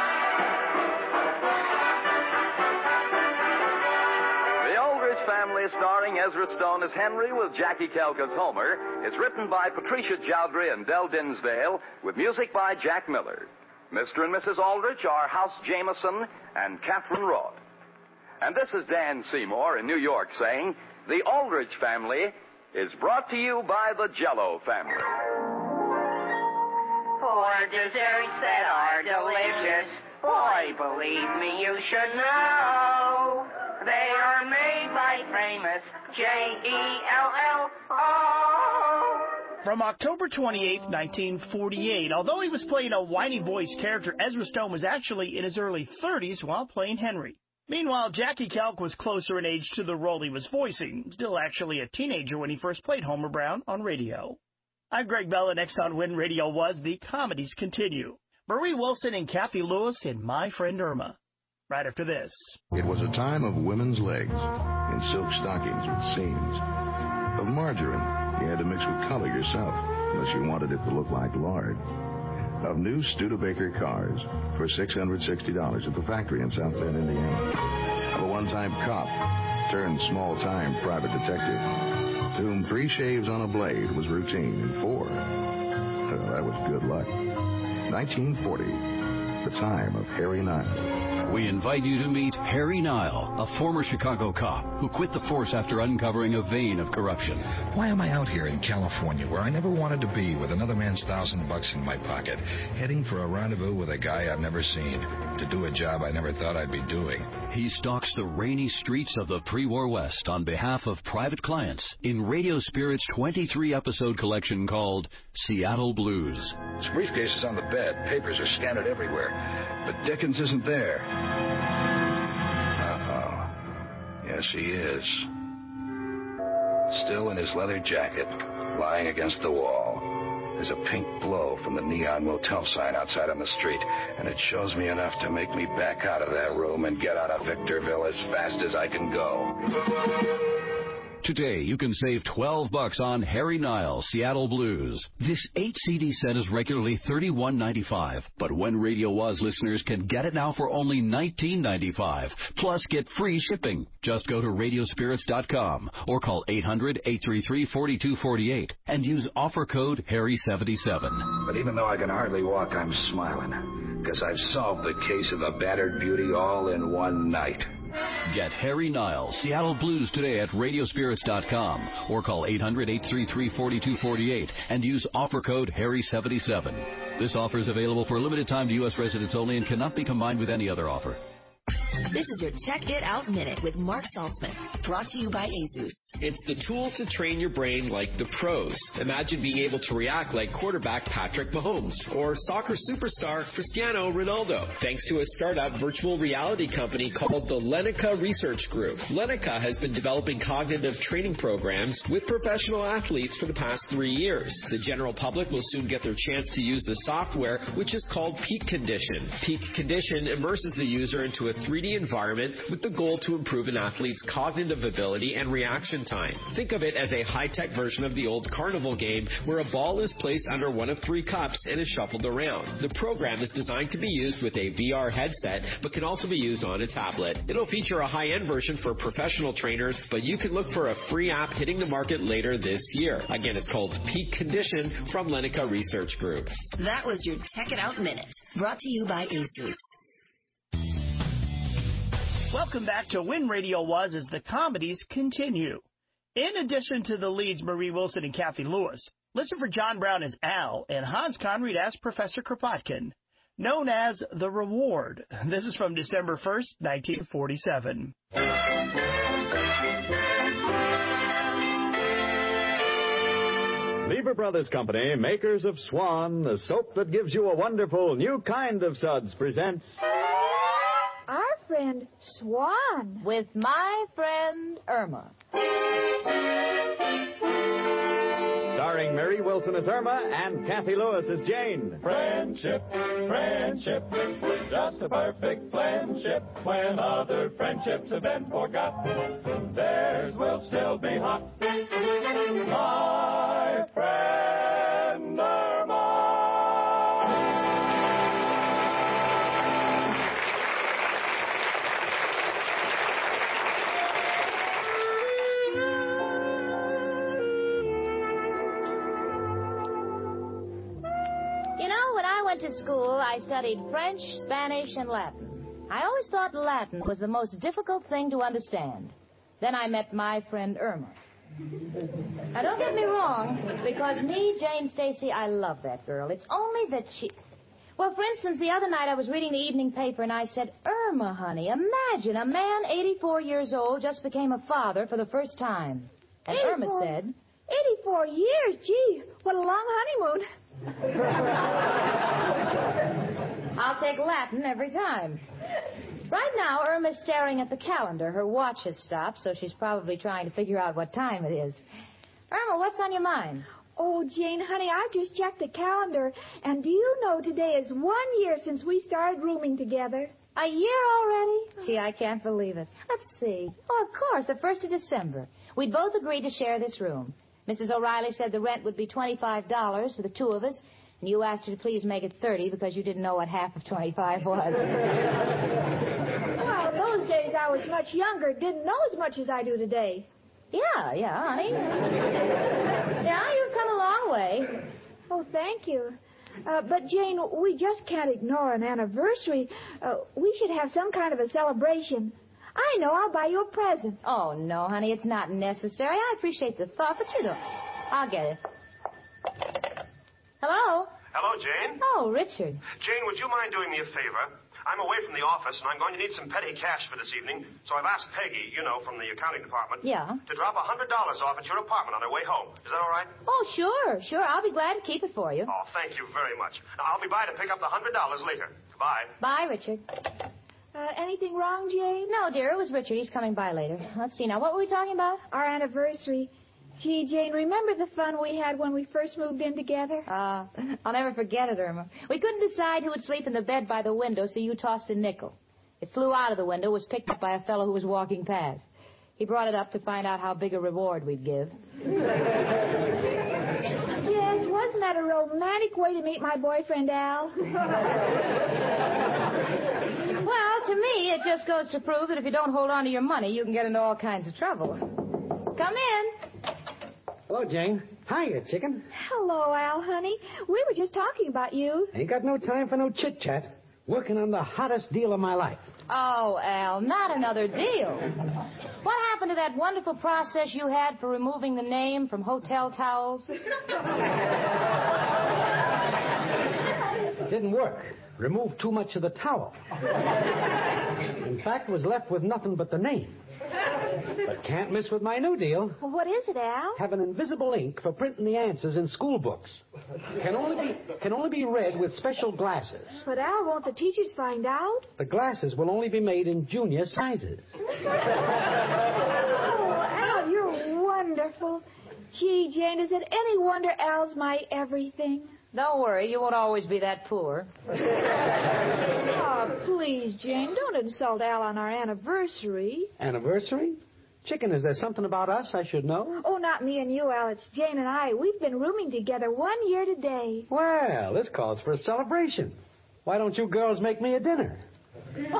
Speaker 19: The Aldrich Family, starring Ezra Stone as Henry with Jackie Kelk as Homer, is written by Patricia Jowdry and Del Dinsdale, with music by Jack Miller. Mr. and Mrs. Aldrich are House Jameson and Catherine Roth. And this is Dan Seymour in New York saying, The Aldrich Family is brought to you by the Jell-O family.
Speaker 20: For desserts that are delicious, boy, believe me, you should know. They are made by famous Jell-O.
Speaker 6: From October 28, 1948, although he was playing a whiny voice character, Ezra Stone was actually in his early 30s while playing Henry. Meanwhile, Jackie Kelk was closer in age to the role he was voicing, still actually a teenager when he first played Homer Brown on radio. I'm Greg Bella. Next on When Radio Was, the comedies continue. Marie Wilson and Kathy Lewis in My Friend Irma. Right after this.
Speaker 18: It was a time of women's legs in silk stockings with seams, of margarine you had to mix with color yourself unless you wanted it to look like lard, of new Studebaker cars for $660 at the factory in South Bend, Indiana, of a one-time cop turned small-time private detective to whom 3 shaves on a blade was routine and 4. Well, that was good luck. 1940, the time of Harry Nile.
Speaker 7: We invite you to meet Harry Nile, a former Chicago cop who quit the force after uncovering a vein of corruption.
Speaker 12: Why am I out here in California where I never wanted to be with another man's $1,000 in my pocket, heading for a rendezvous with a guy I've never seen, to do a job I never thought I'd be doing?
Speaker 7: He stalks the rainy streets of the pre-war West on behalf of private clients in Radio Spirit's 23-episode collection called Seattle Blues.
Speaker 12: His briefcase is on the bed. Papers are scattered everywhere. But Dickens isn't there. Uh-oh. Yes, he is. Still in his leather jacket, lying against the wall. There's a pink glow from the neon motel sign outside on the street, and it shows me enough to make me back out of that room and get out of Victorville as fast as I can go.
Speaker 7: Today, you can save $12 on Harry Nile, Seattle Blues. This 8-CD set is regularly $31.95, but When Radio Was listeners can get it now for only $19.95, plus get free shipping. Just go to radiospirits.com or call 800-833-4248 and use offer code Harry77.
Speaker 12: But even though I can hardly walk, I'm smiling, because I've solved the case of the battered beauty all in one night.
Speaker 7: Get Harry Nile, Seattle Blues today at radiospirits.com or call 800-833-4248 and use offer code Harry77. This offer is available for a limited time to U.S. residents only and cannot be combined with any other offer.
Speaker 4: This is your Check It Out Minute with Mark Saltzman, brought to you by Asus.
Speaker 13: It's the tool to train your brain like the pros. Imagine being able to react like quarterback Patrick Mahomes or soccer superstar Cristiano Ronaldo, thanks to a startup virtual reality company called the Lenica Research Group. Lenica has been developing cognitive training programs with professional athletes for the past 3 years. The general public will soon get their chance to use the software, which is called Peak Condition. Peak Condition immerses the user into a 3D environment with the goal to improve an athlete's cognitive ability and reaction time. Think of it as a high-tech version of the old carnival game where a ball is placed under one of 3 cups and is shuffled around. The program is designed to be used with a VR headset but can also be used on a tablet. It'll feature a high-end version for professional trainers, but you can look for a free app hitting the market later this year. Again, it's called Peak Condition from Lenica Research Group.
Speaker 4: That was your Check It Out Minute, brought to you by Asus.
Speaker 6: Welcome back to When Radio Was as the comedies continue. In addition to the leads Marie Wilson and Kathy Lewis, listen for John Brown as Al and Hans Conried as Professor Kropotkin, known as The Reward. This is from December 1st, 1947.
Speaker 14: Lever Brothers Company, makers of Swan, the soap that gives you a wonderful new kind of suds, presents...
Speaker 15: Our friend Swan. With my friend Irma.
Speaker 14: Starring Mary Wilson as Irma and Kathy Lewis as Jane.
Speaker 16: Friendship, friendship, just a perfect friendship. When other friendships have been forgot, theirs will still be hot. My friend
Speaker 15: went to school, I studied French, Spanish, and Latin. I always thought Latin was the most difficult thing to understand. Then I met my friend Irma. Now, don't get me wrong. Because me, Jane Stacy, I love that girl. It's only that she... Well, for instance, the other night I was reading the evening paper and I said, Irma, honey, imagine a man 84 years old just became a father for the first time. And 84, Irma said...
Speaker 5: 84 years? Gee, what a long honeymoon.
Speaker 15: I'll take Latin every time. Right now, Irma's staring at the calendar. Her watch has stopped, so she's probably trying to figure out what time it is. Irma, what's on your mind?
Speaker 5: Oh, Jane, honey, I just checked the calendar, and do you know today is 1 year since we started rooming together?
Speaker 15: A year already? Gee, I can't believe it. Let's see. Oh, of course, the 1st of December. We'd both agreed to share this room. Mrs. O'Reilly said the rent would be $25 for the two of us, and you asked her to please make it $30 because you didn't know what half of 25 was.
Speaker 5: Well, those days I was much younger, didn't know as much as I do today.
Speaker 15: Yeah, honey. Yeah, you've come a long way.
Speaker 5: Oh, thank you. But, Jane, we just can't ignore an anniversary. We should have some kind of a celebration. I know, I'll buy you a present.
Speaker 15: Oh, no, honey, it's not necessary. I appreciate the thought, but you don't. I'll get it. Hello?
Speaker 8: Hello, Jane.
Speaker 15: Oh, Richard.
Speaker 8: Jane, would you mind doing me a favor? I'm away from the office, and I'm going to need some petty cash for this evening, so I've asked Peggy, from the accounting department, to drop $100 off at your apartment on her way home. Is that all right?
Speaker 15: Oh, sure. I'll be glad to keep it for you.
Speaker 8: Oh, thank you very much. Now, I'll be by to pick up the $100 later. Bye.
Speaker 15: Bye, Richard.
Speaker 5: Anything wrong, Jane?
Speaker 15: No, dear, it was Richard. He's coming by later. Let's see now. What were we talking about?
Speaker 5: Our anniversary. Gee, Jane, remember the fun we had when we first moved in together?
Speaker 15: I'll never forget it, Irma. We couldn't decide who would sleep in the bed by the window, so you tossed a nickel. It flew out of the window, was picked up by a fellow who was walking past. He brought it up to find out how big a reward we'd give.
Speaker 5: Yes, wasn't that a romantic way to meet my boyfriend, Al?
Speaker 15: Well, to me, it just goes to prove that if you don't hold on to your money, you can get into all kinds of trouble. Come in.
Speaker 11: Hello, Jane. Hiya, chicken.
Speaker 5: Hello, Al, honey. We were just talking about you.
Speaker 11: Ain't got no time for no chit-chat. Working on the hottest deal of my life.
Speaker 15: Oh, Al, not another deal. What happened to that wonderful process you had for removing the name from hotel towels?
Speaker 11: It didn't work. Removed too much of the towel. In fact, was left with nothing but the name. But can't miss with my new deal.
Speaker 5: Well, what is it, Al?
Speaker 11: Have an invisible ink for printing the answers in school books. Can only be read with special glasses.
Speaker 5: But, Al, won't the teachers find out?
Speaker 11: The glasses will only be made in junior sizes.
Speaker 5: Oh, Al, you're wonderful. Gee, Jane, is it any wonder Al's my everything?
Speaker 15: Don't worry, you won't always be that poor.
Speaker 5: Oh, please, Jane, don't insult Al on our anniversary.
Speaker 11: Anniversary? Chicken, is there something about us I should know?
Speaker 5: Oh, not me and you, Al. It's Jane and I. We've been rooming together 1 year today.
Speaker 11: Well, this calls for a celebration. Why don't you girls make me a dinner?
Speaker 15: No,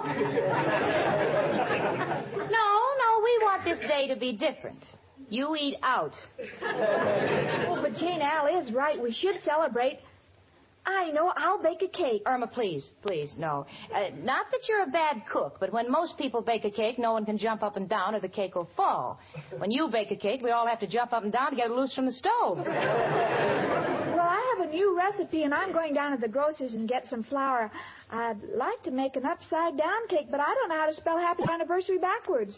Speaker 15: we want this day to be different. You eat out.
Speaker 5: Oh, but Jane, Al is right. We should celebrate. I know. I'll bake a cake.
Speaker 15: Irma, please, no. Not that you're a bad cook, but when most people bake a cake, no one can jump up and down or the cake will fall. When you bake a cake, we all have to jump up and down to get it loose from the stove.
Speaker 5: Well, I have a new recipe, and I'm going down to the grocer's and get some flour. I'd like to make an upside-down cake, but I don't know how to spell happy anniversary backwards.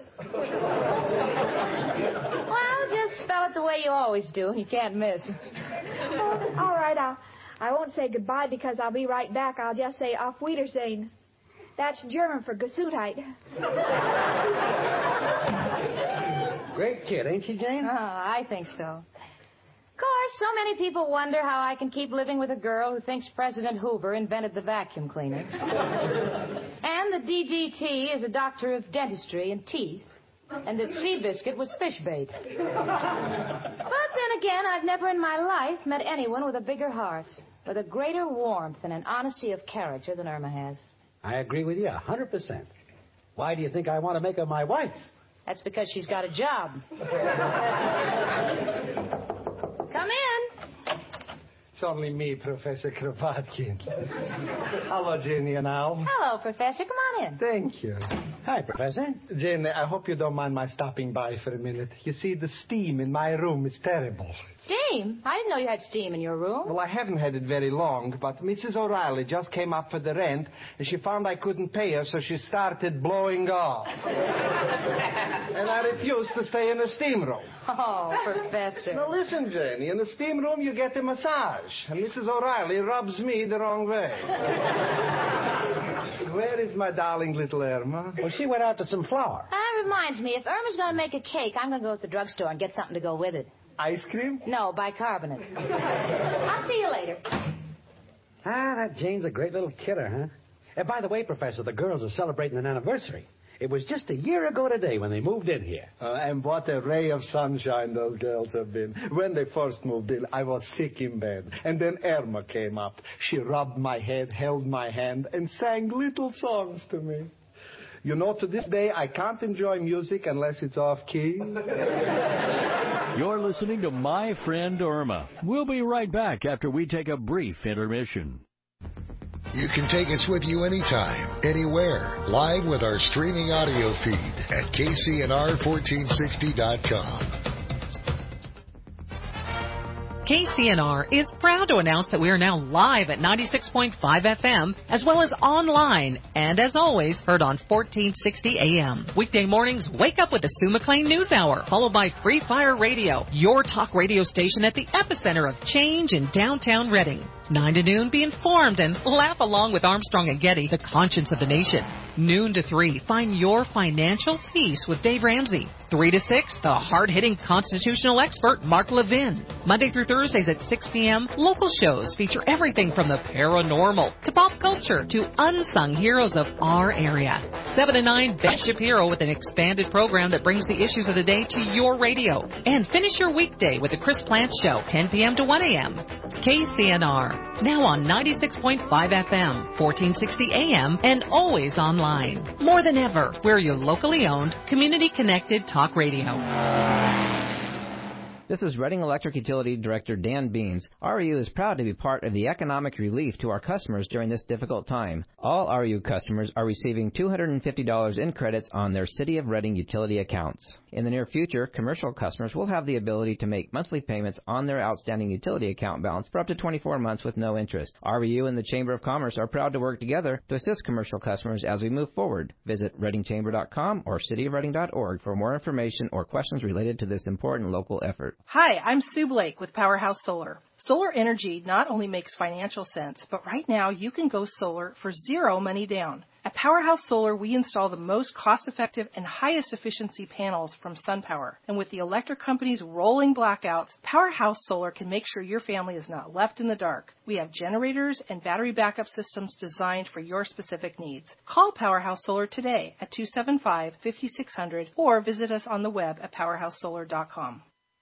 Speaker 15: Well, just spell it the way you always do. You can't miss.
Speaker 5: Oh, all right, I won't say goodbye because I'll be right back. I'll just say auf Wiedersehen. That's German for Gesundheit.
Speaker 11: Great kid, ain't she, Jane?
Speaker 15: I think so. Of course, so many people wonder how I can keep living with a girl who thinks President Hoover invented the vacuum cleaner. And that DDT is a doctor of dentistry and teeth. And that Seabiscuit was fish bait. But then again, I've never in my life met anyone with a bigger heart, with a greater warmth and an honesty of character than Irma has.
Speaker 11: I agree with you 100%. Why do you think I want to make her my wife?
Speaker 15: That's because she's got a job. Come in.
Speaker 11: It's only me, Professor Kropotkin. Hello, Jenny and Al.
Speaker 15: Hello, Professor. Come on in.
Speaker 11: Thank you. Hi, Professor. Jenny, I hope you don't mind my stopping by for a minute. You see, the steam in my room is terrible.
Speaker 15: Steam? I didn't know you had steam in your room.
Speaker 11: Well, I haven't had it very long, but Mrs. O'Reilly just came up for the rent, and she found I couldn't pay her, so she started blowing off. And I refused to stay in the steam room.
Speaker 15: Oh, Professor.
Speaker 11: Now, listen, Jenny. In the steam room, you get a massage. And Mrs. O'Reilly rubs me the wrong way. Where is my darling little Irma? Well, she went out to some flour.
Speaker 15: That reminds me, if Irma's going to make a cake, I'm going to go to the drugstore and get something to go with it.
Speaker 11: Ice cream?
Speaker 15: No, bicarbonate. I'll see you later.
Speaker 11: Ah, that Jane's a great little kidder, huh? And by the way, Professor, the girls are celebrating an anniversary. It was just a year ago today when they moved in here. And what a ray of sunshine those girls have been. When they first moved in, I was sick in bed. And then Irma came up. She rubbed my head, held my hand, and sang little songs to me. You know, to this day, I can't enjoy music unless it's off-key.
Speaker 1: You're listening to My Friend Irma. We'll be right back after we take a brief intermission.
Speaker 17: You can take us with you anytime, anywhere, live with our streaming audio feed at KCNR1460.com.
Speaker 23: KCNR is proud to announce that we are now live at 96.5 FM, as well as online, and as always, heard on 1460 AM. Weekday mornings, wake up with the Sue McLean News Hour, followed by Free Fire Radio, your talk radio station at the epicenter of change in downtown Reading. 9 to noon, be informed and laugh along with Armstrong and Getty, the conscience of the nation. Noon to 3, find your financial peace with Dave Ramsey. 3 to 6, the hard-hitting constitutional expert, Mark Levin. Monday through Thursdays at 6 p.m., local shows feature everything from the paranormal to pop culture to unsung heroes of our area. 7 to 9, Ben Shapiro with an expanded program that brings the issues of the day to your radio. And finish your weekday with the Chris Plant Show, 10 p.m. to 1 a.m. KCNR, now on 96.5 FM, 1460 AM, and always online. More than ever, we're your locally owned, community-connected talk radio.
Speaker 24: This is Reading Electric Utility Director Dan Beans. REU is proud to be part of the economic relief to our customers during this difficult time. All REU customers are receiving $250 in credits on their City of Reading utility accounts. In the near future, commercial customers will have the ability to make monthly payments on their outstanding utility account balance for up to 24 months with no interest. REU and the Chamber of Commerce are proud to work together to assist commercial customers as we move forward. Visit readingchamber.com or cityofreading.org for more information or questions related to this important local effort.
Speaker 25: Hi, I'm Sue Blake with Powerhouse Solar. Solar energy not only makes financial sense, but right now you can go solar for zero money down. At Powerhouse Solar, we install the most cost-effective and highest efficiency panels from SunPower. And with the electric company's rolling blackouts, Powerhouse Solar can make sure your family is not left in the dark. We have generators and battery backup systems designed for your specific needs. Call Powerhouse Solar today at 275-5600 or visit us on the web at powerhousesolar.com.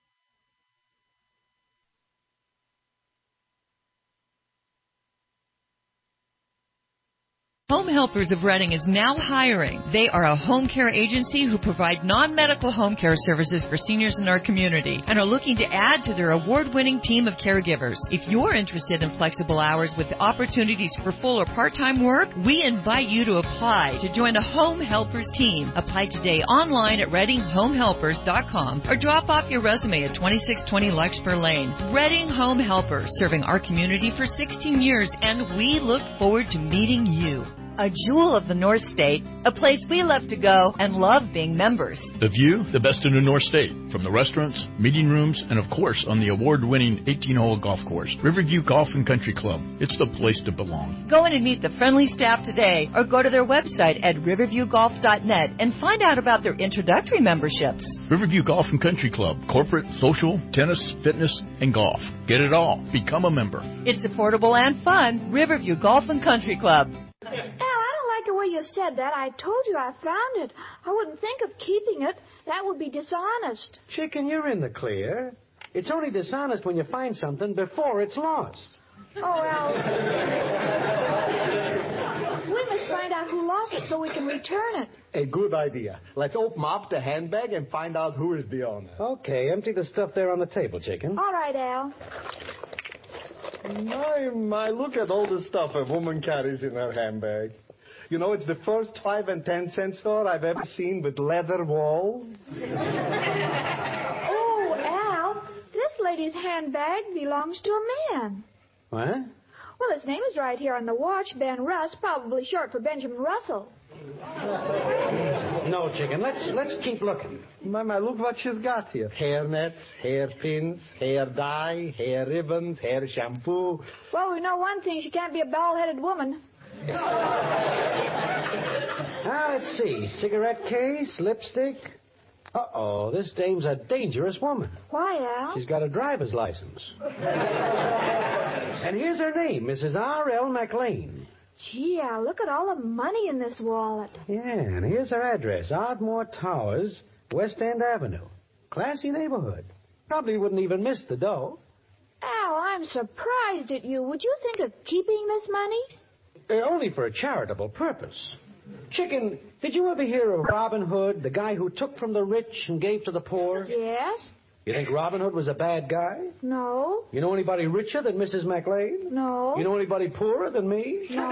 Speaker 26: Home Helpers of Reading is now hiring. They are a home care agency who provide non-medical home care services for seniors in our community and are looking to add to their award-winning team of caregivers. If you're interested in flexible hours with opportunities for full or part-time work, we invite you to apply to join the Home Helpers team. Apply today online at readinghomehelpers.com or drop off your resume at 2620 Larkspur Lane. Reading Home Helpers, serving our community for 16 years, and we look forward to meeting you. A jewel of the North State, a place we love to go and love being members.
Speaker 27: The view, the best in the North State, from the restaurants, meeting rooms, and of course on the award-winning 18-hole golf course, Riverview Golf and Country Club. It's the place to belong.
Speaker 26: Go in and meet the friendly staff today or go to their website at riverviewgolf.net and find out about their introductory memberships.
Speaker 27: Riverview Golf and Country Club, corporate, social, tennis, fitness, and golf. Get it all. Become a member.
Speaker 26: It's affordable and fun. Riverview Golf and Country Club.
Speaker 5: Al, I don't like the way you said that. I told you I found it. I wouldn't think of keeping it. That would be dishonest.
Speaker 11: Chicken, you're in the clear. It's only dishonest when you find something before it's lost.
Speaker 5: Oh, Al. We must find out who lost it so we can return it.
Speaker 11: A good idea. Let's open up the handbag and find out who is the owner. Okay, empty the stuff there on the table, Chicken.
Speaker 5: All right, Al.
Speaker 2: My, look at all the stuff a woman carries in her handbag. You know, it's the first 5 and 10 cent store I've ever seen with leather walls.
Speaker 5: Oh, Al, this lady's handbag belongs to a man.
Speaker 11: What?
Speaker 5: Well, his name is right here on the watch, Ben Russ, probably short for Benjamin Russell.
Speaker 11: No, Chicken, let's keep looking.
Speaker 2: My, look what she's got here. Hair nets, hairpins, hair dye, hair ribbons, hair shampoo.
Speaker 5: Well, we know one thing. She can't be a bald-headed woman.
Speaker 11: Now, let's see. Cigarette case, lipstick. Uh-oh, this dame's a dangerous woman.
Speaker 5: Why, Al?
Speaker 11: She's got a driver's license. And here's her name, Mrs. R.L. McLean.
Speaker 5: Gee, Al, look at all the money in this wallet.
Speaker 11: Yeah, and here's her address, Ardmore Towers, West End Avenue. Classy neighborhood. Probably wouldn't even miss the dough.
Speaker 5: Al, I'm surprised at you. Would you think of keeping this money?
Speaker 11: Only for a charitable purpose. Chicken, did you ever hear of Robin Hood, the guy who took from the rich and gave to the poor?
Speaker 5: Yes.
Speaker 11: You think Robin Hood was a bad guy?
Speaker 5: No.
Speaker 11: You know anybody richer than Mrs. McLean?
Speaker 5: No.
Speaker 11: You know anybody poorer than me?
Speaker 5: No.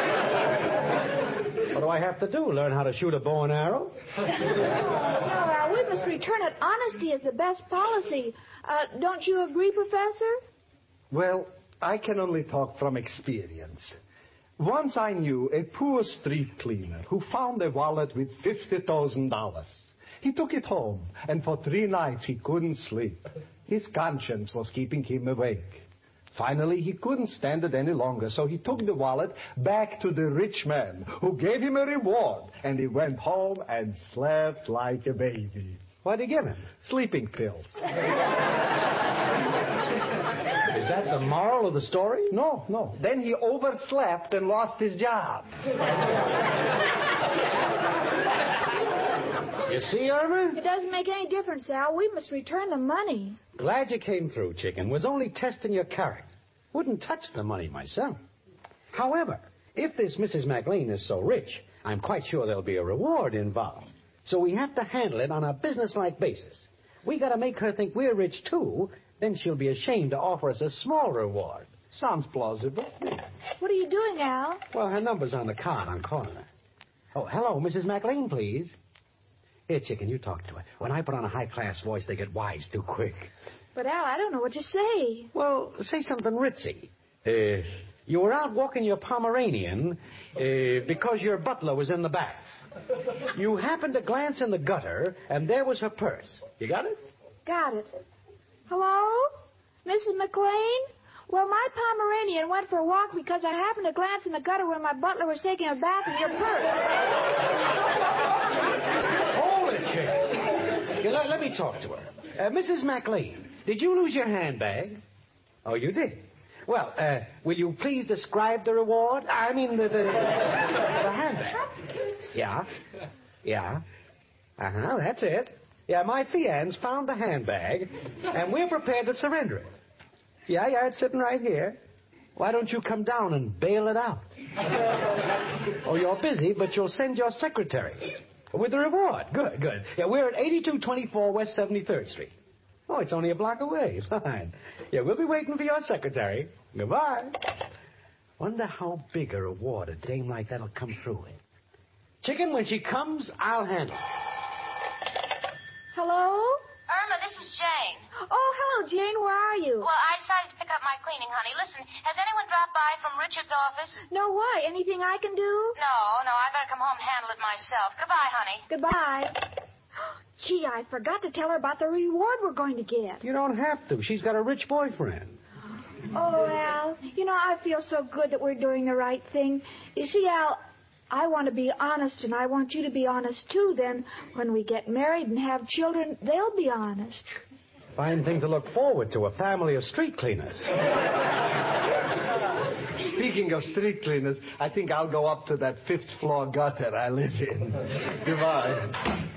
Speaker 11: What do I have to do? Learn how to shoot a bow and arrow?
Speaker 5: No, Al, we must return it. Honesty is the best policy. Don't you agree, Professor?
Speaker 2: Well, I can only talk from experience. Once I knew a poor street cleaner who found a wallet with $50,000. He took it home, and for 3 nights he couldn't sleep. His conscience was keeping him awake. Finally, he couldn't stand it any longer, so he took the wallet back to the rich man, who gave him a reward, and he went home and slept like a baby.
Speaker 11: What'd he give him?
Speaker 2: Sleeping pills.
Speaker 11: Is that the moral of the story?
Speaker 2: No. Then he overslept and lost his job.
Speaker 11: You see, Irma?
Speaker 5: It doesn't make any difference, Al. We must return the money.
Speaker 11: Glad you came through, Chicken. Was only testing your character. Wouldn't touch the money myself. However, if this Mrs. McLean is so rich, I'm quite sure there'll be a reward involved. So we have to handle it on a business-like basis. We got to make her think we're rich, too. Then she'll be ashamed to offer us a small reward.
Speaker 2: Sounds plausible.
Speaker 5: What are you doing, Al?
Speaker 11: Well, her number's on the card. I'm calling her. Oh, hello, Mrs. McLean, please. Here, Chicken, you talk to her. When I put on a high-class voice, they get wise too quick.
Speaker 5: But, Al, I don't know what to say.
Speaker 11: Well, say something ritzy. You were out walking your Pomeranian because your butler was in the bath. You happened to glance in the gutter, and there was her purse. You got it?
Speaker 5: Got it. Hello? Mrs. McLean? Well, my Pomeranian went for a walk because I happened to glance in the gutter when my butler was taking a bath in your purse.
Speaker 11: Hold it, Chick. Let me talk to her. Mrs. McLean, did you lose your handbag? Oh, you did? Well, will you please describe the reward? I mean, the handbag. Yeah. Uh-huh, that's it. Yeah, my fiance found the handbag, and we're prepared to surrender it. Yeah, it's sitting right here. Why don't you come down and bail it out? Oh, you're busy, but you'll send your secretary with the reward. Good. Yeah, we're at 8224 West 73rd Street. Oh, it's only a block away. Fine. Yeah, we'll be waiting for your secretary. Goodbye. Wonder how big a reward a dame like that'll come through with. Chicken, when she comes, I'll handle it.
Speaker 5: Hello?
Speaker 15: Irma, this is Jane.
Speaker 5: Oh, hello, Jane. Where are you?
Speaker 15: Well, I decided to pick up my cleaning, honey. Listen, has anyone dropped by from Richard's office?
Speaker 5: No, why? Anything I can do?
Speaker 15: No, I better come home and handle it myself. Goodbye, honey.
Speaker 5: Goodbye. Gee, I forgot to tell her about the reward we're going to get.
Speaker 11: You don't have to. She's got a rich boyfriend.
Speaker 5: Oh, Al, I feel so good that we're doing the right thing. You see, Al, I want to be honest, and I want you to be honest, too. Then, when we get married and have children, they'll be honest.
Speaker 11: Fine thing to look forward to, a family of street cleaners.
Speaker 2: Speaking of street cleaners, I think I'll go up to that 5th floor gutter I live in. Goodbye.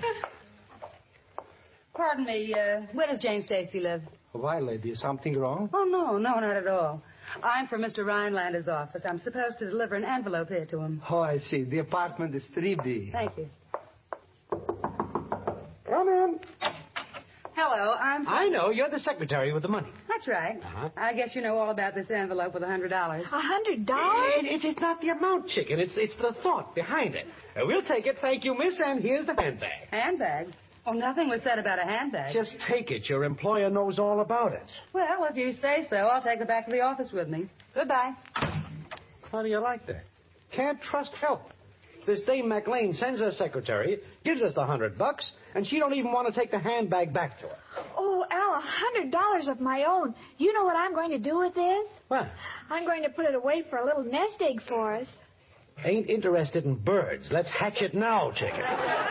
Speaker 3: Pardon me, where does Jane Stacy live?
Speaker 2: Why, lady, is something wrong?
Speaker 3: Oh, no, not at all. I'm from Mr. Rhinelander's office. I'm supposed to deliver an envelope here to him.
Speaker 2: Oh, I see. The apartment is 3B.
Speaker 3: Thank you.
Speaker 2: Come in.
Speaker 3: Hello,
Speaker 11: I know. You're the secretary with the money.
Speaker 3: That's right.
Speaker 11: Uh-huh.
Speaker 3: I guess you know all about this envelope with $100.
Speaker 5: $100?
Speaker 11: It's not the amount, chicken. It's the thought behind it. We'll take it, thank you, miss, and here's the handbag.
Speaker 3: Handbag? Oh, nothing was said about a handbag.
Speaker 11: Just take it. Your employer knows all about it.
Speaker 3: Well, if you say so, I'll take it back to the office with me. Goodbye.
Speaker 11: How do you like that? Can't trust help. This Dame McLean sends her secretary, gives us the $100, and she don't even want to take the handbag back to her.
Speaker 5: Oh, Al, $100 of my own. You know what I'm going to do with this?
Speaker 11: What?
Speaker 5: I'm going to put it away for a little nest egg for us.
Speaker 11: Ain't interested in birds. Let's hatch it now, chicken.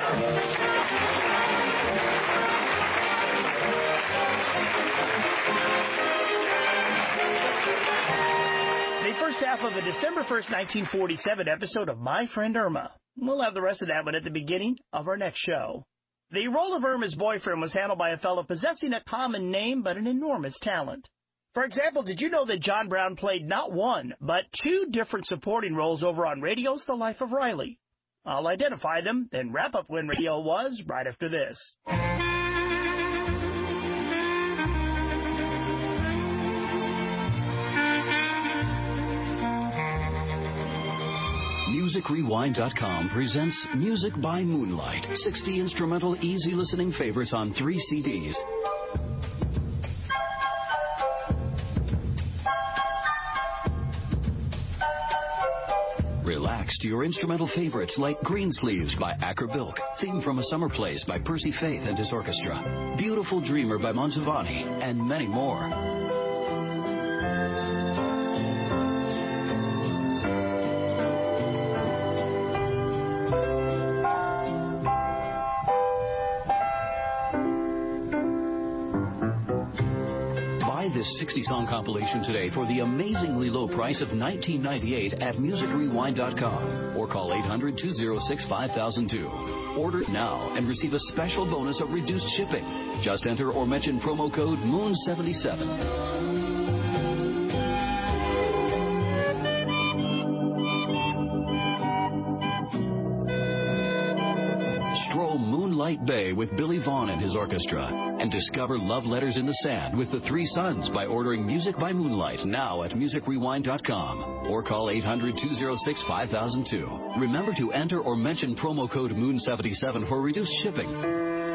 Speaker 6: The first half of the December 1st, 1947 episode of My Friend Irma. We'll have the rest of that one at the beginning of our next show. The role of Irma's boyfriend was handled by a fellow possessing a common name but an enormous talent. For example, did you know that John Brown played not one, but two different supporting roles over on radio's The Life of Riley? I'll identify them, then wrap up when radio was right after this.
Speaker 7: MusicRewind.com presents Music by Moonlight, 60 instrumental, easy listening favorites on 3 CDs. Relax to your instrumental favorites like Greensleeves by Acker Bilk, Theme from a Summer Place by Percy Faith and his orchestra, Beautiful Dreamer by Mantovani, and many more. This 60-song compilation today for the amazingly low price of $19.98 at MusicRewind.com or call 800-206-5002. Order now and receive a special bonus of reduced shipping. Just enter or mention promo code MOON77. Moonlight Bay with Billy Vaughn and his orchestra. And discover Love Letters in the Sand with the Three Sons by ordering Music by Moonlight now at MusicRewind.com or call 800-206-5002. Remember to enter or mention promo code MOON77 for reduced shipping.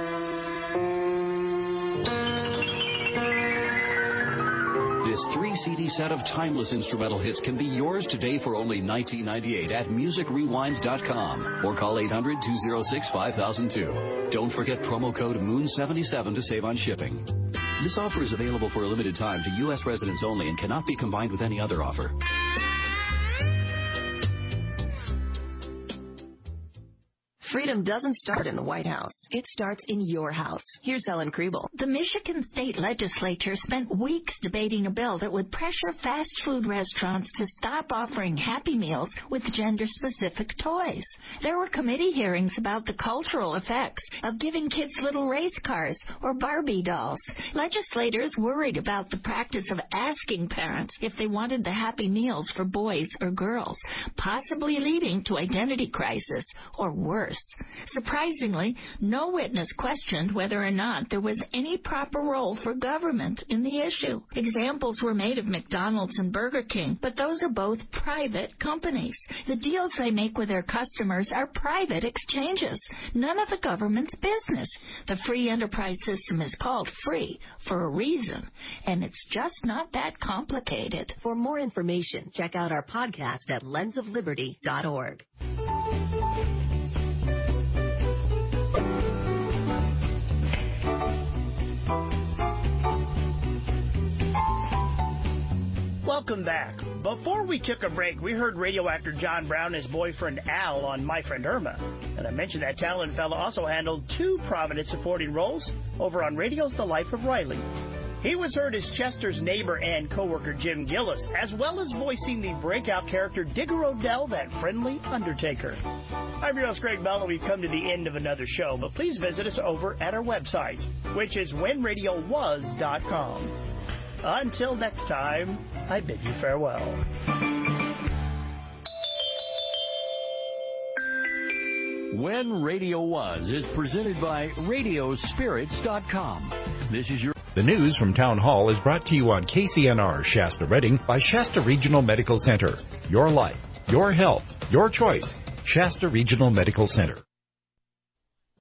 Speaker 7: This 3-CD set of timeless instrumental hits can be yours today for only $19.98 at MusicRewind.com or call 800-206-5002. Don't forget promo code MOON77 to save on shipping. This offer is available for a limited time to U.S. residents only and cannot be combined with any other offer.
Speaker 4: Freedom doesn't start in the White House. It starts in your house. Here's Ellen Kriebel.
Speaker 9: The Michigan State Legislature spent weeks debating a bill that would pressure fast food restaurants to stop offering Happy Meals with gender-specific toys. There were committee hearings about the cultural effects of giving kids little race cars or Barbie dolls. Legislators worried about the practice of asking parents if they wanted the Happy Meals for boys or girls, possibly leading to identity crisis or worse. Surprisingly, no witness questioned whether or not there was any proper role for government in the issue. Examples were made of McDonald's and Burger King, but those are both private companies. The deals they make with their customers are private exchanges, none of the government's business. The free enterprise system is called free for a reason, and it's just not that complicated.
Speaker 4: For more information, check out our podcast at lensofliberty.org.
Speaker 6: Welcome back. Before we took a break, we heard radio actor John Brown and his boyfriend Al on My Friend Irma. And I mentioned that talented fellow also handled two prominent supporting roles over on radio's The Life of Riley. He was heard as Chester's neighbor and co-worker Jim Gillis, as well as voicing the breakout character Digger O'Dell, that friendly Undertaker. I'm your host, Greg Bell, and we've come to the end of another show, but please visit us over at our website, which is whenradiowas.com. Until next time, I bid you farewell.
Speaker 1: When Radio Was is presented by Radiospirits.com. This is your...
Speaker 10: The news from Town Hall is brought to you on KCNR Shasta Redding by Shasta Regional Medical Center. Your life, your health, your choice. Shasta Regional Medical Center.